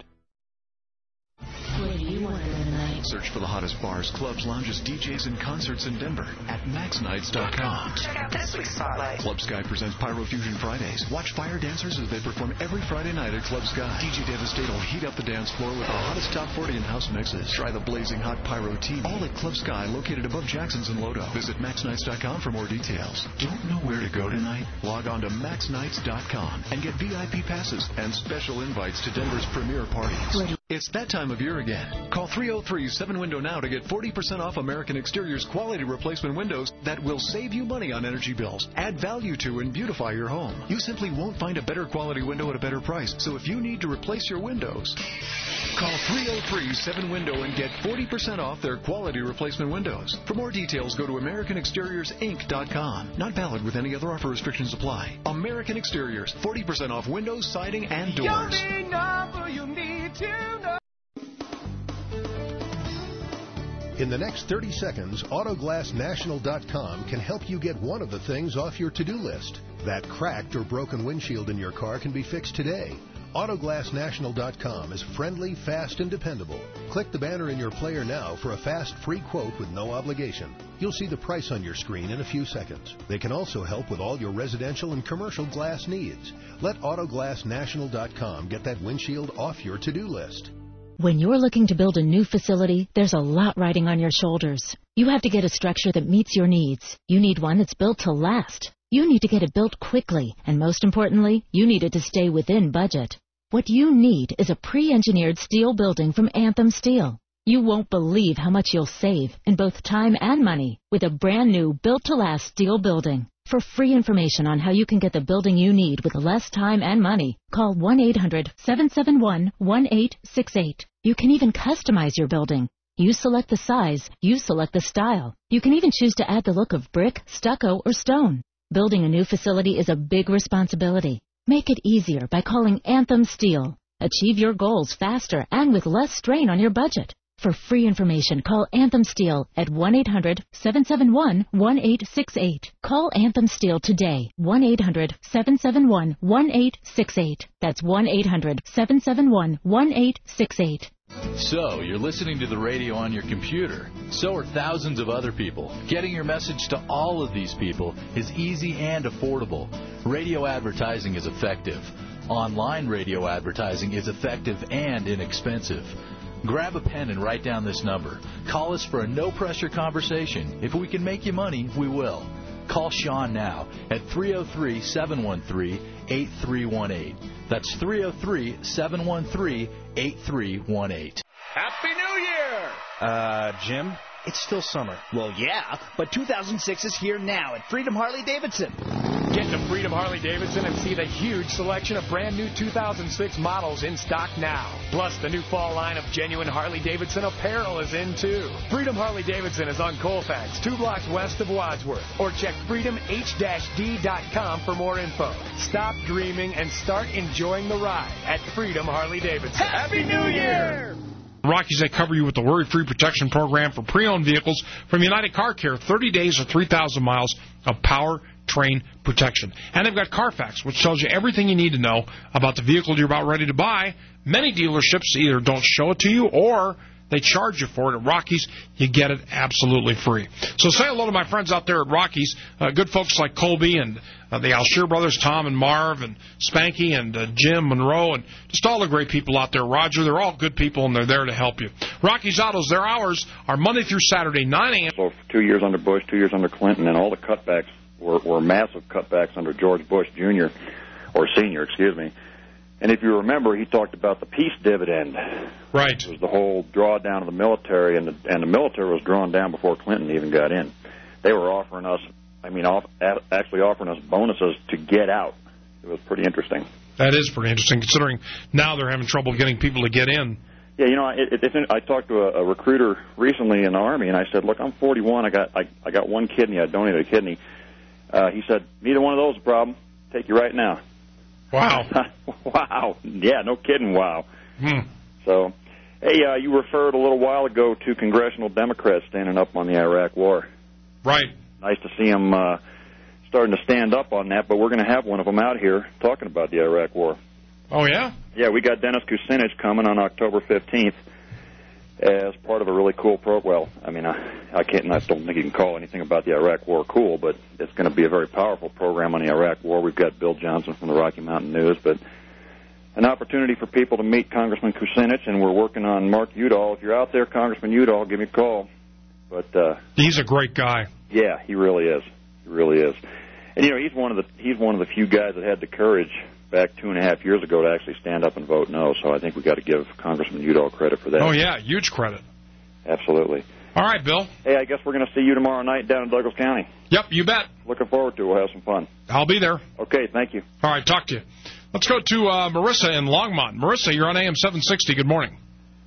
Search for the hottest bars, clubs, lounges, D Js, and concerts in Denver at max nights dot com. Check out this week's spotlight. Club Sky presents Pyro Fusion Fridays. Watch fire dancers as they perform every Friday night at Club Sky. D J Devastate will heat up the dance floor with the hottest top forty and house mixes. Try the blazing hot Pyro T V. All at Club Sky, located above Jackson's and Lodo. Visit max nights dot com for more details. Don't know where to go tonight? Log on to max nights dot com and get V I P passes and special invites to Denver's premier parties. It's that time of year again. Call three oh three seven window now to get forty percent off American Exterior's quality replacement windows that will save you money on energy bills, add value to, and beautify your home. You simply won't find a better quality window at a better price. So if you need to replace your windows, call three oh three seven window and get forty percent off their quality replacement windows. For more details, go to American Exteriors Inc dot com. Not valid with any other offer. Restrictions apply. American Exteriors, forty percent off windows, siding, and doors. In the next thirty seconds, Autoglass National dot com can help you get one of the things off your to-do list. That cracked or broken windshield in your car can be fixed today. Autoglass National dot com is friendly, fast, and dependable. Click the banner in your player now for a fast, free quote with no obligation. You'll see the price on your screen in a few seconds. They can also help with all your residential and commercial glass needs. Let Autoglass National dot com get that windshield off your to-do list. When you're looking to build a new facility, there's a lot riding on your shoulders. You have to get a structure that meets your needs. You need one that's built to last. You need to get it built quickly, and most importantly, you need it to stay within budget. What you need is a pre-engineered steel building from Anthem Steel. You won't believe how much you'll save in both time and money with a brand new built-to-last steel building. For free information on how you can get the building you need with less time and money, call one eight hundred seven seven one one eight six eight. You can even customize your building. You select the size, you select the style. You can even choose to add the look of brick, stucco, or stone. Building a new facility is a big responsibility. Make it easier by calling Anthem Steel. Achieve your goals faster and with less strain on your budget. For free information, call Anthem Steel at one eight hundred seven seven one one eight six eight. Call Anthem Steel today, one eight hundred seven seven one one eight six eight. That's one eight hundred seven seven one one eight six eight. So, you're listening to the radio on your computer. So are thousands of other people. Getting your message to all of these people is easy and affordable. Radio advertising is effective. Online radio advertising is effective and inexpensive. Grab a pen and write down this number. Call us for a no-pressure conversation. If we can make you money, we will. Call Sean now at three oh three seven one three eight three one eight. That's three oh three seven one three eight three one eight. Happy New Year! Uh, Jim, it's still summer. Well, yeah, but two thousand six is here now at Freedom Harley-Davidson. Get to Freedom Harley-Davidson and see the huge selection of brand new two thousand six models in stock now. Plus, the new fall line of genuine Harley-Davidson apparel is in, too. Freedom Harley-Davidson is on Colfax, two blocks west of Wadsworth. Or check freedom h d dot com for more info. Stop dreaming and start enjoying the ride at Freedom Harley-Davidson. Happy New Year! Rockies, they cover you with the worry-free protection program for pre-owned vehicles from United Car Care, thirty days or three thousand miles of power train protection. And they've got Carfax, which tells you everything you need to know about the vehicle you're about ready to buy. Many dealerships either don't show it to you or they charge you for it. At Rockies, you get it absolutely free. So say hello to my friends out there at Rockies, uh, good folks like Colby and uh, the Alshear brothers, Tom and Marv and Spanky and uh, Jim Monroe and just all the great people out there. Roger, they're all good people and they're there to help you. Rockies Autos, their hours are Monday through Saturday, nine a.m. So for two years under Bush, two years under Clinton, and all the cutbacks were, were massive cutbacks under George Bush Junior, or Senior, excuse me. And if you remember, he talked about the peace dividend. Right. It was the whole drawdown of the military, and the, and the military was drawn down before Clinton even got in. They were offering us, I mean, off, actually offering us bonuses to get out. It was pretty interesting. That is pretty interesting, considering now they're having trouble getting people to get in. Yeah, you know, it, it, I talked to a, a recruiter recently in the Army, and I said, look, I'm forty-one. I got I, I got one kidney. I donated a kidney. Uh, he said, neither one of those is a problem. Take you right now. Wow. Wow. Yeah, no kidding, wow. Hmm. So, hey, uh, you referred a little while ago to congressional Democrats standing up on the Iraq War. Right. Nice to see them uh, starting to stand up on that, but we're going to have one of them out here talking about the Iraq War. Oh, yeah? Yeah, we got Dennis Kucinich coming on October fifteenth as part of a really cool program. Well, I mean, I, I can't, I don't think you can call anything about the Iraq War cool, but it's going to be a very powerful program on the Iraq War. We've got Bill Johnson from the Rocky Mountain News, but an opportunity for people to meet Congressman Kucinich, and we're working on Mark Udall. If you're out there, Congressman Udall, give me a call. But uh, he's a great guy. Yeah, he really is. He really is. And you know, he's one of the he's one of the few guys that had the courage back two and a half years ago to actually stand up and vote no. So I think we got to give Congressman Udall credit for that. Oh yeah, huge credit. Absolutely. All right, Bill. Hey, I guess we're going to see you tomorrow night down in Douglas County. Yep, you bet. Looking forward to it. We'll have some fun. I'll be there. Okay, thank you. All right, talk to you. Let's go to uh, Marissa in Longmont. Marissa, you're on A M seven sixty. Good morning.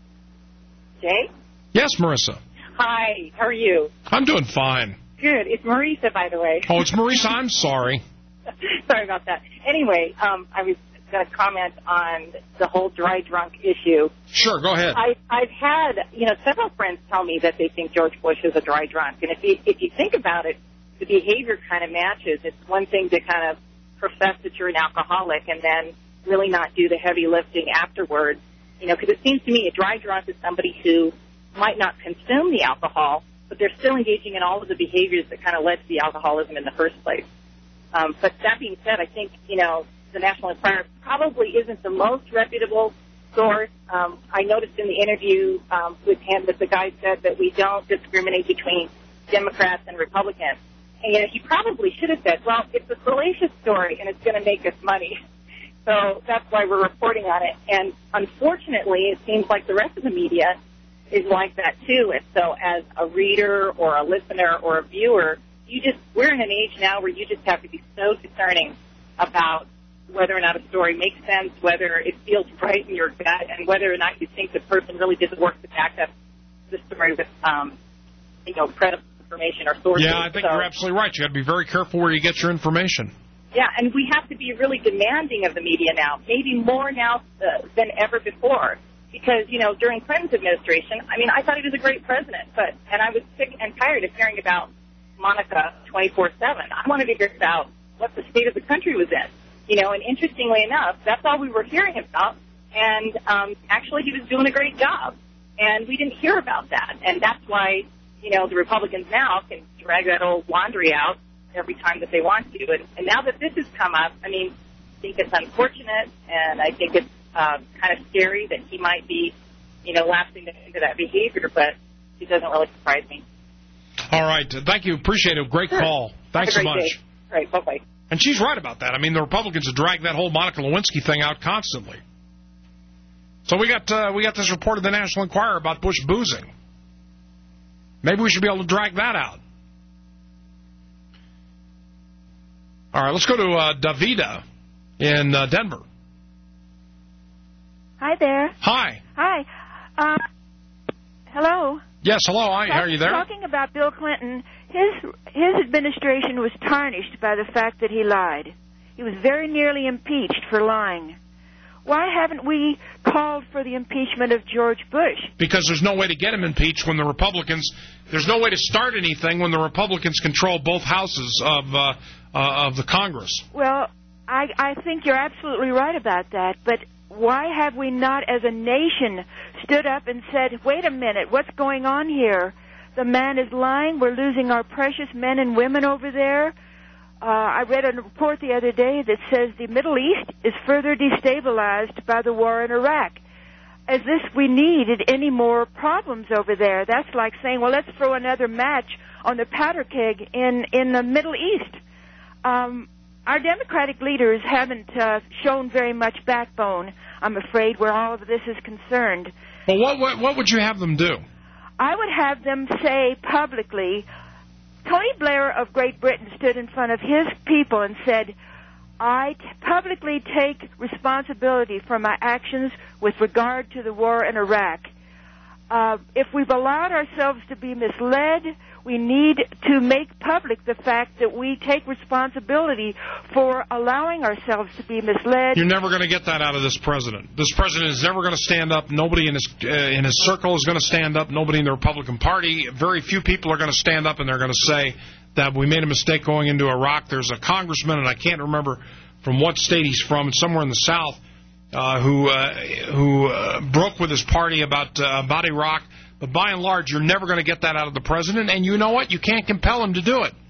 Jay? Yes, Marissa. Hi, how are you? I'm doing fine. Good. It's Marisa, by the way. Oh, it's Marisa. I'm sorry. Sorry about that. Anyway, um, I was going to comment on the whole dry drunk issue. Sure, go ahead. I, I've had, you know, several friends tell me that they think George Bush is a dry drunk. And if you, if you think about it, the behavior kind of matches. It's one thing to kind of profess that you're an alcoholic and then really not do the heavy lifting afterwards. You know, because it seems to me a dry drunk is somebody who might not consume the alcohol, but they're still engaging in all of the behaviors that kind of led to the alcoholism in the first place. Um, but that being said, I think, you know, the National Enquirer probably isn't the most reputable source. Um, I noticed in the interview um, with him that the guy said that we don't discriminate between Democrats and Republicans. And, you know, he probably should have said, well, it's a salacious story and it's going to make us money. So that's why we're reporting on it. And unfortunately, it seems like the rest of the media is like that too. And so as a reader or a listener or a viewer, you just, we're in an age now where you just have to be so discerning about whether or not a story makes sense, whether it feels right in your gut, and whether or not you think the person really did the work to back up the story with, um, you know, credible information or sources. Yeah, I think so, you're absolutely right. You got to be very careful where you get your information. Yeah, and we have to be really demanding of the media now, maybe more now uh, than ever before. Because, you know, during Clinton's administration, I mean, I thought he was a great president, but, and I was sick and tired of hearing about Monica twenty-four seven. I wanted to hear about what the state of the country was in. You know, and interestingly enough, that's all we were hearing about. And um, actually, he was doing a great job. And we didn't hear about that. And that's why, you know, the Republicans now can drag that old laundry out every time that they want to. And, and now that this has come up, I mean, I think it's unfortunate, and I think it's uh, kind of scary that he might be, you know, lapsing into that behavior, but it doesn't really surprise me. All right. Thank you. Appreciate it. Great Sure. call. Thanks so Have a great much. day. All right. Bye-bye. And she's right about that. I mean, the Republicans have dragged that whole Monica Lewinsky thing out constantly. So we got uh, we got this report of the National Enquirer about Bush boozing. Maybe we should be able to drag that out. All right, let's go to uh, Davida in uh, Denver. Hi there. Hi. Hi. Um, hello. Yes, hello. Hi. Are you there? Talking about Bill Clinton, his his administration was tarnished by the fact that he lied. He was very nearly impeached for lying. Why haven't we called for the impeachment of George Bush? Because there's no way to get him impeached when the Republicans, there's no way to start anything when the Republicans control both houses of uh, uh, of the Congress. Well, I, I think you're absolutely right about that, but why have we not, as a nation, stood up and said, wait a minute, what's going on here? The man is lying. We're losing our precious men and women over there. Uh, I read a report the other day that says the Middle East is further destabilized by the war in Iraq. As if we needed any more problems over there. That's like saying, well, let's throw another match on the powder keg in, in the Middle East. Um, our Democratic leaders haven't uh, shown very much backbone, I'm afraid, where all of this is concerned. Well, what, what, what would you have them do? I would have them say publicly, Tony Blair of Great Britain stood in front of his people and said, I t- publicly take responsibility for my actions with regard to the war in Iraq. Uh, if we've allowed ourselves to be misled, we need to make public the fact that we take responsibility for allowing ourselves to be misled. You're never going to get that out of this president. This president is never going to stand up. Nobody in his uh, in his circle is going to stand up. Nobody in the Republican Party. Very few people are going to stand up and they're going to say that we made a mistake going into Iraq. There's a congressman, and I can't remember from what state he's from. It's somewhere in the South. Uh, who uh, who uh, broke with his party about uh, about Iraq. But by and large, you're never going to get that out of the president. And you know what? You can't compel him to do it.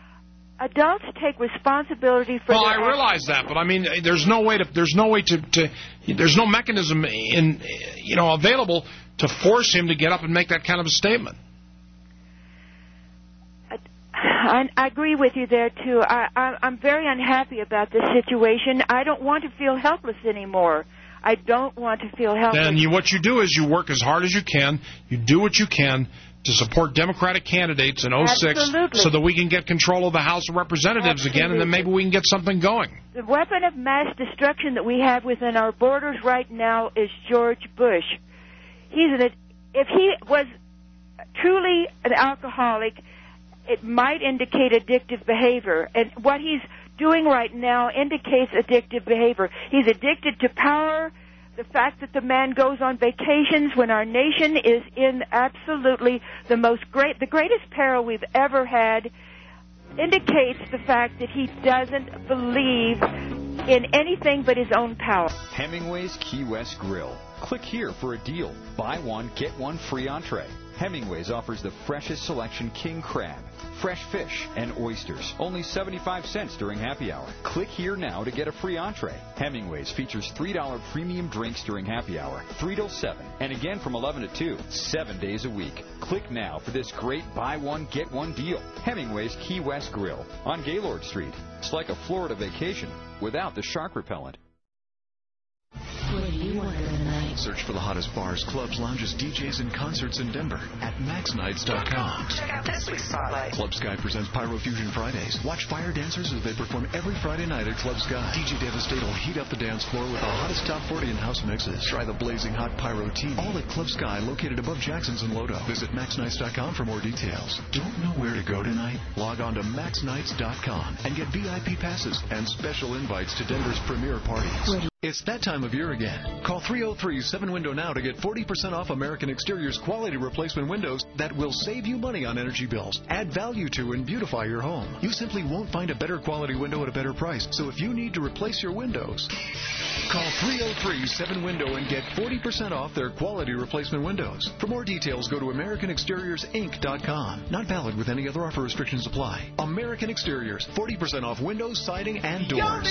Adults take responsibility for well, their I realize that, but I mean, there's no way to there's no way to, to there's no mechanism in you know available to force him to get up and make that kind of a statement. I, I agree with you there, too. I, I, I'm very unhappy about this situation. I don't want to feel helpless anymore. I don't want to feel helpless. Then you, what you do is you work as hard as you can. You do what you can to support Democratic candidates in oh six Absolutely. so that we can get control of the House of Representatives Absolutely. again, and then maybe we can get something going. The weapon of mass destruction that we have within our borders right now is George Bush. He's an, if he was truly an alcoholic, it might indicate addictive behavior. And what he's doing right now indicates addictive behavior. He's addicted to power. The fact that the man goes on vacations when our nation is in absolutely the most great, the greatest peril we've ever had, indicates the fact that he doesn't believe in anything but his own power. Hemingway's Key West Grill. Click here for a deal. Buy one, get one free entree. Hemingway's offers the freshest selection king crab, fresh fish, and oysters. Only seventy-five cents during happy hour. Click here now to get a free entree. Hemingway's features three dollar premium drinks during happy hour, three till seven, and again from eleven to two, seven days a week. Click now for this great buy one, get one deal. Hemingway's Key West Grill on Gaylord Street. It's like a Florida vacation without the shark repellent. What do you want tonight? Search for the hottest bars, clubs, lounges, D Js, and concerts in Denver at max nights dot com. Check out this week's spotlight. Club Sky presents Pyro Fusion Fridays. Watch fire dancers as they perform every Friday night at Club Sky. D J Devastate will heat up the dance floor with the hottest top forty and house mixes. Try the blazing hot Pyro Tea. All at Club Sky, located above Jackson's and Lodo. Visit max nights dot com for more details. Don't know where to go tonight? Log on to max nights dot com and get V I P passes and special invites to Denver's premier parties. It's that time of year again. Call three oh three seven window now to get forty percent off American Exterior's quality replacement windows that will save you money on energy bills, add value to, and beautify your home. You simply won't find a better quality window at a better price. So if you need to replace your windows, call three oh three seven window and get forty percent off their quality replacement windows. For more details, go to American Exteriors Inc dot com. Not valid with any other offer. Restrictions apply. American Exteriors, forty percent off windows, siding, and doors.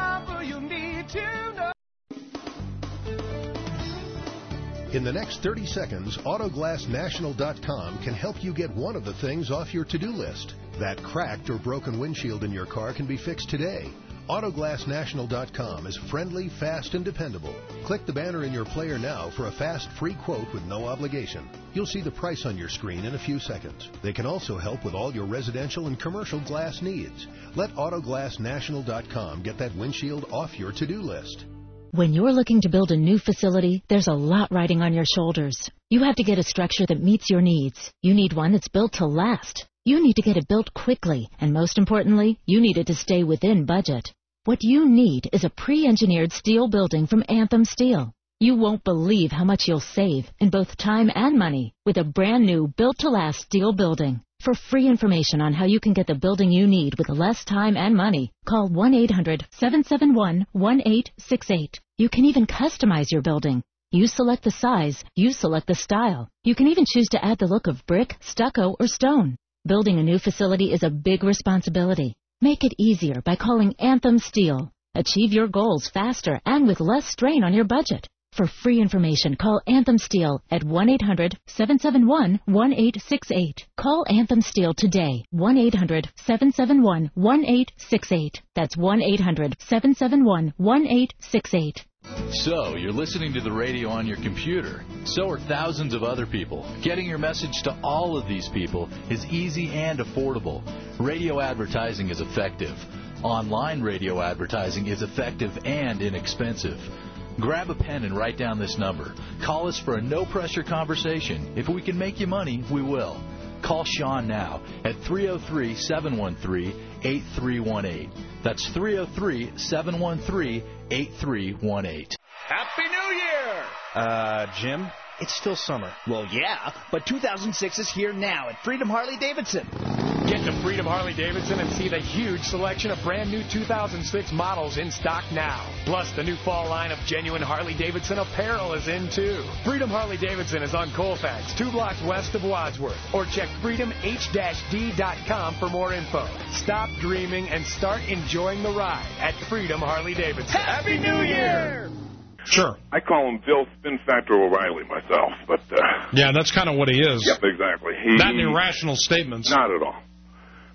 In the next thirty seconds, Autoglass National dot com can help you get one of the things off your to-do list. That cracked or broken windshield in your car can be fixed today. Autoglass National dot com is friendly, fast, and dependable. Click the banner in your player now for a fast, free quote with no obligation. You'll see the price on your screen in a few seconds. They can also help with all your residential and commercial glass needs. Let Autoglass National dot com get that windshield off your to-do list. When you're looking to build a new facility, there's a lot riding on your shoulders. You have to get a structure that meets your needs. You need one that's built to last. You need to get it built quickly, and most importantly, you need it to stay within budget. What you need is a pre-engineered steel building from Anthem Steel. You won't believe how much you'll save in both time and money with a brand new built-to-last steel building. For free information on how you can get the building you need with less time and money, call one eight hundred seven seven one one eight six eight. You can even customize your building. You select the size, you select the style. You can even choose to add the look of brick, stucco, or stone. Building a new facility is a big responsibility. Make it easier by calling Anthem Steel. Achieve your goals faster and with less strain on your budget. For free information, call Anthem Steel at one eight hundred seven seven one one eight six eight. Call Anthem Steel today, one eight hundred seven seven one one eight six eight. That's one eight hundred seven seven one one eight six eight. So, you're listening to the radio on your computer. So are thousands of other people. Getting your message to all of these people is easy and affordable. Radio advertising is effective. Online radio advertising is effective and inexpensive. Grab a pen and write down this number. Call us for a no-pressure conversation. If we can make you money, we will. Call Sean now at three oh three seven one three eight three one eight. That's three oh three seven one three eight three one eight. Happy New Year! Uh, Jim, it's still summer. Well, yeah, but two thousand six is here now at Freedom Harley-Davidson. Get to Freedom Harley-Davidson and see the huge selection of brand new two thousand six models in stock now. Plus, the new fall line of genuine Harley-Davidson apparel is in, too. Freedom Harley-Davidson is on Colfax, two blocks west of Wadsworth. Or check freedom h d dot com for more info. Stop dreaming and start enjoying the ride at Freedom Harley-Davidson. Happy New Year! Sure. I call him Bill Spin Factor O'Reilly myself, but... Uh, yeah, that's kind of what he is. Yep, exactly. He, Not an irrational statements. Not at all.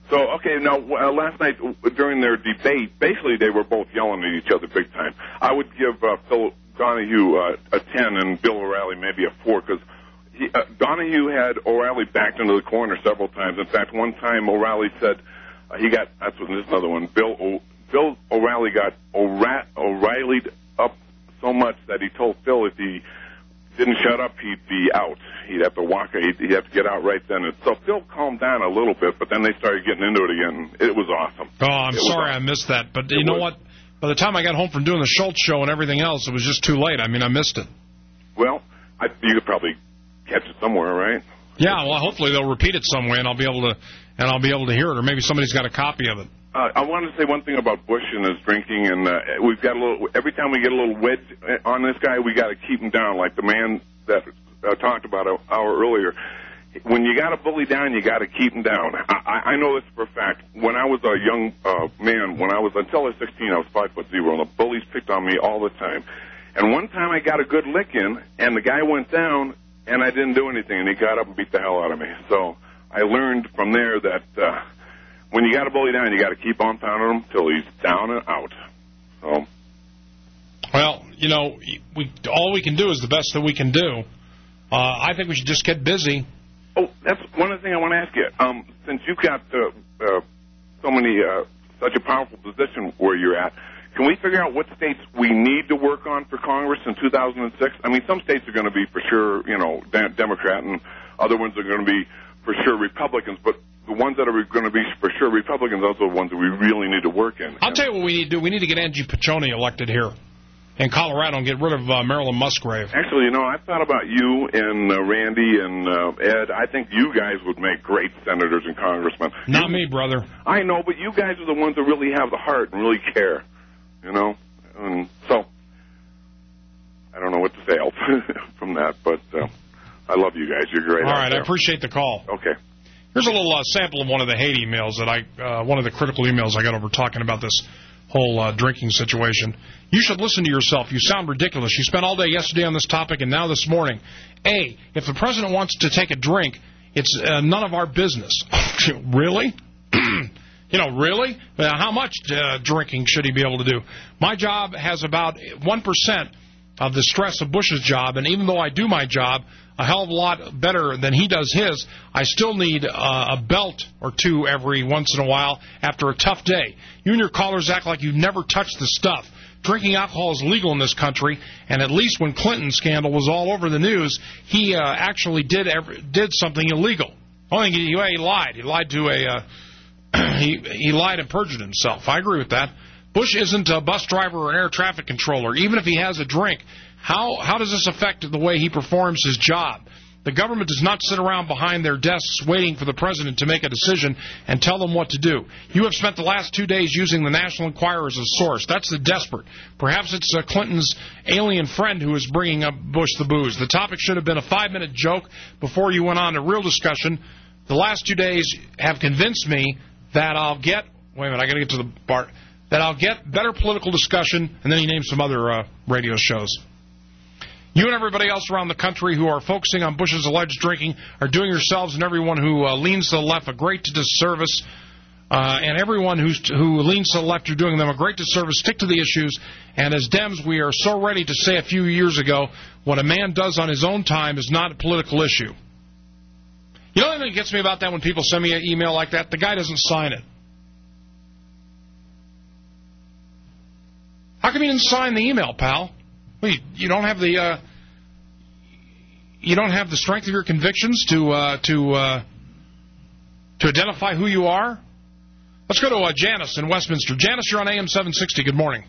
So, okay, now, uh, last night during their debate, basically they were both yelling at each other big time. I would give uh, Phil Donahue uh, a ten and Bill O'Reilly maybe a four, because uh, Donahue had O'Reilly backed into the corner several times. In fact, one time O'Reilly said uh, he got, that's what, this is another one, Bill, o, Bill O'Reilly got O'Ra- O'Reilly'd up so much that he told Phil if he didn't shut up, he'd be out. He'd have to walk, he'd, he'd have to get out right then. And so Phil calmed down a little bit, but then they started getting into it again. It was awesome. Oh, I'm it sorry I missed that. But you know was. what? By the time I got home from doing the Schultz show and everything else, it was just too late. I mean, I missed it. Well, I, you could probably catch it somewhere, right? Yeah, well, hopefully they'll repeat it some way, and I'll be able to, and I'll be able to hear it, or maybe somebody's got a copy of it. Uh, I wanted to say one thing about Bush and his drinking, and uh, we've got a little. Every time we get a little wedge on this guy, we got to keep him down, like the man that uh, talked about an hour earlier. When you got to bully down, you got to keep him down. I, I know this for a fact. When I was a young uh, man, when I was until I was sixteen, I was five foot zero, and the bullies picked on me all the time. And one time I got a good lick in, and the guy went down, and I didn't do anything, and he got up and beat the hell out of me. So I learned from there that. Uh, When you got to bully down, you got to keep on pounding him till he's down and out. So, well, you know, we all we can do is the best that we can do. Uh, I think we should just get busy. Oh, that's one other thing I want to ask you. Um, since you've got uh, uh, so many, uh, such a powerful position where you're at, can we figure out what states we need to work on for Congress in two thousand six? I mean, some states are going to be for sure, you know, Democrat, and other ones are going to be for sure Republicans, but the ones that are going to be for sure Republicans are also the ones that we really need to work in. I'll tell you what we need to do. We need to get Angie Piccioni elected here in Colorado and get rid of uh, Marilyn Musgrave. Actually, you know, I've thought about you and uh, Randy and uh, Ed. I think you guys would make great senators and congressmen. Not you, me, brother. I know, but you guys are the ones that really have the heart and really care, you know? And so, I don't know what to say else from that, but uh, I love you guys. You're great. All right, I appreciate the call. Okay. Here's a little uh, sample of one of the hate emails that I, uh, one of the critical emails I got over talking about this whole uh, drinking situation. You should listen to yourself. You sound ridiculous. You spent all day yesterday on this topic and now this morning. A, if the president wants to take a drink, it's uh, none of our business. Really? You know, really? Uh, how much uh, drinking should he be able to do? My job has about one percent of the stress of Bush's job, and even though I do my job a hell of a lot better than he does his, I still need uh, a belt or two every once in a while after a tough day. You and your callers act like you've never touched the stuff. Drinking alcohol is legal in this country, and at least when Clinton's scandal was all over the news, he uh, actually did every, did something illegal. Only he, he lied. He lied to a uh, he he lied and perjured himself. I agree with that. Bush isn't a bus driver or an air traffic controller. Even if he has a drink, how how does this affect the way he performs his job? The government does not sit around behind their desks waiting for the president to make a decision and tell them what to do. You have spent the last two days using the National Enquirer as a source. That's the desperate. Perhaps it's uh, Clinton's alien friend who is bringing up Bush the booze. The topic should have been a five-minute joke before you went on to real discussion. The last two days have convinced me that I'll get... Wait a minute, I got to get to the part... that I'll get better political discussion, and then he named some other uh, radio shows. You and everybody else around the country who are focusing on Bush's alleged drinking are doing yourselves and everyone who uh, leans to the left a great disservice, uh, and everyone who's, who leans to the left, you're doing them a great disservice. Stick to the issues, and as Dems, we are so ready to say a few years ago, what a man does on his own time is not a political issue. You know what gets me about that when people send me an email like that? The guy doesn't sign it. How come you didn't sign the email, pal? Well, you, you don't have the uh, you don't have the strength of your convictions to uh, to uh, to identify who you are. Let's go to uh, Janice in Westminster. Janice, you're on A M seven sixty. Good morning.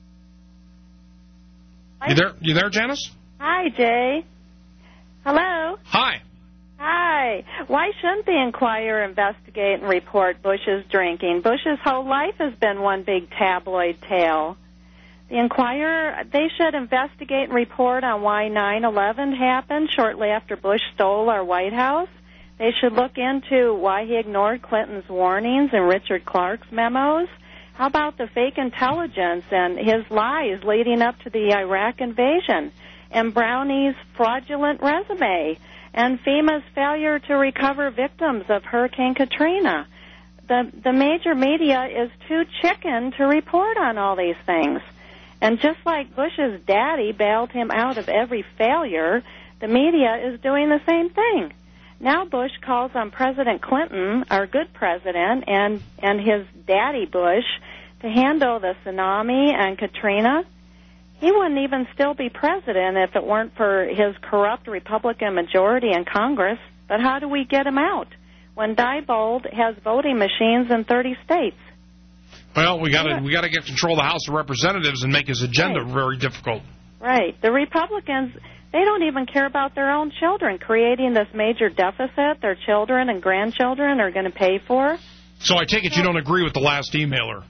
Hi. You there? You there, Janice? Hi, Jay. Hello. Hi. Hi. Why shouldn't the Enquirer investigate and report Bush's drinking? Bush's whole life has been one big tabloid tale. The Enquirer, they should investigate and report on why nine eleven happened shortly after Bush stole our White House. They should look into why he ignored Clinton's warnings and Richard Clark's memos. How about the fake intelligence and his lies leading up to the Iraq invasion, and Brownie's fraudulent resume, and FEMA's failure to recover victims of Hurricane Katrina? the the major media is too chicken to report on all these things. And just like Bush's daddy bailed him out of every failure, the media is doing the same thing. Now Bush calls on President Clinton, our good president, and, and his daddy Bush to handle the tsunami and Katrina. He wouldn't even still be president if it weren't for his corrupt Republican majority in Congress. But how do we get him out when Diebold has voting machines in thirty states? Well, we got to we got to get control of the House of Representatives and make his agenda right. very difficult. Right. The Republicans, they don't even care about their own children creating this major deficit their children and grandchildren are going to pay for. So I take it you don't agree with the last emailer?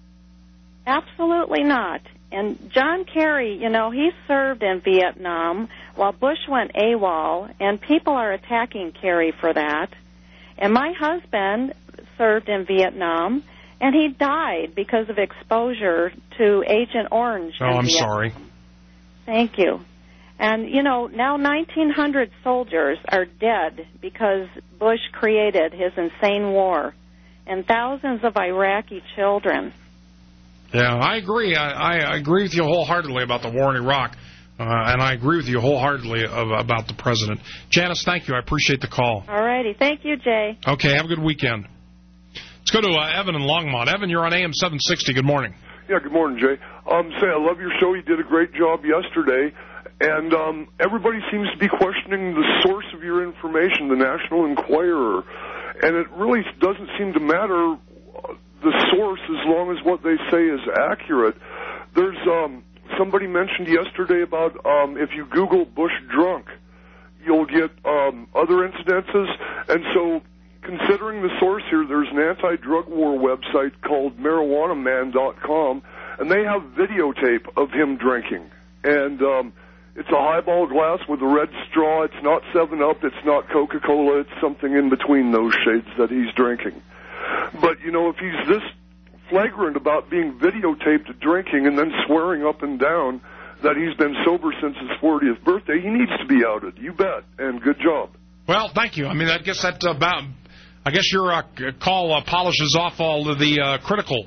Absolutely not. And John Kerry, you know, he served in Vietnam while Bush went AWOL, and people are attacking Kerry for that. And my husband served in Vietnam, and he died because of exposure to Agent Orange. Oh, I'm Vietnam. sorry. Thank you. And, you know, now nineteen hundred soldiers are dead because Bush created his insane war, and thousands of Iraqi children. Yeah, I agree. I, I agree with you wholeheartedly about the war in Iraq, uh, and I agree with you wholeheartedly of, about the president. Janice, thank you. I appreciate the call. All righty. Thank you, Jay. Okay, have a good weekend. Let's go to uh, Evan in Longmont. Evan, you're on A M seven sixty. Good morning. Yeah, good morning, Jay. Um, say, I love your show. You did a great job yesterday. And um, everybody seems to be questioning the source of your information, the National Enquirer. And it really doesn't seem to matter the source as long as what they say is accurate. There's um, somebody mentioned yesterday about um, if you Google Bush drunk, you'll get um, other incidences. And so considering the source here, there's an anti-drug war website called marijuana man dot com, and they have videotape of him drinking. And um, it's a highball glass with a red straw. It's not seven up. It's not Coca-Cola. It's something in between those shades that he's drinking. But, you know, if he's this flagrant about being videotaped drinking and then swearing up and down that he's been sober since his fortieth birthday, he needs to be outed. You bet. And good job. Well, thank you. I mean, I guess that about... I guess your uh, call uh, polishes off all of the uh, critical,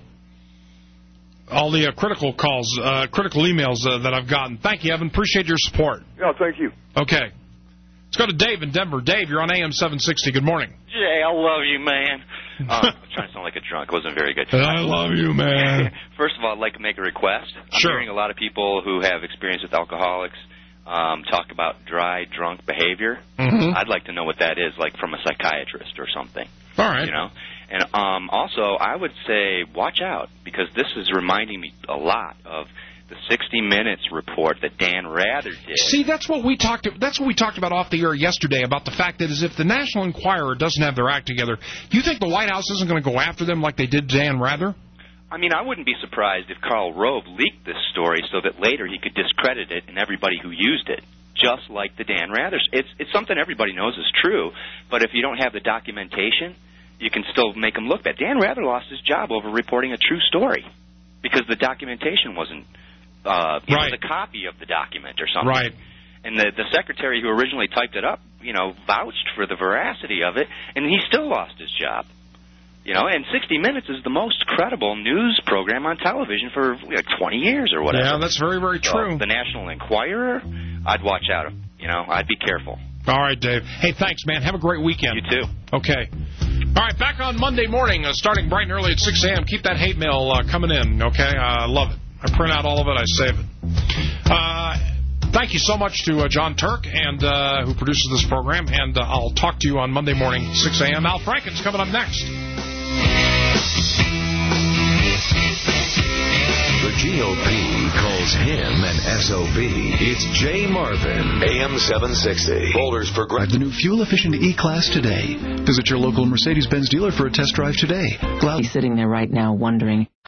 all the uh, critical calls, uh, critical emails uh, that I've gotten. Thank you, Evan. Appreciate your support. Yeah, thank you. Okay. Let's go to Dave in Denver. Dave, you're on A M seven sixty. Good morning. Jay, I love you, man. Um, I'm trying to sound like a drunk. It wasn't very good. I love you, man. First of all, I'd like to make a request. I'm sure. hearing a lot of people who have experience with alcoholics um, talk about dry, drunk behavior. Mm-hmm. I'd like to know what that is, like from a psychiatrist or something. All right. You know? And um, also, I would say watch out, because this is reminding me a lot of the sixty minutes report that Dan Rather did. See, that's what we talked. That's what we talked about off the air yesterday, about the fact that as if the National Enquirer doesn't have their act together, do you think the White House isn't going to go after them like they did Dan Rather? I mean, I wouldn't be surprised if Karl Rove leaked this story so that later he could discredit it and everybody who used it, just like the Dan Rathers. It's it's something everybody knows is true, but if you don't have the documentation, you can still make them look bad. Dan Rather lost his job over reporting a true story because the documentation wasn't uh, you right. know, the copy of the document or something. Right. And the the secretary who originally typed it up, you know, vouched for the veracity of it, and he still lost his job. You know, and sixty minutes is the most credible news program on television for like twenty years or whatever. Yeah, that's very, very true. So the National Enquirer, I'd watch out. You know, I'd be careful. All right, Dave. Hey, thanks, man. Have a great weekend. You too. Okay. All right, back on Monday morning, uh, starting bright and early at six a.m. Keep that hate mail uh, coming in, okay? I uh, love it. I print out all of it. I save it. Uh, thank you so much to uh, John Turk, and uh, who produces this program, and uh, I'll talk to you on Monday morning, six a.m. Al Franken's coming up next. The G O P calls him an S O B. It's Jay Marvin, A M seven sixty. Boulders Progressive. The new fuel-efficient E-Class today. Visit your local Mercedes-Benz dealer for a test drive today. He's sitting there right now wondering,